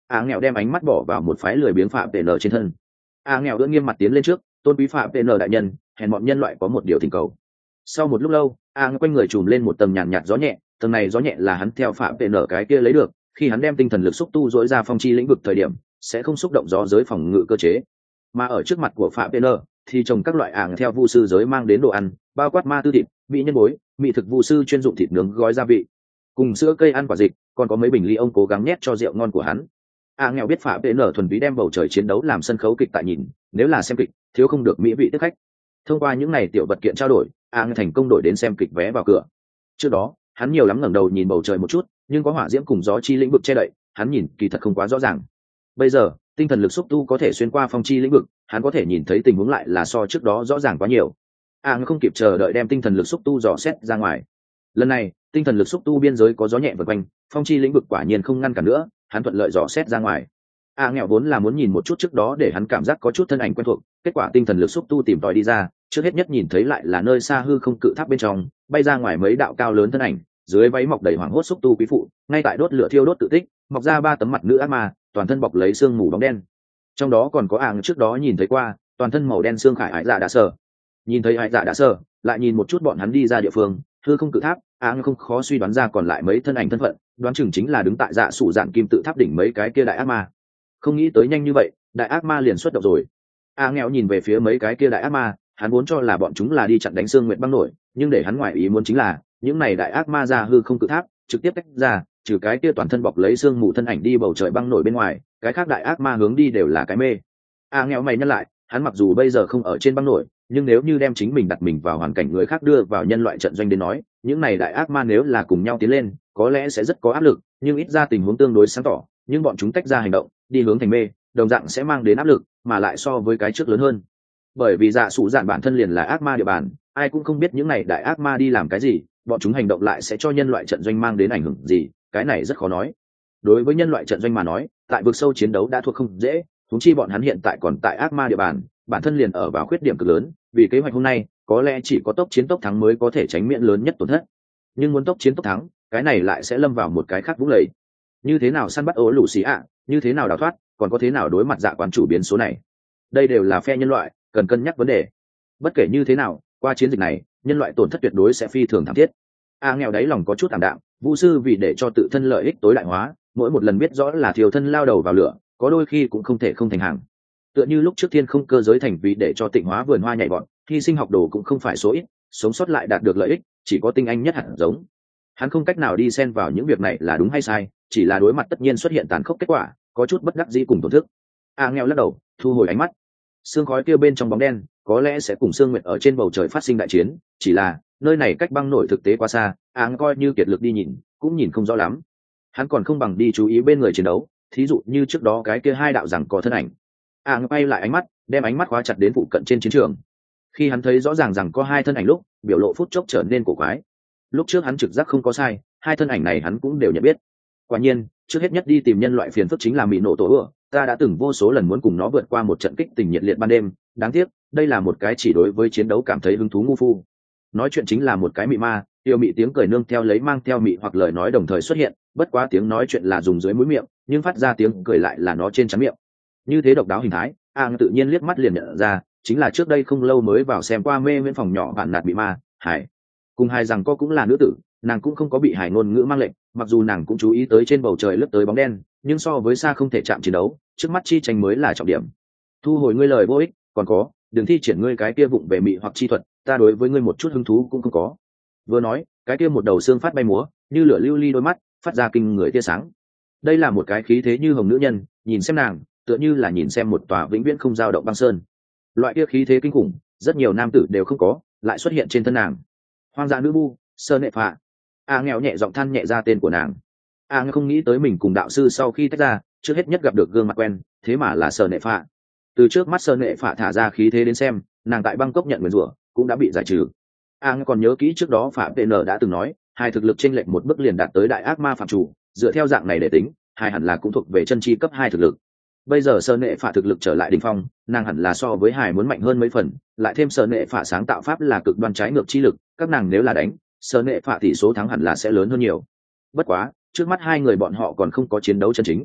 a nghèo đem ánh mắt bỏ vào một phái lười biếng phạm pn trên thân. a nghèo đỡ nghiêm mặt tiến lên trước, tôn quý phạm pn đại nhân, hèn bọn nhân loại có một điều thỉnh cầu. Sau một lúc lâu, a nghèo quanh người trùm lên một tầng nhàn nhạt, nhạt gió nhẹ, tầng này gió nhẹ là hắn theo phạm pn cái kia lấy được, khi hắn đem tinh thần lực xúc tu dỗi ra phong chi lĩnh vực thời điểm sẽ không xúc động gió giới phòng ngự cơ chế, mà ở trước mặt của phạm pn thì trồng các loại ảng theo vu sư giới mang đến đồ ăn, bao quát ma tư thịt, mỹ nhân bối, mỹ thực vu sư chuyên dụng thịt nướng gói gia vị, cùng sữa cây ăn quả dịch, còn có mấy bình ly ông cố gắng nhét cho rượu ngon của hắn. a nghèo biết phạm pn thuần túy đem bầu trời chiến đấu làm sân khấu kịch tại nhìn, nếu là xem kịch thiếu không được mỹ vị tiếp khách. Thông qua những này tiểu vật kiện trao đổi, a nghèo thành công đổi đến xem kịch vé vào cửa. Trước đó hắn nhiều lắm ngẩng đầu nhìn bầu trời một chút, nhưng có hỏa diễm cùng gió chi lĩnh vực che đậy, hắn nhìn kỳ thật không quá rõ ràng. Bây giờ tinh thần lực xúc tu có thể xuyên qua phong chi lĩnh vực, hắn có thể nhìn thấy tình huống lại là so trước đó rõ ràng quá nhiều. a à, không kịp chờ đợi đem tinh thần lực xúc tu dò xét ra ngoài. Lần này tinh thần lực xúc tu biên giới có gió nhẹ vượt quanh, phong chi lĩnh vực quả nhiên không ngăn cản nữa, hắn thuận lợi dò xét ra ngoài. a à, nghèo vốn là muốn nhìn một chút trước đó để hắn cảm giác có chút thân ảnh quen thuộc, kết quả tinh thần lực xúc tu tìm tòi đi ra, trước hết nhất nhìn thấy lại là nơi xa hư không cự tháp bên trong bay ra ngoài mấy đạo cao lớn thân ảnh, dưới váy mọc đầy hoảng hốt xúc tu quý phụ ngay tại đốt lửa thiêu đốt tự tích, mọc ra ba tấm mặt nữ ác ma, toàn thân bọc lấy xương mù bóng đen. Trong đó còn có ảng trước đó nhìn thấy qua, toàn thân màu đen xương khải ải dạ đã sợ. Nhìn thấy ải dạ đã sợ, lại nhìn một chút bọn hắn đi ra địa phương hư không cự tháp, ảng không khó suy đoán ra còn lại mấy thân ảnh thân phận, đoán chừng chính là đứng tại dạ sủ dạn kim tự tháp đỉnh mấy cái kia đại ác ma. Không nghĩ tới nhanh như vậy đại ác ma liền xuất động rồi. a nghèo nhìn về phía mấy cái kia đại ác ma, hắn muốn cho là bọn chúng là đi chặn đánh xương nguyện băng nổi, nhưng để hắn ngoại ý muốn chính là những này đại ác ma ra hư không cự tháp trực tiếp tách ra, trừ cái kia toàn thân bọc lấy xương mù thân ảnh đi bầu trời băng nổi bên ngoài, cái khác đại ác ma hướng đi đều là cái mê. a nghèo mày nhân lại, hắn mặc dù bây giờ không ở trên băng nổi, nhưng nếu như đem chính mình đặt mình vào hoàn cảnh người khác đưa vào nhân loại trận doanh đến nói, những này đại ác ma nếu là cùng nhau tiến lên có lẽ sẽ rất có áp lực, nhưng ít ra tình huống tương đối sáng tỏ, nhưng bọn chúng tách ra hành động đi hướng thành mê đồng dạng sẽ mang đến áp lực, mà lại so với cái trước lớn hơn. Bởi vì dạ sủ dạn bản thân liền là ác ma địa bàn, ai cũng không biết những này đại ác ma đi làm cái gì, bọn chúng hành động lại sẽ cho nhân loại trận doanh mang đến ảnh hưởng gì, cái này rất khó nói. Đối với nhân loại trận doanh mà nói, tại vực sâu chiến đấu đã thuộc không dễ, huống chi bọn hắn hiện tại còn tại ác ma địa bàn, bản thân liền ở vào khuyết điểm cực lớn, vì kế hoạch hôm nay có lẽ chỉ có tốc chiến tốc thắng mới có thể tránh miễn lớn nhất tổn thất. Nhưng muốn tốc chiến tốc thắng, cái này lại sẽ lâm vào một cái khác vũng lầy. Như thế nào săn bắt ố lũ xì ạ, như thế nào đào thoát, còn có thế nào đối mặt dạ quán chủ biến số này, đây đều là phe nhân loại cần cân nhắc vấn đề. Bất kể như thế nào, qua chiến dịch này nhân loại tổn thất tuyệt đối sẽ phi thường thảm thiết. a nghèo đáy lòng có chút thảm đạm, vũ sư vì để cho tự thân lợi ích tối đại hóa, mỗi một lần biết rõ là thiều thân lao đầu vào lửa, có đôi khi cũng không thể không thành hàng. Tựa như lúc trước thiên không cơ giới thành vì để cho tịnh hóa vườn hoa nhảy vọt, hy sinh học đồ cũng không phải số ít, sống sót lại đạt được lợi ích chỉ có tinh anh nhất hạt giống. Hắn không cách nào đi xen vào những việc này là đúng hay sai, chỉ là đối mặt tất nhiên xuất hiện tàn khốc kết quả, có chút bất đắc dĩ cùng tổn thức. a nghèo lắc đầu thu hồi ánh mắt. Sương khói kia bên trong bóng đen có lẽ sẽ cùng sương nguyệt ở trên bầu trời phát sinh đại chiến, chỉ là nơi này cách băng nổi thực tế quá xa, áng coi như kiệt lực đi nhìn cũng nhìn không rõ lắm. Hắn còn không bằng đi chú ý bên người chiến đấu, thí dụ như trước đó cái kia hai đạo rằng có thân ảnh. áng bay lại ánh mắt, đem ánh mắt khóa chặt đến phụ cận trên chiến trường. Khi hắn thấy rõ ràng rằng có hai thân ảnh lúc, biểu lộ phút chốc trở nên cổ quái. Lúc trước hắn trực giác không có sai, hai thân ảnh này hắn cũng đều nhận biết. Quả nhiên trước hết nhất đi tìm nhân loại phiền phức chính là Mị Nổ Tổ ửa, ta đã từng vô số lần muốn cùng nó vượt qua một trận kích tình nhiệt liệt ban đêm, đáng tiếc đây là một cái chỉ đối với chiến đấu cảm thấy hứng thú ngu phu. Nói chuyện chính là một cái mị ma, yêu mị tiếng cười nương theo lấy mang theo mị hoặc lời nói đồng thời xuất hiện, bất quá tiếng nói chuyện là dùng dưới mũi miệng, nhưng phát ra tiếng cười lại là nó trên trán miệng. Như thế độc đáo hình thái, Ang tự nhiên liếc mắt liền nhận ra, chính là trước đây không lâu mới vào xem qua mê miễn phòng nhỏ bạn nạt bị ma, Hải. Cùng Hải rằng cô cũng là nữ tử, nàng cũng không có bị Hải ngôn ngữ mang lệnh, mặc dù nàng cũng chú ý tới trên bầu trời lướt tới bóng đen, nhưng so với xa không thể chạm chiến đấu, trước mắt chi tranh mới là trọng điểm. Thu hồi ngươi lời vô ích, còn có, đừng thi triển ngươi cái kia vụng về mị hoặc chi thuật, ta đối với ngươi một chút hứng thú cũng không có. Vừa nói, cái kia một đầu xương phát bay múa, như lửa lưu ly đôi mắt, phát ra kinh người tia sáng. Đây là một cái khí thế như hồng nữ nhân, nhìn xem nàng, tựa như là nhìn xem một tòa vĩnh viễn không dao động băng sơn. Loại kia khí thế kinh khủng, rất nhiều nam tử đều không có, lại xuất hiện trên thân nàng. Hoang dã nữ bu, Sơ Nệ Phạ. A nghèo nhẹ giọng than nhẹ ra tên của nàng. A nghèo không nghĩ tới mình cùng đạo sư sau khi tách ra, trước hết nhất gặp được gương mặt quen, thế mà là Sơ Nệ Phạ. Từ trước mắt Sơ Nệ Phạ thả ra khí thế đến xem, nàng tại Bangkok nhận nguyền rủa cũng đã bị giải trừ. A nghèo còn nhớ kỹ trước đó Phạm pê en đã từng nói, hai thực lực chênh lệch một bước liền đạt tới đại ác ma phạm chủ, dựa theo dạng này để tính, hai hẳn là cũng thuộc về chân chi cấp hai thực lực. Bây giờ Sơ Nệ Phạ thực lực trở lại đỉnh phong, nàng hẳn là so với Hải muốn mạnh hơn mấy phần, lại thêm Sơ Nệ Phạ sáng tạo pháp là cực đoan trái ngược chi lực, các nàng nếu là đánh, Sơ Nệ Phạ tỷ số thắng hẳn là sẽ lớn hơn nhiều. Bất quá, trước mắt hai người bọn họ còn không có chiến đấu chân chính.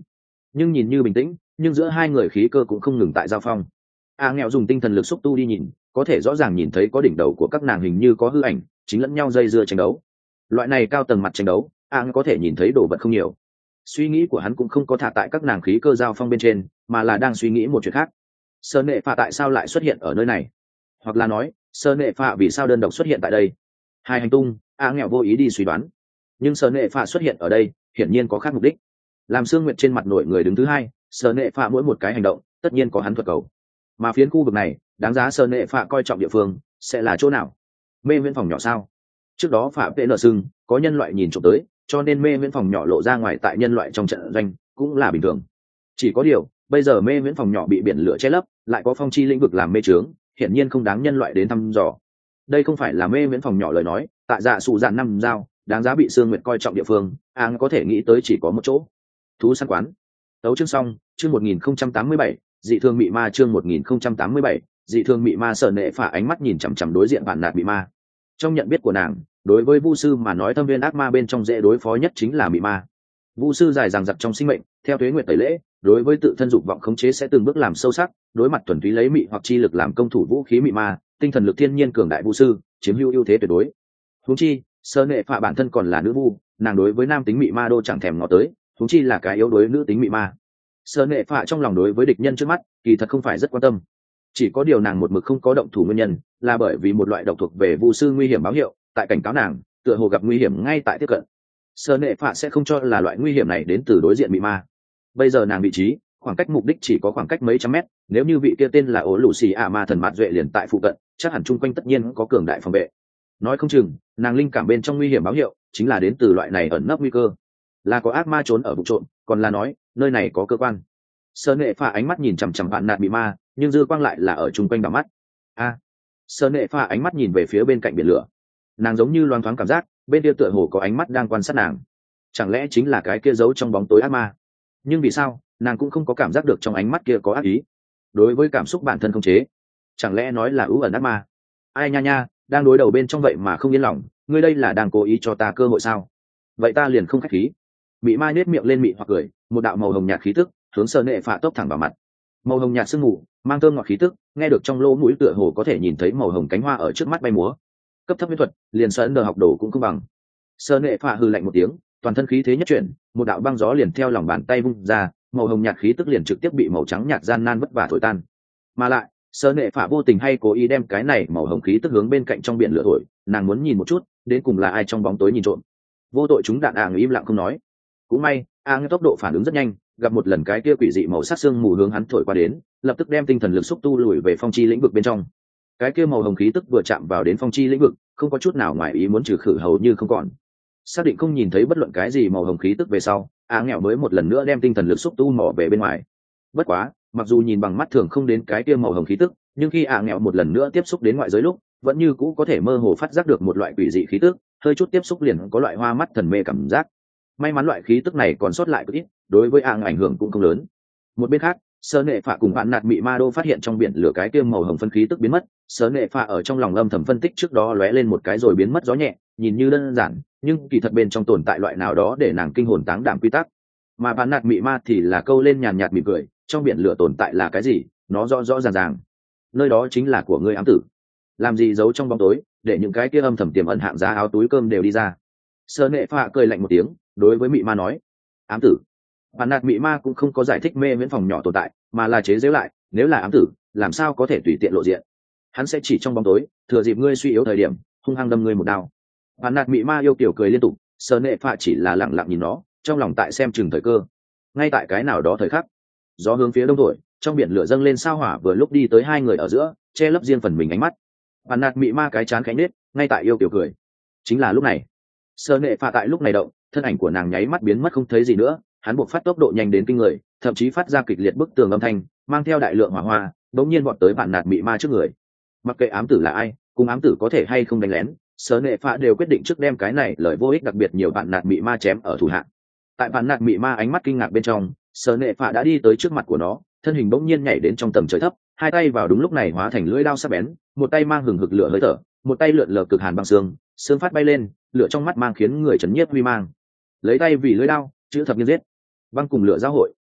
nhưng nhìn như bình tĩnh, nhưng giữa hai người khí cơ cũng không ngừng tại giao phong. A nghèo dùng tinh thần lực xúc tu đi nhìn, có thể rõ ràng nhìn thấy có đỉnh đầu của các nàng hình như có hư ảnh chính lẫn nhau dây dưa tranh đấu. Loại này cao tầng mặt tranh đấu, A có thể nhìn thấy đồ vật không nhiều. Suy nghĩ của hắn cũng không có thả tại các nàng khí cơ giao phong bên trên, mà là đang suy nghĩ một chuyện khác. Sơn Nệ Phạ tại sao lại xuất hiện ở nơi này, hoặc là nói Sơn Nệ Phạ vì sao đơn độc xuất hiện tại đây? Hai hành tung, A nghèo vô ý đi suy đoán, nhưng Sơn Nệ Phạ xuất hiện ở đây hiển nhiên có khác mục đích. Làm Sương Nguyệt trên mặt nổi người đứng thứ hai, Sơn Nệ Phạ mỗi một cái hành động tất nhiên có hắn thuật cầu, mà phiến khu vực này đáng giá Sơn Nệ Phạ coi trọng địa phương sẽ là chỗ nào? Mê viễn phòng nhỏ sao? Trước đó Phạ Vệ nợ sưng có nhân loại nhìn trộm tới, cho nên mê viễn phòng nhỏ lộ ra ngoài tại nhân loại trong trận doanh cũng là bình thường. Chỉ có điều bây giờ mê viễn phòng nhỏ bị biển lửa che lấp, lại có phong chi lĩnh vực làm mê trướng, hiển nhiên không đáng nhân loại đến thăm dò. Đây không phải là mê viễn phòng nhỏ lời nói, tại dạ sụ dạn năm dao đáng giá bị Sương Nguyệt coi trọng địa phương, Ang có thể nghĩ tới chỉ có một chỗ. Thú săn quán. Tấu chương xong, chương một nghìn không trăm tám mươi bảy, dị thương mị ma chương một nghìn không trăm tám mươi bảy, dị thương mị ma. Sở Nệ Phạ ánh mắt nhìn chằm chằm đối diện bản nạt mị ma. Trong nhận biết của nàng, đối với vu sư mà nói thâm viên ác ma bên trong dễ đối phó nhất chính là mị ma. Vu sư dài dằng dặc trong sinh mệnh, theo tuế nguyệt tẩy lễ, đối với tự thân dục vọng khống chế sẽ từng bước làm sâu sắc, đối mặt thuần túy lấy mị hoặc chi lực làm công thủ vũ khí mị ma, tinh thần lực thiên nhiên cường đại vu sư, chiếm hữu ưu thế tuyệt đối. Huống chi, Sở Nệ Phạ bản thân còn là nữ vu, nàng đối với nam tính mị ma đô chẳng thèm ngó tới, huống chi là cái yếu đối nữ tính mị ma. Sở Nệ Phạ trong lòng đối với địch nhân trước mắt kỳ thật không phải rất quan tâm, chỉ có điều nàng một mực không có động thủ nguyên nhân là bởi vì một loại độc thuộc về vu sư nguy hiểm báo hiệu tại cảnh cáo nàng tựa hồ gặp nguy hiểm ngay tại tiếp cận. Sở Nệ Phạ sẽ không cho là loại nguy hiểm này đến từ đối diện mị ma. Bây giờ nàng vị trí khoảng cách mục đích chỉ có khoảng cách mấy trăm mét, nếu như vị kia tên là ố lù xì ạ ma thần mạt duệ liền tại phụ cận, chắc hẳn chung quanh tất nhiên có cường đại phòng vệ. Nói không chừng nàng linh cảm bên trong nguy hiểm báo hiệu chính là đến từ loại này ẩn nấp nguy cơ, là có ác ma trốn ở vụ trộm, còn là nói nơi này có cơ quan. Sở Nệ Phạ ánh mắt nhìn chằm chằm bạn nạt bị ma, nhưng dư quang lại là ở chung quanh đảo mắt. A. À, Sở Nệ Phạ ánh mắt nhìn về phía bên cạnh biển lửa, nàng giống như loáng thoáng cảm giác bên kia tựa hồ có ánh mắt đang quan sát nàng, chẳng lẽ chính là cái kia giấu trong bóng tối ác ma? Nhưng vì sao nàng cũng không có cảm giác được trong ánh mắt kia có ác ý? Đối với cảm xúc bản thân không chế, chẳng lẽ nói là ưu ẩn ác ma? Ai nha nha, đang đối đầu bên trong vậy mà không yên lòng, ngươi đây là đang cố ý cho ta cơ hội sao? Vậy ta liền không khách khí. Mị ma nhếch miệng lên mị hoặc cười, một đạo màu hồng nhạt khí tức hướng Sở Nệ Phạ tốc thẳng vào mặt. Màu hồng nhạt sương mù mang thơm ngọt khí tức, nghe được trong lỗ mũi tựa hồ có thể nhìn thấy màu hồng cánh hoa ở trước mắt bay múa. Cấp thấp viễn thuật liền Sở Nơ học đồ cũng không bằng. Sở Nệ Phạ hừ lạnh một tiếng, toàn thân khí thế nhất chuyển, một đạo băng gió liền theo lòng bàn tay vung ra, màu hồng nhạt khí tức liền trực tiếp bị màu trắng nhạt gian nan vất vả thổi tan. Mà lại Sở Nệ Phạ vô tình hay cố ý đem cái này màu hồng khí tức hướng bên cạnh trong biển lửa thổi, nàng muốn nhìn một chút đến cùng là ai trong bóng tối nhìn trộm. Vô tội chúng đạn àng im lặng không nói. Cũng may a nghe tốc độ phản ứng rất nhanh, gặp một lần cái kia quỷ dị màu sắc xương mù hướng hắn thổi qua đến, lập tức đem tinh thần lực xúc tu lùi về phong chi lĩnh vực bên trong. Cái kia màu hồng khí tức vừa chạm vào đến phong chi lĩnh vực, không có chút nào ngoài ý muốn trừ khử hầu như không còn. Xác định không nhìn thấy bất luận cái gì màu hồng khí tức về sau, a nghèo mới một lần nữa đem tinh thần lực xúc tu mò về bên ngoài. Bất quá mặc dù nhìn bằng mắt thường không đến cái kia màu hồng khí tức, nhưng khi a nghèo một lần nữa tiếp xúc đến ngoại giới lúc, vẫn như cũ có thể mơ hồ phát giác được một loại quỷ dị khí tức, hơi chút tiếp xúc liền có loại hoa mắt thần mê cảm giác. May mắn loại khí tức này còn sót lại cực ít, đối với ạng ảnh hưởng cũng không lớn. Một bên khác, Sở Nệ Phạ cùng bạn nạt mị ma đô phát hiện trong biển lửa cái tiêm màu hồng phân khí tức biến mất. Sở Nệ Phạ ở trong lòng âm thầm phân tích trước đó lóe lên một cái rồi biến mất gió nhẹ, nhìn như đơn giản nhưng kỳ thật bên trong tồn tại loại nào đó để nàng kinh hồn táng đảm quy tắc. Mà bạn nạt mị ma thì là câu lên nhàn nhạt mỉm cười, trong biển lửa tồn tại là cái gì nó rõ rõ ràng ràng, nơi đó chính là của ngươi ám tử. Làm gì giấu trong bóng tối, để những cái kia âm thầm tiềm ẩn hạng giá áo túi cơm đều đi ra. Sở Nệ Phạ cười lạnh một tiếng, đối với mị ma nói, ám tử. Bản nạt mị ma cũng không có giải thích mê viễn phòng nhỏ tồn tại, mà là chế giễu lại, nếu là ám tử làm sao có thể tùy tiện lộ diện, hắn sẽ chỉ trong bóng tối thừa dịp ngươi suy yếu thời điểm hung hăng đâm ngươi một đao. Bản nạt mị ma yêu kiểu cười liên tục, Sở Nệ Phạ chỉ là lặng lặng nhìn nó, trong lòng tại xem chừng thời cơ. Ngay tại cái nào đó thời khắc, gió hướng phía đông thổi, trong biển lửa dâng lên sao hỏa vừa lúc đi tới hai người ở giữa, che lấp riêng phần mình ánh mắt. Bản nạt mị ma cái chán khẽ nết, ngay tại yêu kiểu cười. Chính là lúc này, Sở Nệ Phạ tại lúc này động, thân ảnh của nàng nháy mắt biến mất không thấy gì nữa, hắn buộc phát tốc độ nhanh đến kinh người, thậm chí phát ra kịch liệt bức tường âm thanh, mang theo đại lượng hỏa hoa, đống nhiên vọt tới bản nạt mị ma trước người. Mặc kệ ám tử là ai, cùng ám tử có thể hay không đánh lén, Sở Nệ Phạ đều quyết định trước đem cái này lời vô ích đặc biệt nhiều bản nạt mị ma chém ở thủ hạ. Tại bản nạt mị ma ánh mắt kinh ngạc bên trong, Sở Nệ Phạ đã đi tới trước mặt của nó, thân hình bỗng nhiên nhảy đến trong tầm trời thấp, hai tay vào đúng lúc này hóa thành lưỡi đao sắc bén, một tay mang hừng hực lửa hơi thở, một tay lượn lờ cực hàn băng xương, xương phát bay lên, lửa trong mắt mang khiến người chấn nhiếp huy mang. Lấy tay vì lưỡi đao, chữ thập nghiên giết. Băng cùng lửa giao hội,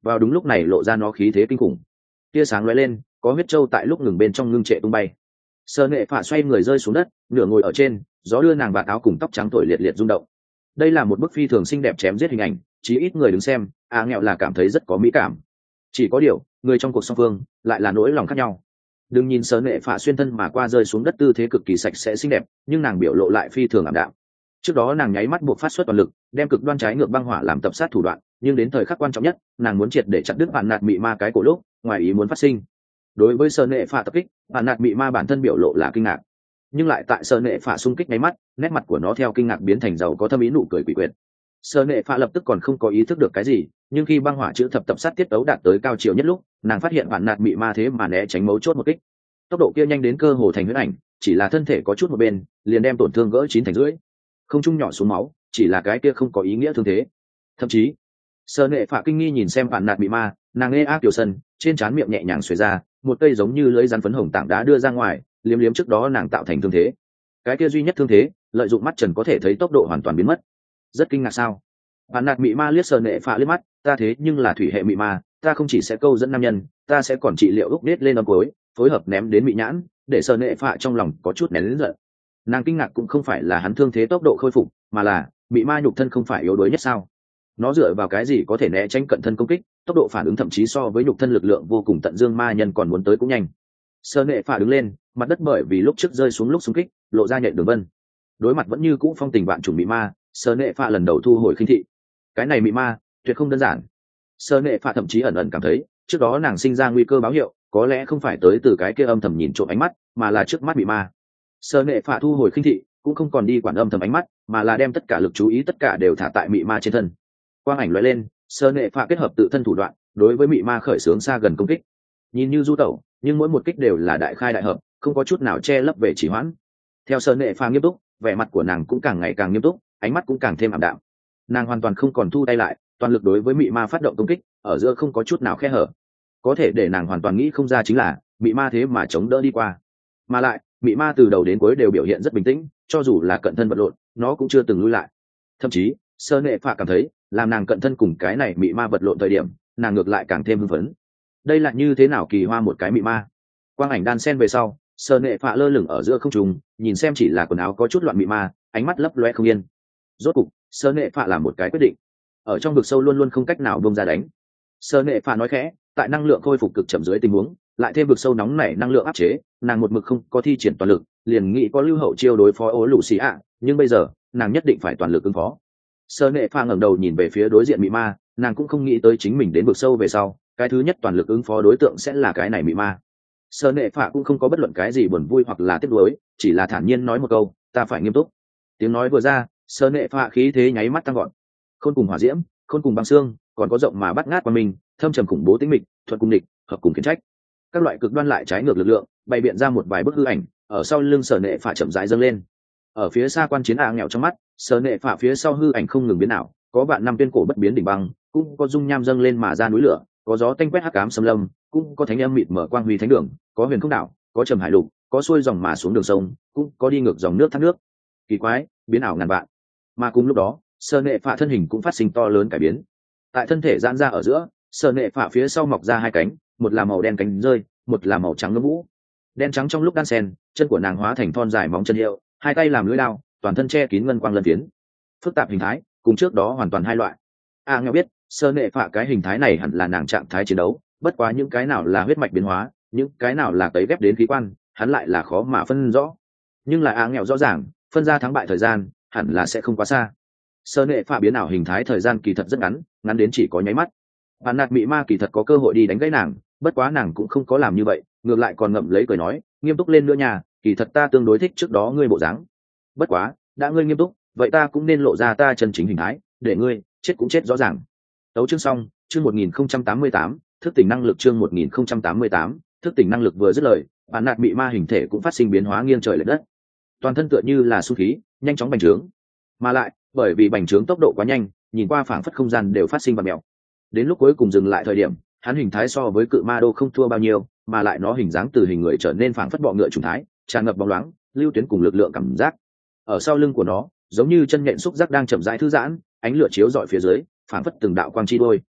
vào đúng lúc này lộ ra nó khí thế kinh khủng. Tia sáng lóe lên, có huyết châu tại lúc ngừng bên trong ngưng trệ tung bay. Sơ nệ phạ xoay người rơi xuống đất, nửa ngồi ở trên, gió đưa nàng vạt áo cùng tóc trắng thổi liệt liệt rung động. Đây là một bức phi thường xinh đẹp chém giết hình ảnh, chí ít người đứng xem a nghèo là cảm thấy rất có mỹ cảm. Chỉ có điều người trong cuộc song phương lại là nỗi lòng khác nhau. Đừng nhìn sơ nệ phạ xuyên thân mà qua rơi xuống đất tư thế cực kỳ sạch sẽ xinh đẹp, nhưng nàng biểu lộ lại phi thường ảm đạm. Trước đó nàng nháy mắt buộc phát xuất toàn lực, đem cực đoan trái ngược băng hỏa làm tập sát thủ đoạn, nhưng đến thời khắc quan trọng nhất, nàng muốn triệt để chặt đứt bạn nạt mị ma cái cổ lúc, ngoài ý muốn phát sinh. Đối với sơ nệ phạ tập kích, bạn nạt mị ma bản thân biểu lộ là kinh ngạc, nhưng lại tại sơ nệ phạ xung kích nháy mắt, nét mặt của nó theo kinh ngạc biến thành giàu có thâm ý nụ cười quỷ quyệt. Sơ nệ phạ lập tức còn không có ý thức được cái gì, nhưng khi băng hỏa chữ thập tập sát tiết tấu đạt tới cao chiều nhất lúc, nàng phát hiện bạn nạt mị ma thế mà né tránh mấu chốt một kích. Tốc độ kia nhanh đến cơ hồ thành huyễn ảnh, chỉ là thân thể có chút một bên, liền đem tổn thương gỡ chín thành rưỡi. Không trung nhỏ xuống máu, chỉ là cái kia không có ý nghĩa thương thế. Thậm chí, sơ nệ phạ kinh nghi nhìn xem bạn nạt mị ma, nàng nghe ác tiểu sân, trên trán miệng nhẹ nhàng xuề ra, một cây giống như lưỡi rắn phấn hồng tảng đá đưa ra ngoài, liếm liếm trước đó nàng tạo thành thương thế. Cái kia duy nhất thương thế, lợi dụng mắt trần có thể thấy tốc độ hoàn toàn biến mất. Rất kinh ngạc sao? Bạn nạt mị ma liếc sơ nệ phạ liếc mắt, ta thế nhưng là thủy hệ mị ma, ta không chỉ sẽ câu dẫn nam nhân, ta sẽ còn trị liệu úc nết lên âm cuối, phối hợp ném đến mị nhãn, để sơ nệ phạ trong lòng có chút nén lớn giận. Nàng kinh ngạc cũng không phải là hắn thương thế tốc độ khôi phục, mà là mị ma nhục thân không phải yếu đuối nhất sao? Nó dựa vào cái gì có thể né tránh cận thân công kích, tốc độ phản ứng thậm chí so với nhục thân lực lượng vô cùng tận dương ma nhân còn muốn tới cũng nhanh. Sơ nệ phạ đứng lên, mặt đất bởi vì lúc trước rơi xuống lúc xung kích, lộ ra nhện đường vân. Đối mặt vẫn như cũ phong tình vạn trùng mị ma, sơ nệ phạ lần đầu thu hồi khinh thị. Cái này mị ma tuyệt không đơn giản. Sơ nệ phạ thậm chí ẩn ẩn cảm thấy trước đó nàng sinh ra nguy cơ báo hiệu có lẽ không phải tới từ cái kia âm thầm nhìn trộm ánh mắt, mà là trước mắt mị ma. Sơ nệ phạ thu hồi khinh thị, cũng không còn đi quản âm thầm ánh mắt, mà là đem tất cả lực chú ý tất cả đều thả tại mị ma trên thân. Quang ảnh lóe lên, sơ nệ phạ kết hợp tự thân thủ đoạn, đối với mị ma khởi xướng xa gần công kích. Nhìn như du tẩu, nhưng mỗi một kích đều là đại khai đại hợp, không có chút nào che lấp về chỉ hoãn. Theo sơ nệ phạ nghiêm túc, vẻ mặt của nàng cũng càng ngày càng nghiêm túc, ánh mắt cũng càng thêm ảm đạm. Nàng hoàn toàn không còn thu tay lại, toàn lực đối với mị ma phát động công kích, ở giữa không có chút nào khe hở. Có thể để nàng hoàn toàn nghĩ không ra chính là mị ma thế mà chống đỡ đi qua, mà lại mị ma từ đầu đến cuối đều biểu hiện rất bình tĩnh, cho dù là cận thân vật lộn nó cũng chưa từng lui lại. Thậm chí sơ nệ phạ cảm thấy làm nàng cận thân cùng cái này mị ma vật lộn thời điểm, nàng ngược lại càng thêm hưng phấn. Đây là như thế nào kỳ hoa một cái mị ma. Quang ảnh đan sen về sau, sơ nệ phạ lơ lửng ở giữa không trung, nhìn xem chỉ là quần áo có chút loạn mị ma, ánh mắt lấp loe không yên. Rốt cục sơ nệ phạ làm một cái quyết định, ở trong vực sâu luôn luôn không cách nào bông ra đánh. Sơ nệ phạ nói khẽ, tại năng lượng khôi phục cực chậm dưới tình huống, lại thêm vực sâu nóng nảy năng lượng áp chế, nàng một mực không có thi triển toàn lực, liền nghĩ có lưu hậu chiêu đối phó ố lũ xì ạ, nhưng bây giờ nàng nhất định phải toàn lực ứng phó. Sơ nệ phạ ngẩng đầu nhìn về phía đối diện mị ma, nàng cũng không nghĩ tới chính mình đến vực sâu về sau, cái thứ nhất toàn lực ứng phó đối tượng sẽ là cái này mị ma. Sơ nệ phạ cũng không có bất luận cái gì buồn vui hoặc là tiếc nuối, chỉ là thản nhiên nói một câu, ta phải nghiêm túc. Tiếng nói vừa ra, sơ nệ phạ khí thế nháy mắt tăng gọn. Khôn cùng hỏa diễm, khôn cùng băng xương, còn có rộng mà bắt ngát qua mình, thâm trầm khủng bố tính mịch, thuận cùng địch, hợp cùng khiển trách. Các loại cực đoan lại trái ngược lực lượng, bày biện ra một vài bức hư ảnh, ở sau lưng sở nệ phạ chậm rãi dâng lên. Ở phía xa quan chiến a nghèo trong mắt, sở nệ phạ phía sau hư ảnh không ngừng biến ảo, có vạn năm tuyên cổ bất biến đỉnh băng, cũng có dung nham dâng lên mà ra núi lửa, có gió tanh quét hắc ám xâm lâm, cũng có thánh âm mịt mở quang huy thánh đường, có huyền không đảo, có trầm hải lục, có xuôi dòng mà xuống đường sông, cũng có đi ngược dòng nước thác nước. Kỳ quái, biến ảo ngàn vạn. Mà cùng lúc đó, sở nệ phạ thân hình cũng phát sinh to lớn cải biến. Tại thân thể giãn ra ở giữa, sở nệ phạ phía sau mọc ra hai cánh, một là màu đen cánh rơi, một là màu trắng ngâm vũ. Đen trắng trong lúc đan sen, chân của nàng hóa thành thon dài móng chân hiệu, hai tay làm lưỡi lao, toàn thân che kín ngân quang lân phiến. Phức tạp hình thái, cùng trước đó hoàn toàn hai loại. A à, nghèo biết, sơ nệ phạ cái hình thái này hẳn là nàng trạng thái chiến đấu, bất quá những cái nào là huyết mạch biến hóa, những cái nào là cấy ghép đến khí quan, hắn lại là khó mà phân rõ. Nhưng là A à, nghèo rõ ràng, phân ra thắng bại thời gian, hẳn là sẽ không quá xa. Sơ nệ phạ biến ảo hình thái thời gian kỳ thật rất ngắn, ngắn đến chỉ có nháy mắt. Bản nạt mị ma kỳ thật có cơ hội đi đánh gãy nàng, bất quá nàng cũng không có làm như vậy, ngược lại còn ngậm lấy cười nói, nghiêm túc lên nữa nhà, kỳ thật ta tương đối thích trước đó ngươi bộ dáng. Bất quá, đã ngươi nghiêm túc, vậy ta cũng nên lộ ra ta chân chính hình thái, để ngươi chết cũng chết rõ ràng. Tấu chương xong, chương một nghìn không trăm tám mươi tám, thức tỉnh năng lực chương một nghìn không trăm tám mươi tám, thức tỉnh năng lực vừa dứt lời, bản nạt mị ma hình thể cũng phát sinh biến hóa nghiêng trời lệch đất. Toàn thân tựa như là xu khí, nhanh chóng bành trướng. Mà lại, bởi vì bành trướng tốc độ quá nhanh, nhìn qua phảng phất không gian đều phát sinh vặn mèo. Đến lúc cuối cùng dừng lại thời điểm, hắn hình thái so với cự ma đô không thua bao nhiêu, mà lại nó hình dáng từ hình người trở nên phảng phất bọ ngựa trùng thái, tràn ngập bóng loáng, lưu tuyến cùng lực lượng cảm giác. Ở sau lưng của nó, giống như chân nhện xúc giác đang chậm rãi thư giãn, ánh lửa chiếu rọi phía dưới, phảng phất từng đạo quang chi đôi.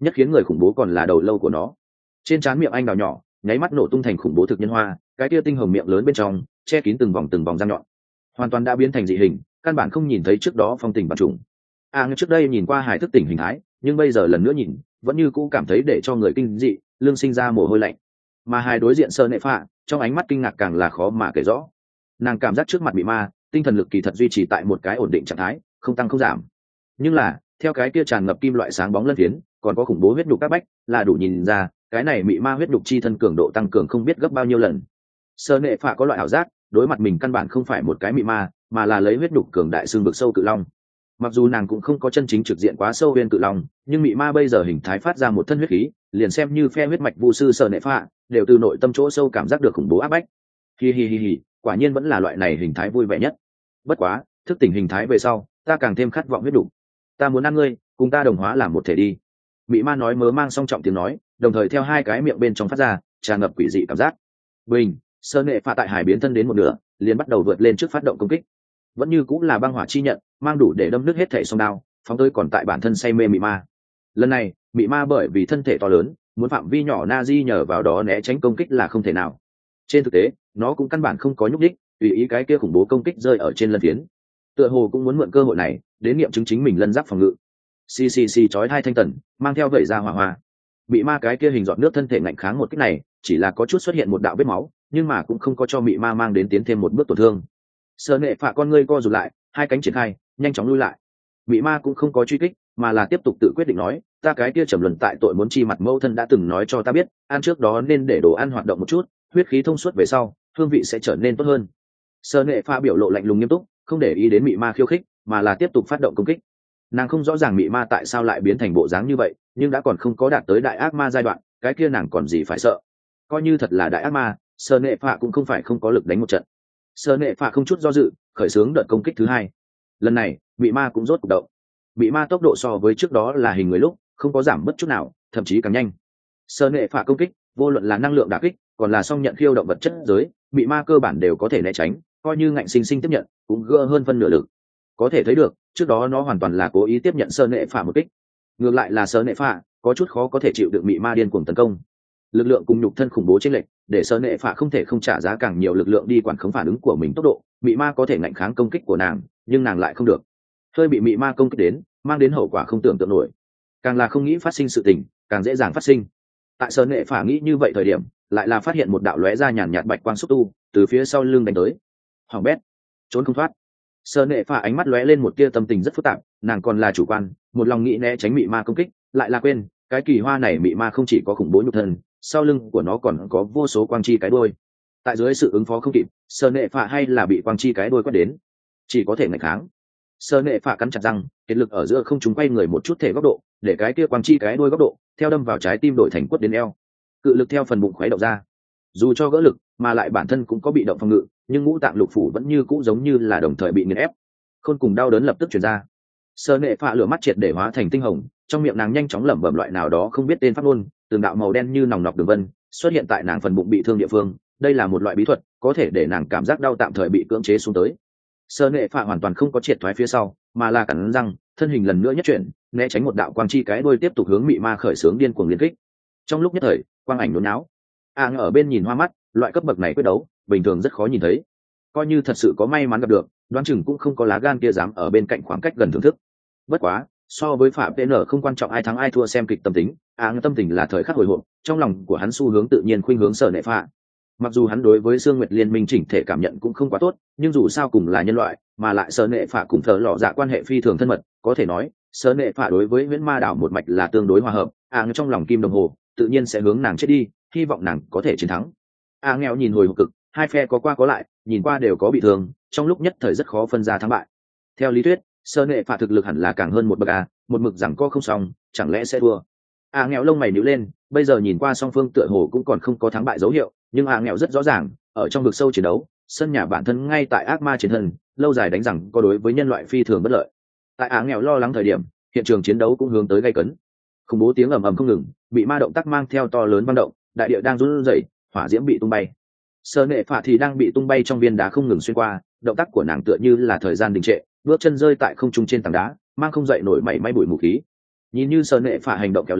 nhất khiến người khủng bố còn là đầu lâu của nó. Trên trán miệng anh đào nhỏ nháy mắt nổ tung thành khủng bố thực nhân hoa, cái tia tinh hồng miệng lớn bên trong che kín từng vòng từng vòng răng nhọn, hoàn toàn đã biến thành dị hình, căn bản không nhìn thấy trước đó phong tình bản trùng. À như trước đây nhìn qua hài thức tỉnh hình thái, nhưng bây giờ lần nữa nhìn vẫn như cũ cảm thấy để cho người kinh dị, lương sinh ra mồ hôi lạnh. Mà hai đối diện Sơ Nệ Phạ, trong ánh mắt kinh ngạc càng là khó mà kể rõ. Nàng cảm giác trước mặt bị ma, tinh thần lực kỳ thật duy trì tại một cái ổn định trạng thái, không tăng không giảm. Nhưng là theo cái kia tràn ngập kim loại sáng bóng lân phiến, còn có khủng bố huyết nhục các bách, là đủ nhìn ra cái này mị ma huyết nhục chi thân cường độ tăng cường không biết gấp bao nhiêu lần. Sơ Nệ Phạ có loại ảo giác, đối mặt mình căn bản không phải một cái mị ma, mà là lấy huyết nhục cường đại xương vực sâu cự long. Mặc dù nàng cũng không có chân chính trực diện quá sâu huyên cự long, nhưng mị ma bây giờ hình thái phát ra một thân huyết khí, liền xem như phe huyết mạch vu sư Sơ Nệ Phạ, đều từ nội tâm chỗ sâu cảm giác được khủng bố áp bách. Hi hi hi hi, quả nhiên vẫn là loại này hình thái vui vẻ nhất. Bất quá, thức tỉnh hình thái về sau, ta càng thêm khát vọng huyết đủ. Ta muốn ăn ngươi, cùng ta đồng hóa làm một thể đi. Mị ma nói mớ mang song trọng tiếng nói, đồng thời theo hai cái miệng bên trong phát ra, tràn ngập quỷ dị cảm giác. Bình, Sơ Nệ Phạ tại hải biến thân đến một nửa, liền bắt đầu vượt lên trước phát động công kích. Vẫn như cũng là băng hỏa chi nhận, mang đủ để đâm nứt hết thể song đao, phóng tới còn tại bản thân say mê mị ma. Lần này, mị ma bởi vì thân thể to lớn, muốn phạm vi nhỏ Nazi nhờ vào đó né tránh công kích là không thể nào. Trên thực tế, nó cũng căn bản không có nhúc đích, tùy ý cái kia khủng bố công kích rơi ở trên lân phiến. Tựa hồ cũng muốn mượn cơ hội này, đến nghiệm chứng chính mình lân giáp phòng ngự. Xì xì xì chói hai thanh tần, mang theo vẩy ra hỏa hoa. Mị ma cái kia hình giọt nước thân thể ngạnh kháng một kích này, chỉ là có chút xuất hiện một đạo vết máu, nhưng mà cũng không có cho mị ma mang đến tiến thêm một bước tổn thương. Sơ Nệ Phạ con ngươi co rụt lại, hai cánh triển khai, nhanh chóng lui lại. Mị ma cũng không có truy kích, mà là tiếp tục tự quyết định nói, ta cái kia trầm luân tại tội muốn chi mặt mâu thân đã từng nói cho ta biết, ăn trước đó nên để đồ ăn hoạt động một chút, huyết khí thông suốt về sau, hương vị sẽ trở nên tốt hơn. Sơ Nệ Phạ biểu lộ lạnh lùng nghiêm túc, không để ý đến mị ma khiêu khích, mà là tiếp tục phát động công kích. Nàng không rõ ràng mị ma tại sao lại biến thành bộ dáng như vậy, nhưng đã còn không có đạt tới đại ác ma giai đoạn, cái kia nàng còn gì phải sợ. Coi như thật là đại ác ma, Sơ Nệ Phạ cũng không phải không có lực đánh một trận. Sơ Nệ Phạ không chút do dự, khởi xướng đợt công kích thứ hai. Lần này, mị ma cũng rốt cục động. Mị ma tốc độ so với trước đó là hình người lúc, không có giảm bất chút nào, thậm chí càng nhanh. Sơ Nệ Phạ công kích, vô luận là năng lượng đả kích, còn là song nhận khiêu động vật chất giới, mị ma cơ bản đều có thể né tránh, coi như ngạnh sinh sinh tiếp nhận, cũng gỡ hơn phân nửa lực. Có thể thấy được, trước đó nó hoàn toàn là cố ý tiếp nhận Sơ Nệ Phạ một kích. Ngược lại là Sơ Nệ Phạ, có chút khó có thể chịu được mị ma điên cuồng tấn công. Lực lượng cùng nhục thân khủng bố chênh lệch, để Sơ Nệ Phạ không thể không trả giá càng nhiều lực lượng đi quản khống phản ứng của mình tốc độ, mị ma có thể ngạnh kháng công kích của nàng, nhưng nàng lại không được. Hơi bị mị ma công kích đến, mang đến hậu quả không tưởng tượng nổi. Càng là không nghĩ phát sinh sự tình, càng dễ dàng phát sinh. Tại Sơ Nệ Phạ nghĩ như vậy thời điểm, lại là phát hiện một đạo lóe ra nhàn nhạt bạch quang xúc tu, từ phía sau lưng đánh tới. Hỏng bét, trốn không thoát. Sơ Nệ Phạ ánh mắt lóe lên một tia tâm tình rất phức tạp, nàng còn là chủ quan, một lòng nghĩ né tránh mị ma công kích, lại là quên, cái kỳ hoa này mị ma không chỉ có khủng bố nhục thân, sau lưng của nó còn có vô số quang chi cái đuôi. Tại dưới sự ứng phó không kịp, Sơ Nệ Phạ hay là bị quang chi cái đuôi quét đến, chỉ có thể nghịch kháng. Sơ Nệ Phạ cắn chặt răng, kết lực ở giữa không chúng quay người một chút thể góc độ, để cái kia quang chi cái đuôi góc độ theo đâm vào trái tim đổi thành quất đến eo, cự lực theo phần bụng khuấy động ra. Dù cho gỡ lực, mà lại bản thân cũng có bị động phòng ngự, nhưng ngũ tạng lục phủ vẫn như cũ giống như là đồng thời bị nghiền ép. Khôn cùng đau đớn lập tức truyền ra. Sơ Nệ Phạ lửa mắt triệt để hóa thành tinh hồng, trong miệng nàng nhanh chóng lẩm bẩm loại nào đó không biết tên pháp ngôn, từng đạo màu đen như nòng nọc đường vân xuất hiện tại nàng phần bụng bị thương địa phương. Đây là một loại bí thuật, có thể để nàng cảm giác đau tạm thời bị cưỡng chế xuống tới. Sơ Nệ Phạ hoàn toàn không có triệt thoái phía sau, mà là cắn răng, thân hình lần nữa nhất chuyển, né tránh một đạo quang chi cái đuôi tiếp tục hướng mị ma khởi xướng điên cuồng liên kích. Trong lúc nhất thời, quang ảnh nhốn náo. A à, ở bên nhìn hoa mắt, loại cấp bậc này quyết đấu, bình thường rất khó nhìn thấy. Coi như thật sự có may mắn gặp được, đoán chừng cũng không có lá gan kia dám ở bên cạnh khoảng cách gần thưởng thức. Bất quá, so với Phạm pê en không quan trọng ai thắng ai thua xem kịch tâm tính, A à, tâm tình là thời khắc hồi hộp, trong lòng của hắn xu hướng tự nhiên khuynh hướng Sơ Nệ Phạ. Mặc dù hắn đối với Sương Nguyệt Liên Minh chỉnh thể cảm nhận cũng không quá tốt, nhưng dù sao cùng là nhân loại, mà lại Sơ Nệ Phạ cùng Thờ Lọ Dạ quan hệ phi thường thân mật, có thể nói, Sơ Nệ Phạ đối với Huyễn Ma Đảo một mạch là tương đối hòa hợp. A à, trong lòng kim đồng hồ, tự nhiên sẽ hướng nàng chết đi, hy vọng nàng có thể chiến thắng. A à, nghèo nhìn hồi hộp cực, hai phe có qua có lại, nhìn qua đều có bị thương, trong lúc nhất thời rất khó phân ra thắng bại. Theo lý thuyết, Sơ Nệ Phạ thực lực hẳn là càng hơn một bậc a, một mực rằng co không xong, chẳng lẽ sẽ thua? A à, nghèo lông mày nhíu lên, bây giờ nhìn qua song phương tựa hồ cũng còn không có thắng bại dấu hiệu, nhưng A à, nghèo rất rõ ràng, ở trong vực sâu chiến đấu, sân nhà bản thân ngay tại ác ma chiến thân, lâu dài đánh rằng có đối với nhân loại phi thường bất lợi. Tại A à, nghèo lo lắng thời điểm, hiện trường chiến đấu cũng hướng tới gay cấn. Khủng bố tiếng ầm ầm không ngừng, bị ma động tác mang theo to lớn băng động, đại địa đang run rẩy, hỏa diễm bị tung bay. Sơ Nệ Phạ thì đang bị tung bay trong viên đá không ngừng xuyên qua, động tác của nàng tựa như là thời gian đình trệ, bước chân rơi tại không trung trên tảng đá, mang không dậy nổi mảy may bụi mù khí. Nhìn như Sơ Nệ Phạ hành động kéo léo,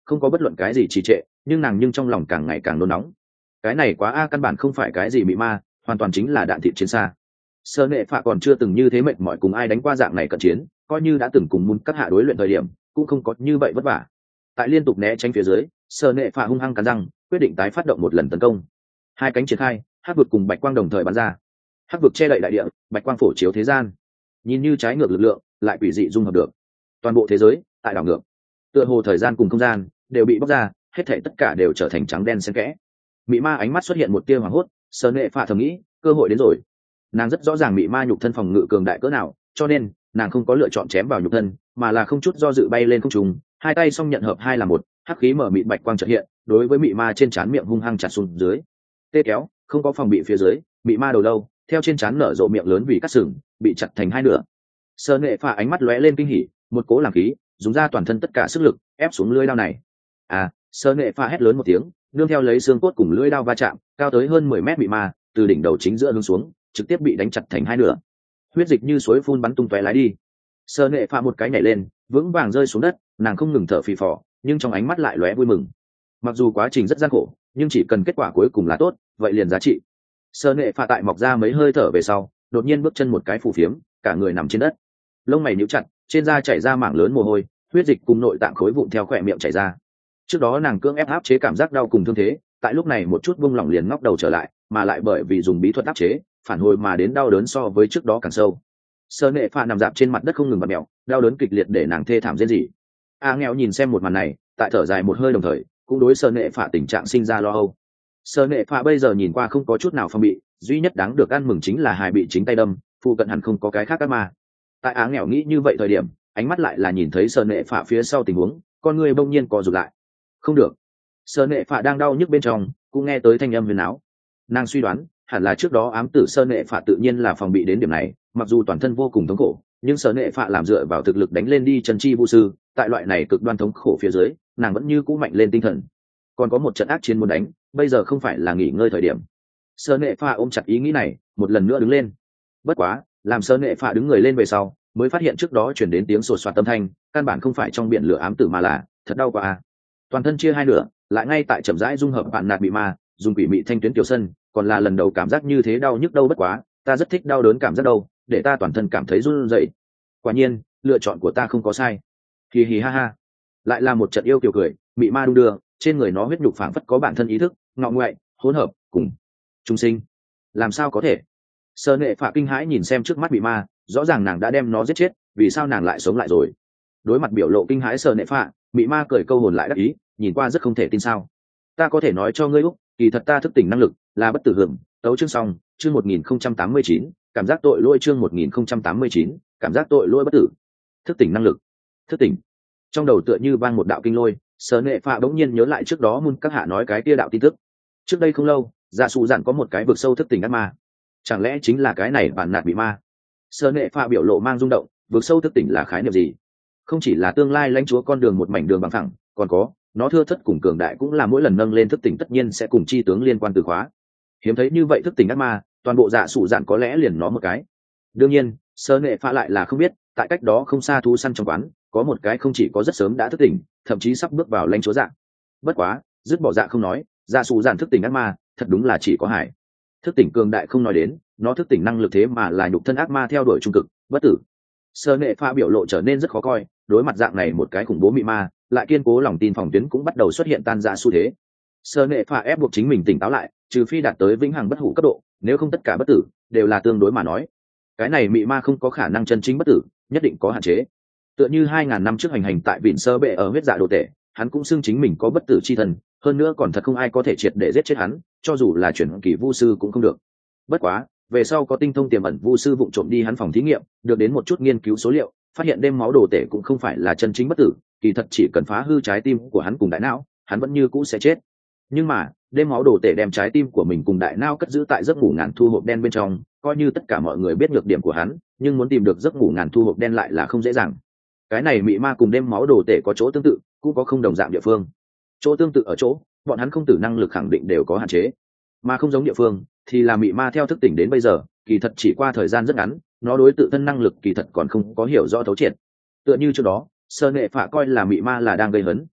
không có bất luận cái gì trì trệ, nhưng nàng nhưng trong lòng càng ngày càng nôn nóng. Cái này quá a căn bản không phải cái gì mị ma, hoàn toàn chính là đạn thịt chiến xa. Sơ nệ phạ còn chưa từng như thế mệt mỏi cùng ai đánh qua dạng này cận chiến, coi như đã từng cùng mun các hạ đối luyện thời điểm cũng không có như vậy vất vả. Tại liên tục né tránh phía dưới, sơ nệ phạ hung hăng cắn răng, quyết định tái phát động một lần tấn công. Hai cánh triển khai, hắc vực cùng bạch quang đồng thời bắn ra. Hắc vực che đậy đại địa, bạch quang phổ chiếu thế gian. Nhìn như trái ngược lực lượng, lại quỷ dị dung hợp được. Toàn bộ thế giới tại đảo ngược, tựa hồ thời gian cùng không gian đều bị bóc ra, hết thảy tất cả đều trở thành trắng đen xen kẽ. Mị ma ánh mắt xuất hiện một tia hoảng hốt, sơ nệ phạ thầm nghĩ, cơ hội đến rồi. Nàng rất rõ ràng mị ma nhục thân phòng ngự cường đại cỡ nào, cho nên nàng không có lựa chọn chém vào nhục thân, mà là không chút do dự bay lên không trung, hai tay song nhận hợp hai là một, hắc khí mở mịt bạch quang chợt hiện, đối với mị ma trên trán miệng hung hăng chặt xuống dưới. Tê kéo, không có phòng bị phía dưới, mị ma đầu lâu theo trên trán nở rộ miệng lớn vì cắt sừng, bị chặt thành hai nửa. Sơ nệ phạ ánh mắt lóe lên kinh hỉ, một cố làm khí, dùng ra toàn thân tất cả sức lực ép xuống lưỡi đao này. À, sơ nệ phạ hét lớn một tiếng, nương theo lấy xương cốt cùng lưỡi đao va chạm, cao tới hơn mười mét mị ma từ đỉnh đầu chính giữa hướng xuống, trực tiếp bị đánh chặt thành hai nửa. Huyết dịch như suối phun bắn tung tóe lái đi. Sơ nệ phạ một cái nhảy lên, vững vàng rơi xuống đất, nàng không ngừng thở phì phò, nhưng trong ánh mắt lại lóe vui mừng. Mặc dù quá trình rất gian khổ, nhưng chỉ cần kết quả cuối cùng là tốt, vậy liền giá trị. Sơ nệ phạ tại mọc ra mấy hơi thở về sau, đột nhiên bước chân một cái phù phiếm, cả người nằm trên đất, lông mày nhíu chặt, trên da chảy ra mảng lớn mồ hôi, huyết dịch cùng nội tạng khối vụn theo khỏe miệng chảy ra. Trước đó nàng cưỡng ép áp chế cảm giác đau cùng thương thế, tại lúc này một chút buông lỏng liền ngóc đầu trở lại, mà lại bởi vì dùng bí thuật áp chế, phản hồi mà đến đau đớn so với trước đó càng sâu. Sơ nệ phạ nằm dạp trên mặt đất không ngừng bật mèo, đau đớn kịch liệt để nàng thê thảm rên rỉ. A nghèo nhìn xem một màn này, tại thở dài một hơi đồng thời cũng đối sơ nệ phạ tình trạng sinh ra lo âu. Sơ nệ phạ bây giờ nhìn qua không có chút nào phòng bị, duy nhất đáng được ăn mừng chính là hài bị chính tay đâm, phụ cận hẳn không có cái khác ác ma. Tại Á nghèo nghĩ như vậy thời điểm, ánh mắt lại là nhìn thấy sơ nệ phạ phía sau tình huống, con người bỗng nhiên co rụt lại. Không được, sơ nệ phạ đang đau nhức bên trong cũng nghe tới thanh âm huyền áo. Nàng suy đoán hẳn là trước đó ám tử sơ nệ phạ tự nhiên là phòng bị đến điểm này, mặc dù toàn thân vô cùng thống khổ, nhưng sơ nệ phạ làm dựa vào thực lực đánh lên đi chân chi vũ sư, tại loại này cực đoan thống khổ phía dưới, nàng vẫn như cũ mạnh lên tinh thần. Còn có một trận ác chiến muốn đánh, bây giờ không phải là nghỉ ngơi thời điểm. Sơ nệ phạ ôm chặt ý nghĩ này, một lần nữa đứng lên. Bất quá, làm sơ nệ phạ đứng người lên về sau, mới phát hiện trước đó chuyển đến tiếng sột soạt tâm thanh, căn bản không phải trong biển lửa ám tử mà là thật đau quá à. Toàn thân chia hai nửa, lại ngay tại chậm rãi dung hợp bạn nạt bị ma, dùng quỷ mị thanh tuyến tiểu sân, còn là lần đầu cảm giác như thế đau nhức đâu bất quá, ta rất thích đau đớn cảm giác đâu, để ta toàn thân cảm thấy run rẩy. Quả nhiên, lựa chọn của ta không có sai. Hì hì ha ha. Lại là một trận yêu kiều cười, mị ma đung đưa, trên người nó huyết nhục phảng phất có bản thân ý thức, ngọ ngoại, hỗn hợp, cùng trung sinh. Làm sao có thể? Sơ nệ phạ kinh hãi nhìn xem trước mắt bị ma, rõ ràng nàng đã đem nó giết chết, vì sao nàng lại sống lại rồi? Đối mặt biểu lộ kinh hãi sơ nệ phạ, bị ma cười câu hồn lại đắc ý, nhìn qua rất không thể tin sao. Ta có thể nói cho ngươi úc, kỳ thật ta thức tỉnh năng lực là bất tử hưởng. Tấu chương xong, chương một nghìn không trăm tám mươi chín, cảm giác tội lỗi chương một nghìn không trăm tám mươi chín, cảm giác tội lỗi bất tử. Thức tỉnh năng lực. Thức tỉnh. Trong đầu tựa như vang một đạo kinh lôi, sơ nệ phạ bỗng nhiên nhớ lại trước đó mun các hạ nói cái kia đạo tin tức. Trước đây không lâu, dạ sụ dặn có một cái vực sâu thức tỉnh ác ma, chẳng lẽ chính là cái này bản nạt bị ma? Sơ nệ phạ biểu lộ mang rung động, vực sâu thức tỉnh là khái niệm gì? Không chỉ là tương lai lãnh chúa con đường một mảnh đường bằng phẳng, còn có nó thưa thất cùng cường đại cũng là mỗi lần nâng lên thức tỉnh tất nhiên sẽ cùng chi tướng liên quan từ khóa. Hiếm thấy như vậy thức tỉnh ác ma, toàn bộ dạ sụ dặn có lẽ liền nó một cái. Đương nhiên, sơ nệ phạ lại là không biết, tại cách đó không xa thú săn trong quán, có một cái không chỉ có rất sớm đã thức tỉnh, thậm chí sắp bước vào lãnh chúa dạng. Bất quá, dứt bỏ dạ không nói, dạ sụ dặn thức tỉnh ác ma, thật đúng là chỉ có hải. Thức tỉnh cường đại không nói đến, nó thức tỉnh năng lực thế mà là nhục thân ác ma theo đuổi trung cực, bất tử. Sơ nệ pha biểu lộ trở nên rất khó coi, đối mặt dạng này một cái khủng bố mị ma, lại kiên cố lòng tin phòng tuyến cũng bắt đầu xuất hiện tan rã xu thế. Sơ nệ pha ép buộc chính mình tỉnh táo lại, trừ phi đạt tới vĩnh hằng bất hủ cấp độ, nếu không tất cả bất tử đều là tương đối mà nói. Cái này mị ma không có khả năng chân chính bất tử, nhất định có hạn chế. Tựa như hai ngàn năm trước hành hành tại Vịnh Sơ Bệ ở huyết dạ đồ tể, hắn cũng xưng chính mình có bất tử chi thần, hơn nữa còn thật không ai có thể triệt để giết chết hắn, cho dù là chuyển kỳ vu sư cũng không được. Bất quá, về sau có tinh thông tiềm ẩn vu sư vụng trộm đi hắn phòng thí nghiệm, được đến một chút nghiên cứu số liệu, phát hiện đêm máu đồ tể cũng không phải là chân chính bất tử, kỳ thật chỉ cần phá hư trái tim của hắn cùng đại não, hắn vẫn như cũ sẽ chết. Nhưng mà, đêm máu đồ tể đem trái tim của mình cùng đại não cất giữ tại giấc ngủ ngàn thu hộp đen bên trong, coi như tất cả mọi người biết nhược điểm của hắn, nhưng muốn tìm được giấc ngủ ngàn thu hộp đen lại là không dễ dàng. Cái này mị ma cùng đêm máu đồ tể có chỗ tương tự, cũng có không đồng dạng địa phương. Chỗ tương tự ở chỗ, bọn hắn không tử năng lực khẳng định đều có hạn chế, mà không giống địa phương thì là mị ma theo thức tỉnh đến bây giờ, kỳ thật chỉ qua thời gian rất ngắn, nó đối tự thân năng lực kỳ thật còn không có hiểu rõ thấu triệt. Tựa như trước đó, sơ nệ phạ coi là mị ma là đang gây hấn,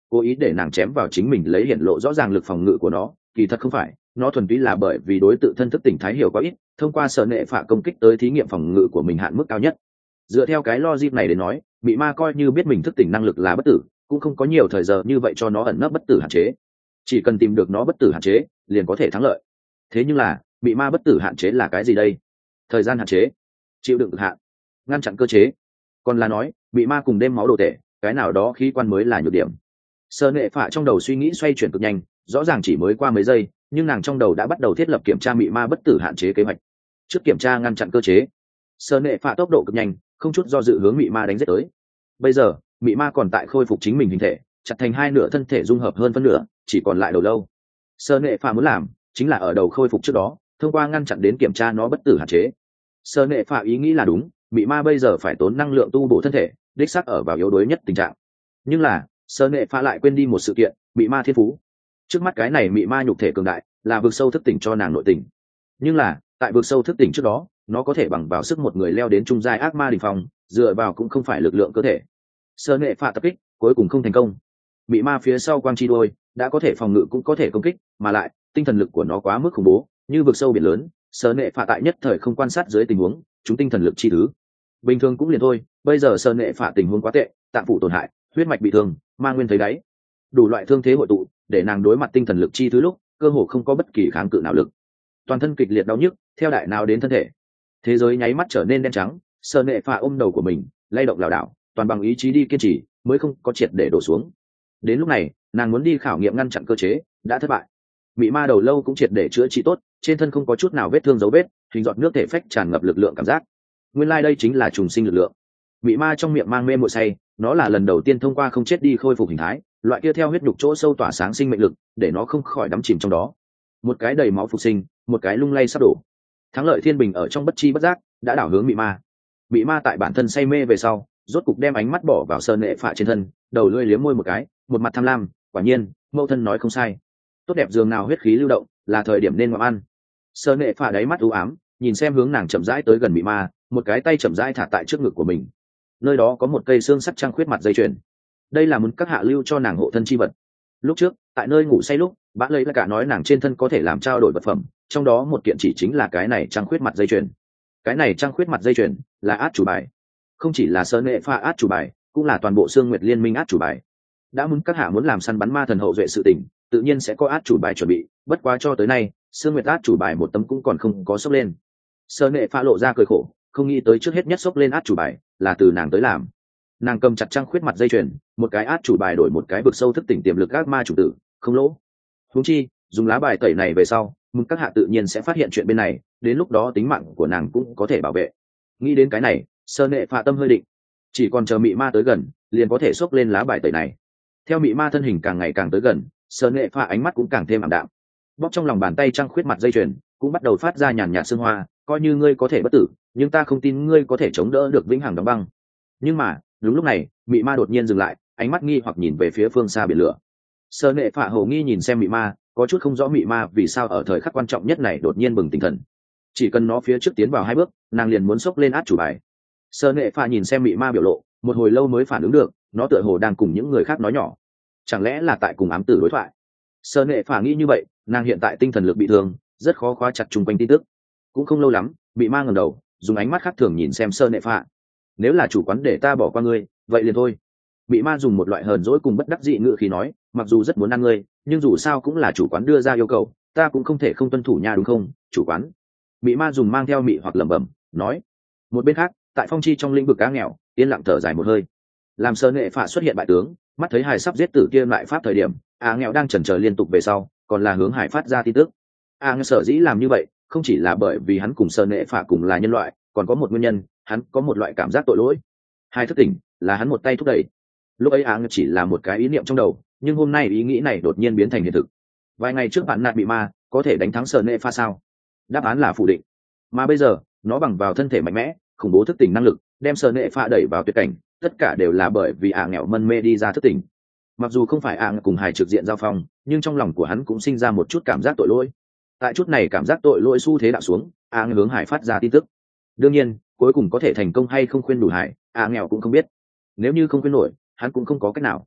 cố ý để nàng chém vào chính mình lấy hiện lộ rõ ràng lực phòng ngự của nó, kỳ thật không phải, nó thuần túy là bởi vì đối tự thân thức tỉnh thái hiểu quá ít, thông qua sở nệ phạ công kích tới thí nghiệm phòng ngự của mình hạn mức cao nhất. Dựa theo cái logic này đến nói, mị ma coi như biết mình thức tỉnh năng lực là bất tử, cũng không có nhiều thời giờ như vậy cho nó ẩn nấp bất tử hạn chế, chỉ cần tìm được nó bất tử hạn chế liền có thể thắng lợi. Thế nhưng là mị ma bất tử hạn chế là cái gì đây? Thời gian hạn chế, chịu đựng cực hạn, ngăn chặn cơ chế, còn là nói mị ma cùng đêm máu đồ tể, cái nào đó khí quan mới là nhược điểm. Sở nệ phạ trong đầu suy nghĩ xoay chuyển cực nhanh, rõ ràng chỉ mới qua mấy giây, nhưng nàng trong đầu đã bắt đầu thiết lập kiểm tra mị ma bất tử hạn chế kế hoạch. Trước kiểm tra ngăn chặn cơ chế, sở nệ phạ tốc độ cực nhanh, không chút do dự hướng mị ma đánh giết tới. Bây giờ mị ma còn tại khôi phục chính mình hình thể, chặt thành hai nửa thân thể dung hợp hơn phân nửa, chỉ còn lại đầu lâu. Sở nệ phạ muốn làm chính là ở đầu khôi phục trước đó, thông qua ngăn chặn đến kiểm tra nó bất tử hạn chế. Sở nệ phạ ý nghĩ là đúng, mị ma bây giờ phải tốn năng lượng tu bổ thân thể, đích xác ở vào yếu đuối nhất tình trạng. Nhưng là sở nệ phạ lại quên đi một sự kiện, mị ma thiên phú. Trước mắt cái này mị ma nhục thể cường đại, là vực sâu thức tỉnh cho nàng nội tình. Nhưng là tại vực sâu thức tỉnh trước đó, nó có thể bằng vào sức một người leo đến trung giai ác ma đỉnh phong, dựa vào cũng không phải lực lượng cơ thể. Sở nệ phạ tập kích cuối cùng không thành công. Mị ma phía sau quang chi đôi đã có thể phòng ngự cũng có thể công kích, mà lại tinh thần lực của nó quá mức khủng bố, như vực sâu biển lớn. Sở nệ phạ tại nhất thời không quan sát dưới tình huống, chúng tinh thần lực chi thứ bình thường cũng liền thôi, bây giờ sở nệ phạ tình huống quá tệ, tạng phủ tổn hại, huyết mạch bị thương, ma nguyên thấy đáy, đủ loại thương thế hội tụ, để nàng đối mặt tinh thần lực chi thứ lúc cơ hồ không có bất kỳ kháng cự nào lực, toàn thân kịch liệt đau nhức theo đại nào đến thân thể, thế giới nháy mắt trở nên đen trắng. Sở nệ phạ ôm đầu của mình lay động lảo đảo, toàn bằng ý chí đi kiên trì mới không có triệt để đổ xuống. Đến lúc này nàng muốn đi khảo nghiệm ngăn chặn cơ chế đã thất bại. Mị ma đầu lâu cũng triệt để chữa trị tốt, trên thân không có chút nào vết thương dấu vết, hình giọt nước thể phách tràn ngập lực lượng cảm giác. Nguyên lai đây chính là trùng sinh lực lượng. Mị ma trong miệng mang mê muội say, nó là lần đầu tiên thông qua không chết đi khôi phục hình thái, loại kia theo huyết nhục chỗ sâu tỏa sáng sinh mệnh lực, để nó không khỏi đắm chìm trong đó. Một cái đầy máu phục sinh, một cái lung lay sắp đổ. Thắng lợi thiên bình ở trong bất chi bất giác đã đảo hướng mị ma. Mị ma tại bản thân say mê về sau, rốt cục đem ánh mắt bỏ vào sơn nệ phạ trên thân, đầu lưỡi liếm môi một cái, một mặt tham lam. Quả nhiên mẫu thân nói không sai, tốt đẹp dường nào huyết khí lưu động, là thời điểm nên ngoạm ăn. Sơn nệ phạ đáy mắt u ám, nhìn xem hướng nàng chậm rãi tới gần mị ma, một cái tay chậm rãi thả tại trước ngực của mình. Nơi đó có một cây xương sắt trăng khuyết mặt dây chuyền, đây là muốn các hạ lưu cho nàng hộ thân chi vật. Lúc trước tại nơi ngủ say lúc, bã lấy là cả nói nàng trên thân có thể làm trao đổi vật phẩm, trong đó một kiện chỉ chính là cái này trăng khuyết mặt dây chuyền. Cái này trăng khuyết mặt dây chuyền là át chủ bài, không chỉ là Sơn nệ phạ át chủ bài, cũng là toàn bộ Sương Nguyệt Liên Minh át chủ bài. Đã muốn các hạ muốn làm săn bắn ma thần hậu duệ sự tình, tự nhiên sẽ có át chủ bài chuẩn bị, bất quá cho tới nay Sương Nguyệt át chủ bài một tấm cũng còn không có sốc lên. Sơn nệ phạ lộ ra cười khổ, không nghĩ tới trước hết nhất sốc lên át chủ bài là từ nàng tới làm. Nàng cầm chặt trăng khuyết mặt dây chuyền, một cái át chủ bài đổi một cái vực sâu thức tỉnh tiềm lực ác ma chủ tử, không lỗ. Huống chi dùng lá bài tẩy này về sau, mừng các hạ tự nhiên sẽ phát hiện chuyện bên này, đến lúc đó tính mạng của nàng cũng có thể bảo vệ. Nghĩ đến cái này, Sơn nệ phạ tâm hơi định, chỉ còn chờ mị ma tới gần liền có thể xốc lên lá bài tẩy này. Theo mị ma thân hình càng ngày càng tới gần, Sơn nệ phạ ánh mắt cũng càng thêm ảm đạm. Bóp trong lòng bàn tay trăng khuyết mặt dây chuyền cũng bắt đầu phát ra nhàn nhạt sương hoa, coi như ngươi có thể bất tử, nhưng ta không tin ngươi có thể chống đỡ được vĩnh hằng đóng băng. Nhưng mà đúng lúc này mị ma đột nhiên dừng lại, ánh mắt nghi hoặc nhìn về phía phương xa biển lửa. Sơn nệ phạ hồ nghi nhìn xem mị ma, có chút không rõ mị ma vì sao ở thời khắc quan trọng nhất này đột nhiên bừng tỉnh thần. Chỉ cần nó phía trước tiến vào hai bước, nàng liền muốn xốc lên át chủ bài. Sơn nệ phạ nhìn xem mị ma biểu lộ, một hồi lâu mới phản ứng được, nó tựa hồ đang cùng những người khác nói nhỏ, chẳng lẽ là tại cùng ám tử đối thoại. Sơn nệ phạ nghĩ như vậy, nàng hiện tại tinh thần lực bị thương, rất khó khóa chặt chung quanh tin tức. Cũng không lâu lắm, mị ma ngẩng đầu, dùng ánh mắt khác thường nhìn xem Sơn nệ phạ. Nếu là chủ quán để ta bỏ qua ngươi, vậy liền thôi. Mị ma dùng một loại hờn dỗi cùng bất đắc dĩ ngữ khí nói, mặc dù rất muốn ăn ngươi, nhưng dù sao cũng là chủ quán đưa ra yêu cầu, ta cũng không thể không tuân thủ nha, đúng không chủ quán? Mị ma dùng mang theo mị hoặc lẩm bẩm nói. Một bên khác, tại phong chi trong lĩnh vực cá nghèo, yên lặng thở dài một hơi. Làm Sơn nệ phạ xuất hiện bại tướng, mắt thấy hải sắp giết tử kia lại pháp thời điểm, a nghèo đang chần chờ liên tục về sau, còn là hướng hải phát ra tin tức. a nghèo sở dĩ làm như vậy, không chỉ là bởi vì hắn cùng Sơn nệ phạ cùng là nhân loại, còn có một nguyên nhân, hắn có một loại cảm giác tội lỗi. Hai thức tỉnh là hắn một tay thúc đẩy. Lúc ấy a nghèo chỉ là một cái ý niệm trong đầu, nhưng hôm nay ý nghĩ này đột nhiên biến thành hiện thực. Vài ngày trước bạn nạt bị ma, có thể đánh thắng Sơn nệ phạ sao? Đáp án là phủ định. Mà bây giờ, nó bằng vào thân thể mạnh mẽ, khủng bố thức tỉnh năng lực, đem Sơn nệ phạ đẩy vào tuyệt cảnh, tất cả đều là bởi vì ả nghèo mân mê đi ra thức tỉnh. Mặc dù không phải ả cùng hải trực diện giao phong, nhưng trong lòng của hắn cũng sinh ra một chút cảm giác tội lỗi. Tại chút này cảm giác tội lỗi xu thế đạo xuống, ả hướng hải phát ra tin tức. Đương nhiên cuối cùng có thể thành công hay không khuyên đủ hải, ả nghèo cũng không biết. Nếu như không khuyên nổi, hắn cũng không có cách nào.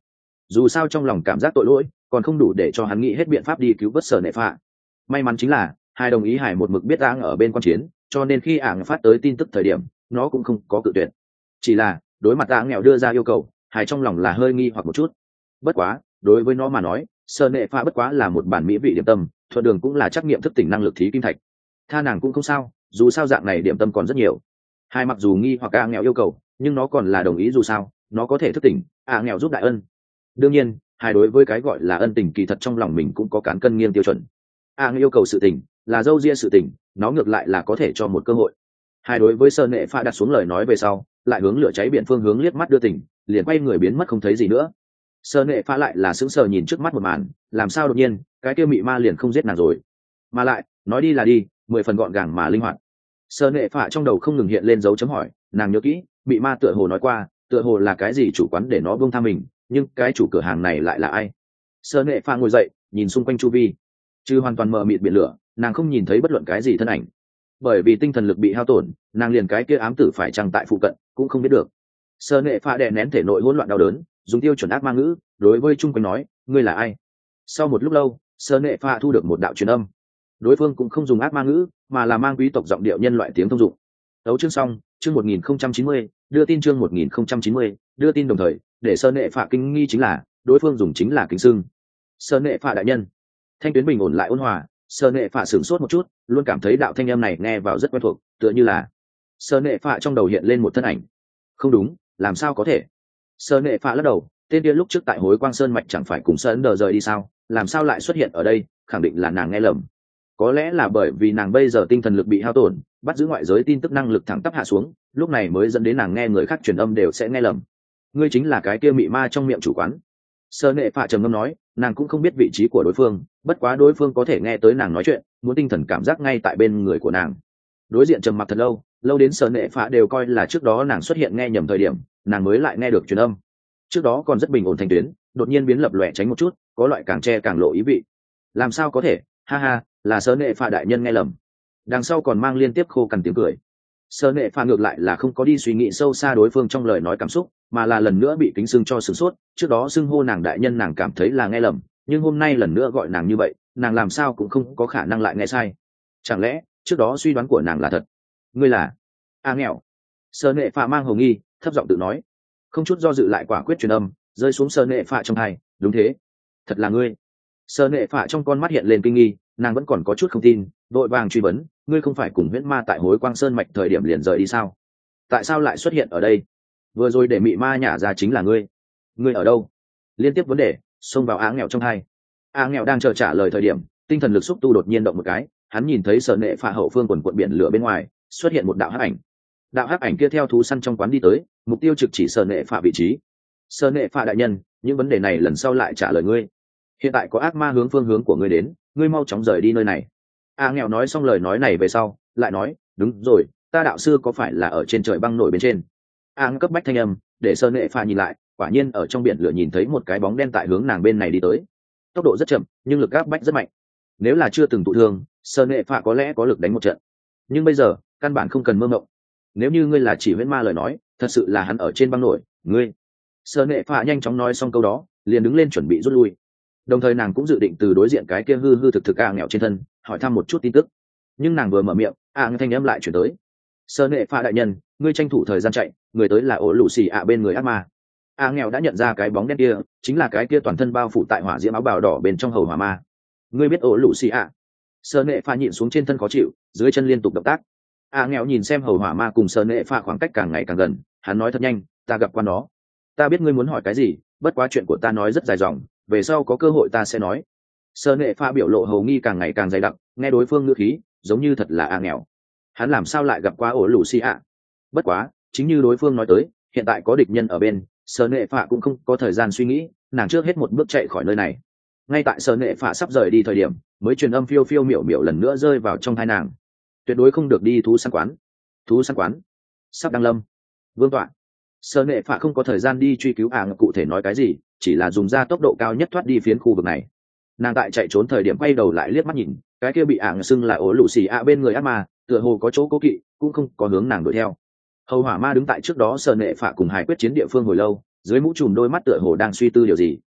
dù sao trong lòng cảm giác tội lỗi còn không đủ để cho hắn nghĩ hết biện pháp đi cứu vớt sở nệ phạ. May mắn chính là hai đồng ý hải một mực biết áng ở bên quan chiến, cho nên khi áng phát tới tin tức thời điểm nó cũng không có cự tuyệt. Chỉ là đối mặt áng nghèo đưa ra yêu cầu, hải trong lòng là hơi nghi hoặc một chút. Bất quá đối với nó mà nói, sở nệ phạ bất quá là một bản mỹ vị điểm tâm, thuận đường cũng là trắc nghiệm thức tỉnh năng lực thí kim thạch, tha nàng cũng không sao, dù sao dạng này điểm tâm còn rất nhiều. Hai mặc dù nghi hoặc áng nghèo yêu cầu, nhưng nó còn là đồng ý, dù sao nó có thể thức tỉnh áng nghèo giúp đại ân. Đương nhiên hai đối với cái gọi là ân tình kỳ thật trong lòng mình cũng có cán cân nghiêng tiêu chuẩn. áng yêu cầu sự tình là dâu ria sự tình, nó ngược lại là có thể cho một cơ hội. Hai đối với sơn nệ pha đặt xuống lời nói về sau, lại hướng lửa cháy biển phương hướng liếc mắt đưa tỉnh, liền quay người biến mất không thấy gì nữa. Sơn nệ pha lại là sững sờ nhìn trước mắt một màn, làm sao đột nhiên cái kia mị ma liền không giết nàng rồi, mà lại nói đi là đi, mười phần gọn gàng mà linh hoạt. Sơn nệ pha trong đầu không ngừng hiện lên dấu chấm hỏi, nàng nhớ kỹ mị ma tựa hồ nói qua, tựa hồ là cái gì chủ quán để nó buông tha mình, nhưng cái chủ cửa hàng này lại là ai? Sơn nệ pha ngồi dậy nhìn xung quanh chu vi, chứ hoàn toàn mờ mịt biển lửa, nàng không nhìn thấy bất luận cái gì thân ảnh. Bởi vì tinh thần lực bị hao tổn, nàng liền cái kia ám tử phải chăng tại phụ cận cũng không biết được. Sơ nệ pha đè nén thể nội hỗn loạn đau đớn, dùng tiêu chuẩn ác ma ngữ đối với chung quanh nói, ngươi là ai? Sau một lúc lâu, sơ nệ pha thu được một đạo truyền âm. Đối phương cũng không dùng ác ma ngữ, mà là mang quý tộc giọng điệu nhân loại tiếng thông dụng. Đấu chương xong, chương một nghìn không trăm chín mươi, đưa tin chương một nghìn không trăm chín mươi, đưa tin đồng thời, để sơ nệ pha kinh nghi chính là, đối phương dùng chính là kính xưng. Sơ nệ pha đại nhân. Thanh tuyến bình ổn lại ôn hòa, sơ nệ phạ sửng sốt một chút, luôn cảm thấy đạo thanh âm này nghe vào rất quen thuộc, tựa như là sơ nệ phạ trong đầu hiện lên một thân ảnh. Không đúng, làm sao có thể? Sơ nệ phạ lắc đầu, tên kia lúc trước tại Hối Quang Sơn mạch chẳng phải cùng Sơn Đờ rời đi sao, làm sao lại xuất hiện ở đây? Khẳng định là nàng nghe lầm. Có lẽ là bởi vì nàng bây giờ tinh thần lực bị hao tổn, bắt giữ ngoại giới tin tức năng lực thẳng tắp hạ xuống, lúc này mới dẫn đến nàng nghe người khác truyền âm đều sẽ nghe lầm. Ngươi chính là cái kia mị ma trong miệng chủ quán. Sơ nệ phạ trầm ngâm nói, nàng cũng không biết vị trí của đối phương, bất quá đối phương có thể nghe tới nàng nói chuyện, muốn tinh thần cảm giác ngay tại bên người của nàng. Đối diện trầm mặc thật lâu, lâu đến sơ nệ phạ đều coi là trước đó nàng xuất hiện nghe nhầm thời điểm, nàng mới lại nghe được truyền âm. Trước đó còn rất bình ổn thành tuyến, đột nhiên biến lập lòe tránh một chút, có loại càng che càng lộ ý vị. Làm sao có thể? Ha ha, là sơ nệ phạ đại nhân nghe lầm. Đằng sau còn mang liên tiếp khô cằn tiếng cười. Sơ nệ phạ ngược lại là không có đi suy nghĩ sâu xa đối phương trong lời nói cảm xúc, mà là lần nữa bị kính xưng cho sửng sốt. Trước đó xưng hô nàng đại nhân nàng cảm thấy là nghe lầm, nhưng hôm nay lần nữa gọi nàng như vậy, nàng làm sao cũng không có khả năng lại nghe sai. Chẳng lẽ trước đó suy đoán của nàng là thật? Ngươi là a nghèo? Sơ nệ phạ mang hồng nghi, thấp giọng tự nói, không chút do dự lại quả quyết truyền âm rơi xuống sơ nệ phạ trong hai. Đúng thế, thật là ngươi. Sơ nệ phạ trong con mắt hiện lên kinh nghi, nàng vẫn còn có chút không tin, vội vàng truy vấn, ngươi không phải cùng huyễn ma tại Hối Quang Sơn mạch thời điểm liền rời đi sao? Tại sao lại xuất hiện ở đây? Vừa rồi để mị ma nhả ra chính là ngươi. Ngươi ở đâu? Liên tiếp vấn đề xông vào á nghèo trong hai. Á nghèo đang chờ trả lời thời điểm, tinh thần lực xúc tu đột nhiên động một cái, hắn nhìn thấy sở nệ phạ hậu phương quần quận biển lửa bên ngoài xuất hiện một đạo hắc ảnh. Đạo hắc ảnh kia theo thú săn trong quán đi tới, mục tiêu trực chỉ sở nệ phạ vị trí. Sở nệ phạ đại nhân, những vấn đề này lần sau lại trả lời ngươi. Hiện tại có ác ma hướng phương hướng của ngươi đến, ngươi mau chóng rời đi nơi này. A nghèo nói xong lời nói này về sau, lại nói, đúng rồi, ta đạo sư có phải là ở trên trời băng nổi bên trên? A cấp bách thanh âm, để sơ nệ pha nhìn lại, quả nhiên ở trong biển lửa nhìn thấy một cái bóng đen tại hướng nàng bên này đi tới. Tốc độ rất chậm, nhưng lực áp bách rất mạnh. Nếu là chưa từng tụ thương, sơ nệ pha có lẽ có lực đánh một trận. Nhưng bây giờ, căn bản không cần mơ mộng. Nếu như ngươi là chỉ huyễn ma lời nói, thật sự là hắn ở trên băng nổi, ngươi. Sơ nệ pha nhanh chóng nói xong câu đó, liền đứng lên chuẩn bị rút lui. Đồng thời nàng cũng dự định từ đối diện cái kia hư hư thực thực a nghèo trên thân hỏi thăm một chút tin tức, nhưng nàng vừa mở miệng, a nghe thanh âm lại chuyển tới, sơ nệ pha đại nhân, ngươi tranh thủ thời gian chạy, người tới là ổ lù xì ạ bên người ác ma. A nghèo đã nhận ra cái bóng đen kia chính là cái kia toàn thân bao phủ tại hỏa diễm áo bào đỏ bên trong hầu hỏa ma. Ngươi biết ổ lù xì ạ? Sơ nệ pha nhịn xuống trên thân khó chịu, dưới chân liên tục động tác. A nghèo nhìn xem hầu hỏa ma cùng sơ nệ pha khoảng cách càng ngày càng gần, hắn nói thật nhanh, ta gặp qua nó. Ta biết ngươi muốn hỏi cái gì, bất quá chuyện của ta nói rất dài dòng, về sau có cơ hội ta sẽ nói. Sơ nệ pha biểu lộ hầu nghi càng ngày càng dày đặc, nghe đối phương ngữ khí giống như thật là a nghèo. Hắn làm sao lại gặp qua ổ lù xì ạ? Bất quá chính như đối phương nói tới, hiện tại có địch nhân ở bên, sơ nệ pha cũng không có thời gian suy nghĩ, nàng trước hết một bước chạy khỏi nơi này. Ngay tại sơ nệ pha sắp rời đi thời điểm, mới truyền âm phiêu phiêu miểu miểu lần nữa rơi vào trong tai nàng. Tuyệt đối không được đi thú săn quán. Thú săn quán sắp đăng lâm. Vương tọa. Sơ nệ pha không có thời gian đi truy cứu à cụ thể nói cái gì, chỉ là dùng ra tốc độ cao nhất thoát đi phiến khu vực này. Nàng tại chạy trốn thời điểm quay đầu lại liếc mắt nhìn, cái kia bị ảng xưng là ố lù xì ạ bên người ác ma, tựa hồ có chỗ cố kỵ, cũng không có hướng nàng đuổi theo. Hầu hỏa ma đứng tại trước đó sờ nệ phạ cùng hải quyết chiến địa phương hồi lâu, dưới mũ trùm đôi mắt tựa hồ đang suy tư điều gì,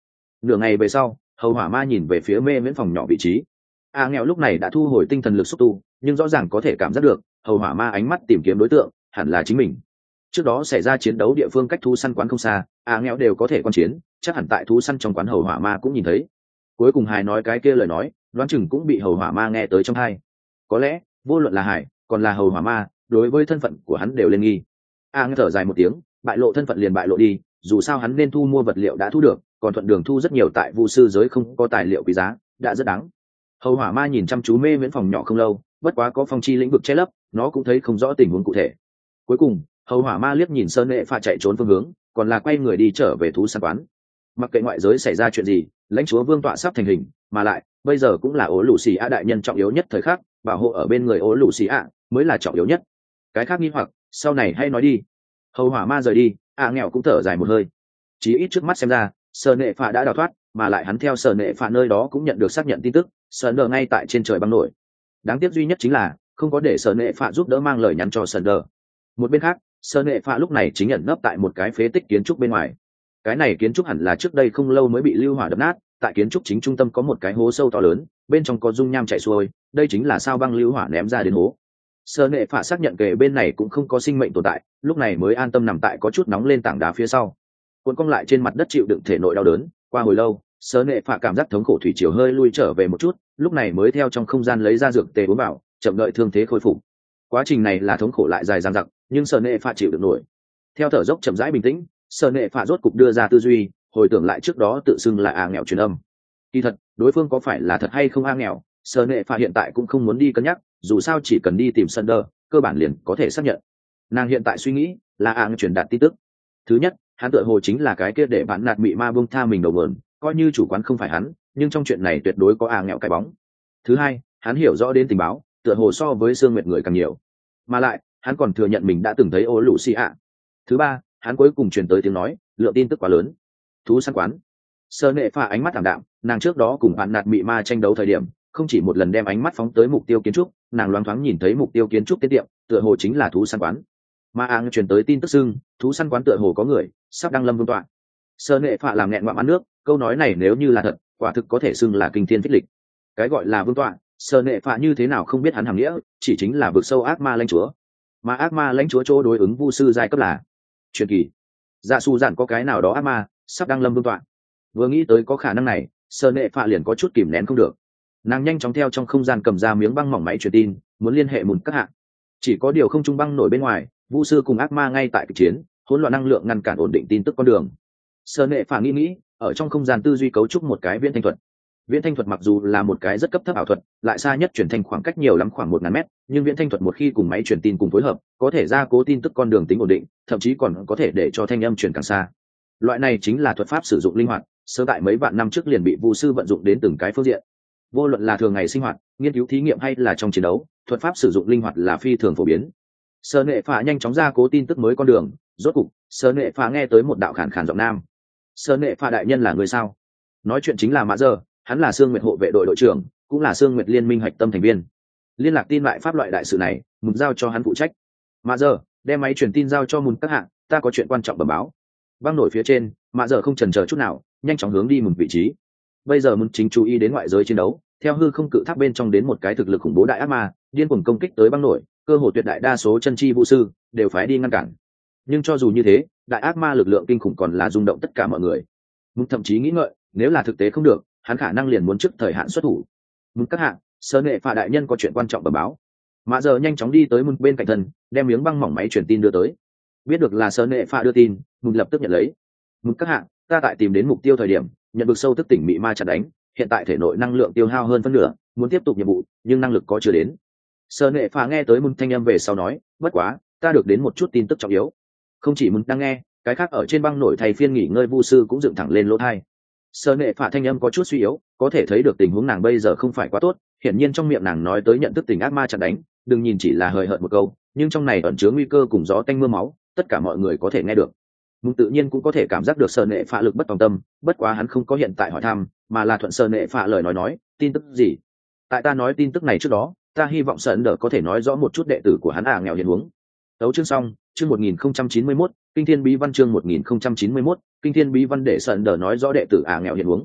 Nửa ngày về sau, hầu hỏa ma nhìn về phía mê miễn phòng nhỏ vị trí. A nghèo lúc này đã thu hồi tinh thần lực xúc tu, nhưng rõ ràng có thể cảm giác được hầu hỏa ma ánh mắt tìm kiếm đối tượng hẳn là chính mình. Trước đó xảy ra chiến đấu địa phương cách thú săn quán không xa, A nghèo đều có thể quan chiến, chắc hẳn tại thú săn trong quán hầu hỏa ma cũng nhìn thấy. Cuối cùng Hải nói cái kia lời nói, đoán chừng cũng bị hầu hỏa ma nghe tới trong tai. Có lẽ vô luận là Hải còn là hầu hỏa ma, đối với thân phận của hắn đều lên nghi. A nghèo thở dài một tiếng, bại lộ thân phận liền bại lộ đi, dù sao hắn nên thu mua vật liệu đã thu được, còn thuận đường thu rất nhiều tại vu sư giới không có tài liệu quý giá, đã rất đáng. Hầu hỏa ma nhìn chăm chú mê miễn phòng nhỏ không lâu, bất quá có phong chi lĩnh vực che lấp, nó cũng thấy không rõ tình huống cụ thể. Cuối cùng hầu hỏa ma liếc nhìn sơn nệ pha chạy trốn phương hướng, còn là quay người đi trở về thú săn quán. Mặc kệ ngoại giới xảy ra chuyện gì, lãnh chúa vương tọa sắp thành hình, mà lại bây giờ cũng là ố lù xì a đại nhân trọng yếu nhất thời khắc, bảo hộ ở bên người ố lù xì a mới là trọng yếu nhất. Cái khác nghi hoặc sau này hay nói đi. Hầu hỏa ma rời đi, A nghèo cũng thở dài một hơi. Chí ít trước mắt xem ra sơn nệ pha đã đào thoát, mà lại hắn theo sơn nệ pha nơi đó cũng nhận được xác nhận tin tức sơn đờ ngay tại trên trời băng nổi. Đáng tiếc duy nhất chính là không có để sơn nệ pha giúp đỡ mang lời nhắn cho sơn đờ. Một bên khác sơn nệ pha lúc này chính nhận nấp tại một cái phế tích kiến trúc bên ngoài. Cái này kiến trúc hẳn là trước đây không lâu mới bị lưu hỏa đập nát, tại kiến trúc chính trung tâm có một cái hố sâu to lớn, bên trong có dung nham chảy xuôi, đây chính là sao băng lưu hỏa ném ra đến hố. Sơn nệ pha xác nhận kề bên này cũng không có sinh mệnh tồn tại, lúc này mới an tâm nằm tại có chút nóng lên tảng đá phía sau, cuốn cong lại trên mặt đất chịu đựng thể nội đau đớn. Qua hồi lâu Sơn nệ pha cảm giác thống khổ thủy triều hơi lui trở về một chút, lúc này mới theo trong không gian lấy ra dược tề uống vào, chậm đợi thương thế khôi phục. Quá trình này là thống khổ lại dài dằng dặc, nhưng Sơn nệ pha chịu được nổi. Theo thở dốc chậm rãi bình tĩnh, Sơn nệ pha rốt cục đưa ra tư duy, hồi tưởng lại trước đó tự xưng là A nghèo truyền âm. Kỳ thật đối phương có phải là thật hay không A nghèo, Sơn nệ pha hiện tại cũng không muốn đi cân nhắc, dù sao chỉ cần đi tìm Sơn đờ, cơ bản liền có thể xác nhận. Nàng hiện tại suy nghĩ là A nghèo truyền đạt tin tức. Thứ nhất, hắn tựa hồ chính là cái kia để bạn nạt mị ma buông tha mình đầu mượn, coi như chủ quán không phải hắn, nhưng trong chuyện này tuyệt đối có A nghèo cái bóng. Thứ hai, hắn hiểu rõ đến tình báo, tựa hồ so với Sương Nguyệt người càng nhiều, mà lại hắn còn thừa nhận mình đã từng thấy ô lũ xì ạ. Thứ ba, hắn cuối cùng truyền tới tiếng nói, lượng tin tức quá lớn. Thú săn quán. Sơn nệ pha ánh mắt thảm đạm, nàng trước đó cùng bạn nạt mị ma tranh đấu thời điểm, không chỉ một lần đem ánh mắt phóng tới mục tiêu kiến trúc, nàng loáng thoáng nhìn thấy mục tiêu kiến trúc tiết tiệm, tựa hồ chính là thú săn quán. Mà Ang truyền tới tin tức xưng, thú săn quán tựa hồ có người sắp đăng lâm vương tọa. Sơn nệ phạ làm nghẹn ngoạm ăn nước, câu nói này nếu như là thật, quả thực có thể xưng là kinh thiên phích lịch. Cái gọi là vương tọa, Sơn nệ phạ như thế nào không biết hắn hàm nghĩa, chỉ chính là vực sâu ác ma lãnh chúa. Mà ác ma lãnh chúa chỗ đối ứng vu sư giai cấp là truyền kỳ. Dạ su dạn có cái nào đó ác ma sắp đăng lâm vương tọa. Vừa nghĩ tới có khả năng này, Sơn nệ phạ liền có chút kìm nén không được. Nàng nhanh chóng theo trong không gian cầm ra miếng băng mỏng máy truyền tin, muốn liên hệ mùn các hạng. Chỉ có điều không trung băng nổi bên ngoài, vu sư cùng ác ma ngay tại kịch chiến, hỗn loạn năng lượng ngăn cản ổn định tin tức con đường. Sơn nệ phả nghĩ nghĩ, ở trong không gian tư duy cấu trúc một cái viễn thanh thuật. Viễn thanh thuật mặc dù là một cái rất cấp thấp ảo thuật, lại xa nhất chuyển thành khoảng cách nhiều lắm khoảng một ngàn mét, nhưng viễn thanh thuật một khi cùng máy truyền tin cùng phối hợp, có thể gia cố tin tức con đường tính ổn định, thậm chí còn có thể để cho thanh âm truyền càng xa. Loại này chính là thuật pháp sử dụng linh hoạt, sơ tại mấy vạn năm trước liền bị vu sư vận dụng đến từng cái phương diện. Vô luận là thường ngày sinh hoạt, nghiên cứu thí nghiệm hay là trong chiến đấu, thuật pháp sử dụng linh hoạt là phi thường phổ biến. Sơn nệ phả nhanh chóng ra cố tin tức mới con đường, rốt cục Sơn nệ phả nghe tới một đạo khàn khàn giọng nam. Sơn nệ phả đại nhân là người sao? Nói chuyện chính là Mã Giờ, hắn là Sương Nguyệt hộ vệ đội đội trưởng, cũng là Sương Nguyệt liên minh hạch tâm thành viên. Liên lạc tin lại pháp loại đại sự này, muốn giao cho hắn phụ trách. Mã Giờ, đem máy truyền tin giao cho Mùn các hạng, ta có chuyện quan trọng bẩm báo. Băng nổi phía trên, Mã Giờ không chần chờ chút nào, nhanh chóng hướng đi Mùn vị trí. Bây giờ Mùn chính chú ý đến ngoại giới chiến đấu, theo hư không cự tháp bên trong đến một cái thực lực khủng bố đại ác ma, điên cuồng công kích tới băng nổi, cơ hồ tuyệt đại đa số chân chi vũ sư đều phải đi ngăn cản. Nhưng cho dù như thế, đại ác ma lực lượng kinh khủng còn là rung động tất cả mọi người. Mùn thậm chí nghĩ ngợi, nếu là thực tế không được, hắn khả năng liền muốn trước thời hạn xuất thủ. Mùn các hạng, Sơn nệ phả đại nhân có chuyện quan trọng bẩm báo. Mã Giờ nhanh chóng đi tới Mùn bên cạnh thân, đem miếng băng mỏng máy truyền tin đưa tới. Biết được là Sơn nệ phả đưa tin, Mùn lập tức nhận lấy. Mùn các hạng, ta tại tìm đến mục tiêu thời điểm, nhận được sâu thức tỉnh mị ma chặt đánh, hiện tại thể nội năng lượng tiêu hao hơn phân nửa, muốn tiếp tục nhiệm vụ, nhưng năng lực có chưa đến. Sơn nệ phả nghe tới Mùn thanh âm về sau nói, bất quá, ta được đến một chút tin tức trọng yếu. Không chỉ Mùn đang nghe, cái khác ở trên băng nổi thầy phiên nghỉ ngơi vu sư cũng dựng thẳng lên lỗ tai. Sơn nệ phả thanh âm có chút suy yếu, có thể thấy được tình huống nàng bây giờ không phải quá tốt, hiển nhiên trong miệng nàng nói tới nhận thức tình ác ma chặn đánh, đừng nhìn chỉ là hời hợt một câu, nhưng trong này ẩn chứa nguy cơ cùng gió tanh mưa máu, tất cả mọi người có thể nghe được. Mùn tự nhiên cũng có thể cảm giác được Sơn nệ phả lực bất tòng tâm, bất quá hắn không có hiện tại hỏi thăm, mà là thuận Sơn nệ phả lời nói nói, tin tức gì? Tại ta nói tin tức này trước đó, ta hy vọng Sơn đỡ có thể nói rõ một chút đệ tử của hắn à nghèo hiền huống. Tấu chương xong, chương một nghìn không trăm chín mươi mốt, kinh thiên bí văn chương một nghìn không trăm chín mươi mốt, kinh thiên bí văn để Sơn đỡ nói rõ đệ tử à nghèo hiền huống,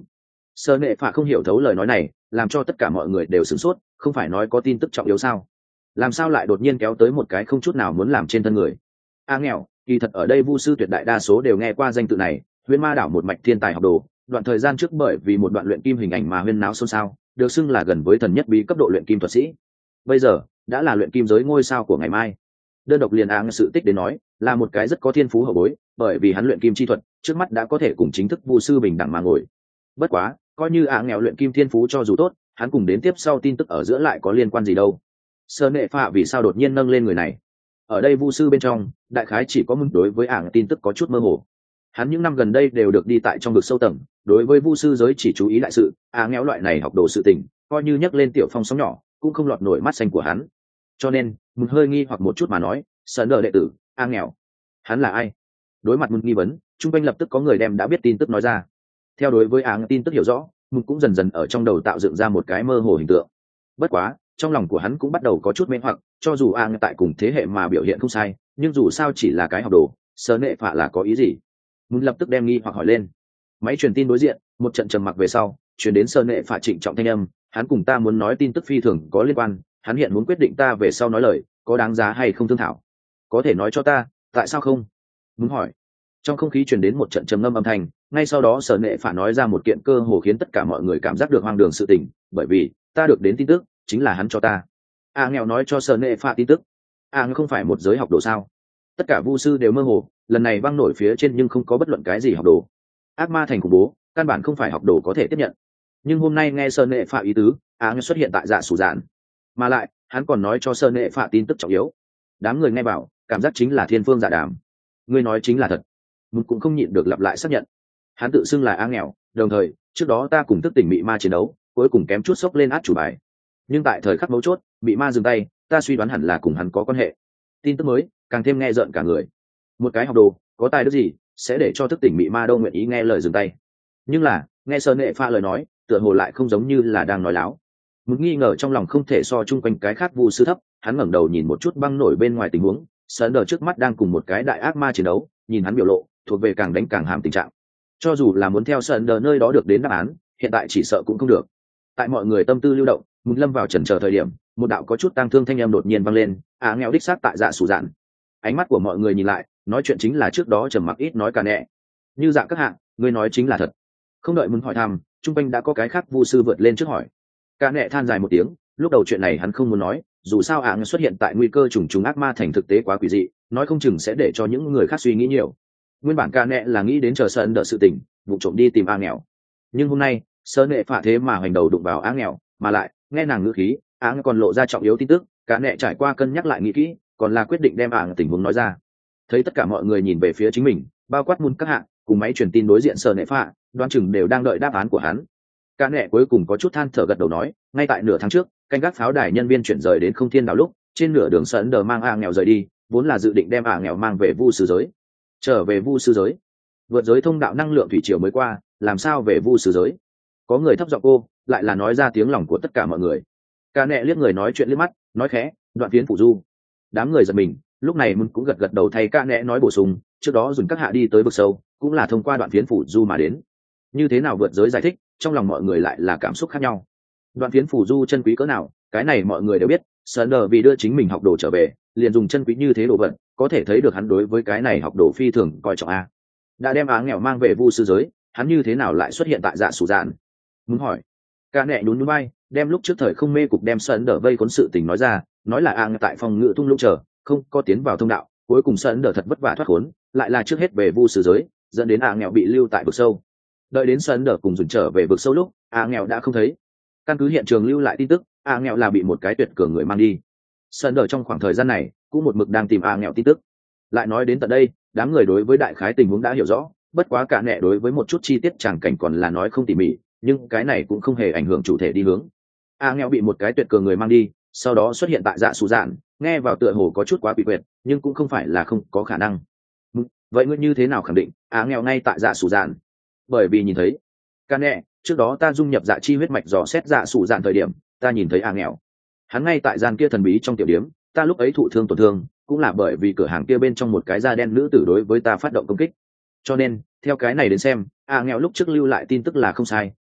Sơ nệ phạ không hiểu thấu lời nói này, làm cho tất cả mọi người đều sửng sốt, không phải nói có tin tức trọng yếu sao, làm sao lại đột nhiên kéo tới một cái không chút nào muốn làm trên thân người. A nghèo, kỳ thật ở đây vu sư tuyệt đại đa số đều nghe qua danh tự này, huyễn ma đảo một mạch thiên tài học đồ, đoạn thời gian trước bởi vì một đoạn luyện kim hình ảnh mà huyên náo xôn xao, được xưng là gần với thần nhất bí cấp độ luyện kim thuật sĩ, bây giờ đã là luyện kim giới ngôi sao của ngày mai. Đơn độc liền áng sự tích đến nói, là một cái rất có thiên phú hậu bối, bởi vì hắn luyện kim chi thuật trước mắt đã có thể cùng chính thức vu sư bình đẳng mà ngồi. Bất quá coi như áng nghèo luyện kim thiên phú cho dù tốt, hắn cùng đến tiếp sau tin tức ở giữa lại có liên quan gì đâu. Sơ nệ phạ vì sao đột nhiên nâng lên người này? Ở đây vu sư bên trong đại khái chỉ có mừng đối với ảng tin tức có chút mơ hồ. Hắn những năm gần đây đều được đi tại trong vực sâu tầng, đối với vu sư giới chỉ chú ý đại sự, á nghèo loại này học đồ sự tình, coi như nhắc lên tiểu phong sóng nhỏ cũng không lọt nổi mắt xanh của hắn. Cho nên mừng hơi nghi hoặc một chút mà nói, sơn đờ đệ tử á nghèo, hắn là ai? Đối mặt mừng nghi vấn, chung quanh lập tức có người đem đã biết tin tức nói ra. Theo đối với áng tin tức hiểu rõ, mừng cũng dần dần ở trong đầu tạo dựng ra một cái mơ hồ hình tượng. Bất quá trong lòng của hắn cũng bắt đầu có chút mê hoặc, cho dù áng tại cùng thế hệ mà biểu hiện không sai, nhưng dù sao chỉ là cái học đồ, sơ nệ phạ là có ý gì? Mừng lập tức đem nghi hoặc hỏi lên. Máy truyền tin đối diện một trận trầm mặc về sau, truyền đến sơ nệ phạ trịnh trọng thanh âm, hắn cùng ta muốn nói tin tức phi thường có liên quan, hắn hiện muốn quyết định ta về sau nói lời có đáng giá hay không thương thảo, có thể nói cho ta tại sao không? Muốn hỏi. Trong không khí truyền đến một trận trầm ngâm âm thanh, ngay sau đó sở nệ phả nói ra một kiện cơ hồ khiến tất cả mọi người cảm giác được hoang đường sự tình, bởi vì ta được đến tin tức chính là hắn cho ta. A nghèo nói cho sở nệ phả tin tức. A nghèo không phải một giới học đồ sao? Tất cả vu sư đều mơ hồ, lần này băng nổi phía trên nhưng không có bất luận cái gì học đồ. Ác ma thành khủng bố, căn bản không phải học đồ có thể tiếp nhận. Nhưng hôm nay nghe sở nệ phả ý tứ, A nghèo xuất hiện tại dạ sủ dạn, mà lại hắn còn nói cho sở nệ phả tin tức trọng yếu. Đám người nghe bảo cảm giác chính là thiên phương dạ đàm. Ngươi nói chính là thật. Mục cũng không nhịn được lặp lại xác nhận. Hắn tự xưng là A nghèo, đồng thời trước đó ta cùng thức tỉnh mị ma chiến đấu, cuối cùng kém chút sốc lên át chủ bài, nhưng tại thời khắc mấu chốt mị ma dừng tay, ta suy đoán hẳn là cùng hắn có quan hệ. Tin tức mới càng thêm nghe rợn cả người. Một cái học đồ có tài đức gì sẽ để cho thức tỉnh mị ma đâu nguyện ý nghe lời dừng tay? Nhưng là nghe sơn nệ pha lời nói, tựa hồ lại không giống như là đang nói láo. Mục nghi ngờ trong lòng không thể so chung quanh cái khác vu sư thấp, hắn ngẩng đầu nhìn một chút băng nổi bên ngoài tình huống, sơn đờ trước mắt đang cùng một cái đại ác ma chiến đấu, nhìn hắn biểu lộ thuộc về càng đánh càng hàm tình trạng. Cho dù là muốn theo sơn đờ nơi đó được đến đáp án, hiện tại chỉ sợ cũng không được. Tại mọi người tâm tư lưu động, Mục lâm vào chần chờ thời điểm, một đạo có chút tang thương thanh âm đột nhiên vang lên, à nghèo đích xác tại dạ sủ dạn. Ánh mắt của mọi người nhìn lại, nói chuyện chính là trước đó trầm mặc ít nói cả nẹ. Như dạng các hạng, ngươi nói chính là thật. Không đợi muốn hỏi thăm, trung quanh đã có cái khác vu sư vượt lên trước hỏi. Cả nẹ than dài một tiếng, lúc đầu chuyện này hắn không muốn nói, dù sao ạng xuất hiện tại nguy cơ trùng trùng ác ma thành thực tế quá quỷ dị, nói không chừng sẽ để cho những người khác suy nghĩ nhiều. Nguyên bản cả nẹ là nghĩ đến chờ sơn đợi sự tình, vụ trộm đi tìm a nghèo. Nhưng hôm nay sơn nệ phạ thế mà hành đầu đụng vào a nghèo, mà lại nghe nàng ngữ khí, áng còn lộ ra trọng yếu tin tức, cả nẹ trải qua cân nhắc lại nghĩ kỹ, còn là quyết định đem áng tình huống nói ra. Thấy tất cả mọi người nhìn về phía chính mình, bao quát mun các hạng cùng máy truyền tin đối diện sơn nệ phạ, đoán chừng đều đang đợi đáp án của hắn. Cả nẹ cuối cùng có chút than thở gật đầu nói, ngay tại nửa tháng trước, canh gác pháo đài nhân viên chuyển rời đến không thiên đảo lúc, trên nửa đường sơn đờ mang a nghèo rời đi, vốn là dự định đem a nghèo mang về vu sư giới. Trở về vu sư giới, vượt giới thông đạo năng lượng thủy triều mới qua, làm sao về vu sư giới? Có người thấp giọng cô, lại là nói ra tiếng lòng của tất cả mọi người. Cả nẹ liếc người nói chuyện liếc mắt, nói khẽ, đoạn phiến phủ du. Đám người giật mình, lúc này mun cũng gật gật đầu thay cả nẹ nói bổ sung, trước đó dùng các hạ đi tới vực sâu, cũng là thông qua đoạn phiến phủ du mà đến. Như thế nào vượt giới giải thích, trong lòng mọi người lại là cảm xúc khác nhau. Đoạn phiến phủ du chân quý cỡ nào, cái này mọi người đều biết, Sunder vì đưa chính mình học đồ trở về, liền dùng chân quý như thế đồ vật, có thể thấy được hắn đối với cái này học đồ phi thường coi trọng a. Đã đem á nghèo mang về vu sư giới, hắn như thế nào lại xuất hiện tại dạ sủ dạn? Muốn hỏi. Cả nẹ nhún nhún vai, đem lúc trước thời không mê cục đem Sunder vây cuốn sự tình nói ra, nói là ang tại phòng ngự tung lũng chờ, không có tiến vào thông đạo, cuối cùng Sunder thật vất vả thoát khốn, lại là trước hết về vu sư giới, dẫn đến á nghèo bị lưu tại vực sâu. Đợi đến Sunder cùng dùn trở về vực sâu lúc, á nghèo đã không thấy. Căn cứ hiện trường lưu lại tin tức, a nghèo là bị một cái tuyệt cường người mang đi. Sơn đờ trong khoảng thời gian này cũng một mực đang tìm a nghèo tin tức. Lại nói đến tận đây, đám người đối với đại khái tình huống đã hiểu rõ, bất quá cả nẹ đối với một chút chi tiết chẳng cảnh còn là nói không tỉ mỉ, nhưng cái này cũng không hề ảnh hưởng chủ thể đi hướng. A nghèo bị một cái tuyệt cường người mang đi, sau đó xuất hiện tại dạ sủ dạn, nghe vào tựa hồ có chút quá bị quyệt, nhưng cũng không phải là không có khả năng. Vậy ngươi như thế nào khẳng định a nghèo ngay tại dạ sủ dạn? Bởi vì nhìn thấy cả nẹ, trước đó ta dung nhập dạ chi huyết mạch dò xét dạ sủ dạn thời điểm, ta nhìn thấy a nghèo, hắn ngay tại gian kia thần bí trong tiểu điếm, ta lúc ấy thụ thương tổn thương cũng là bởi vì cửa hàng kia bên trong một cái da đen nữ tử đối với ta phát động công kích. Cho nên theo cái này đến xem, a nghèo lúc trước lưu lại tin tức là không sai,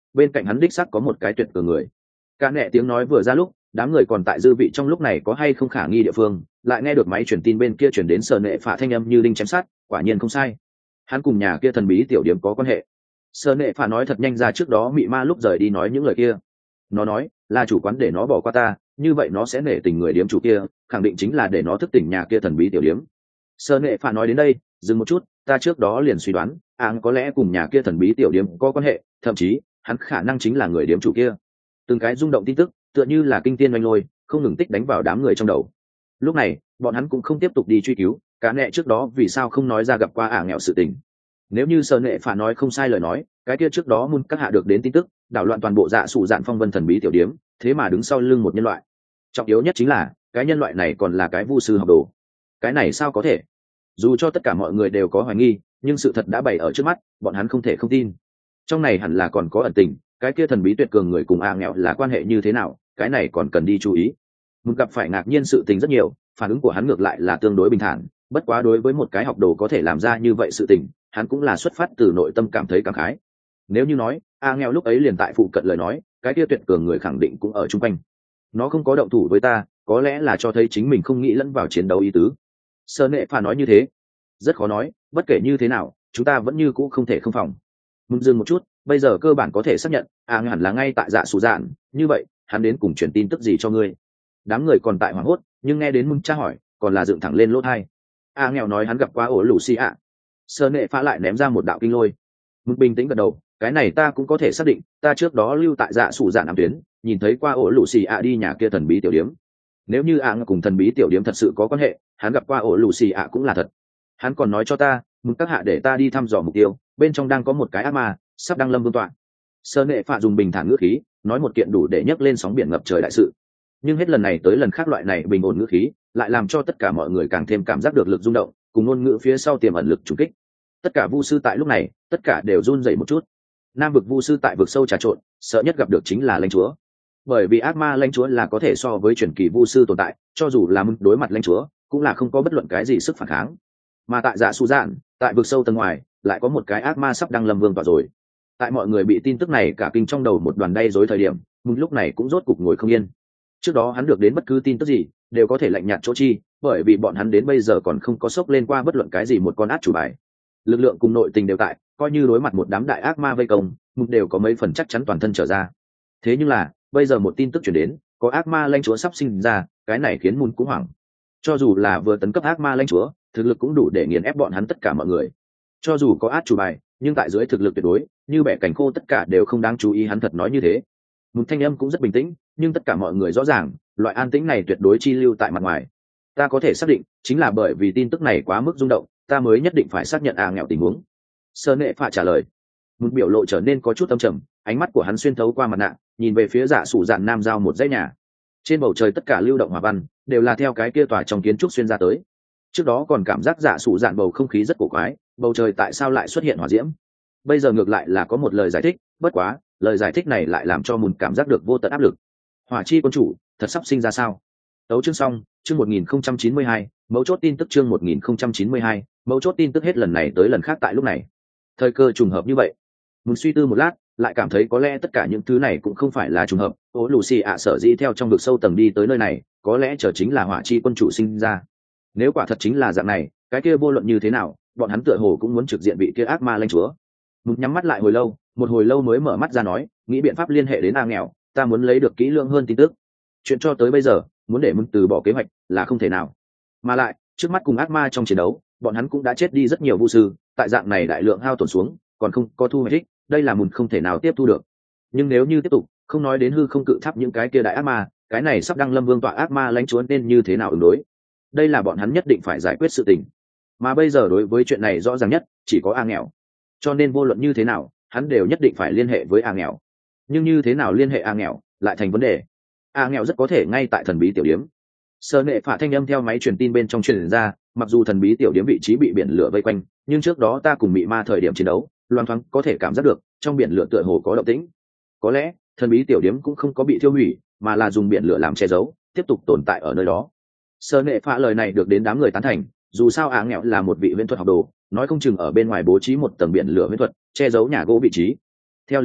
bên cạnh hắn đích sắc có một cái tuyệt cường người. Cả nẹ tiếng nói vừa ra lúc, đám người còn tại dư vị trong lúc này có hay không khả nghi địa phương, lại nghe được máy truyền tin bên kia truyền đến Sở Nệ Phạ thanh âm như đinh chém sắt, quả nhiên không sai. Hắn cùng nhà kia thần bí tiểu điểm có quan hệ. Sở Nệ Phạ nói thật nhanh ra trước đó mị ma lúc rời đi nói những lời kia. Nó nói, là chủ quán để nó bỏ qua ta, như vậy nó sẽ nể tình người điếm chủ kia, khẳng định chính là để nó thức tỉnh nhà kia thần bí tiểu điếm. Sở Nệ Phạ nói đến đây, dừng một chút, ta trước đó liền suy đoán, áng có lẽ cùng nhà kia thần bí tiểu điếm có quan hệ, thậm chí, hắn khả năng chính là người điếm chủ kia. Từng cái rung động tin tức, tựa như là kinh tiên oanh lôi, không ngừng tích đánh vào đám người trong đầu. Lúc này, bọn hắn cũng không tiếp tục đi truy cứu, cả nệ trước đó vì sao không nói ra gặp qua ả nghèo sự tình. Nếu như Sở Nệ Phạ nói không sai lời nói, cái kia trước đó mun các hạ được đến tin tức, đảo loạn toàn bộ dạ sủ dạn phong vân thần bí tiểu điếm, thế mà đứng sau lưng một nhân loại. Trọng yếu nhất chính là, cái nhân loại này còn là cái vu sư học đồ. Cái này sao có thể? Dù cho tất cả mọi người đều có hoài nghi, nhưng sự thật đã bày ở trước mắt, bọn hắn không thể không tin. Trong này hẳn là còn có ẩn tình, cái kia thần bí tuyệt cường người cùng ả nghèo là quan hệ như thế nào, cái này còn cần đi chú ý. Mun gặp phải ngạc nhiên sự tình rất nhiều, phản ứng của hắn ngược lại là tương đối bình thản, bất quá đối với một cái học đồ có thể làm ra như vậy sự tình, hắn cũng là xuất phát từ nội tâm cảm thấy cảm khái. Nếu như nói a nghèo lúc ấy liền tại phụ cận lời nói, cái kia tuyệt cường người khẳng định cũng ở chung quanh. Nó không có động thủ với ta, có lẽ là cho thấy chính mình không nghĩ lẫn vào chiến đấu ý tứ. Sở Nệ Phạ nói như thế, rất khó nói, bất kể như thế nào, chúng ta vẫn như cũ không thể không phòng. Muốn dừng một chút, bây giờ cơ bản có thể xác nhận, a hẳn là ngay tại dạ sủ dạn, như vậy, hắn đến cùng truyền tin tức gì cho ngươi? Đám người còn tại hoảng hốt, nhưng nghe đến Mun tra hỏi, còn là dựng thẳng lên lỗ tai. A nghèo nói hắn gặp qua ổ lũ xì ạ. Sở Nệ Phạ lại ném ra một đạo kinh lôi. Mun bình tĩnh gật đầu, cái này ta cũng có thể xác định, ta trước đó lưu tại dạ sủ dạn ám tuyến, nhìn thấy qua ổ lũ xì ạ đi nhà kia thần bí tiểu điếm. Nếu như a cùng thần bí tiểu điếm thật sự có quan hệ, hắn gặp qua ổ lũ xì ạ cũng là thật. Hắn còn nói cho ta, Mun các hạ để ta đi thăm dò mục tiêu, bên trong đang có một cái ác ma, sắp đăng lâm vương tọa. Sở Nệ Phạ dùng bình thản ngữ khí, nói một kiện đủ để nhấc lên sóng biển ngập trời đại sự. Nhưng hết lần này tới lần khác loại này bình ổn ngữ khí, lại làm cho tất cả mọi người càng thêm cảm giác được lực rung động, cùng ngôn ngữ phía sau tiềm ẩn lực trùng kích. Tất cả vu sư tại lúc này, tất cả đều run rẩy một chút. Nam vực vu sư tại vực sâu trà trộn, sợ nhất gặp được chính là lãnh chúa. Bởi vì ác ma lãnh chúa là có thể so với truyền kỳ vu sư tồn tại, cho dù là đối mặt lãnh chúa, cũng là không có bất luận cái gì sức phản kháng. Mà tại dạ su dạn, tại vực sâu tầng ngoài, lại có một cái ác ma sắp đăng lâm vương tọa rồi. Tại mọi người bị tin tức này cả kinh trong đầu một đoàn đay rối thời điểm, Mun lúc này cũng rốt cục ngồi không yên. Trước đó hắn được đến bất cứ tin tức gì, đều có thể lạnh nhạt chỗ chi, bởi vì bọn hắn đến bây giờ còn không có sốc lên qua bất luận cái gì một con át chủ bài. Lực lượng cùng nội tình đều tại, coi như đối mặt một đám đại ác ma vây công, Mun đều có mấy phần chắc chắn toàn thân trở ra. Thế nhưng là, bây giờ một tin tức truyền đến, có ác ma lãnh chúa sắp sinh ra, cái này khiến Mun cũng hoảng. Cho dù là vừa tấn cấp ác ma lãnh chúa, thực lực cũng đủ để nghiền ép bọn hắn tất cả mọi người. Cho dù có át chủ bài, nhưng tại dưới thực lực tuyệt đối, như bẻ cảnh khô tất cả đều không đáng chú ý, hắn thật nói như thế. Một thanh âm cũng rất bình tĩnh, nhưng tất cả mọi người rõ ràng, loại an tĩnh này tuyệt đối chi lưu tại mặt ngoài. Ta có thể xác định, chính là bởi vì tin tức này quá mức rung động, ta mới nhất định phải xác nhận a nghèo tình huống. Sở Nệ Phạ trả lời. Một biểu lộ trở nên có chút âm trầm, ánh mắt của hắn xuyên thấu qua mặt nạ, nhìn về phía dạ sủ dạn nam giao một dãy nhà. Trên bầu trời tất cả lưu động hỏa văn đều là theo cái kia tòa trong kiến trúc xuyên ra tới. Trước đó còn cảm giác dạ sủ dạn bầu không khí rất cổ quái, bầu trời tại sao lại xuất hiện hỏa diễm? Bây giờ ngược lại là có một lời giải thích, bất quá, lời giải thích này lại làm cho Mun cảm giác được vô tận áp lực. Hỏa chi quân chủ, thật sắp sinh ra sao? Tấu chương xong, chương một nghìn không trăm chín mươi hai, mấu chốt tin tức chương một nghìn không trăm chín mươi hai, mấu chốt tin tức hết lần này tới lần khác tại lúc này. Thời cơ trùng hợp như vậy. Mun suy tư một lát, lại cảm thấy có lẽ tất cả những thứ này cũng không phải là trùng hợp. Ô Lucy ạ sở dĩ theo trong vực sâu tầng đi tới nơi này, có lẽ chờ chính là hỏa chi quân chủ sinh ra. Nếu quả thật chính là dạng này, cái kia vô luận như thế nào, bọn hắn tựa hồ cũng muốn trực diện vị kia ác ma lãnh chúa. Mun nhắm mắt lại hồi lâu, một hồi lâu mới mở mắt ra nói, nghĩ biện pháp liên hệ đến a nghèo, ta muốn lấy được kỹ lưỡng hơn tin tức. Chuyện cho tới bây giờ, muốn để Mun từ bỏ kế hoạch là không thể nào. Mà lại, trước mắt cùng ác ma trong chiến đấu, bọn hắn cũng đã chết đi rất nhiều vu sư, tại dạng này đại lượng hao tổn xuống, còn không có thu hoạch ích, đây là Mun không thể nào tiếp thu được. Nhưng nếu như tiếp tục, không nói đến hư không cự tháp những cái kia đại ác ma, cái này sắp đăng lâm vương tọa ác ma lãnh chúa nên như thế nào ứng đối? Đây là bọn hắn nhất định phải giải quyết sự tình. Mà bây giờ đối với chuyện này rõ ràng nhất, chỉ có a nghèo. Cho nên vô luận như thế nào, hắn đều nhất định phải liên hệ với a nghèo. Nhưng như thế nào liên hệ a nghèo, lại thành vấn đề. A nghèo rất có thể ngay tại thần bí tiểu điếm. Sở Nệ Phạ thanh âm theo máy truyền tin bên trong truyền ra, mặc dù thần bí tiểu điếm vị trí bị biển lửa vây quanh, nhưng trước đó ta cùng mị ma thời điểm chiến đấu, loan thoáng có thể cảm giác được trong biển lửa tựa hồ có động tĩnh. Có lẽ thần bí tiểu điếm cũng không có bị thiêu hủy, mà là dùng biển lửa làm che giấu, tiếp tục tồn tại ở nơi đó. Sở Nệ Phạ lời này được đến đám người tán thành, dù sao a nghèo là một vị huyễn thuật học đồ, nói không chừng ở bên ngoài bố trí một tầng biển lửa huyễn thuật che giấu nhà gỗ vị trí. Theo lý thuyết,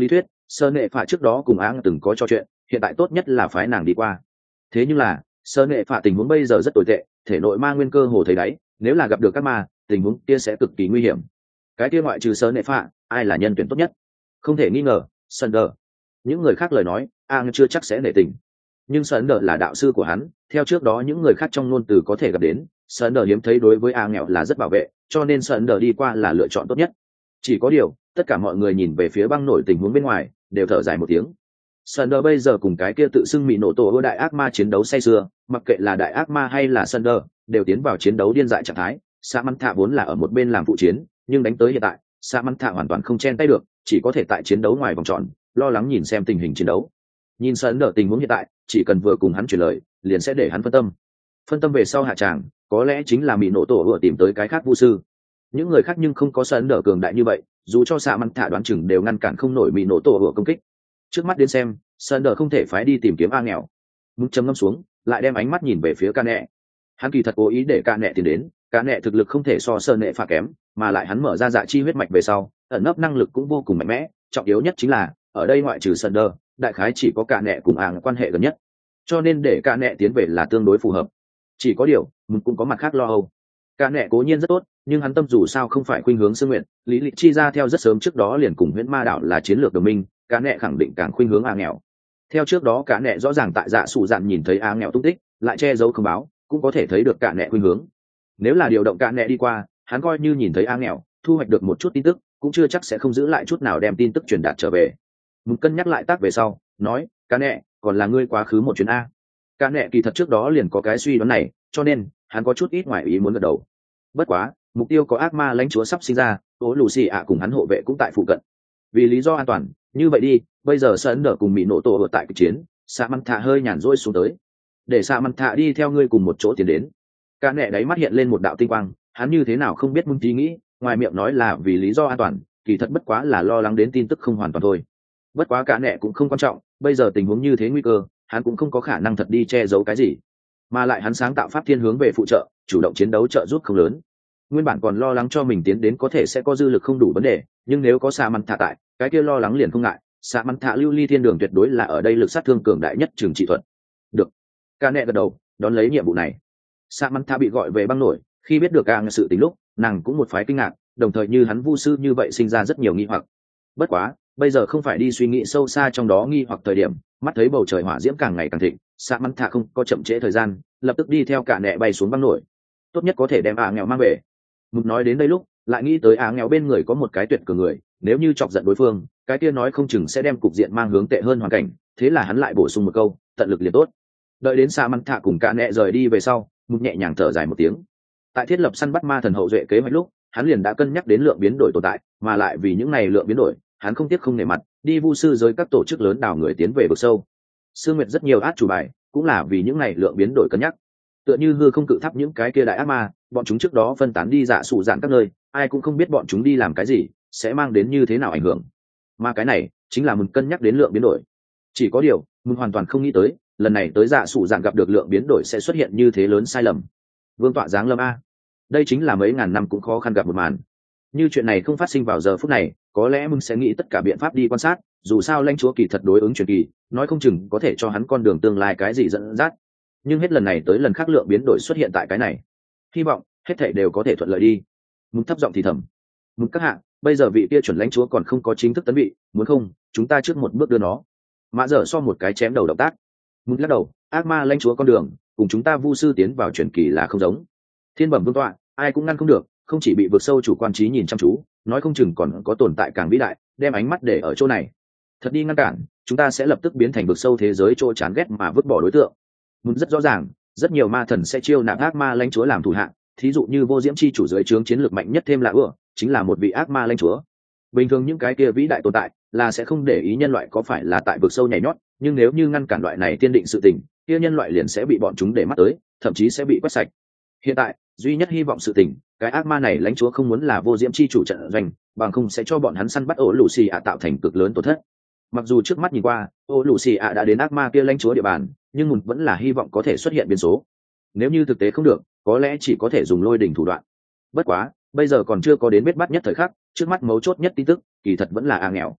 Sơ nệ phạ trước đó cùng áng từng có trò chuyện, hiện tại tốt nhất là phái nàng đi qua. Thế nhưng là sơ nệ phạ tình huống bây giờ rất tồi tệ, thể nội ma nguyên cơ hồ thấy đáy, nếu là gặp được các ma, tình huống kia sẽ cực kỳ nguy hiểm. Cái kia ngoại trừ sơ nệ phạ, ai là nhân tuyển tốt nhất? Không thể nghi ngờ Sunder. Những người khác lời nói áng chưa chắc sẽ nể tình, nhưng Sunder là đạo sư của hắn, theo trước đó những người khác trong ngôn từ có thể gặp đến, Sunder hiếm thấy đối với áng nghèo là rất bảo vệ, cho nên Sunder đi qua là lựa chọn tốt nhất. Chỉ có điều tất cả mọi người nhìn về phía băng nổi tình huống bên ngoài đều thở dài một tiếng. Sunder bây giờ cùng cái kia tự xưng mị nổ tổ ưa đại ác ma chiến đấu say sưa, mặc kệ là đại ác ma hay là Sunder đều tiến vào chiến đấu điên dại trạng thái. Samantha vốn là ở một bên làm phụ chiến, nhưng đánh tới hiện tại Samantha hoàn toàn không chen tay được, chỉ có thể tại chiến đấu ngoài vòng tròn lo lắng nhìn xem tình hình chiến đấu. Nhìn Sunder tình huống hiện tại, chỉ cần vừa cùng hắn truyền lời liền sẽ để hắn phân tâm phân tâm về sau hạ tràng, có lẽ chính là mị nổ tổ ưa tìm tới cái khác vu sư. Những người khác nhưng không có Sunder cường đại như vậy, dù cho Samantha đoán chừng đều ngăn cản không nổi mị nổ tổ ưa công kích. Trước mắt đến xem Sunder không thể phái đi tìm kiếm a nghèo. Muốn chấm ngâm xuống lại đem ánh mắt nhìn về phía ca nẹ. Hắn kỳ thật cố ý để ca nẹ tiến đến, ca nẹ thực lực không thể so Sơn nệ phạ kém, mà lại hắn mở ra dạ chi huyết mạch về sau ẩn nấp năng lực cũng vô cùng mạnh mẽ. Trọng yếu nhất chính là ở đây ngoại trừ Sunder, đại khái chỉ có ca nẹ cùng áng quan hệ gần nhất, cho nên để ca nẹ tiến về là tương đối phù hợp. Chỉ có điều mình cũng có mặt khác lo âu. Ca nẹ cố nhiên rất tốt, nhưng hắn tâm dù sao không phải khuynh hướng sư nguyện, lý lịch chi ra theo rất sớm trước đó liền cùng huyễn ma đảo là chiến lược đồng minh, cá nẹ khẳng định càng khuynh hướng a nghèo. Theo trước đó cá nẹ rõ ràng tại dạ sủ dạn nhìn thấy a nghèo tung tích lại che giấu không báo, cũng có thể thấy được cá nẹ khuynh hướng. Nếu là điều động cá nẹ đi qua, hắn coi như nhìn thấy a nghèo thu hoạch được một chút tin tức, cũng chưa chắc sẽ không giữ lại chút nào đem tin tức truyền đạt trở về. Muốn cân nhắc lại tác về sau nói, cá nẹ còn là ngươi quá khứ một chuyến a. Cá nẹ kỳ thật trước đó liền có cái suy đoán này, cho nên hắn có chút ít ngoài ý muốn gật đầu. Bất quá mục tiêu có ác ma lãnh chúa sắp sinh ra, tố lù xì ạ cùng hắn hộ vệ cũng tại phụ cận. Vì lý do an toàn, như vậy đi, bây giờ Sơn Nở cùng Mỹ nổ tổ ở tại cuộc chiến, Samantha hơi nhàn rỗi xuống tới, để Samantha đi theo ngươi cùng một chỗ tiến đến. Cả nẹ đáy mắt hiện lên một đạo tinh quang, hắn như thế nào không biết Mung Tí nghĩ, ngoài miệng nói là vì lý do an toàn, kỳ thật bất quá là lo lắng đến tin tức không hoàn toàn thôi. Bất quá cả nẹ cũng không quan trọng, bây giờ tình huống như thế nguy cơ, hắn cũng không có khả năng thật đi che giấu cái gì, mà lại hắn sáng tạo pháp thiên hướng về phụ trợ, chủ động chiến đấu trợ giúp không lớn. Nguyên bản còn lo lắng cho mình tiến đến có thể sẽ có dư lực không đủ vấn đề, nhưng nếu có Samantha tại, cái kia lo lắng liền không ngại. Samantha lưu ly thiên đường tuyệt đối là ở đây lực sát thương cường đại nhất trường trị thuật. Được. Ca nẹ gật đầu, đón lấy nhiệm vụ này. Samantha bị gọi về băng nổi, khi biết được càng sự tình lúc, nàng cũng một phái kinh ngạc, đồng thời như hắn vu sư như vậy sinh ra rất nhiều nghi hoặc. Bất quá, bây giờ không phải đi suy nghĩ sâu xa trong đó nghi hoặc thời điểm, mắt thấy bầu trời hỏa diễm càng ngày càng thịnh, Samantha không có chậm trễ thời gian, lập tức đi theo cả nẹ bay xuống băng nổi. Tốt nhất có thể đem à nghèo mang về. Mục nói đến đây lúc lại nghĩ tới á nghèo bên người có một cái tuyệt cường người, nếu như chọc giận đối phương, cái kia nói không chừng sẽ đem cục diện mang hướng tệ hơn hoàn cảnh. Thế là hắn lại bổ sung một câu, tận lực liền tốt. Đợi đến Samantha cùng cả nẹ rời đi về sau, Mục nhẹ nhàng thở dài một tiếng. Tại thiết lập săn bắt ma thần hậu duệ kế hoạch lúc, hắn liền đã cân nhắc đến lượng biến đổi tồn tại, mà lại vì những này lượng biến đổi, hắn không tiếc không nể mặt đi vu sư giới các tổ chức lớn đào người tiến về vực sâu. Sương Nguyệt rất nhiều át chủ bài, cũng là vì những này lượng biến đổi cân nhắc. Tựa như hư không cự tháp những cái kia đại ác ma, bọn chúng trước đó phân tán đi dạ sụ dạn các nơi, ai cũng không biết bọn chúng đi làm cái gì, sẽ mang đến như thế nào ảnh hưởng. Mà cái này chính là mình cân nhắc đến lượng biến đổi. Chỉ có điều mình hoàn toàn không nghĩ tới, lần này tới dạ sụ dạn gặp được lượng biến đổi sẽ xuất hiện như thế lớn sai lầm. Vương tọa giáng lâm a, đây chính là mấy ngàn năm cũng khó khăn gặp một màn. Như chuyện này không phát sinh vào giờ phút này, có lẽ mình sẽ nghĩ tất cả biện pháp đi quan sát, dù sao lãnh chúa kỳ thật đối ứng truyền kỳ, nói không chừng có thể cho hắn con đường tương lai cái gì dẫn dắt. Nhưng hết lần này tới lần khác lượng biến đổi xuất hiện tại cái này, hy vọng hết thảy đều có thể thuận lợi đi. Muốn thấp giọng thì thầm, muốn các hạ, bây giờ vị kia chuẩn lãnh chúa còn không có chính thức tấn vị, muốn không chúng ta trước một bước đưa nó. Mã dở so một cái chém đầu động tác. Muốn lắc đầu, ác ma lãnh chúa con đường cùng chúng ta vu sư tiến vào truyền kỳ là không giống. Thiên bẩm vương tọa, ai cũng ngăn không được, không chỉ bị vượt sâu chủ quan trí nhìn chăm chú, nói không chừng còn có tồn tại càng vĩ đại, đem ánh mắt để ở chỗ này. Thật đi ngăn cản, chúng ta sẽ lập tức biến thành vượt sâu thế giới chỗ chán ghét mà vứt bỏ đối tượng. Muốn rất rõ ràng, rất nhiều ma thần sẽ chiêu nạp ác ma lãnh chúa làm thủ hạ, thí dụ như vô diễm chi chủ dưới trướng chiến lược mạnh nhất thêm là ưa, chính là một vị ác ma lãnh chúa. Bình thường những cái kia vĩ đại tồn tại là sẽ không để ý nhân loại có phải là tại vực sâu nhảy nhót, nhưng nếu như ngăn cản loại này tiên định sự tình, kia nhân loại liền sẽ bị bọn chúng để mắt tới, thậm chí sẽ bị quét sạch. Hiện tại duy nhất hy vọng sự tình, cái ác ma này lãnh chúa không muốn là vô diễm chi chủ trận doanh, bằng không sẽ cho bọn hắn săn bắt ổ lù xì ạ tạo thành cực lớn tổn thất. Mặc dù trước mắt nhìn qua ổ lù xì ạ đã đến ác ma kia lãnh chúa địa bàn, nhưng mùn vẫn là hy vọng có thể xuất hiện biến số. Nếu như thực tế không được, có lẽ chỉ có thể dùng lôi đỉnh thủ đoạn. Bất quá bây giờ còn chưa có đến biết bắt nhất thời khắc, trước mắt mấu chốt nhất tin tức kỳ thật vẫn là a nghèo.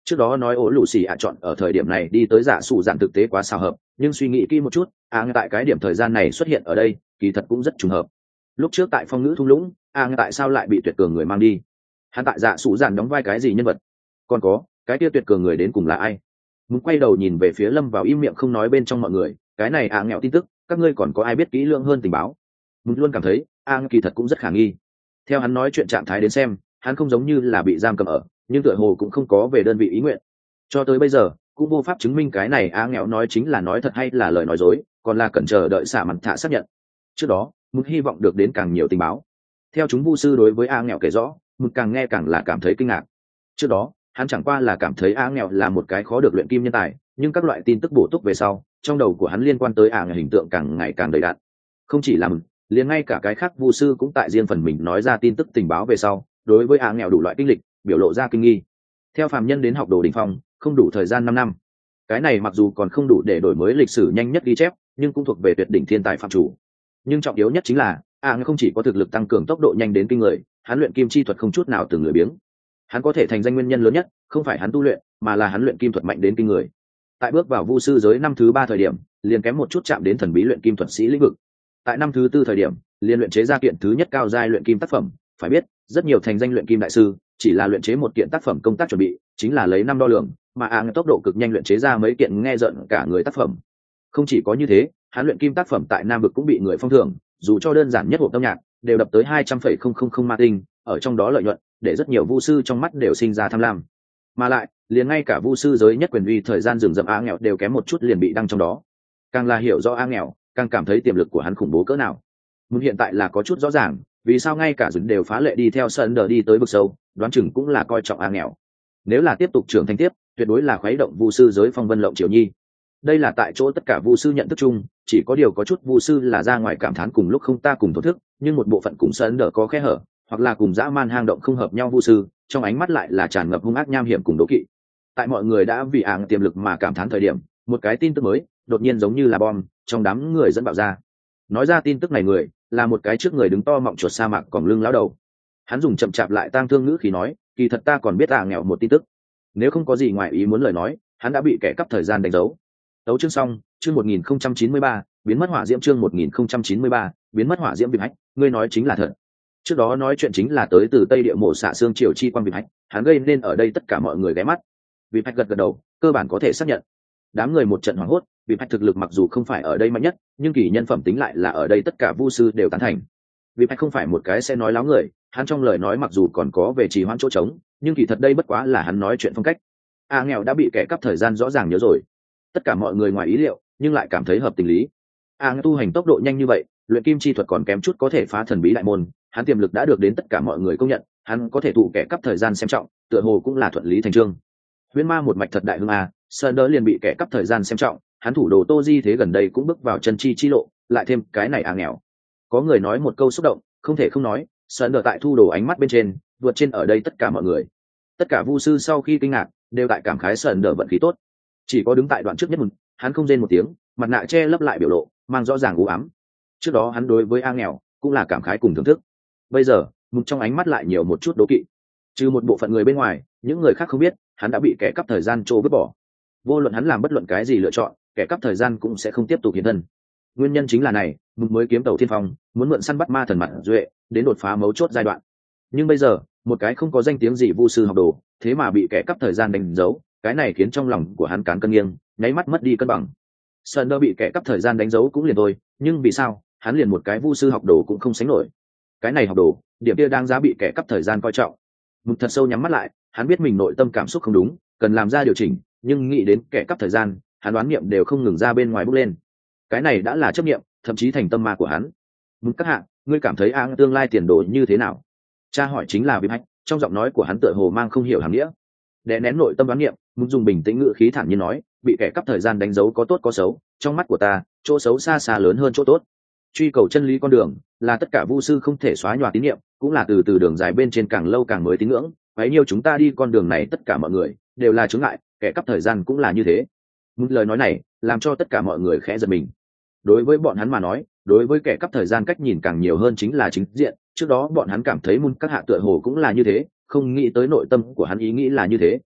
Trước đó nói ổ lù xì ạ chọn ở thời điểm này đi tới giả sủ dạn thực tế quá xào hợp, nhưng suy nghĩ kỹ một chút, a tại cái điểm thời gian này xuất hiện ở đây kỳ thật cũng rất trùng hợp. Lúc trước tại phong ngữ thung lũng, a tại sao lại bị tuyệt cường người mang đi? Hắn tại giả sủ dạn đóng vai cái gì nhân vật? Còn có cái kia tuyệt cường người đến cùng là ai? Muốn quay đầu nhìn về phía lâm vào im miệng không nói bên trong mọi người, cái này a nghèo tin tức các ngươi còn có ai biết kỹ lưỡng hơn tình báo? Muốn luôn cảm thấy a kỳ thật cũng rất khả nghi. Theo hắn nói chuyện trạng thái đến xem, hắn không giống như là bị giam cầm ở, nhưng tựa hồ cũng không có về đơn vị ý nguyện. Cho tới bây giờ cũng vô pháp chứng minh cái này a nghèo nói chính là nói thật hay là lời nói dối, còn là cần chờ đợi xả mặt thạ xác nhận. Trước đó muốn hy vọng được đến càng nhiều tình báo. Theo chúng vu sư đối với a nghèo kể rõ, muốn càng nghe càng là cảm thấy kinh ngạc. Trước đó hắn chẳng qua là cảm thấy a nghèo là một cái khó được luyện kim nhân tài, nhưng các loại tin tức bổ túc về sau, trong đầu của hắn liên quan tới a nghèo hình tượng càng ngày càng đầy đặn. Không chỉ là mình, liền ngay cả cái khác vu sư cũng tại riêng phần mình nói ra tin tức tình báo về sau, đối với a nghèo đủ loại kinh lịch biểu lộ ra kinh nghi. Theo phàm nhân đến học đồ đỉnh phong không đủ thời gian năm năm, cái này mặc dù còn không đủ để đổi mới lịch sử nhanh nhất ghi chép, nhưng cũng thuộc về tuyệt đỉnh thiên tài phạm chủ. Nhưng trọng yếu nhất chính là a nghèo không chỉ có thực lực tăng cường tốc độ nhanh đến kinh người, hắn luyện kim chi thuật không chút nào từng lười biếng. Hắn có thể thành danh nguyên nhân lớn nhất không phải hắn tu luyện, mà là hắn luyện kim thuật mạnh đến kinh người. Tại bước vào vu sư giới năm thứ ba thời điểm, liền kém một chút chạm đến thần bí luyện kim thuật sĩ lĩnh vực. Tại năm thứ tư thời điểm, liền luyện chế ra kiện thứ nhất cao giai luyện kim tác phẩm. Phải biết, rất nhiều thành danh luyện kim đại sư chỉ là luyện chế một kiện tác phẩm công tác chuẩn bị, chính là lấy năm đo lường, mà a tốc độ cực nhanh luyện chế ra mấy kiện nghe rợn cả người tác phẩm. Không chỉ có như thế, hắn luyện kim tác phẩm tại Nam vực cũng bị người phong thưởng, dù cho đơn giản nhất hộp âm nhạc đều đập tới hai trăm phẩy không không không ma tinh, ở trong đó lợi nhuận để rất nhiều vu sư trong mắt đều sinh ra tham lam. Mà lại, liền ngay cả vu sư giới nhất quyền uy thời gian rừng rậm a nghèo đều kém một chút liền bị đăng trong đó. Càng là hiểu rõ a nghèo, càng cảm thấy tiềm lực của hắn khủng bố cỡ nào. Muốn hiện tại là có chút rõ ràng, vì sao ngay cả dùn đều phá lệ đi theo Sơn Đờ đi tới vực sâu, đoán chừng cũng là coi trọng a nghèo. Nếu là tiếp tục trưởng thành tiếp, tuyệt đối là khuấy động vu sư giới phong vân lộng triều nhi. Đây là tại chỗ tất cả vu sư nhận thức chung, chỉ có điều có chút vu sư là ra ngoài cảm thán cùng lúc không ta cùng thổ thức, nhưng một bộ phận cùng Sơn Đờ có khe hở, hoặc là cùng dã man hang động không hợp nhau vu sư, trong ánh mắt lại là tràn ngập hung ác nham hiểm cùng đố kỵ. Tại mọi người đã vì ảng tiềm lực mà cảm thán thời điểm, một cái tin tức mới đột nhiên giống như là bom trong đám người dẫn bạo ra. Nói ra tin tức này người là một cái trước người đứng to mọng chuột sa mạc còn lưng lão đầu. Hắn dùng chậm chạp lại tang thương ngữ khí nói, kỳ thật ta còn biết à nghèo một tin tức. Nếu không có gì ngoài ý muốn lời nói, hắn đã bị kẻ cắp thời gian đánh dấu. Đấu chương xong, chương một nghìn không trăm chín mươi ba, biến mất hỏa diễm chương một nghìn không trăm chín mươi ba, biến mất hỏa diễm Vịp Hách, ngươi nói chính là thật. Trước đó nói chuyện chính là tới từ Tây Địa Mộ xạ xương triều chi quan Vịp Hách, hắn gây nên ở đây tất cả mọi người ghé mắt. Vịp Hách gật gật đầu, cơ bản có thể xác nhận. Đám người một trận hoảng hốt, Vịp Hách thực lực mặc dù không phải ở đây mạnh nhất, nhưng kỳ nhân phẩm tính lại là ở đây tất cả vu sư đều tán thành. Vịp Hách không phải một cái sẽ nói láo người, hắn trong lời nói mặc dù còn có về trì hoãn chỗ trống, nhưng kỳ thật đây bất quá là hắn nói chuyện phong cách. A nghèo đã bị kẻ cắp thời gian rõ ràng nhớ rồi. Tất cả mọi người ngoài ý liệu, nhưng lại cảm thấy hợp tình lý. A tu hành tốc độ nhanh như vậy, luyện kim chi thuật còn kém chút có thể phá thần bí đại môn, hắn tiềm lực đã được đến tất cả mọi người công nhận, hắn có thể tụ kẻ cắp thời gian xem trọng, tựa hồ cũng là thuận lý thành chương. Huyễn ma một mạch thật đại hưng a, Sơn đỡ liền bị kẻ cắp thời gian xem trọng, hắn thủ đồ Tô Di thế gần đây cũng bước vào chân chi chi lộ, lại thêm cái này A nghèo. Có người nói một câu xúc động, không thể không nói, Sơn đỡ tại thu đồ ánh mắt bên trên, vượt trên ở đây tất cả mọi người. Tất cả vu sư sau khi kinh ngạc, đều tại cảm khái Sơn đỡ vận khí tốt. Chỉ có đứng tại đoạn trước nhất mừng, hắn không rên một tiếng, mặt nạ che lấp lại biểu lộ, mang rõ ràng u ám. Trước đó hắn đối với A nghèo cũng là cảm khái cùng thưởng thức. Bây giờ, mừng trong ánh mắt lại nhiều một chút đố kỵ. Trừ một bộ phận người bên ngoài, những người khác không biết, hắn đã bị kẻ cắp thời gian trô vứt bỏ. Vô luận hắn làm bất luận cái gì lựa chọn, kẻ cắp thời gian cũng sẽ không tiếp tục hiện thân. Nguyên nhân chính là này, mừng mới kiếm tàu thiên phong, muốn mượn săn bắt ma thần mặt duệ, đến đột phá mấu chốt giai đoạn. Nhưng bây giờ, một cái không có danh tiếng gì vu sư học đồ, thế mà bị kẻ cắp thời gian đánh dấu, cái này khiến trong lòng của hắn cán cân nghiêng, nháy mắt mất đi cân bằng. Sơn đơ bị kẻ cắp thời gian đánh dấu cũng liền thôi, nhưng vì sao hắn liền một cái vu sư học đồ cũng không sánh nổi? Cái này học đồ, điểm kia đang giá bị kẻ cắp thời gian coi trọng. Mục thật sâu nhắm mắt lại, hắn biết mình nội tâm cảm xúc không đúng, cần làm ra điều chỉnh, nhưng nghĩ đến kẻ cắp thời gian, hắn đoán niệm đều không ngừng ra bên ngoài bốc lên. Cái này đã là chấp niệm, thậm chí thành tâm ma của hắn. Mục các hạ, ngươi cảm thấy a tương lai tiền đồ như thế nào? Cha hỏi chính là Vịp Hách, trong giọng nói của hắn tựa hồ mang không hiểu hàm nghĩa. Đè nén nội tâm đoán niệm, Mục dùng bình tĩnh ngữ khí thản nhiên nói, bị kẻ cắp thời gian đánh dấu có tốt có xấu, trong mắt của ta, chỗ xấu xa xa lớn hơn chỗ tốt. Truy cầu chân lý con đường là tất cả vu sư không thể xóa nhòa tín niệm, cũng là từ từ đường dài bên trên càng lâu càng mới tín ngưỡng. Bấy nhiêu chúng ta đi con đường này tất cả mọi người đều là chướng ngại, kẻ cắp thời gian cũng là như thế. Một lời nói này làm cho tất cả mọi người khẽ giật mình. Đối với bọn hắn mà nói, đối với kẻ cắp thời gian cách nhìn càng nhiều hơn chính là chính diện. Trước đó bọn hắn cảm thấy Mun các hạ tựa hồ cũng là như thế, không nghĩ tới nội tâm của hắn ý nghĩ là như thế.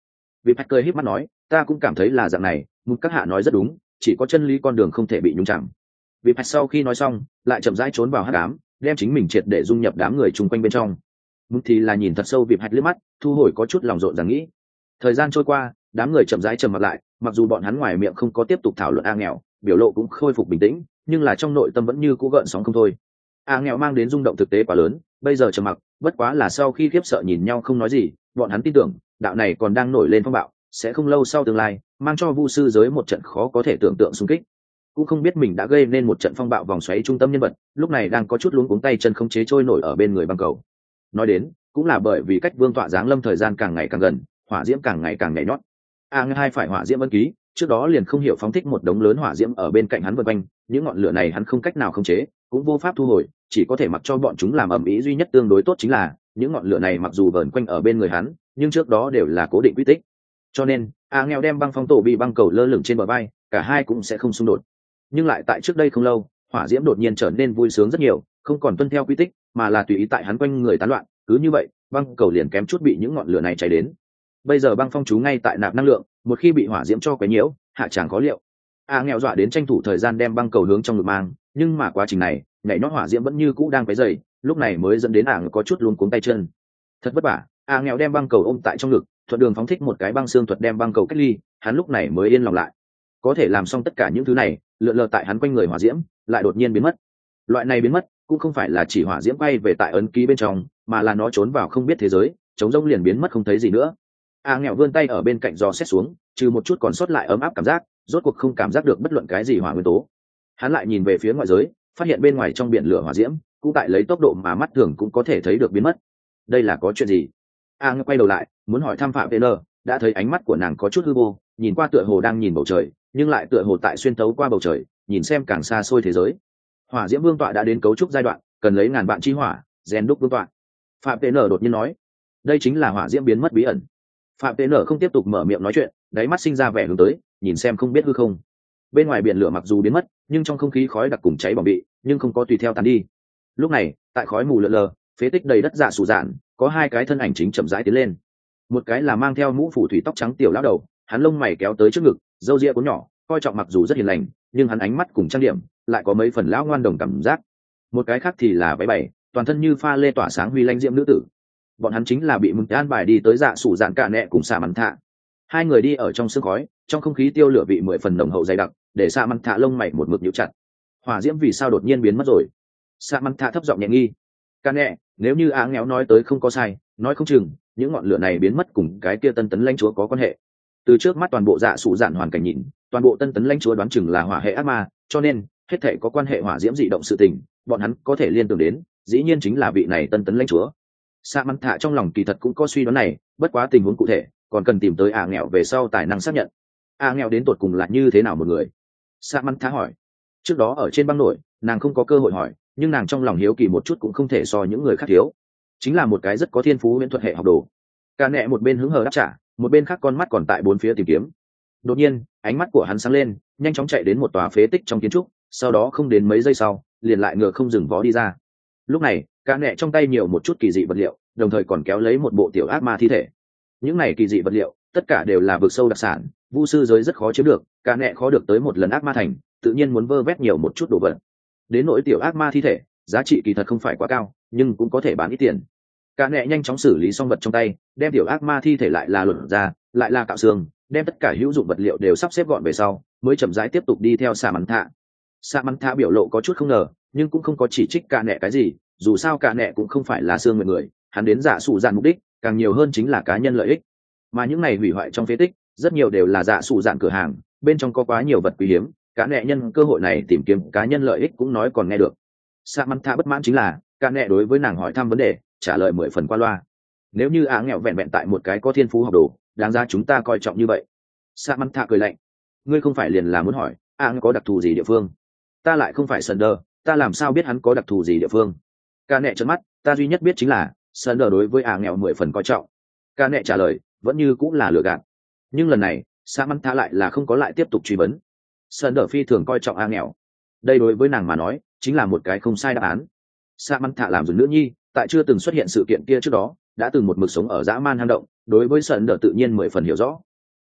Vị Bạch cười híp mắt nói, ta cũng cảm thấy là dạng này, một các hạ nói rất đúng, chỉ có chân lý con đường không thể bị nhúng chạm. Vị Bạch sau khi nói xong, lại chậm rãi trốn vào hắc ám, đem chính mình triệt để dung nhập đám người chung quanh bên trong. Mục thì là nhìn thật sâu Vị Bạch liếc mắt, thu hồi có chút lòng rộn rằng nghĩ. Thời gian trôi qua, đám người chậm rãi trầm mặt lại, mặc dù bọn hắn ngoài miệng không có tiếp tục thảo luận A Nghèo, biểu lộ cũng khôi phục bình tĩnh, nhưng là trong nội tâm vẫn như cũ gợn sóng không thôi. A Nghèo mang đến rung động thực tế quá lớn, bây giờ trầm mặc, bất quá là sau khi khiếp sợ nhìn nhau không nói gì, bọn hắn tin tưởng, đạo này còn đang nổi lên phong bạo, sẽ không lâu sau tương lai, mang cho Vu sư giới một trận khó có thể tưởng tượng xung kích. Cũng không biết mình đã gây nên một trận phong bạo vòng xoáy trung tâm nhân vật, lúc này đang có chút luống cuống tay chân không chế trôi nổi ở bên người băng cầu. Nói đến, cũng là bởi vì cách Vương tọa giáng lâm thời gian càng ngày càng gần, hỏa diễm càng ngày càng nhảy nhót. A Nghèo hai phải hỏa diễm ân ký, trước đó liền không hiểu phóng thích một đống lớn hỏa diễm ở bên cạnh hắn vần quanh, những ngọn lửa này hắn không cách nào khống chế, cũng vô pháp thu hồi, chỉ có thể mặc cho bọn chúng làm ẩm ĩ. Duy nhất tương đối tốt chính là những ngọn lửa này mặc dù vờn quanh ở bên người hắn, nhưng trước đó đều là cố định quy tích, cho nên A Nghèo đem băng phong tổ bị băng cầu lơ lửng trên bờ vai, cả hai cũng sẽ không xung đột. Nhưng lại tại trước đây không lâu, hỏa diễm đột nhiên trở nên vui sướng rất nhiều, không còn tuân theo quy tích, mà là tùy ý tại hắn quanh người tán loạn, cứ như vậy băng cầu liền kém chút bị những ngọn lửa này cháy đến. Bây giờ băng phong chú ngay tại nạp năng lượng, một khi bị hỏa diễm cho quấy nhiễu, hạ tràng khó liệu. A Nghèo dọa đến tranh thủ thời gian đem băng cầu hướng trong ngực mang, nhưng mà quá trình này nhảy nhót hỏa diễm vẫn như cũ đang quấy dày, lúc này mới dẫn đến A Nghèo có chút luống cuống tay chân. Thật vất vả, A Nghèo đem băng cầu ôm tại trong ngực, thuận đường phóng thích một cái băng xương thuật đem băng cầu cách ly, hắn lúc này mới yên lòng lại. Có thể làm xong tất cả những thứ này, lượn lờ tại hắn quanh người hỏa diễm lại đột nhiên biến mất. Loại này biến mất cũng không phải là chỉ hỏa diễm bay về tại ấn ký bên trong, mà là nó trốn vào không biết thế giới, chống rỗng liền biến mất không thấy gì nữa. A Nghèo vươn tay ở bên cạnh dò xét xuống, trừ một chút còn sót lại ấm áp cảm giác, rốt cuộc không cảm giác được bất luận cái gì hỏa nguyên tố. Hắn lại nhìn về phía ngoại giới, phát hiện bên ngoài trong biển lửa hỏa diễm cũng tại lấy tốc độ mà mắt thường cũng có thể thấy được biến mất. Đây là có chuyện gì? A Nghèo quay đầu lại, muốn hỏi thăm Phạm Tê Nơ, đã thấy ánh mắt của nàng có chút hư vô, nhìn qua tựa hồ đang nhìn bầu trời, nhưng lại tựa hồ tại xuyên tấu qua bầu trời, nhìn xem càng xa xôi thế giới. Hỏa diễm vương tọa đã đến cấu trúc giai đoạn, cần lấy ngàn vạn chi hỏa rèn đúc vương tọa. Phạm Tê Nơ đột nhiên nói, đây chính là hỏa diễm biến mất bí ẩn. Phạm Tế Nở không tiếp tục mở miệng nói chuyện, đáy mắt sinh ra vẻ hướng tới, nhìn xem không biết hư không. Bên ngoài biển lửa mặc dù biến mất, nhưng trong không khí khói đặc cùng cháy bỏng bị, nhưng không có tùy theo tàn đi. Lúc này, tại khói mù lờ lờ, phế tích đầy đất dạ sù dạn, có hai cái thân ảnh chính chậm rãi tiến lên. Một cái là mang theo mũ phủ thủy tóc trắng tiểu lão đầu, hắn lông mày kéo tới trước ngực, râu ria cuốn nhỏ, coi trọng mặc dù rất hiền lành, nhưng hắn ánh mắt cùng trang điểm, lại có mấy phần lão ngoan đồng cảm giác. Một cái khác thì là váy bảy, toàn thân như pha lê tỏa sáng huy lãnh diễm nữ tử. Bọn hắn chính là bị mừng an bài đi tới dạ sủ dạn cả nẹ cùng xạ mắn thạ. Hai người đi ở trong sương khói, trong không khí tiêu lửa vị mười phần nồng hậu dày đặc, để xạ mắn thạ lông mày một mực nhíu chặt. Hỏa diễm vì sao đột nhiên biến mất rồi? Xạ mắn thạ thấp giọng nhẹ nghi. Cả nẹ, nếu như Á Nghèo nói tới không có sai, nói không chừng những ngọn lửa này biến mất cùng cái kia tân tấn lãnh chúa có quan hệ. Từ trước mắt toàn bộ dạ sủ dạn hoàn cảnh nhìn, toàn bộ tân tấn lãnh chúa đoán chừng là hỏa hệ ác ma, cho nên hết thảy có quan hệ hỏa diễm dị động sự tình, bọn hắn có thể liên tưởng đến, dĩ nhiên chính là vị này tân tấn lãnh chúa. Sa mắn thạ trong lòng kỳ thật cũng có suy đoán này, bất quá tình huống cụ thể còn cần tìm tới A Nghèo về sau tài năng xác nhận. A Nghèo đến tột cùng là như thế nào một người? Sa mắn thạ hỏi. Trước đó ở trên băng nổi, nàng không có cơ hội hỏi, nhưng nàng trong lòng hiếu kỳ một chút cũng không thể so những người khác thiếu. Chính là một cái rất có thiên phú huyễn thuật hệ học đồ. Cả nẹ một bên hứng hờ đáp trả, một bên khác con mắt còn tại bốn phía tìm kiếm. Đột nhiên, ánh mắt của hắn sáng lên, nhanh chóng chạy đến một tòa phế tích trong kiến trúc, sau đó không đến mấy giây sau, liền lại ngựa không dừng vó đi ra. Lúc này, cả nẹ trong tay nhiều một chút kỳ dị vật liệu, đồng thời còn kéo lấy một bộ tiểu ác ma thi thể. Những này kỳ dị vật liệu tất cả đều là vực sâu đặc sản, vu sư giới rất khó chiếm được, cả nẹ khó được tới một lần ác ma thành, tự nhiên muốn vơ vét nhiều một chút đồ vật. Đến nỗi tiểu ác ma thi thể, giá trị kỳ thật không phải quá cao, nhưng cũng có thể bán ít tiền. Cả nẹ nhanh chóng xử lý xong vật trong tay, đem tiểu ác ma thi thể lại là luận ra, lại là cạo xương, đem tất cả hữu dụng vật liệu đều sắp xếp gọn về sau, mới chậm rãi tiếp tục đi theo Sa mắn thạ. Sa mắn thạ biểu lộ có chút không ngờ, nhưng cũng không có chỉ trích cả nẹ cái gì, dù sao cả nẹ cũng không phải là xương người người, hắn đến dạ sủ dạn mục đích càng nhiều hơn chính là cá nhân lợi ích, mà những này hủy hoại trong phế tích rất nhiều đều là dạ sủ dạn cửa hàng, bên trong có quá nhiều vật quý hiếm, cả nẹ nhân cơ hội này tìm kiếm cá nhân lợi ích cũng nói còn nghe được. Sa mắn thạ bất mãn chính là cả nẹ đối với nàng hỏi thăm vấn đề trả lời mười phần qua loa. Nếu như Á Nghèo vẹn vẹn tại một cái có thiên phú học đồ, đáng ra chúng ta coi trọng như vậy. Sa mắn thạ cười lạnh, ngươi không phải liền là muốn hỏi Á Nghèo có đặc thù gì địa phương? Ta lại không phải Sunder, ta làm sao biết hắn có đặc thù gì địa phương? Cả nẹ trợn mắt, ta duy nhất biết chính là Sunder đối với Á Nghèo mười phần coi trọng. Cả nẹ trả lời vẫn như cũng là lừa gạt, nhưng lần này Sa mắn thạ lại là không có lại tiếp tục truy vấn. Sunder phi thường coi trọng Á Nghèo, đây đối với nàng mà nói chính là một cái không sai đáp án. Sa mắn thạ làm dùng nữ nhi, tại chưa từng xuất hiện sự kiện kia trước đó đã từng một mực sống ở dã man hang động, đối với Sunder tự nhiên mười phần hiểu rõ.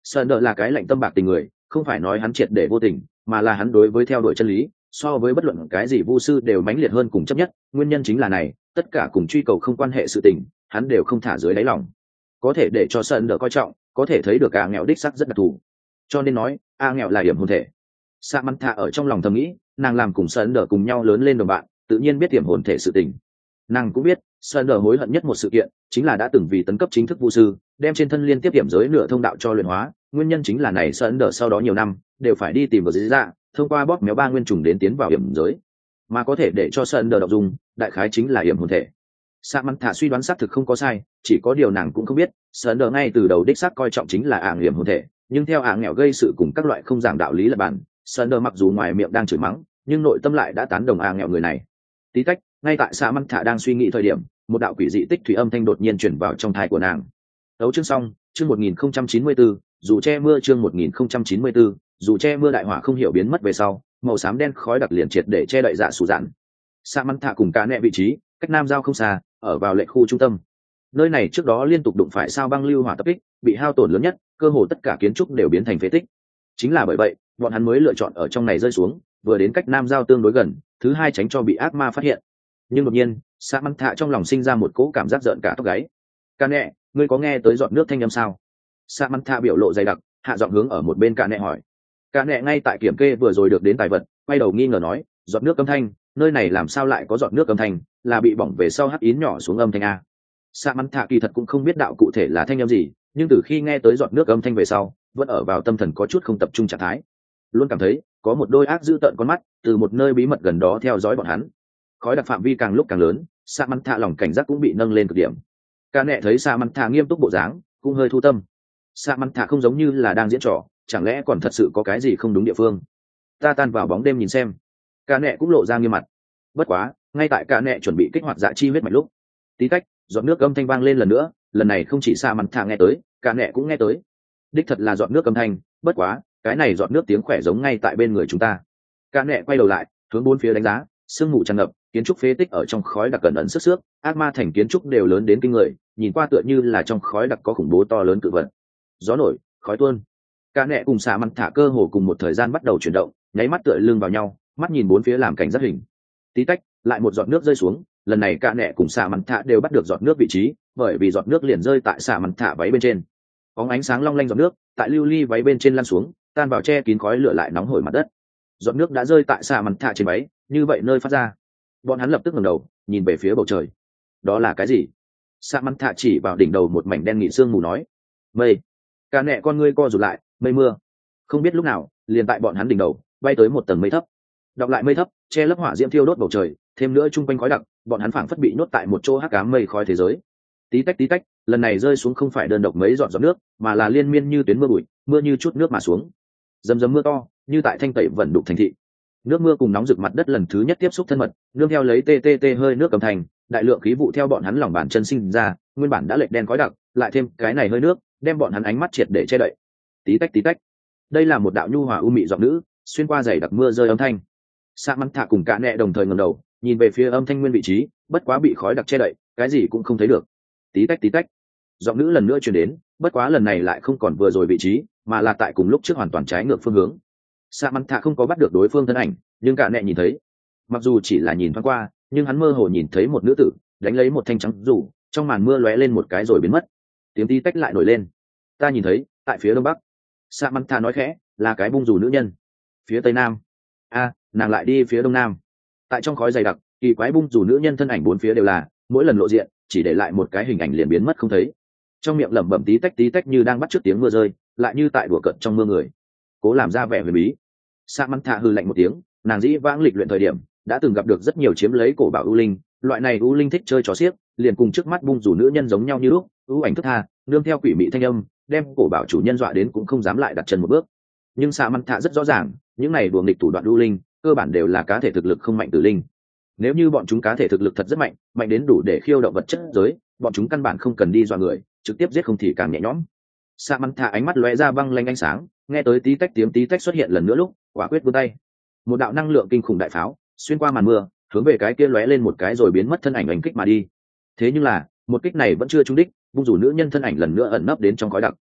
Sơn đỡ là cái lạnh tâm bạc tình người, không phải nói hắn triệt để vô tình, mà là hắn đối với theo đuổi chân lý so với bất luận cái gì vu sư đều mãnh liệt hơn cùng chấp nhất. Nguyên nhân chính là này, tất cả cùng truy cầu không quan hệ sự tình hắn đều không thả dưới đáy lòng. Có thể để cho Sơn đỡ coi trọng, có thể thấy được A nghèo đích sắc rất đặc thù, cho nên nói A nghèo là điểm hồn thể. Samantha ở trong lòng thầm nghĩ, nàng làm cùng Sơn đỡ cùng nhau lớn lên đồng bạn, tự nhiên biết điểm hồn thể sự tình. Nàng cũng biết Sơn đỡ hối hận nhất một sự kiện chính là đã từng vì tấn cấp chính thức vu sư đem trên thân liên tiếp điểm giới nửa thông đạo cho luyện hóa. Nguyên nhân chính là này, Sơn đỡ sau đó nhiều năm đều phải đi tìm vào giới dạ, thông qua bóp méo ba nguyên trùng đến tiến vào điểm giới, mà có thể để cho Sơn đỡ đọc dùng đại khái chính là điểm hồn thể. Samantha suy đoán xác thực không có sai, chỉ có điều nàng cũng không biết Sơn đỡ ngay từ đầu đích xác coi trọng chính là ảng điểm hồn thể, nhưng theo ảng nghèo gây sự cùng các loại không giảng đạo lý là bản, Sơn đỡ mặc dù ngoài miệng đang chửi mắng nhưng nội tâm lại đã tán đồng ảng nghèo người này. Tí tách, ngay tại Samantha đang suy nghĩ thời điểm, một đạo quỷ dị tích thủy âm thanh đột nhiên chuyển vào trong tai của nàng. Đấu chương xong, chương một nghìn không trăm chín mươi bốn, dù che mưa chương một nghìn không trăm chín mươi bốn, dù che mưa đại hỏa không hiểu biến mất về sau, màu xám đen khói đặc liền triệt để che đậy dạ sủ dạn. Samantha cùng cả nẹ vị trí, cách nam giao không xa, ở vào lệnh khu trung tâm. Nơi này trước đó liên tục đụng phải sao băng lưu hỏa tập kích, bị hao tổn lớn nhất, cơ hồ tất cả kiến trúc đều biến thành phế tích. Chính là bởi vậy, bọn hắn mới lựa chọn ở trong này rơi xuống, vừa đến cách nam giao tương đối gần, thứ hai tránh cho bị ác ma phát hiện. Nhưng đột nhiên, Samantha trong lòng sinh ra một cỗ cảm giác giận cả tóc gáy. Cả nẹ, ngươi có nghe tới giọt nước thanh âm sao? Samantha biểu lộ dày đặc, hạ giọng hướng ở một bên cả nẹ hỏi. Cả nẹ ngay tại kiểm kê vừa rồi được đến tài vật, quay đầu nghi ngờ nói, giọt nước âm thanh, nơi này làm sao lại có giọt nước âm thanh, là bị bỏng về sau hắt yến nhỏ xuống âm thanh a? Samantha kỳ thật cũng không biết đạo cụ thể là thanh âm gì, nhưng từ khi nghe tới giọt nước âm thanh về sau, vẫn ở vào tâm thần có chút không tập trung trạng thái, luôn cảm thấy có một đôi ác dữ tợn con mắt từ một nơi bí mật gần đó theo dõi bọn hắn. Khói đặc phạm vi càng lúc càng lớn, Samantha lòng cảnh giác cũng bị nâng lên cực điểm. Cả nẹ thấy Samantha nghiêm túc bộ dáng, cũng hơi thu tâm. Samantha không giống như là đang diễn trò, chẳng lẽ còn thật sự có cái gì không đúng địa phương? Ta tan vào bóng đêm nhìn xem. Cả nẹ cũng lộ ra nghiêm mặt. Bất quá, ngay tại cả nẹ chuẩn bị kích hoạt dạ chi huyết mạch lúc, tí tách, giọt nước âm thanh vang lên lần nữa, lần này không chỉ Samantha nghe tới, cả nẹ cũng nghe tới. Đích thật là giọt nước âm thanh, bất quá, cái này giọt nước tiếng khỏe giống ngay tại bên người chúng ta. Cả nẹ quay đầu lại, hướng bốn phía đánh giá, sương mù tràn ngập, kiến trúc phế tích ở trong khói đặc cẩn ẩn sức xước, ác ma thành kiến trúc đều lớn đến kinh người, nhìn qua tựa như là trong khói đặc có khủng bố to lớn cự vật. Gió nổi, khói tuôn. Cả nẹ cùng xà mặn thả cơ hồ cùng một thời gian bắt đầu chuyển động, nháy mắt tựa lưng vào nhau, mắt nhìn bốn phía làm cảnh giác hình. Tí tách, lại một giọt nước rơi xuống, lần này cả nẹ cùng xà mặn thả đều bắt được giọt nước vị trí, bởi vì giọt nước liền rơi tại xà mặn thả váy bên trên. Bóng ánh sáng long lanh giọt nước, tại lưu ly váy bên trên lăn xuống, tan vào che kín khói lửa lại nóng hổi mặt đất. Giọt nước đã rơi tại xà mặn thả trên váy, như vậy nơi phát ra. Bọn hắn lập tức ngẩng đầu, nhìn về phía bầu trời. Đó là cái gì? Xà mặn thả chỉ vào đỉnh đầu một mảnh đen nghị sương mù nói. Mây. Cả nẹ con ngươi co rụt lại, mây mưa. Không biết lúc nào, liền tại bọn hắn đỉnh đầu, bay tới một tầng mây thấp. Đọc lại mây thấp, che lấp hỏa diễm thiêu đốt bầu trời, thêm nữa trung quanh khói đặc, bọn hắn phảng phất bị nhốt tại một chỗ hắc ám mây khói thế giới. Tí tách tí tách, lần này rơi xuống không phải đơn độc mấy giọt giọt nước, mà là liên miên như tuyến mưa bụi, mưa như chút nước mà xuống. Dầm dầm mưa to, như tại thanh tẩy vận đục thành thị. Nước mưa cùng nóng rực mặt đất lần thứ nhất tiếp xúc thân mật, nương theo lấy tê tê tê hơi nước cầm thành, đại lượng khí vụ theo bọn hắn lòng bàn chân sinh ra, nguyên bản đã lệch đen khói đặc, lại thêm cái này hơi nước, đem bọn hắn ánh mắt triệt để che đậy. Tí tách tí tách. Đây là một đạo nhu hòa u mị giọng nữ, xuyên qua dày đặc mưa rơi âm thanh. Sa mắn thả cùng cả nẹ đồng thời ngẩng đầu, nhìn về phía âm thanh nguyên vị trí, bất quá bị khói đặc che đậy, cái gì cũng không thấy được. Tí tách tí tách. Giọng nữ lần nữa truyền đến, bất quá lần này lại không còn vừa rồi vị trí, mà là tại cùng lúc trước hoàn toàn trái ngược phương hướng. Sa mắn thả không có bắt được đối phương thân ảnh, nhưng cả nẹ nhìn thấy. Mặc dù chỉ là nhìn thoáng qua, nhưng hắn mơ hồ nhìn thấy một nữ tử đánh lấy một thanh trắng rủ, trong màn mưa lóe lên một cái rồi biến mất. Tiếng tí tách lại nổi lên. Ta nhìn thấy, tại phía đông bắc. Samantha nói khẽ, là cái bung dù nữ nhân. Phía tây nam. A, nàng lại đi phía đông nam. Tại trong khói dày đặc, kỳ quái bung dù nữ nhân thân ảnh bốn phía đều là, mỗi lần lộ diện, chỉ để lại một cái hình ảnh liền biến mất không thấy. Trong miệng lẩm bẩm tí tách tí tách như đang bắt chước tiếng mưa rơi, lại như tại đùa cợt trong mưa người. Cố làm ra vẻ huyền bí. Samantha hừ lạnh một tiếng, nàng dĩ vãng lịch luyện thời điểm, đã từng gặp được rất nhiều chiếm lấy cổ bảo u linh, loại này u linh thích chơi trò xiếc, liền cùng trước mắt bung dù nữ nhân giống nhau như lúc, u ảnh thức tha, nương theo quỷ mị thanh âm, đem cổ bảo chủ nhân dọa đến cũng không dám lại đặt chân một bước. Nhưng Samantha rất rõ ràng, những này đùa nghịch thủ đoạn u linh, cơ bản đều là cá thể thực lực không mạnh tử linh. Nếu như bọn chúng cá thể thực lực thật rất mạnh, mạnh đến đủ để khiêu động vật chất giới, bọn chúng căn bản không cần đi dọa người, trực tiếp giết không thì càng nhẹ nhõm. Samantha ánh mắt lóe ra băng lanh ánh sáng, nghe tới tí tách tiếng tí tách xuất hiện lần nữa lúc, quả quyết vươn tay. Một đạo năng lượng kinh khủng đại pháo, xuyên qua màn mưa, hướng về cái kia lóe lên một cái rồi biến mất thân ảnh ảnh kích mà đi. Thế nhưng là, một kích này vẫn chưa trúng đích, bung rủ nữ nhân thân ảnh lần nữa ẩn nấp đến trong khói đặc.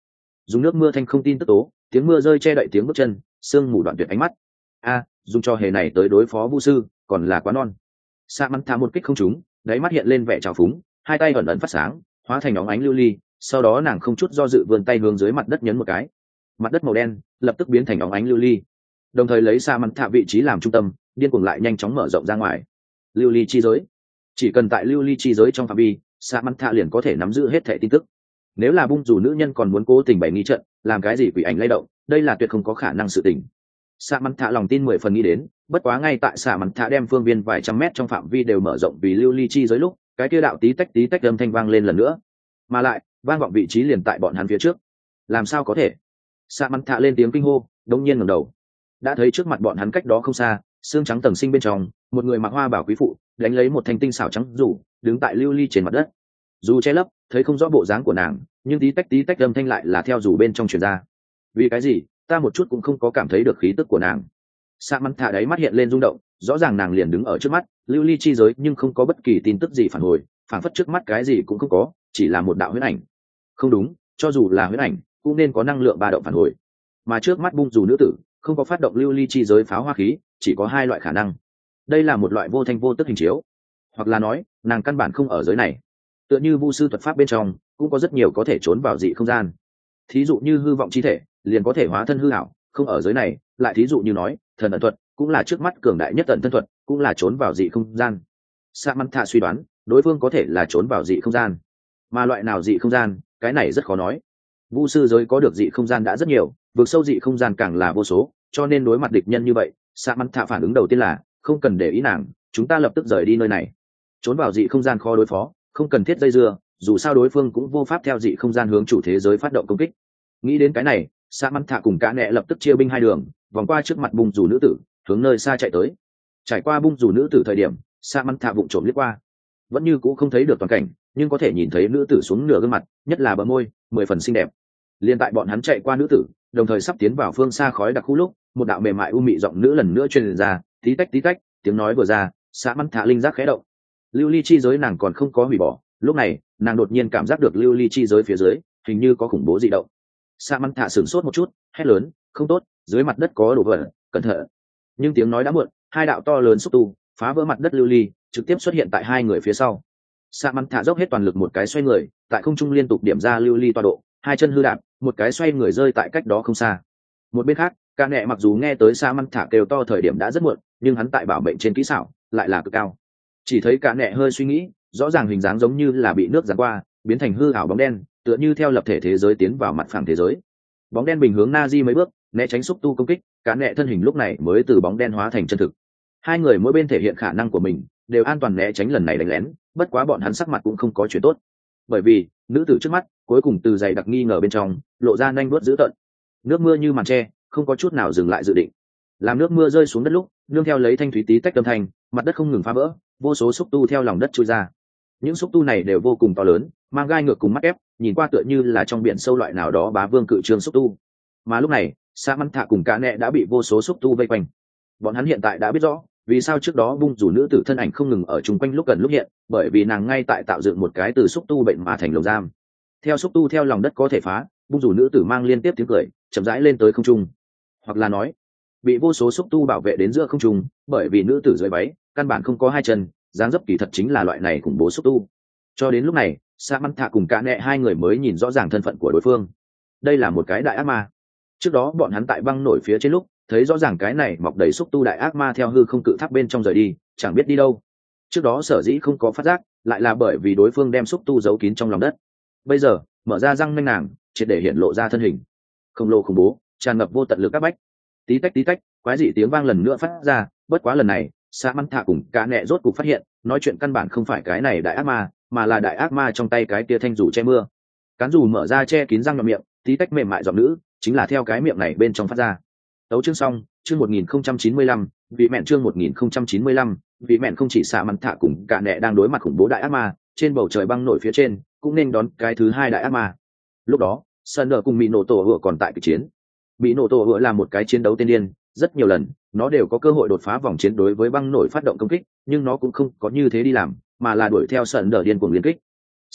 dùng nước mưa thanh không tin tức tố, tiếng mưa rơi che đậy tiếng bước chân, sương mù đoạn tuyệt ánh mắt. A, dùng cho hề này tới đối phó vu sư còn là quá non. Sa mắn thả một kích không trúng, đáy mắt hiện lên vẻ trào phúng, hai tay ẩn ẩn phát sáng, hóa thành óng ánh lưu ly, sau đó nàng không chút do dự vươn tay hướng dưới mặt đất nhấn một cái, mặt đất màu đen lập tức biến thành óng ánh lưu ly, đồng thời lấy Sa mắn thả vị trí làm trung tâm, điên cuồng lại nhanh chóng mở rộng ra ngoài. Lưu ly chi giới, chỉ cần tại lưu ly chi giới trong phạm vi, Sa mắn thả liền có thể nắm giữ hết thẻ tin tức. Nếu là bung dù nữ nhân còn muốn cố tình bày nghi trận, làm cái gì quỷ ảnh lay động, đây là tuyệt không có khả năng sự tình. Sa mắn thả lòng tin mười phần nghĩ đến, bất quá ngay tại Sa mắn thả đem phương viên vài trăm mét trong phạm vi đều mở rộng vì lưu ly chi giới lúc, cái kia đạo tí tách tí tách âm thanh vang lên lần nữa, mà lại vang vọng vị trí liền tại bọn hắn phía trước. Làm sao có thể? Sa mắn thả lên tiếng kinh hô, đống nhiên ngẩng đầu, đã thấy trước mặt bọn hắn cách đó không xa, xương trắng tầng sinh bên trong, một người mặc hoa bảo quý phụ đánh lấy một thanh tinh xảo trắng rủ, đứng tại lưu ly trên mặt đất. Dù che lấp, thấy không rõ bộ dáng của nàng, nhưng tí tách tí tách âm thanh lại là theo dù bên trong truyền ra. Vì cái gì ta một chút cũng không có cảm thấy được khí tức của nàng? Sa mắn thả đáy mắt hiện lên rung động, rõ ràng nàng liền đứng ở trước mắt lưu ly chi giới nhưng không có bất kỳ tin tức gì phản hồi, phản phất trước mắt cái gì cũng không có, chỉ là một đạo huyễn ảnh. Không đúng, cho dù là huyễn ảnh cũng nên có năng lượng ba động phản hồi, mà trước mắt bung dù nữ tử không có phát động lưu ly chi giới pháo hoa khí, chỉ có hai loại khả năng. Đây là một loại vô thanh vô tức hình chiếu, hoặc là nói nàng căn bản không ở giới này. Tựa như vu sư thuật pháp bên trong cũng có rất nhiều có thể trốn vào dị không gian, thí dụ như hư vọng chi thể liền có thể hóa thân hư ảo, không ở giới này. Lại thí dụ như nói thần ẩn thuật cũng là trước mắt cường đại nhất tận thân thuật, cũng là trốn vào dị không gian. Sa mắn thả suy đoán đối phương có thể là trốn vào dị không gian, mà loại nào dị không gian cái này rất khó nói. Vu sư giới có được dị không gian đã rất nhiều, vượt sâu dị không gian càng là vô số, cho nên đối mặt địch nhân như vậy, Sa mắn thả phản ứng đầu tiên là không cần để ý nàng, chúng ta lập tức rời đi nơi này. Trốn vào dị không gian khó đối phó, không cần thiết dây dưa, dù sao đối phương cũng vô pháp theo dị không gian hướng chủ thế giới phát động công kích. Nghĩ đến cái này, Sa mắn thả cùng cả nẹ lập tức chia binh hai đường, vòng qua trước mặt bung dù nữ tử, hướng nơi xa chạy tới. Trải qua bung dù nữ tử thời điểm, Sa mắn thả vụng trộm liếc qua, vẫn như cũ không thấy được toàn cảnh, nhưng có thể nhìn thấy nữ tử xuống nửa gương mặt, nhất là bờ môi mười phần xinh đẹp. Liên tại bọn hắn chạy qua nữ tử, đồng thời sắp tiến vào phương xa khói đặc khu lúc, một đạo mềm mại u mị giọng nữ lần nữa truyền ra, tí tách tí tách, tiếng nói vừa ra, Sa mắn thả linh giác khẽ động. Lưu ly chi giới nàng còn không có hủy bỏ, lúc này nàng đột nhiên cảm giác được lưu ly chi giới phía dưới hình như có khủng bố dị động. Sa mắn thả sửng sốt một chút, hét lớn, không tốt, dưới mặt đất có đồ vật, cẩn thận. Nhưng tiếng nói đã muộn, hai đạo to lớn xúc tu phá vỡ mặt đất lưu ly, trực tiếp xuất hiện tại hai người phía sau. Sa mắn thả dốc hết toàn lực một cái xoay người, tại không trung liên tục điểm ra lưu ly tọa độ, hai chân hư đạp, một cái xoay người rơi tại cách đó không xa. Một bên khác, ca nẹ mặc dù nghe tới Sa mắn thả kêu to thời điểm đã rất muộn, nhưng hắn tại bảo mệnh trên kỹ xảo lại là cực cao. Chỉ thấy ca nẹ hơi suy nghĩ, rõ ràng hình dáng giống như là bị nước giáng qua, biến thành hư ảo bóng đen, tựa như theo lập thể thế giới tiến vào mặt phẳng thế giới. Bóng đen bình hướng Nazi mấy bước, né tránh xúc tu công kích, cá nẹ thân hình lúc này mới từ bóng đen hóa thành chân thực. Hai người mỗi bên thể hiện khả năng của mình, đều an toàn né tránh lần này đánh lén, bất quá bọn hắn sắc mặt cũng không có chuyện tốt. Bởi vì, nữ tử trước mắt, cuối cùng từ dày đặc nghi ngờ bên trong, lộ ra nanh vuốt dữ tợn. Nước mưa như màn tre, không có chút nào dừng lại dự định. Làm nước mưa rơi xuống đất lúc, nương theo lấy thanh thúy tí tách âm thanh, mặt đất không ngừng phá vỡ, vô số xúc tu theo lòng đất chui ra. Những xúc tu này đều vô cùng to lớn, mang gai ngược cùng mắt ép, nhìn qua tựa như là trong biển sâu loại nào đó bá vương cự trương xúc tu. Mà lúc này, Sa mắn thả cùng cả nẹ đã bị vô số xúc tu vây quanh. Bọn hắn hiện tại đã biết rõ vì sao trước đó bung rủ nữ tử thân ảnh không ngừng ở chung quanh lúc gần lúc hiện, bởi vì nàng ngay tại tạo dựng một cái từ xúc tu bệnh mà thành lồng giam. Theo xúc tu theo lòng đất có thể phá, bung rủ nữ tử mang liên tiếp tiếng cười, chậm rãi lên tới không trung. Hoặc là nói, bị vô số xúc tu bảo vệ đến giữa không trung, bởi vì nữ tử dưới váy căn bản không có hai chân, dáng dấp kỳ thật chính là loại này khủng bố xúc tu. Cho đến lúc này, Sa mắn thả cùng cả nẹ hai người mới nhìn rõ ràng thân phận của đối phương. Đây là một cái đại ác ma. Trước đó bọn hắn tại băng nổi phía trên lúc thấy rõ ràng cái này mọc đầy xúc tu đại ác ma theo hư không cự tháp bên trong rời đi, chẳng biết đi đâu. Trước đó sở dĩ không có phát giác, lại là bởi vì đối phương đem xúc tu giấu kín trong lòng đất. Bây giờ mở ra răng nanh nàng, triệt để hiện lộ ra thân hình khổng lồ khủng bố, tràn ngập vô tận lực các bách. Tí tách tí tách, quái dị tiếng vang lần nữa phát ra, bất quá lần này Sa mắn thả cùng cả nẹ rốt cục phát hiện, nói chuyện căn bản không phải cái này đại ác ma, mà là đại ác ma trong tay cái tia thanh dù che mưa. Cán dù mở ra che kín răng nhọn miệng, tí tách mềm mại giọng nữ chính là theo cái miệng này bên trong phát ra. Tấu chương xong, chương một nghìn không trăm chín mươi lăm, vị mẹn chương một nghìn không trăm chín mươi lăm, vị mẹn không chỉ Sa mắn thả cùng cả nẹ đang đối mặt khủng bố đại ác ma, trên bầu trời băng nổi phía trên cũng nên đón cái thứ hai đại ác ma. Lúc đó, Sơn Đờ cùng Mỹ Nổ Tổ Hựa còn tại cuộc chiến. Mỹ Nổ Tổ Hựa là một cái chiến đấu tiên điên, rất nhiều lần nó đều có cơ hội đột phá vòng chiến đối với băng nổi phát động công kích, nhưng nó cũng không có như thế đi làm, mà là đuổi theo Sơn Đờ điên cuồng liên kích.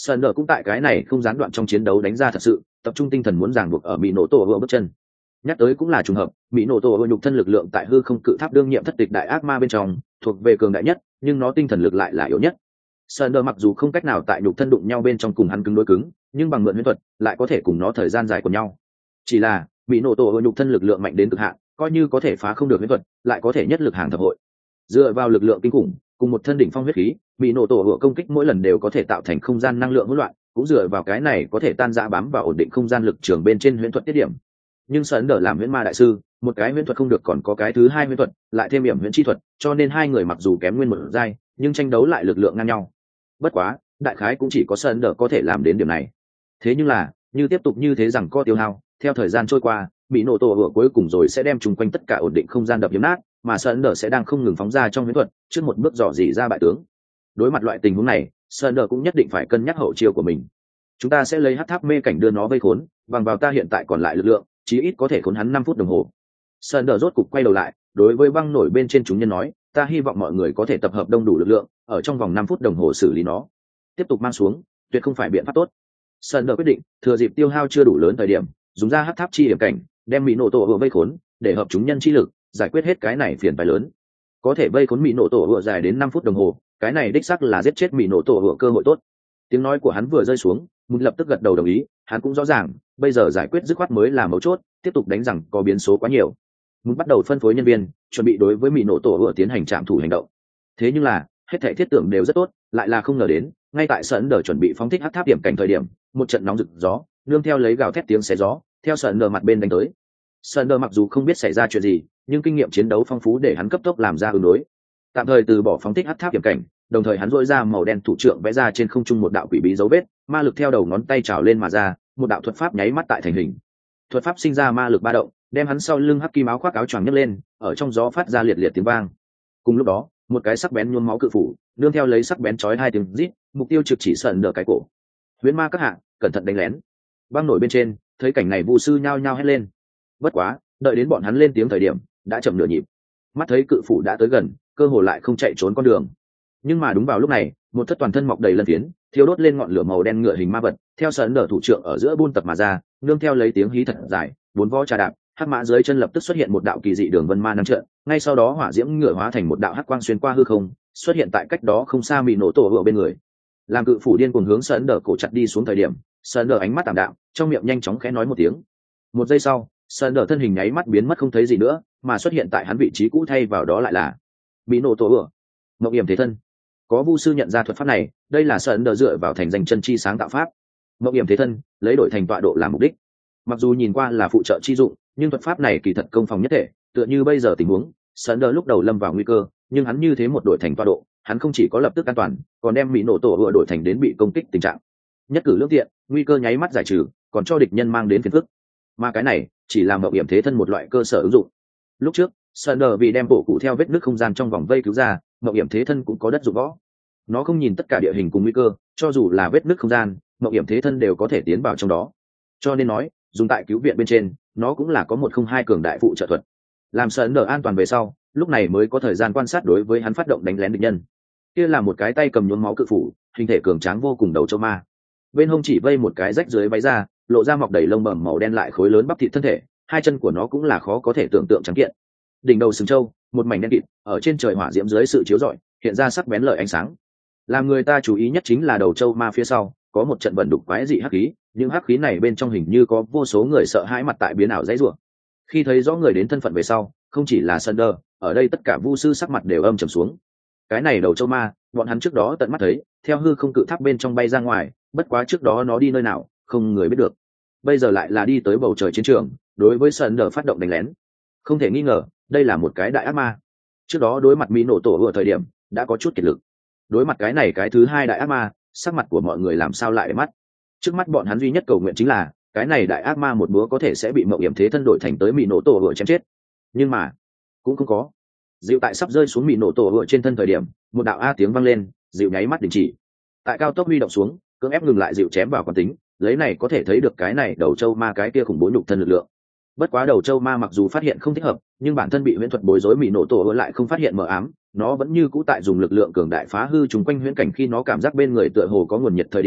Sơn Đờ cũng tại cái này không gián đoạn trong chiến đấu đánh ra thật sự tập trung tinh thần muốn ràng buộc ở mỹ nổ tổ vừa bước chân. Nhắc tới cũng là trùng hợp, mỹ nổ tổ vừa nhục thân lực lượng tại hư không cự tháp đương nhiệm thất tịch đại ác ma bên trong thuộc về cường đại nhất, nhưng nó tinh thần lực lại là yếu nhất. Sơn Đờ mặc dù không cách nào tại nhục thân đụng nhau bên trong cùng hắn cứng đối cứng, nhưng bằng mượn huyễn thuật lại có thể cùng nó thời gian dài của nhau. Chỉ là mỹ nổ tổ vừa nhục thân lực lượng mạnh đến cực hạn, coi như có thể phá không được huyễn thuật, lại có thể nhất lực hàng thập hội. Dựa vào lực lượng kinh khủng cùng một thân đỉnh phong huyết khí, mỹ nổ tổ vừa công kích mỗi lần đều có thể tạo thành không gian năng lượng hỗn loạn, cũng dựa vào cái này có thể tan rã bám vào ổn định không gian lực trường bên trên huyễn thuật tiết điểm. Nhưng Sơn Đờ làm huyễn ma đại sư, một cái huyễn thuật không được còn có cái thứ hai huyễn thuật, lại thêm điểm huyễn chi thuật, cho nên hai người mặc dù kém nguyên một giai, nhưng tranh đấu lại lực lượng ngang nhau. Bất quá, đại khái cũng chỉ có Sơn Đờ có thể làm đến điểm này. Thế nhưng là, như tiếp tục như thế rằng co tiêu hao, theo thời gian trôi qua, bị nổ tổ vừa cuối cùng rồi sẽ đem chung quanh tất cả ổn định không gian đập nhấm nát, mà Sơn Đờ sẽ đang không ngừng phóng ra trong huyễn thuật, trước một bước dò dỉ ra bại tướng. Đối mặt loại tình huống này, Sơn Đờ cũng nhất định phải cân nhắc hậu chiêu của mình. Chúng ta sẽ lấy hắc tháp mê cảnh đưa nó vây khốn, bằng vào ta hiện tại còn lại lực lượng, chí ít có thể khốn hắn năm phút đồng hồ. Sơn Đờ rốt cục quay đầu lại, đối với băng nổi bên trên chúng nhân nói, ta hy vọng mọi người có thể tập hợp đông đủ lực lượng, ở trong vòng năm phút đồng hồ xử lý nó. Tiếp tục mang xuống, tuyệt không phải biện pháp tốt. Sơn Đờ quyết định, thừa dịp tiêu hao chưa đủ lớn thời điểm, dùng ra hắc tháp chi hiểm cảnh, đem mỹ nổ tổ vừa vây khốn, để hợp chúng nhân chi lực, giải quyết hết cái này phiền phải lớn. Có thể vây khốn mỹ nổ tổ vừa dài đến năm phút đồng hồ, cái này đích xác là giết chết mỹ nổ tổ vừa cơ hội tốt. Tiếng nói của hắn vừa rơi xuống, Mục lập tức gật đầu đồng ý, hắn cũng rõ ràng, bây giờ giải quyết dứt khoát mới là mấu chốt, tiếp tục đánh rằng có biến số quá nhiều. Mục bắt đầu phân phối nhân viên, chuẩn bị đối với mỹ nổ tổ vừa tiến hành trạm thủ hành động. Thế nhưng là, hết thảy thiết tưởng đều rất tốt, lại là không ngờ đến, ngay tại Sơn Đờ chuẩn bị phóng thích hắc tháp điểm cảnh thời điểm, một trận nóng rực gió, nương theo lấy gào thét tiếng xé gió, theo Sơn Đờ mặt bên đánh tới. Sơn Đờ mặc dù không biết xảy ra chuyện gì, nhưng kinh nghiệm chiến đấu phong phú để hắn cấp tốc làm ra ứng đối. Tạm thời từ bỏ phóng thích hắc tháp điểm cảnh, đồng thời hắn rỗi ra màu đen thủ trượng vẽ ra trên không trung một đạo quỷ bí dấu vết, ma lực theo đầu ngón tay trào lên mà ra, một đạo thuật pháp nháy mắt tại thành hình. Thuật pháp sinh ra ma lực ba động, đem hắn sau lưng hắc kim áo khoác áo choàng nhấc lên, ở trong gió phát ra liệt liệt tiếng vang. Cùng lúc đó, một cái sắc bén nhuốm máu cự phủ, nương theo lấy sắc bén chói hai tiếng rít, mục tiêu trực chỉ Sơn Đờ cái cổ. Huyễn ma các hạ, cẩn thận đánh lén. Băng nổi bên trên, thấy cảnh này vu sư nhao nhao hét lên. Bất quá, đợi đến bọn hắn lên tiếng thời điểm, đã chậm nửa nhịp. Mắt thấy cự phủ đã tới gần, cơ hồ lại không chạy trốn con đường. Nhưng mà đúng vào lúc này, một thất toàn thân mọc đầy lân phiến, thiêu đốt lên ngọn lửa màu đen ngựa hình ma vật, theo Sơn Đờ thủ trưởng ở giữa buôn tập mà ra, nương theo lấy tiếng hí thật dài, bốn vó trà đạp, hắc mã dưới chân lập tức xuất hiện một đạo kỳ dị đường vân ma năng trận, ngay sau đó hỏa diễm ngựa hóa thành một đạo hắc quang xuyên qua hư không, xuất hiện tại cách đó không xa mỹ nổ tổ ở bên người. Làm cự phủ điên cuồng hướng Sơn Đờ cổ chặt đi xuống thời điểm, Sơn Đờ ánh mắt tạm đạm, trong miệng nhanh chóng khẽ nói một tiếng. Một giây sau, Sơn Đờ thân hình nháy mắt biến mất không thấy gì nữa, mà xuất hiện tại hắn vị trí cũ, thay vào đó lại là mỹ nổ tổ ở mộng hiểm thế thân. Có vu sư nhận ra thuật pháp này, đây là Sơn Đờ dựa vào thành danh chân chi sáng tạo pháp. Mộng hiểm thế thân lấy đổi thành tọa độ làm mục đích, mặc dù nhìn qua là phụ trợ chi dụng, nhưng thuật pháp này kỳ thật công phòng nhất thể, tựa như bây giờ tình huống, Sơn Đờ lúc đầu lâm vào nguy cơ, nhưng hắn như thế một đổi thành tọa độ, hắn không chỉ có lập tức an toàn, còn đem mỹ nổ tổ vừa đổi thành đến bị công kích tình trạng. Nhất cử lưỡng tiện, nguy cơ nháy mắt giải trừ, còn cho địch nhân mang đến phiền phức. Mà cái này chỉ là mộng hiểm thế thân một loại cơ sở ứng dụng. Lúc trước, Sơn Đờ vì đem bộ cụ theo vết nứt không gian trong vòng vây cứu ra, mộng hiểm thế thân cũng có đất dụng võ. Nó không nhìn tất cả địa hình cùng nguy cơ, cho dù là vết nứt không gian, mộng hiểm thế thân đều có thể tiến vào trong đó. Cho nên nói, dùng tại cứu viện bên trên, nó cũng là có một không hai cường đại phụ trợ thuật. Làm Sơn Đờ an toàn về sau, lúc này mới có thời gian quan sát đối với hắn phát động đánh lén địch nhân. Kia là một cái tay cầm nhuốm máu cự phủ, hình thể cường tráng vô cùng đầu châu ma. Bên hông chỉ vây một cái rách dưới váy ra, lộ ra mọc đầy lông bẩm màu đen lại khối lớn bắp thịt thân thể, hai chân của nó cũng là khó có thể tưởng tượng trắng kiện. Đỉnh đầu sừng trâu, một mảnh đen kịt, ở trên trời hỏa diễm dưới sự chiếu rọi, hiện ra sắc bén lợi ánh sáng. Làm người ta chú ý nhất chính là đầu trâu ma phía sau, có một trận vận đục quái dị hắc khí, những hắc khí này bên trong hình như có vô số người sợ hãi mặt tại biến ảo dãy rủa. Khi thấy rõ người đến thân phận về sau, không chỉ là Sơn Đờ, ở đây tất cả vu sư sắc mặt đều âm trầm xuống. Cái này đầu trâu ma, bọn hắn trước đó tận mắt thấy, theo hư không cự tháp bên trong bay ra ngoài, bất quá trước đó nó đi nơi nào, không người biết được. Bây giờ lại là đi tới bầu trời chiến trường, đối với Sơn Đờ phát động đánh lén. Không thể nghi ngờ, đây là một cái đại ác ma. Trước đó đối mặt mỹ nổ tổ ở thời điểm, đã có chút kiệt lực. Đối mặt cái này cái thứ hai đại ác ma, sắc mặt của mọi người làm sao lại để mắt. Trước mắt bọn hắn duy nhất cầu nguyện chính là, cái này đại ác ma một búa có thể sẽ bị mộng hiểm thế thân đổi thành tới mỹ nổ tổ ở chém chết. Nhưng mà, cũng không có. Dịu tại sắp rơi xuống mỹ nổ tổ ở trên thân thời điểm, một đạo a tiếng vang lên, dịu nháy mắt đình chỉ. Tại cao tốc huy động xuống, cưỡng ép ngừng lại dịu chém vào quán tính, lấy này có thể thấy được cái này đầu châu ma cái kia khủng bố nhục thân lực lượng. Bất quá đầu châu ma mặc dù phát hiện không thích hợp, nhưng bản thân bị huyễn thuật bối rối mỹ nổ tổ lại không phát hiện mờ ám, nó vẫn như cũ tại dùng lực lượng cường đại phá hư chúng quanh huyễn cảnh. Khi nó cảm giác bên người tựa hồ có nguồn nhiệt thời điểm,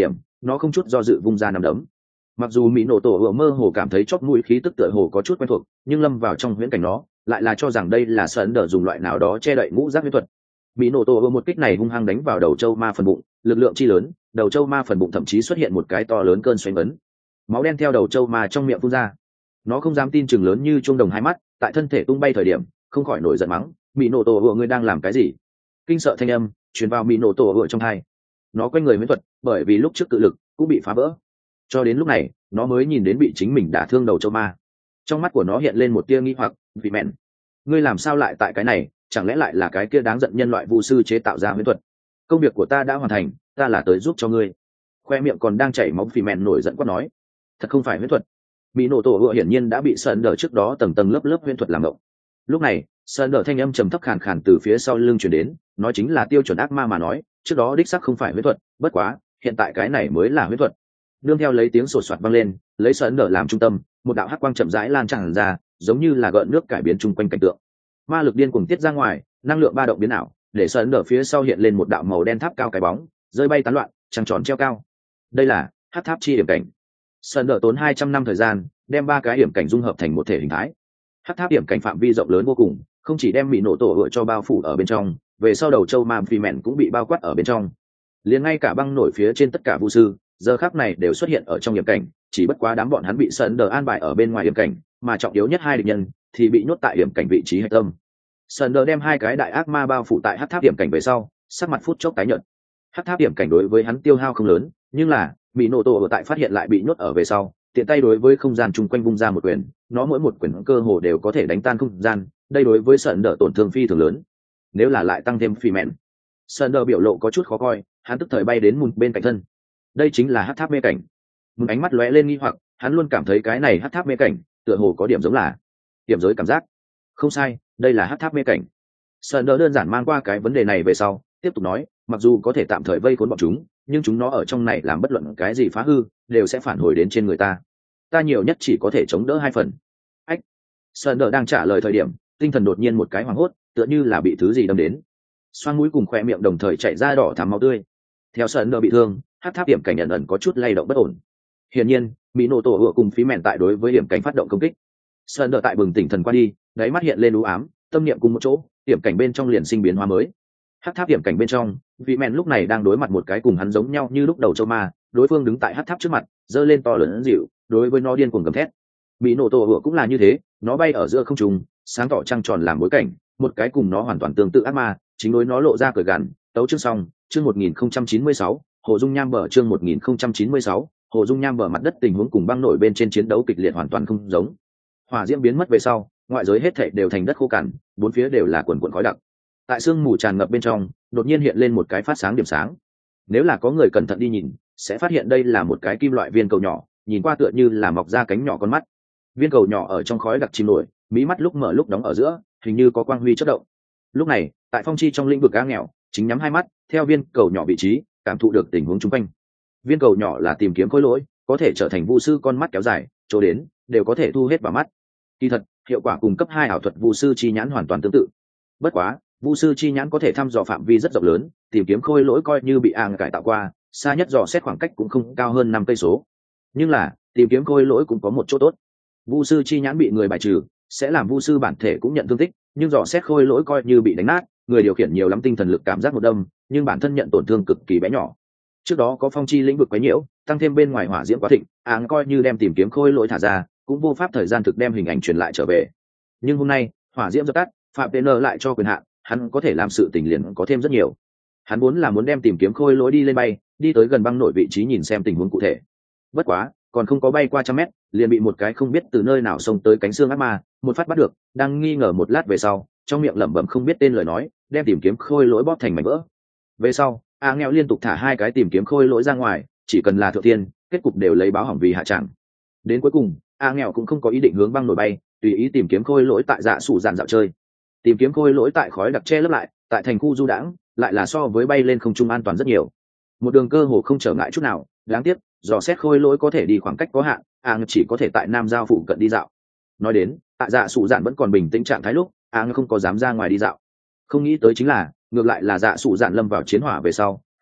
nó không chút do dự vung ra nằm đấm. Mặc dù mỹ nổ tổ vừa mơ hồ cảm thấy chóp mũi khí tức tựa hồ có chút quen thuộc, nhưng lâm vào trong huyễn cảnh nó lại là cho rằng đây là sơn đờ dùng loại nào đó che đậy ngũ giác huyễn thuật. Mỹ nổ tổ vừa một kích này hung hăng đánh vào đầu châu ma phần bụng, lực lượng chi lớn, đầu châu ma phần bụng thậm chí xuất hiện một cái to lớn cơn xoáy ấn, máu đen theo đầu châu ma trong miệng phun ra. Nó không dám tin chừng lớn như chuông đồng hai mắt, tại thân thể tung bay thời điểm không khỏi nổi giận mắng: mỹ nổ tổ vừa ngươi đang làm cái gì? Kinh sợ thanh âm truyền vào mỹ nổ tổ vừa trong tai. Nó quay người huyễn thuật bởi vì lúc trước cự lực cũng bị phá vỡ, cho đến lúc này nó mới nhìn đến bị chính mình đả thương đầu châu ma. Trong mắt của nó hiện lên một tia nghi hoặc: vị mẹn, ngươi làm sao lại tại cái này? Chẳng lẽ lại là cái kia đáng giận nhân loại vu sư chế tạo ra huyễn thuật? Công việc của ta đã hoàn thành, ta là tới giúp cho ngươi. Khoe miệng còn đang chảy máu, vị mẹn nổi giận quát nói: thật không phải huyễn thuật. Mỹ nổ tổ vừa hiển nhiên đã bị sơn đờ trước đó tầng tầng lớp lớp huyễn thuật làm động. Lúc này sơn đờ thanh âm trầm thấp khàn khàn từ phía sau lưng truyền đến, nói chính là tiêu chuẩn ác ma mà nói, trước đó đích xác không phải huyễn thuật, bất quá hiện tại cái này mới là huyễn thuật. Nương theo lấy tiếng sột soạt vang lên, lấy sơn đờ làm trung tâm, một đạo hắc quang chậm rãi lan tràn ra, giống như là gợn nước cải biến chung quanh cảnh tượng. Ma lực điên cuồng tiết ra ngoài, năng lượng ba động biến ảo, để sơn đờ phía sau hiện lên một đạo màu đen tháp cao cái bóng, rơi bay tán loạn, trăng tròn treo cao. Đây là hắc tháp chi điểm cảnh. Sơn đờ tốn hai trăm năm thời gian đem ba cái điểm cảnh dung hợp thành một thể hình thái. Hắc tháp điểm cảnh phạm vi rộng lớn vô cùng, không chỉ đem mỹ nổ tổ vựa cho bao phủ ở bên trong, về sau đầu châu ma phi mẹn cũng bị bao quát ở bên trong. Liền ngay cả băng nổi phía trên tất cả vu sư giờ khắc này đều xuất hiện ở trong điểm cảnh, chỉ bất quá đám bọn hắn bị Sơn đờ an bài ở bên ngoài điểm cảnh, mà trọng yếu nhất hai địch nhân thì bị nhốt tại điểm cảnh vị trí hạch tâm. Sơn đờ đem hai cái đại ác ma bao phủ tại hắc tháp điểm cảnh về sau, sắc mặt phút chốc tái nhợt. Hắc tháp điểm cảnh đối với hắn tiêu hao không lớn, nhưng là mỹ nổ tổ ở tại phát hiện lại bị nhốt ở về sau, tiện tay đối với không gian chung quanh vung ra một quyền, nó mỗi một quyền cơ hồ đều có thể đánh tan không gian, đây đối với Sơn đờ tổn thương phi thường lớn. Nếu là lại tăng thêm phi mẹn, Sơn đờ biểu lộ có chút khó coi, hắn tức thời bay đến mùn bên cạnh thân. Đây chính là hắc tháp mê cảnh. Mùn ánh mắt lóe lên nghi hoặc, hắn luôn cảm thấy cái này hắc tháp mê cảnh tựa hồ có điểm giống là điểm giới cảm giác. Không sai, đây là hắc tháp mê cảnh. Sơn đờ đơn giản mang qua cái vấn đề này về sau, tiếp tục nói, mặc dù có thể tạm thời vây khốn bọn chúng, nhưng chúng nó ở trong này làm bất luận cái gì phá hư đều sẽ phản hồi đến trên người ta. Ta nhiều nhất chỉ có thể chống đỡ hai phần. Ách. Sơn đờ đang trả lời thời điểm, tinh thần đột nhiên một cái hoảng hốt, tựa như là bị thứ gì đâm đến. Xoang mũi cùng khoe miệng đồng thời chảy ra đỏ thắm máu tươi. Theo Sơn đờ bị thương, hắc tháp điểm cảnh ẩn ẩn có chút lay động bất ổn. Hiển nhiên mỹ nổ tổ ựa cùng phí mẹn tại đối với điểm cảnh phát động công kích. Sơn đờ tại bừng tỉnh thần qua đi, đáy mắt hiện lên u ám, tâm niệm cùng một chỗ, điểm cảnh bên trong liền sinh biến hóa mới. Hắc tháp điểm cảnh bên trong, vị mẹn lúc này đang đối mặt một cái cùng hắn giống nhau như lúc đầu châu ma, đối phương đứng tại hắc tháp trước mặt, giơ lên to lớn dịu, đối với nó điên cuồng gầm thét. Mỹ nổ tổ ựa cũng là như thế, nó bay ở giữa không trung, sáng tỏ trăng tròn làm bối cảnh, một cái cùng nó hoàn toàn tương tự ác ma, chính đối nó lộ ra cười gằn. Tấu chương xong, chương một nghìn không trăm chín mươi sáu, Hồ Dung Nham bờ chương một nghìn không trăm chín mươi sáu, Hồ Dung Nham bờ mặt đất tình huống cùng băng nổi bên trên chiến đấu kịch liệt hoàn toàn không giống. Hỏa diễm biến mất về sau, ngoại giới hết thảy đều thành đất khô cằn, bốn phía đều là quần quần khói đặc. Tại sương mù tràn ngập bên trong, đột nhiên hiện lên một cái phát sáng điểm sáng. Nếu là có người cẩn thận đi nhìn, sẽ phát hiện đây là một cái kim loại viên cầu nhỏ, nhìn qua tựa như là mọc ra cánh nhỏ con mắt. Viên cầu nhỏ ở trong khói đặc chìm nổi, mí mắt lúc mở lúc đóng ở giữa, hình như có quang huy chớp động. Lúc này, tại phong chi trong lĩnh vực A nghèo, chính nhắm hai mắt, theo viên cầu nhỏ vị trí, cảm thụ được tình huống xung quanh. Viên cầu nhỏ là tìm kiếm khối lỗi, có thể trở thành vu sư con mắt kéo dài, chỗ đến đều có thể thu hết vào mắt. Kỳ thật, hiệu quả cùng cấp hai ảo thuật vu sư chi nhãn hoàn toàn tương tự. Bất quá, vu sư chi nhãn có thể thăm dò phạm vi rất rộng lớn, tìm kiếm khôi lỗi coi như bị àng cải tạo qua, xa nhất dò xét khoảng cách cũng không cao hơn năm cây số. Nhưng là, tìm kiếm khôi lỗi cũng có một chỗ tốt. Vu sư chi nhãn bị người bài trừ, sẽ làm vu sư bản thể cũng nhận thương tích, nhưng dò xét khôi lỗi coi như bị đánh nát, người điều khiển nhiều lắm tinh thần lực cảm giác một đâm, nhưng bản thân nhận tổn thương cực kỳ bé nhỏ. Trước đó có phong chi lĩnh vực quấy nhiễu, tăng thêm bên ngoài hỏa diễm quá thịnh, áng coi như đem tìm kiếm khôi lỗi thả ra, cũng vô pháp thời gian thực đem hình ảnh truyền lại trở về. Nhưng hôm nay, hỏa diễm dập tắt, phạm pê nơ lại cho quyền hạn, hắn có thể làm sự tình liền có thêm rất nhiều. Hắn vốn là muốn đem tìm kiếm khôi lỗi đi lên bay, đi tới gần băng nổi vị trí nhìn xem tình huống cụ thể. Bất quá, còn không có bay qua trăm mét, liền bị một cái không biết từ nơi nào xông tới cánh xương ác ma, một phát bắt được, đang nghi ngờ một lát về sau, trong miệng lẩm bẩm không biết tên lời nói, đem tìm kiếm khôi lỗi bóp thành mảnh vỡ. Về sau, A nghèo liên tục thả hai cái tìm kiếm khôi lỗi ra ngoài, chỉ cần là thượng tiên, kết cục đều lấy báo hỏng vì hạ trạng. Đến cuối cùng, A nghèo cũng không có ý định hướng băng nổi bay, tùy ý tìm kiếm khôi lỗi tại dạ sủ dàn dạo chơi. Tìm kiếm khôi lỗi tại khói đặc che lấp lại, tại thành khu du đãng, lại là so với bay lên không trung an toàn rất nhiều. Một đường cơ hồ không trở ngại chút nào, đáng tiếc, dò xét khôi lỗi có thể đi khoảng cách có hạn, A nghèo chỉ có thể tại nam giao phụ cận đi dạo. Nói đến, tại dạ sủ dàn vẫn còn bình tĩnh trạng thái lúc, A nghèo không có dám ra ngoài đi dạo. Không nghĩ tới chính là, ngược lại là dạ sủ dàn lâm vào chiến hỏa về sau,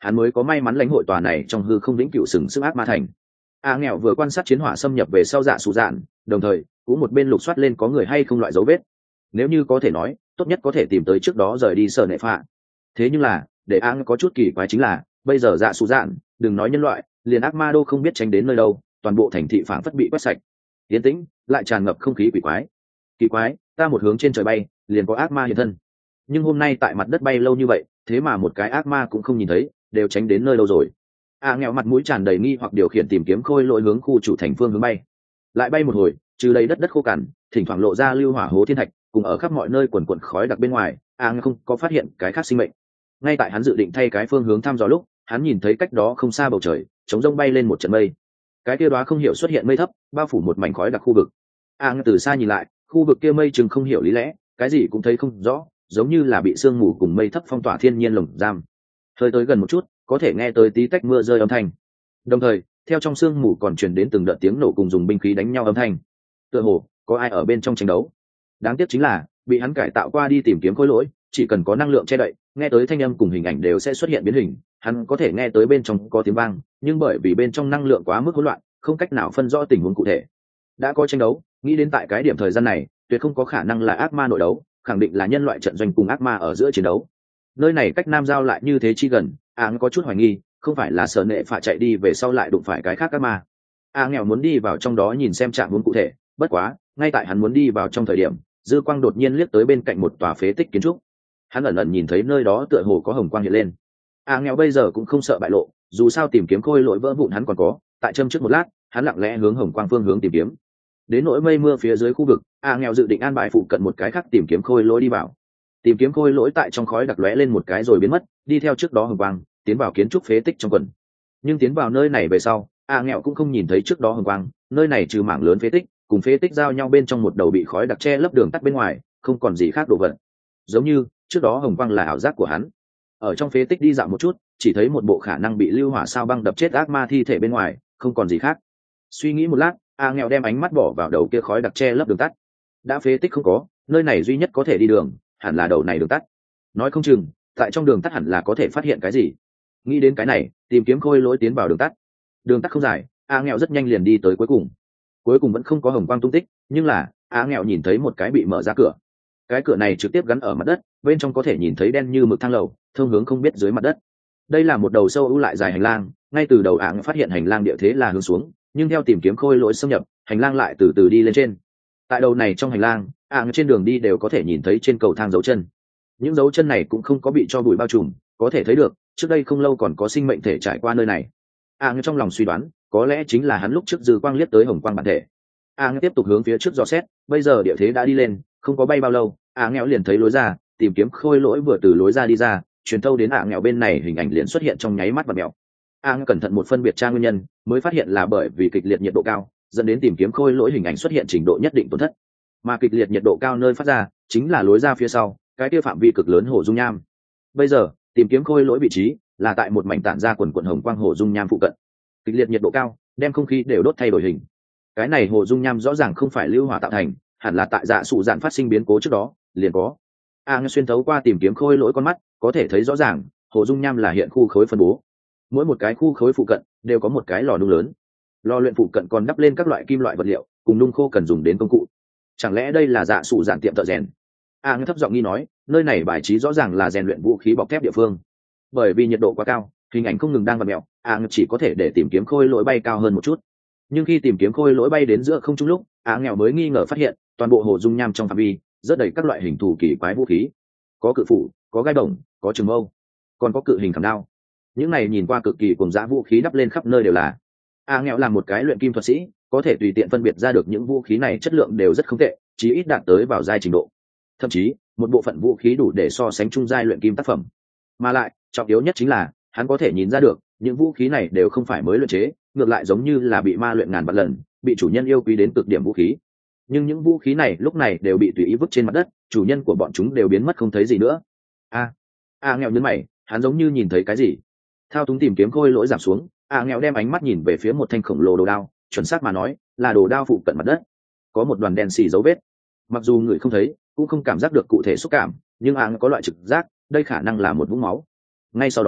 hắn mới có may mắn lãnh hội tòa này trong hư không vĩnh cửu sừng sức ác ma thành. A nghèo vừa quan sát chiến hỏa xâm nhập về sau dạ sụ dạn, đồng thời cũng một bên lục soát lên có người hay không loại dấu vết. Nếu như có thể nói, tốt nhất có thể tìm tới trước đó rời đi sở nệ phạ. Thế nhưng là, để A có chút kỳ quái chính là, bây giờ dạ sụ dạn, đừng nói nhân loại, liền ác ma đô không biết tránh đến nơi đâu, toàn bộ thành thị phảng phất bị quét sạch. Yên tĩnh, lại tràn ngập không khí quỷ quái. Kỳ quái, ta một hướng trên trời bay, liền có ác ma hiện thân. Nhưng hôm nay tại mặt đất bay lâu như vậy, thế mà một cái ác ma cũng không nhìn thấy, đều tránh đến nơi đâu rồi. A nghèo mặt mũi tràn đầy nghi hoặc điều khiển tìm kiếm khôi lỗi hướng khu chủ thành phương hướng bay. Lại bay một hồi, trừ đầy đất đất khô cằn, thỉnh thoảng lộ ra lưu hỏa hố thiên thạch, cùng ở khắp mọi nơi quần quần khói đặc bên ngoài, A nghèo không có phát hiện cái khác sinh mệnh. Ngay tại hắn dự định thay cái phương hướng thăm dò lúc, hắn nhìn thấy cách đó không xa bầu trời, trống rông bay lên một trận mây. Cái kia đóa không hiểu xuất hiện mây thấp, bao phủ một mảnh khói đặc khu vực. A nghèo từ xa nhìn lại, khu vực kia mây chừng không hiểu lý lẽ, cái gì cũng thấy không rõ, giống như là bị sương mù cùng mây thấp phong tỏa thiên nhiên lồng giam. Hơi tới gần một chút, có thể nghe tới tí tách mưa rơi âm thanh. Đồng thời, theo trong sương mù còn truyền đến từng đợt tiếng nổ cùng dùng binh khí đánh nhau âm thanh. Tựa hồ có ai ở bên trong tranh đấu. Đáng tiếc chính là, bị hắn cải tạo qua đi tìm kiếm khối lỗi, chỉ cần có năng lượng che đậy, nghe tới thanh âm cùng hình ảnh đều sẽ xuất hiện biến hình. Hắn có thể nghe tới bên trong có tiếng vang, nhưng bởi vì bên trong năng lượng quá mức hỗn loạn, không cách nào phân rõ tình huống cụ thể. Đã có tranh đấu, nghĩ đến tại cái điểm thời gian này, tuyệt không có khả năng là ác ma nội đấu, khẳng định là nhân loại trận doanh cùng ác ma ở giữa chiến đấu. Nơi này cách nam giao lại như thế chi gần, áng có chút hoài nghi, không phải là sở nệ phạ chạy đi về sau lại đụng phải cái khác ác ma. A nghèo muốn đi vào trong đó nhìn xem trạng huống cụ thể, bất quá ngay tại hắn muốn đi vào trong thời điểm, dư quang đột nhiên liếc tới bên cạnh một tòa phế tích kiến trúc. Hắn ẩn ẩn nhìn thấy nơi đó tựa hồ có hồng quang hiện lên. A nghèo bây giờ cũng không sợ bại lộ, dù sao tìm kiếm khôi lỗi vỡ vụn hắn còn có. Tại châm trước một lát, hắn lặng lẽ hướng hồng quang phương hướng tìm kiếm. Đến nỗi mây mưa phía dưới khu vực, A nghèo dự định an bài phụ cận một cái khác tìm kiếm khôi lỗi đi vào. Tìm kiếm khôi lỗi tại trong khói đặc lóe lên một cái rồi biến mất, đi theo trước đó hồng quang tiến vào kiến trúc phế tích trong quần. Nhưng tiến vào nơi này về sau, A nghèo cũng không nhìn thấy trước đó hồng quang, nơi này trừ mảng lớn phế tích cùng phế tích giao nhau bên trong một đầu bị khói đặc che lấp đường tắt bên ngoài, không còn gì khác đồ vật. Giống như trước đó hồng quang là ảo giác của hắn. Ở trong phế tích đi dạo một chút, chỉ thấy một bộ khả năng bị lưu hỏa sao băng đập chết ác ma thi thể bên ngoài, không còn gì khác. Suy nghĩ một lát, A nghèo đem ánh mắt bỏ vào đầu kia khói đặc che lấp đường tắt. Đã phế tích không có, nơi này duy nhất có thể đi đường hẳn là đầu này đường tắt. Nói không chừng tại trong đường tắt hẳn là có thể phát hiện cái gì. Nghĩ đến cái này, tìm kiếm khôi lỗi tiến vào đường tắt. Đường tắt không dài, A nghèo rất nhanh liền đi tới cuối cùng. Cuối cùng vẫn không có hồng quang tung tích, nhưng là A nghèo nhìn thấy một cái bị mở ra cửa. Cái cửa này trực tiếp gắn ở mặt đất, bên trong có thể nhìn thấy đen như mực thang lầu, thông hướng không biết dưới mặt đất. Đây là một đầu sâu ưu lại dài hành lang, ngay từ đầu A phát hiện hành lang địa thế là hướng xuống, nhưng theo tìm kiếm khôi lỗi xâm nhập, hành lang lại từ từ đi lên trên. Tại đầu này trong hành lang, A trên đường đi đều có thể nhìn thấy trên cầu thang dấu chân. Những dấu chân này cũng không có bị cho bụi bao trùm, có thể thấy được trước đây không lâu còn có sinh mệnh thể trải qua nơi này. A trong lòng suy đoán, có lẽ chính là hắn lúc trước dư quang liếc tới hồng quang bản thể. A tiếp tục hướng phía trước dò xét, bây giờ địa thế đã đi lên, không có bay bao lâu, A nghèo liền thấy lối ra, tìm kiếm khôi lỗi vừa từ lối ra đi ra, truyền thâu đến A nghèo bên này hình ảnh liền xuất hiện trong nháy mắt và mèo. A cẩn thận một phân biệt tra nguyên nhân, mới phát hiện là bởi vì kịch liệt nhiệt độ cao, dẫn đến tìm kiếm khôi lỗi hình ảnh xuất hiện trình độ nhất định tổn thất. Mà kịch liệt nhiệt độ cao nơi phát ra chính là lối ra phía sau, cái kia phạm vi cực lớn hồ dung nham. Bây giờ tìm kiếm khôi lỗi vị trí là tại một mảnh tản ra quần quần hồng quang hồ dung nham phụ cận. Kịch liệt nhiệt độ cao đem không khí đều đốt thay đổi hình. Cái này hồ dung nham rõ ràng không phải lưu hỏa tạo thành, hẳn là tại dạ sụ dạn phát sinh biến cố trước đó liền có. A xuyên thấu qua tìm kiếm khôi lỗi con mắt, có thể thấy rõ ràng hồ dung nham là hiện khu khối phân bố. Mỗi một cái khu khối phụ cận đều có một cái lò nung lớn. Lò luyện phụ cận còn đắp lên các loại kim loại vật liệu cùng nung khô cần dùng đến công cụ. Chẳng lẽ đây là dạ sụ dạn tiệm thợ rèn? A à, thấp giọng nghi nói, nơi này bài trí rõ ràng là rèn luyện vũ khí bọc thép địa phương. Bởi vì nhiệt độ quá cao, hình ảnh không ngừng đang vặn mèo, A à, chỉ có thể để tìm kiếm khôi lỗi bay cao hơn một chút. Nhưng khi tìm kiếm khôi lỗi bay đến giữa không trung lúc, A à, nghèo mới nghi ngờ phát hiện, toàn bộ hồ dung nham trong phạm vi rất đầy các loại hình thù kỳ quái vũ khí. Có cự phủ, có gai bổng, có trường mâu, còn có cự hình khảm đao. Những này nhìn qua cực kỳ cuồng dã vũ khí đắp lên khắp nơi đều là. A à, nghèo là một cái luyện kim thuật sĩ, có thể tùy tiện phân biệt ra được những vũ khí này chất lượng đều rất không tệ, chí ít đạt tới vào giai trình độ. Thậm chí một bộ phận vũ khí đủ để so sánh trung giai luyện kim tác phẩm. Mà lại trọng yếu nhất chính là hắn có thể nhìn ra được những vũ khí này đều không phải mới luyện chế, ngược lại giống như là bị ma luyện ngàn vạn lần, bị chủ nhân yêu quý đến cực điểm vũ khí. Nhưng những vũ khí này lúc này đều bị tùy ý vứt trên mặt đất, chủ nhân của bọn chúng đều biến mất không thấy gì nữa. A a nghèo nhấn mày, hắn giống như nhìn thấy cái gì. Thao túng tìm kiếm khôi lỗi giảm xuống, A nghèo đem ánh mắt nhìn về phía một thanh khổng lồ đồ đao, chuẩn xác mà nói là đồ đao phụ cận mặt đất, có một đoàn đen xì dấu vết. Mặc dù người không thấy cũng không cảm giác được cụ thể xúc cảm, nhưng A có loại trực giác đây khả năng là một vũng máu. Ngay sau đó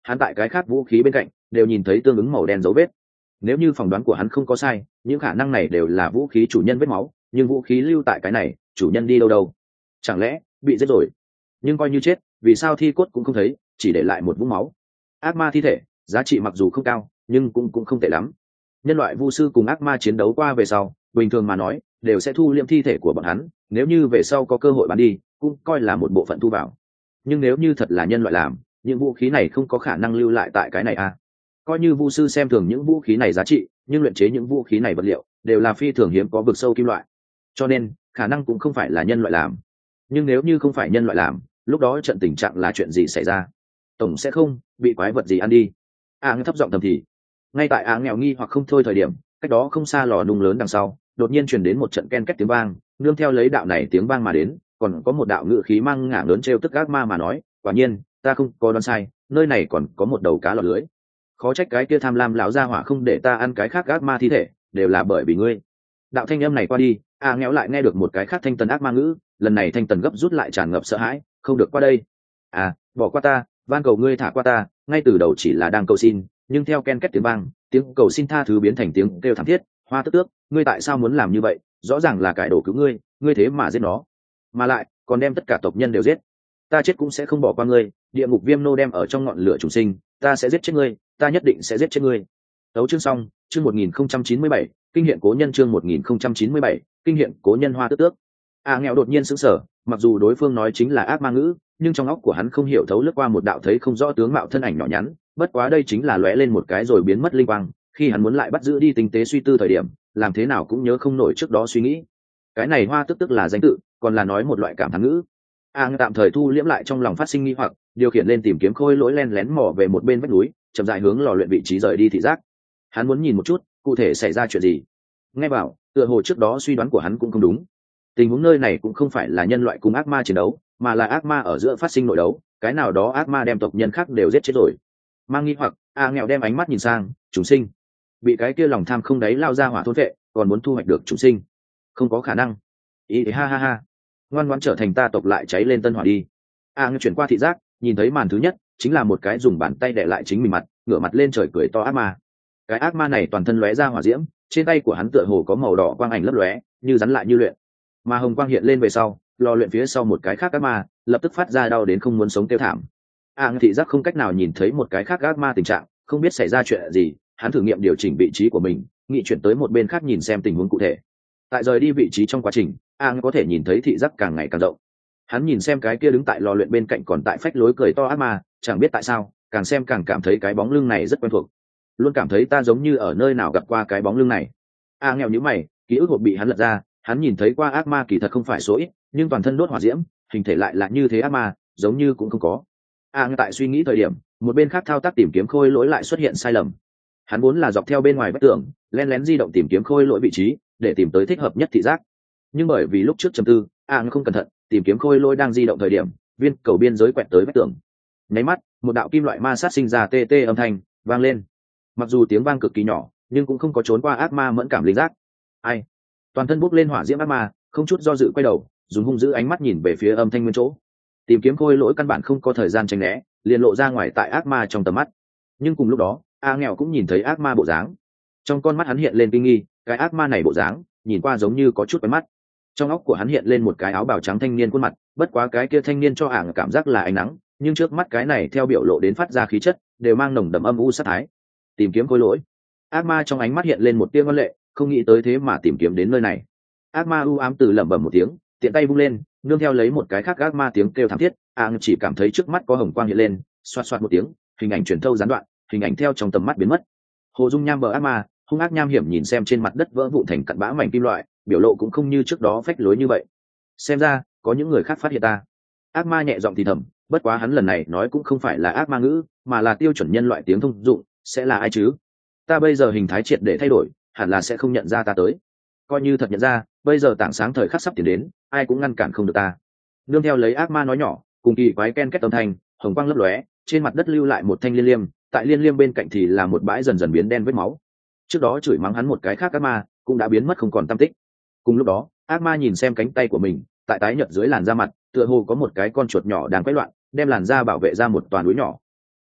hắn tại cái khác vũ khí bên cạnh đều nhìn thấy tương ứng màu đen dấu vết. Nếu như phỏng đoán của hắn không có sai, những khả năng này đều là vũ khí chủ nhân vết máu, nhưng vũ khí lưu tại cái này, chủ nhân đi đâu đâu? Chẳng lẽ bị giết rồi? Nhưng coi như chết, vì sao thi cốt cũng không thấy, chỉ để lại một vũng máu? Ác ma thi thể giá trị mặc dù không cao, nhưng cũng cũng không tệ lắm. Nhân loại vu sư cùng ác ma chiến đấu qua về sau, bình thường mà nói đều sẽ thu liệm thi thể của bọn hắn, nếu như về sau có cơ hội bán đi cũng coi là một bộ phận thu vào. Nhưng nếu như thật là nhân loại làm, những vũ khí này không có khả năng lưu lại tại cái này à. Coi như vu sư xem thường những vũ khí này giá trị, nhưng luyện chế những vũ khí này vật liệu đều là phi thường hiếm có vực sâu kim loại, cho nên khả năng cũng không phải là nhân loại làm. Nhưng nếu như không phải nhân loại làm, lúc đó trận tình trạng là chuyện gì xảy ra? Tổng sẽ không bị quái vật gì ăn đi. A à, thấp giọng thầm thì. Ngay tại A nghèo nghi hoặc không thôi thời điểm, cách đó không xa lò nung lớn đằng sau đột nhiên truyền đến một trận ken két tiếng vang, nương theo lấy đạo này tiếng vang mà đến còn có một đạo ngự khí mang ngả lớn trêu tức ác ma mà nói, quả nhiên ta không có đoán sai, nơi này còn có một đầu cá lọt lưới. Khó trách cái kia tham lam lão gia hỏa không để ta ăn cái khác ác ma thi thể, đều là bởi vì ngươi. Đạo thanh âm này qua đi, A nghèo lại nghe được một cái khác thanh tần ác ma ngữ, lần này thanh tần gấp rút lại tràn ngập sợ hãi, không được qua đây. À, bỏ qua ta, van cầu ngươi thả qua ta, ngay từ đầu chỉ là đang cầu xin, nhưng theo ken két tiếng vang, tiếng cầu xin tha thứ biến thành tiếng kêu thảm thiết. Hoa tức tước, ngươi tại sao muốn làm như vậy? Rõ ràng là cải đồ cứu ngươi, ngươi thế mà giết nó, mà lại còn đem tất cả tộc nhân đều giết. Ta chết cũng sẽ không bỏ qua ngươi, địa ngục viêm nô đem ở trong ngọn lửa trùng sinh, ta sẽ giết chết ngươi, ta nhất định sẽ giết chết ngươi. Tấu chương xong, chương một nghìn không trăm chín mươi bảy, kinh hiện cố nhân chương một nghìn không trăm chín mươi bảy, kinh hiện cố nhân Hoa tức tước. A nghèo đột nhiên sững sờ, mặc dù đối phương nói chính là ác ma ngữ, nhưng trong óc của hắn không hiểu thấu lướt qua một đạo thấy không rõ tướng mạo thân ảnh nhỏ nhắn, bất quá đây chính là lóe lên một cái rồi biến mất linh quang, khi hắn muốn lại bắt giữ đi tinh tế suy tư thời điểm, làm thế nào cũng nhớ không nổi trước đó suy nghĩ. Cái này Hoa tức tức là danh tự, còn là nói một loại cảm thán ngữ. A tạm thời thu liễm lại trong lòng phát sinh nghi hoặc, điều khiển lên tìm kiếm khôi lỗi len lén mò về một bên vách núi, chậm rãi hướng lò luyện vị trí rời đi thị giác. Hắn muốn nhìn một chút cụ thể xảy ra chuyện gì. Nghe bảo, tựa hồ trước đó suy đoán của hắn cũng không đúng. Tình huống nơi này cũng không phải là nhân loại cùng ác ma chiến đấu, mà là ác ma ở giữa phát sinh nội đấu, cái nào đó ác ma đem tộc nhân khác đều giết chết rồi. Mang nghi hoặc, A nghèo đem ánh mắt nhìn sang chúng sinh, bị cái kia lòng tham không đáy lao ra hỏa thôn vệ, còn muốn thu hoạch được chúng sinh, không có khả năng. Ý ha ha ha, ngoan ngoãn trở thành ta tộc lại cháy lên tân hỏa đi. A nghèo chuyển qua thị giác, nhìn thấy màn thứ nhất chính là một cái dùng bàn tay đè lại chính mình mặt, ngửa mặt lên trời cười to ác ma. Cái ác ma này toàn thân lóe ra hỏa diễm, trên tay của hắn tựa hồ có màu đỏ quang ảnh lấp lóe, như rắn lại như luyện. Mà hồng quang hiện lên về sau, lò luyện phía sau một cái khác ác ma lập tức phát ra đau đến không muốn sống kêu thảm. A thị giác không cách nào nhìn thấy một cái khác ác ma tình trạng, không biết xảy ra chuyện gì, hắn thử nghiệm điều chỉnh vị trí của mình, nghị chuyển tới một bên khác nhìn xem tình huống cụ thể. Tại rời đi vị trí trong quá trình, A có thể nhìn thấy thị giác càng ngày càng rộng. Hắn nhìn xem cái kia đứng tại lò luyện bên cạnh còn tại phách lối cười to ác ma, chẳng biết tại sao, càng xem càng cảm thấy cái bóng lưng này rất quen thuộc, luôn cảm thấy ta giống như ở nơi nào gặp qua cái bóng lưng này. A nghèo nhíu mày, ký ức hộp bị hắn lật ra, hắn nhìn thấy qua ác ma kỳ thật không phải số ít, nhưng toàn thân đốt hỏa diễm, hình thể lại là như thế ác ma, giống như cũng không có. A tại suy nghĩ thời điểm, một bên khác thao tác tìm kiếm khôi lỗi lại xuất hiện sai lầm. Hắn vốn là dọc theo bên ngoài vách tường, lén lén di động tìm kiếm khôi lỗi vị trí, để tìm tới thích hợp nhất thị giác. Nhưng bởi vì lúc trước trầm tư, A không cẩn thận, tìm kiếm khôi lỗi đang di động thời điểm, viên cầu biên giới quẹt tới vách tường. Nháy mắt, một đạo kim loại ma sát sinh ra tê tê âm thanh vang lên. Mặc dù tiếng vang cực kỳ nhỏ, nhưng cũng không có trốn qua ác ma mẫn cảm linh giác. Ai? Toàn thân bốc lên hỏa diễm ác ma, không chút do dự quay đầu, dùng hung dữ ánh mắt nhìn về phía âm thanh nguyên chỗ. Tìm kiếm khôi lỗi căn bản không có thời gian tránh né, liền lộ ra ngoài tại ác ma trong tầm mắt. Nhưng cùng lúc đó, A nghèo cũng nhìn thấy ác ma bộ dáng. Trong con mắt hắn hiện lên kinh nghi, cái ác ma này bộ dáng, nhìn qua giống như có chút quen mắt. Trong óc của hắn hiện lên một cái áo bào trắng thanh niên khuôn mặt, bất quá cái kia thanh niên cho ảng cảm giác là ánh nắng, nhưng trước mắt cái này theo biểu lộ đến phát ra khí chất, đều mang nồng đậm âm u sát thái. Tìm kiếm khôi lỗi. Ác ma trong ánh mắt hiện lên một tia ngoan lệ, không nghĩ tới thế mà tìm kiếm đến nơi này. Ác ma u ám từ lẩm bẩm một tiếng, tiện tay vung lên, nương theo lấy một cái khác ác ma tiếng kêu thảm thiết, ảng chỉ cảm thấy trước mắt có hồng quang hiện lên, xoát xoát một tiếng, hình ảnh truyền thâu gián đoạn, hình ảnh theo trong tầm mắt biến mất. Hồ dung nham bờ ác ma, hung ác nham hiểm nhìn xem trên mặt đất vỡ vụn thành cặn bã mảnh kim loại, biểu lộ cũng không như trước đó phách lối như vậy. Xem ra có những người khác phát hiện ta. Ác ma nhẹ giọng thì thầm, bất quá hắn lần này nói cũng không phải là ác ma ngữ, mà là tiêu chuẩn nhân loại tiếng thông dụng, sẽ là ai chứ? Ta bây giờ hình thái triệt để thay đổi, hẳn là sẽ không nhận ra ta tới. Coi như thật nhận ra, bây giờ tảng sáng thời khắc sắp tiến đến, ai cũng ngăn cản không được ta. Nương theo lấy ác ma nói nhỏ, cùng kỳ quái ken két âm thanh, hồng quang lấp lóe, trên mặt đất lưu lại một thanh liên liêm, tại liên liêm bên cạnh thì là một bãi dần dần biến đen vết máu. Trước đó chửi mắng hắn một cái khác ác ma, cũng đã biến mất không còn tăm tích. Cùng lúc đó, ác ma nhìn xem cánh tay của mình, tại tái nhợt dưới làn da mặt, tựa hồ có một cái con chuột nhỏ đang quấy loạn, đem làn da bảo vệ ra một toàn núi nhỏ.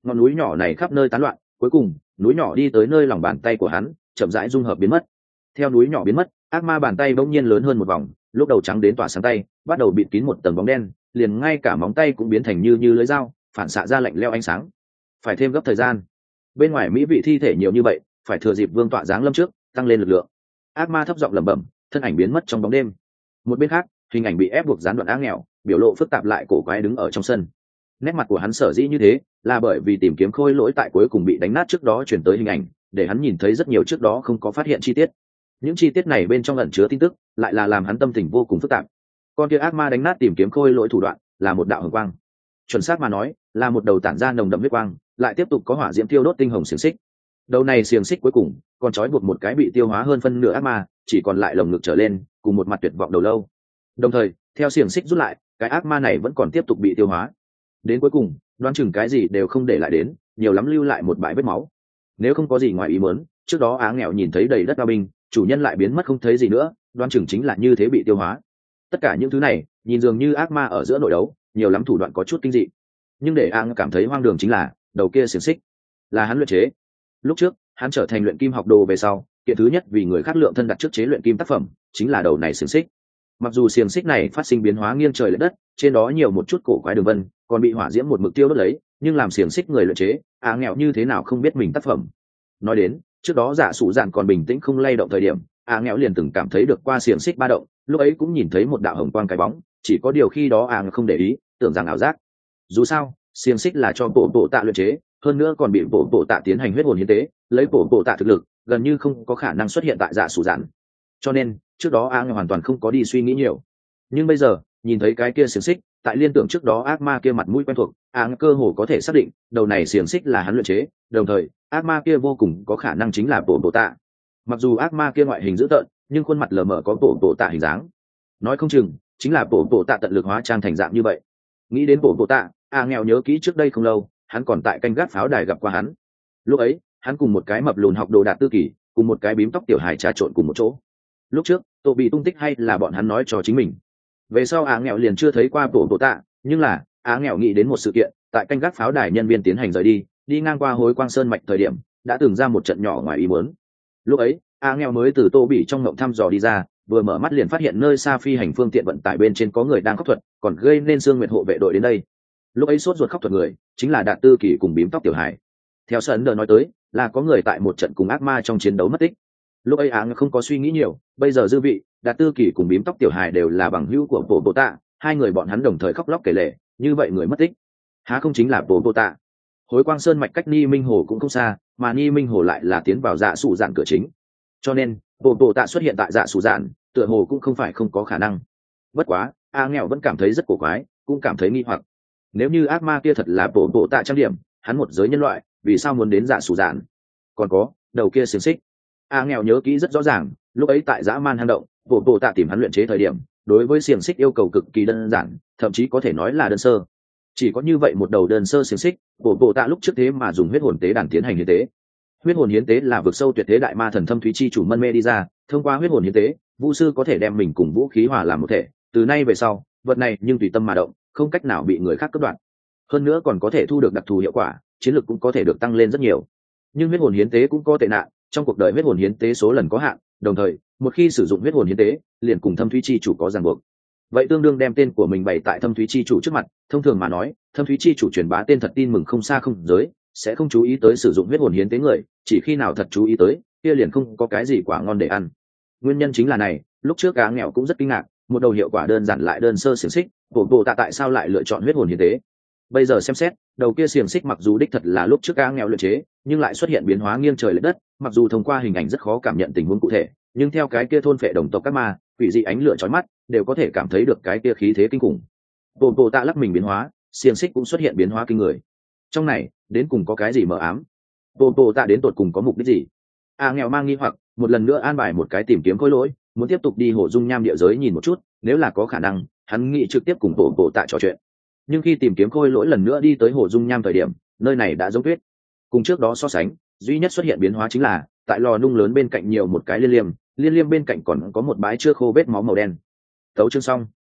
ngọn núi nhỏ này khắp nơi tán loạn, cuối cùng núi nhỏ đi tới nơi lòng bàn tay của hắn, chậm rãi dung hợp biến mất. Theo núi nhỏ biến mất, ác ma bàn tay bỗng nhiên lớn hơn một vòng, lúc đầu trắng đến tỏa sáng tay bắt đầu bịt kín một tầng bóng đen, liền ngay cả móng tay cũng biến thành như như lưỡi dao, phản xạ ra lạnh lẽo ánh sáng. Phải thêm gấp thời gian. Bên ngoài mỹ vị thi thể nhiều như vậy, phải thừa dịp vương tọa giáng lâm trước, tăng lên lực lượng. Ác ma thấp giọng lẩm bẩm, thân ảnh biến mất trong bóng đêm. Một bên khác, hình ảnh bị ép buộc gián đoạn ác nghèo, biểu lộ phức tạp lại cổ quái đứng ở trong sân. Nét mặt của hắn sở dĩ như thế, là bởi vì tìm kiếm khôi lỗi tại cuối cùng bị đánh nát trước đó chuyển tới hình ảnh, để hắn nhìn thấy rất nhiều trước đó không có phát hiện chi tiết. Những chi tiết này bên trong ẩn chứa tin tức, lại là làm hắn tâm tình vô cùng phức tạp. Con kia ác ma đánh nát tìm kiếm khôi lỗi thủ đoạn, là một đạo hồng quang. Chuẩn xác mà nói, là một đầu tản ra nồng đậm huyết quang, lại tiếp tục có hỏa diễm tiêu đốt tinh hồng xiềng xích. Đầu này xiềng xích cuối cùng còn trói buộc một cái bị tiêu hóa hơn phân nửa ác ma, chỉ còn lại lồng ngực trở lên, cùng một mặt tuyệt vọng đầu lâu. Đồng thời, theo xiềng xích rút lại, cái ác ma này vẫn còn tiếp tục bị tiêu hóa. Đến cuối cùng, đoán chừng cái gì đều không để lại đến, nhiều lắm lưu lại một bãi vết máu. Nếu không có gì ngoài ý muốn, trước đó Á nghèo nhìn thấy đầy đất đao binh, chủ nhân lại biến mất không thấy gì nữa, đoán chừng chính là như thế bị tiêu hóa. Tất cả những thứ này, nhìn dường như ác ma ở giữa nội đấu, nhiều lắm thủ đoạn có chút kinh dị. Nhưng để Ang cảm thấy hoang đường chính là, đầu kia xiềng xích là hắn luyện chế. Lúc trước, hắn trở thành luyện kim học đồ về sau, kiện thứ nhất vì người khác lượng thân đặt trước chế luyện kim tác phẩm, chính là đầu này xiềng xích. Mặc dù xiềng xích này phát sinh biến hóa nghiêng trời lệch đất, trên đó nhiều một chút cổ quái đường vân, còn bị hỏa diễm một mực tiêu đốt lấy, nhưng làm xiềng xích người luyện chế, Á nghèo như thế nào không biết mình tác phẩm. Nói đến, trước đó Dạ Sủ Dạn còn bình tĩnh không lay động thời điểm, Á nghèo liền từng cảm thấy được qua xiềng xích ba động, lúc ấy cũng nhìn thấy một đạo hồng quang cái bóng, chỉ có điều khi đó Á không để ý, tưởng rằng ảo giác. Dù sao, xiềng xích là cho bộ bộ tạ luyện chế, hơn nữa còn bị bộ bộ tạ tiến hành huyết hồn hiến tế, lấy bộ bộ tạ thực lực, gần như không có khả năng xuất hiện tại Dạ Sủ Dạn. Cho nên, trước đó Á hoàn toàn không có đi suy nghĩ nhiều. Nhưng bây giờ, nhìn thấy cái kia xiềng xích, tại liên tưởng trước đó ác ma kia mặt mũi quen thuộc, Á cơ hồ có thể xác định, đầu này xiềng xích là hắn luyện chế, đồng thời, ác ma kia vô cùng có khả năng chính là bộ bộ tạ. Mặc dù ác ma kia ngoại hình dữ tợn, nhưng khuôn mặt lờ mờ có bộ bộ tạ hình dáng. Nói không chừng, chính là bộ bộ tạ tận lực hóa trang thành dạng như vậy. Nghĩ đến bộ bộ tạ, Á nghèo nhớ kỹ trước đây không lâu, hắn còn tại canh gác pháo đài gặp qua hắn. Lúc ấy, hắn cùng một cái mập lùn học đồ đạt tư kỷ, cùng một cái bím tóc tiểu hài trà trộn cùng một chỗ. Lúc trước, tổ bị tung tích hay là bọn hắn nói cho chính mình. Về sau Á nghèo liền chưa thấy qua bộ bộ tạ, nhưng là Á nghèo nghĩ đến một sự kiện, tại canh gác pháo đài nhân viên tiến hành rời đi, đi ngang qua hối quang sơn mạch thời điểm, đã từng ra một trận nhỏ ngoài ý muốn. Lúc ấy, Á nghèo mới từ tô bị trong ngộng thăm dò đi ra, vừa mở mắt liền phát hiện nơi xa phi hành phương tiện vận tải bên trên có người đang khóc thuật, còn gây nên Dương Nguyệt hộ vệ đội đến đây. Lúc ấy sốt ruột khóc thuật người, chính là Đạt Tư Kỳ cùng bím tóc tiểu hải. Theo Sơn Đờ nói tới, là có người tại một trận cùng ác ma trong chiến đấu mất tích. Lúc ấy Áng không có suy nghĩ nhiều, bây giờ dư vị, Đạt Tư Kỳ cùng bím tóc tiểu hài đều là bằng hữu của bộ bộ tạ, hai người bọn hắn đồng thời khóc lóc kể lể, như vậy người mất tích, há không chính là bộ bộ tạ? Hối Quang Sơn mạch cách Ni Minh Hồ cũng không xa, mà Ni Minh Hồ lại là tiến vào Dạ Sủ Dạn cửa chính, cho nên bộ bộ tạ xuất hiện tại Dạ Sủ Dạn, tựa hồ cũng không phải không có khả năng. Bất quá, A nghèo vẫn cảm thấy rất cổ quái, cũng cảm thấy nghi hoặc. Nếu như ác ma kia thật là bộ bộ tạ trang điểm, hắn một giới nhân loại, vì sao muốn đến Dạ Sủ Dạn? Còn có đầu kia xiềng xích. A nghèo nhớ kỹ rất rõ ràng, lúc ấy tại dã man hang động, bộ bộ tạ tìm hắn luyện chế thời điểm, đối với xiềng xích yêu cầu cực kỳ đơn giản, thậm chí có thể nói là đơn sơ. Chỉ có như vậy một đầu đơn sơ xiềng xích, bộ bộ tạ lúc trước thế mà dùng huyết hồn tế đàn tiến hành hiến tế. Huyết hồn hiến tế là vực sâu tuyệt thế đại ma thần Thâm Thúy chi chủ Mân Mê đi ra, thông qua huyết hồn hiến tế, vũ sư có thể đem mình cùng vũ khí hòa làm một thể, từ nay về sau, vật này nhưng tùy tâm mà động, không cách nào bị người khác cắt đoạn. Hơn nữa còn có thể thu được đặc thù hiệu quả, chiến lược cũng có thể được tăng lên rất nhiều. Nhưng huyết hồn hiến tế cũng có tệ nạn, trong cuộc đời huyết hồn hiến tế số lần có hạn, đồng thời một khi sử dụng huyết hồn hiến tế, liền cùng Thâm Thúy chi chủ có ràng buộc. Vậy tương đương đem tên của mình bày tại Thâm Thúy chi chủ trước mặt, thông thường mà nói, Thâm Thúy chi chủ truyền bá tên thật tin mừng không xa không giới, sẽ không chú ý tới sử dụng huyết hồn hiến tế người, chỉ khi nào thật chú ý tới, kia liền không có cái gì quả ngon để ăn. Nguyên nhân chính là này, lúc trước Cá nghèo cũng rất kinh ngạc, một đầu hiệu quả đơn giản lại đơn sơ xiềng xích, bộ bộ tạ tại sao lại lựa chọn huyết hồn hiến tế? Bây giờ xem xét, đầu kia xiềng xích mặc dù đích thật là lúc trước Cá nghèo luyện chế, nhưng lại xuất hiện biến hóa nghiêng trời lệch đất, mặc dù thông qua hình ảnh rất khó cảm nhận tình huống cụ thể, nhưng theo cái kia thôn phệ đồng tộc các ma, quỷ dị ánh lửa chói mắt, đều có thể cảm thấy được cái kia khí thế kinh khủng. Bộ bộ tạ lắc mình biến hóa, xiềng xích cũng xuất hiện biến hóa kinh người. Trong này, đến cùng có cái gì mờ ám? Bộ bộ tạ đến tột cùng có mục đích gì? A nghèo mang nghi hoặc, một lần nữa an bài một cái tìm kiếm khối lỗi, muốn tiếp tục đi hồ dung nham địa giới nhìn một chút, nếu là có khả năng, hắn nghĩ trực tiếp cùng bộ bộ tạ trò chuyện. Nhưng khi tìm kiếm khôi lỗi lần nữa đi tới hồ dung nham thời điểm, nơi này đã giống tuyết. Cùng trước đó so sánh, duy nhất xuất hiện biến hóa chính là tại lò nung lớn bên cạnh nhiều một cái liên liêm, liên liêm bên cạnh còn có một bãi chưa khô vết máu màu đen. Tấu chương xong.